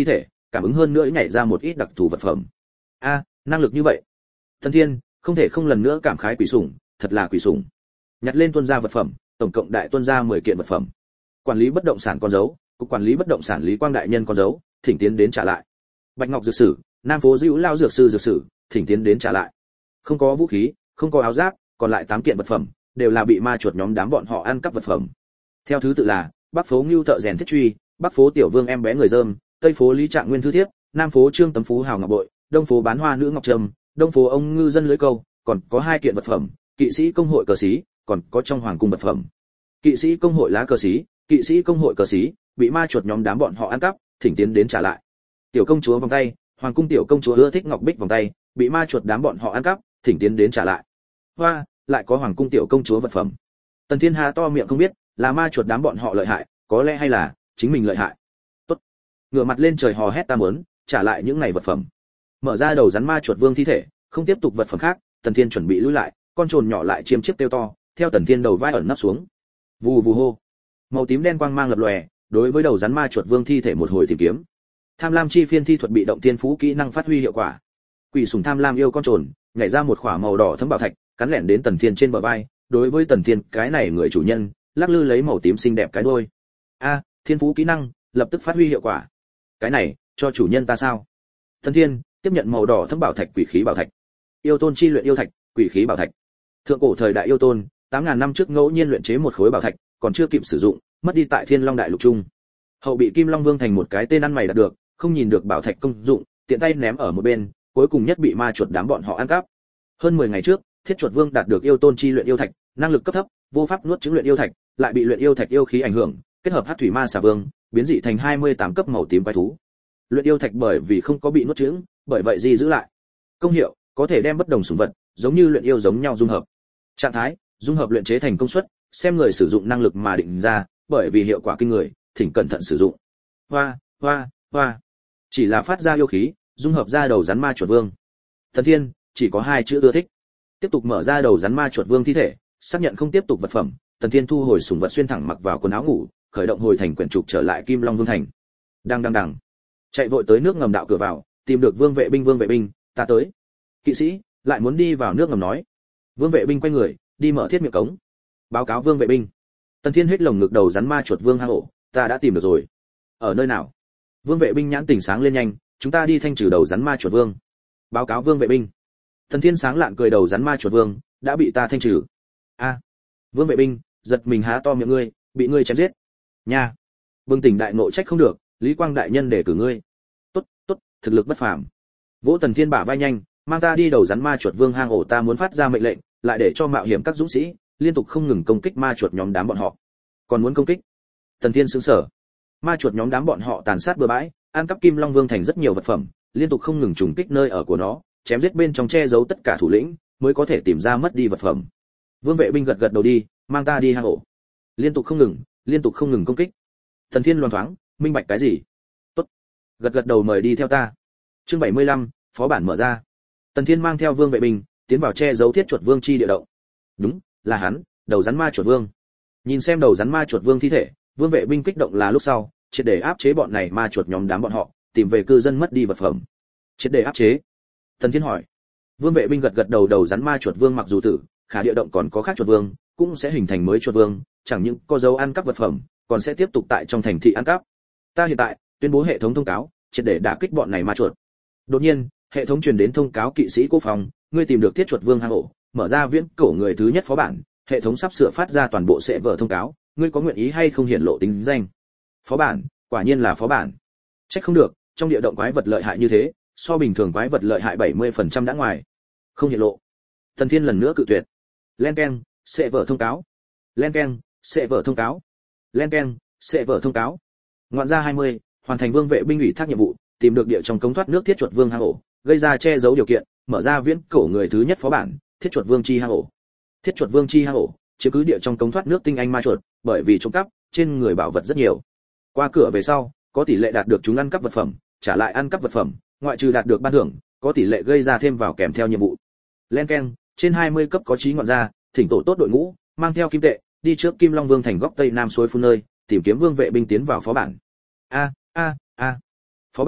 S1: cảm ứng hơn nữa nhảy ra một ít đặc thù vật phẩm. A, năng lực như vậy. Tần Thiên không thể không lần nữa cảm khái quỷ sủng, thật là quỷ sủng. Nhặt lên tuân gia vật phẩm, tổng cộng đại tuân gia mười kiện vật phẩm. Quản lý bất động sản con dấu, cục quản lý bất động sản Lý Quang đại nhân con dấu, thỉnh tiến đến trả lại. Bạch Ngọc dược sử, Nam phố Dữu Lao dược sư dược sử, thỉnh tiến đến trả lại. Không có vũ khí, không có áo giáp, còn lại tám kiện vật phẩm đều là bị ma chuột nhóm đám bọn họ ăn cắp vật phẩm. Theo thứ tự là Bắc phố Ngưu thợ rèn thiết truy, Bắc phố Tiểu Vương em bé người dơm, Tây phố Lý Trạng Nguyên thư thiếp, Nam phố Trương Tấm Phú hào ngọc bội, Đông phố bán hoa nữ ngọc trâm, Đông phố ông ngư dân lưới câu, còn có hai kiện vật phẩm, kỵ sĩ công hội cờ sĩ, còn có trong hoàng cung vật phẩm. Kỵ sĩ công hội lá cờ sĩ, kỵ sĩ công hội cờ sĩ, bị ma chuột nhóm đám bọn họ ăn cắp, thỉnh tiến đến trả lại. Tiểu công chúa vòng tay, hoàng cung tiểu công chúa ưa thích ngọc bích vòng tay, bị ma chuột đám bọn họ ăn cắp, thỉnh tiến đến trả lại. Hoa, lại có hoàng cung tiểu công chúa vật phẩm. Tần Thiên Hà to miệng không biết, là ma chuột đám bọn họ lợi hại, có lẽ hay là chính mình lợi hại. Tốt. Ngửa mặt lên trời hò hét ta muốn, trả lại những này vật phẩm. Mở ra đầu rắn ma chuột vương thi thể, không tiếp tục vật phẩm khác, Tần Thiên chuẩn bị lùi lại, con trồn nhỏ lại chiêm chiếc tiêu to, theo Tần Thiên đầu vai ẩn nấp xuống. Vù vù hô. Màu tím đen quang mang lập lòe, đối với đầu rắn ma chuột vương thi thể một hồi tìm kiếm. Tham lam chi phiên thi thuật bị động tiên phú kỹ năng phát huy hiệu quả. Quỷ sủng tham lam yêu con trồn, nhảy ra một khỏa màu đỏ thấm bảo thạch, cắn lẻn đến Tần Thiên trên bờ vai, đối với Tần Thiên, cái này người chủ nhân, lắc lư lấy màu tím xinh đẹp cái đuôi. A, thiên phú kỹ năng, lập tức phát huy hiệu quả. Cái này, cho chủ nhân ta sao? Tần Thiên tiếp nhận màu đỏ thấm bảo thạch quỷ khí bảo thạch. Yêu tôn chi luyện yêu thạch, quỷ khí bảo thạch. Thượng cổ thời đại yêu tôn, tám ngàn năm trước ngẫu nhiên luyện chế một khối bảo thạch, còn chưa kịp sử dụng, mất đi tại Thiên Long đại lục trung. Hậu bị Kim Long Vương thành một cái tên ăn mày đạt được, không nhìn được bảo thạch công dụng, tiện tay ném ở một bên, cuối cùng nhất bị ma chuột đám bọn họ ăn cắp. Hơn mười ngày trước, Thiết chuột vương đạt được yêu tôn chi luyện yêu thạch, năng lực cấp thấp, vô pháp nuốt chứng luyện yêu thạch, lại bị luyện yêu thạch yêu khí ảnh hưởng, kết hợp hắc thủy ma xà vương, biến dị thành hai mươi tám cấp màu tím quái thú. Luyện yêu thạch bởi vì không có bị nuốt chứng, bởi vậy gì giữ lại. Công hiệu, có thể đem bất đồng sủng vật, giống như luyện yêu giống nhau dung hợp. Trạng thái, dung hợp luyện chế thành công suất, xem người sử dụng năng lực mà định ra, bởi vì hiệu quả kinh người, thỉnh cẩn thận sử dụng. Hoa, hoa, hoa. Chỉ là phát ra yêu khí, dung hợp ra đầu rắn ma chuột vương. Thần Thiên chỉ có hai chữ ưa thích. Tiếp tục mở ra đầu rắn ma chuột vương thi thể, xác nhận không tiếp tục vật phẩm, Tần Thiên thu hồi sủng vật xuyên thẳng mặc vào quần áo ngủ, khởi động hồi thành quyển trục trở lại Kim Long Vương thành. Đang đang đang. Chạy vội tới nước ngầm đạo cửa vào, tìm được Vương vệ binh Vương vệ binh, ta tới. Kỵ sĩ lại muốn đi vào nước ngầm nói. Vương vệ binh quay người, đi mở thiết miệng cống. Báo cáo Vương vệ binh. Tần Thiên hết lồng ngực đầu rắn ma chuột vương hang ổ, ta đã tìm được rồi. Ở nơi nào? Vương vệ binh nhãn tỉnh sáng lên nhanh, chúng ta đi thanh trừ đầu rắn ma chuột vương. Báo cáo Vương vệ binh. Tần Thiên sáng lạn cười đầu rắn ma chuột vương, đã bị ta thanh trừ. A. Vương vệ binh giật mình há to miệng ngươi, bị ngươi chém giết. Nha. Vương tỉnh đại nộ trách không được, Lý Quang đại nhân để cử ngươi. Tốt, tốt, thực lực bất phàm. Vỗ Tần Thiên bả vai nhanh, mang ta đi đầu rắn ma chuột vương hang ổ, ta muốn phát ra mệnh lệnh, lại để cho mạo hiểm các dũng sĩ liên tục không ngừng công kích ma chuột nhóm đám bọn họ. Còn muốn công kích? Tần Thiên sững sờ. Ma chuột nhóm đám bọn họ tàn sát bừa bãi, ăn cắp Kim Long Vương thành rất nhiều vật phẩm, liên tục không ngừng trùng kích nơi ở của nó, chém giết bên trong che giấu tất cả thủ lĩnh, mới có thể tìm ra mất đi vật phẩm. Vương vệ binh gật gật đầu đi, mang ta đi hang ổ. Liên tục không ngừng, liên tục không ngừng công kích. Tần Thiên loáng thoáng minh bạch cái gì? Tốt. Gật gật đầu mời đi theo ta. Chương bảy mươi lăm, phó bản mở ra. Tần Thiên mang theo Vương vệ binh tiến vào che giấu thiết chuột vương chi địa động. Đúng, là hắn, đầu rắn ma chuột vương. Nhìn xem đầu rắn ma chuột vương thi thể, Vương vệ binh kích động là lúc sau, triệt để áp chế bọn này ma chuột nhóm đám bọn họ, tìm về cư dân mất đi vật phẩm. Triệt để áp chế? Tần Thiên hỏi. Vương vệ binh gật gật đầu, đầu rắn ma chuột vương mặc dù tử, khả địa động còn có khác chuột vương, cũng sẽ hình thành mới chuột vương, chẳng những có dấu ăn cắp vật phẩm, còn sẽ tiếp tục tại trong thành thị ăn cắp. Ta hiện tại tuyên bố hệ thống thông cáo, triệt để đả kích bọn này ma chuột. Đột nhiên, hệ thống truyền đến thông cáo kỵ sĩ Cố Phong, ngươi tìm được thiết chuột vương hang ổ, mở ra viễn cổ người thứ nhất phó bản, hệ thống sắp sửa phát ra toàn bộ sẽ vở thông cáo, ngươi có nguyện ý hay không hiển lộ tính danh? Phó bản, quả nhiên là phó bản. Trách không được, trong địa động quái vật lợi hại như thế, so bình thường quái vật lợi hại bảy mươi phần trăm đã ngoài. Không hiển lộ. Tần Thiên lần nữa cự tuyệt. Len keng, sẽ vở thông cáo. Len keng, sẽ vở thông cáo. Len keng, sẽ vở thông cáo. Ngoạn gia hai mươi, hoàn thành Vương vệ binh ủy thác nhiệm vụ, tìm được địa trong cống thoát nước thiết chuột vương hang ổ, gây ra che giấu điều kiện, mở ra viễn cổ người thứ nhất phó bản, thiết chuột vương chi hang ổ. Thiết chuột vương chi hang ổ, chiếm cứ địa trong cống thoát nước tinh anh ma chuột, bởi vì trộm cắp, trên người bảo vật rất nhiều. Qua cửa về sau, có tỷ lệ đạt được chúng ăn cắp vật phẩm, trả lại ăn cắp vật phẩm, ngoại trừ đạt được ban thưởng, có tỷ lệ gây ra thêm vào kèm theo nhiệm vụ. Len keng, trên hai mươi cấp có trí ngoạn gia, thỉnh tổ tốt đội ngũ, mang theo kim tệ, đi trước Kim Long Vương thành góc tây nam suối phun nơi, tìm kiếm Vương vệ binh tiến vào phó bản. A a a. Phó bản,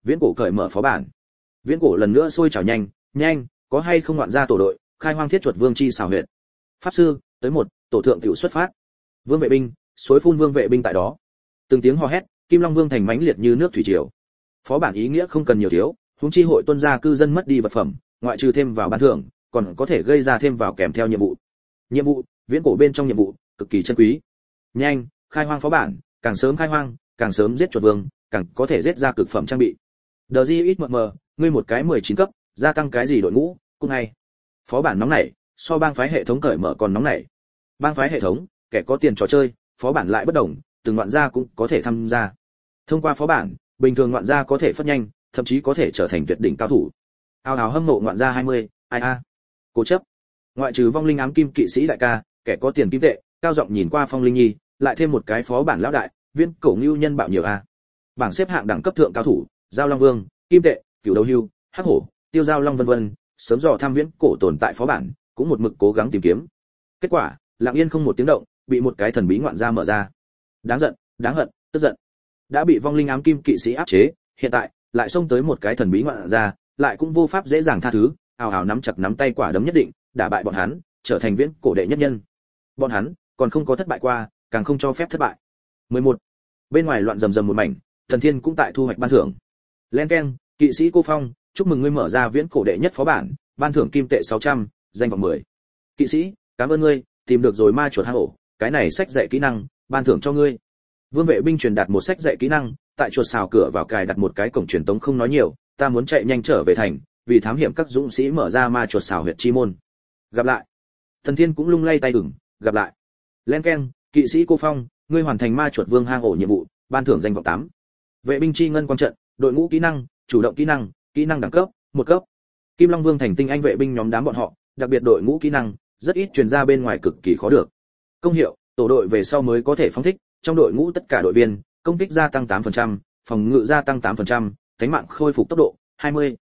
S1: viễn cổ cởi mở phó bản. Viễn cổ lần nữa sôi trào nhanh, nhanh, có hay không ngoạn gia tổ đội, khai hoang thiết chuột vương chi xảo huyệt. Pháp sư, tới một, tổ thượng tiểu xuất phát. Vương vệ binh, suối phun vương vệ binh tại đó. Từng tiếng hò hét, Kim Long Vương thành mãnh liệt như nước thủy triều. Phó bản ý nghĩa không cần nhiều thiếu, huống chi hội tuân gia cư dân mất đi vật phẩm, ngoại trừ thêm vào ban thưởng, còn có thể gây ra thêm vào kèm theo nhiệm vụ. Nhiệm vụ, viễn cổ bên trong nhiệm vụ, cực kỳ chân quý. Nhanh, khai hoang phó bản, càng sớm khai hoang, càng sớm giết chuột vương, càng có thể giết ra cực phẩm trang bị. Đờ Di ít mờ mờ, ngươi một cái mười chín cấp, gia tăng cái gì đội ngũ, cũng hay. Phó bản nóng nảy, so bang phái hệ thống cởi mở còn nóng nảy. Bang phái hệ thống, kẻ có tiền trò chơi, phó bản lại bất đồng, từng ngoạn gia cũng có thể tham gia. Thông qua phó bản, bình thường ngoạn gia có thể phất nhanh, thậm chí có thể trở thành tuyệt đỉnh cao thủ. Ao ào hâm mộ ngoạn gia hai mươi, ai a. Cố chấp. Ngoại trừ vong linh ám kim kỵ sĩ đại ca, kẻ có tiền kim tệ, cao giọng nhìn qua Phong Linh Nhi, lại thêm một cái phó bản lão đại, viên cổ ngưu nhân bạo nhiều a. Bảng xếp hạng đẳng cấp thượng cao thủ, Giao Long Vương, Kim Tệ, Cửu Đầu Hưu, Hắc Hổ, Tiêu Giao Long vân vân, sớm dò tham viễn cổ tồn tại phó bản, cũng một mực cố gắng tìm kiếm. Kết quả, lặng yên không một tiếng động, bị một cái thần bí ngoạn gia mở ra. Đáng giận, đáng hận, tức giận. Đã bị vong linh ám kim kỵ sĩ áp chế, hiện tại lại xông tới một cái thần bí ngoạn gia, lại cũng vô pháp dễ dàng tha thứ, ào ào nắm chặt nắm tay quả đấm nhất định, đả bại bọn hắn, trở thành viễn cổ đệ nhất nhân. Bọn hắn còn không có thất bại qua, càng không cho phép thất bại. mười một. Bên ngoài loạn rầm rầm một mảnh, Thần Thiên cũng tại thu hoạch ban thưởng. Len keng, kỵ sĩ Cô Phong, chúc mừng ngươi mở ra viễn cổ đệ nhất phó bản, ban thưởng kim tệ sáu trăm, danh vọng mười. Kỵ sĩ, cảm ơn ngươi, tìm được rồi ma chuột hang ổ, cái này sách dạy kỹ năng, ban thưởng cho ngươi. Vương vệ binh truyền đạt một sách dạy kỹ năng, tại chuột xào cửa vào cài đặt một cái cổng truyền tống không nói nhiều, ta muốn chạy nhanh trở về thành, vì thám hiểm các dũng sĩ mở ra ma chuột xào huyệt chi môn. Gặp lại. Thần Thiên cũng lung lay tay ửng, gặp lại. Len keng, kỵ sĩ Cô Phong, ngươi hoàn thành ma chuột vương hang ổ nhiệm vụ, ban thưởng danh vọng tám. Vệ binh chi ngân quang trận, đội ngũ kỹ năng, chủ động kỹ năng, kỹ năng đẳng cấp, một cấp. Kim Long Vương thành tinh anh vệ binh nhóm đám bọn họ, đặc biệt đội ngũ kỹ năng, rất ít truyền ra bên ngoài cực kỳ khó được. Công hiệu, tổ đội về sau mới có thể phóng thích, trong đội ngũ tất cả đội viên, công kích gia tăng tám phần trăm, phòng ngự gia tăng tám phần trăm, đánh mạng khôi phục tốc độ hai mươi.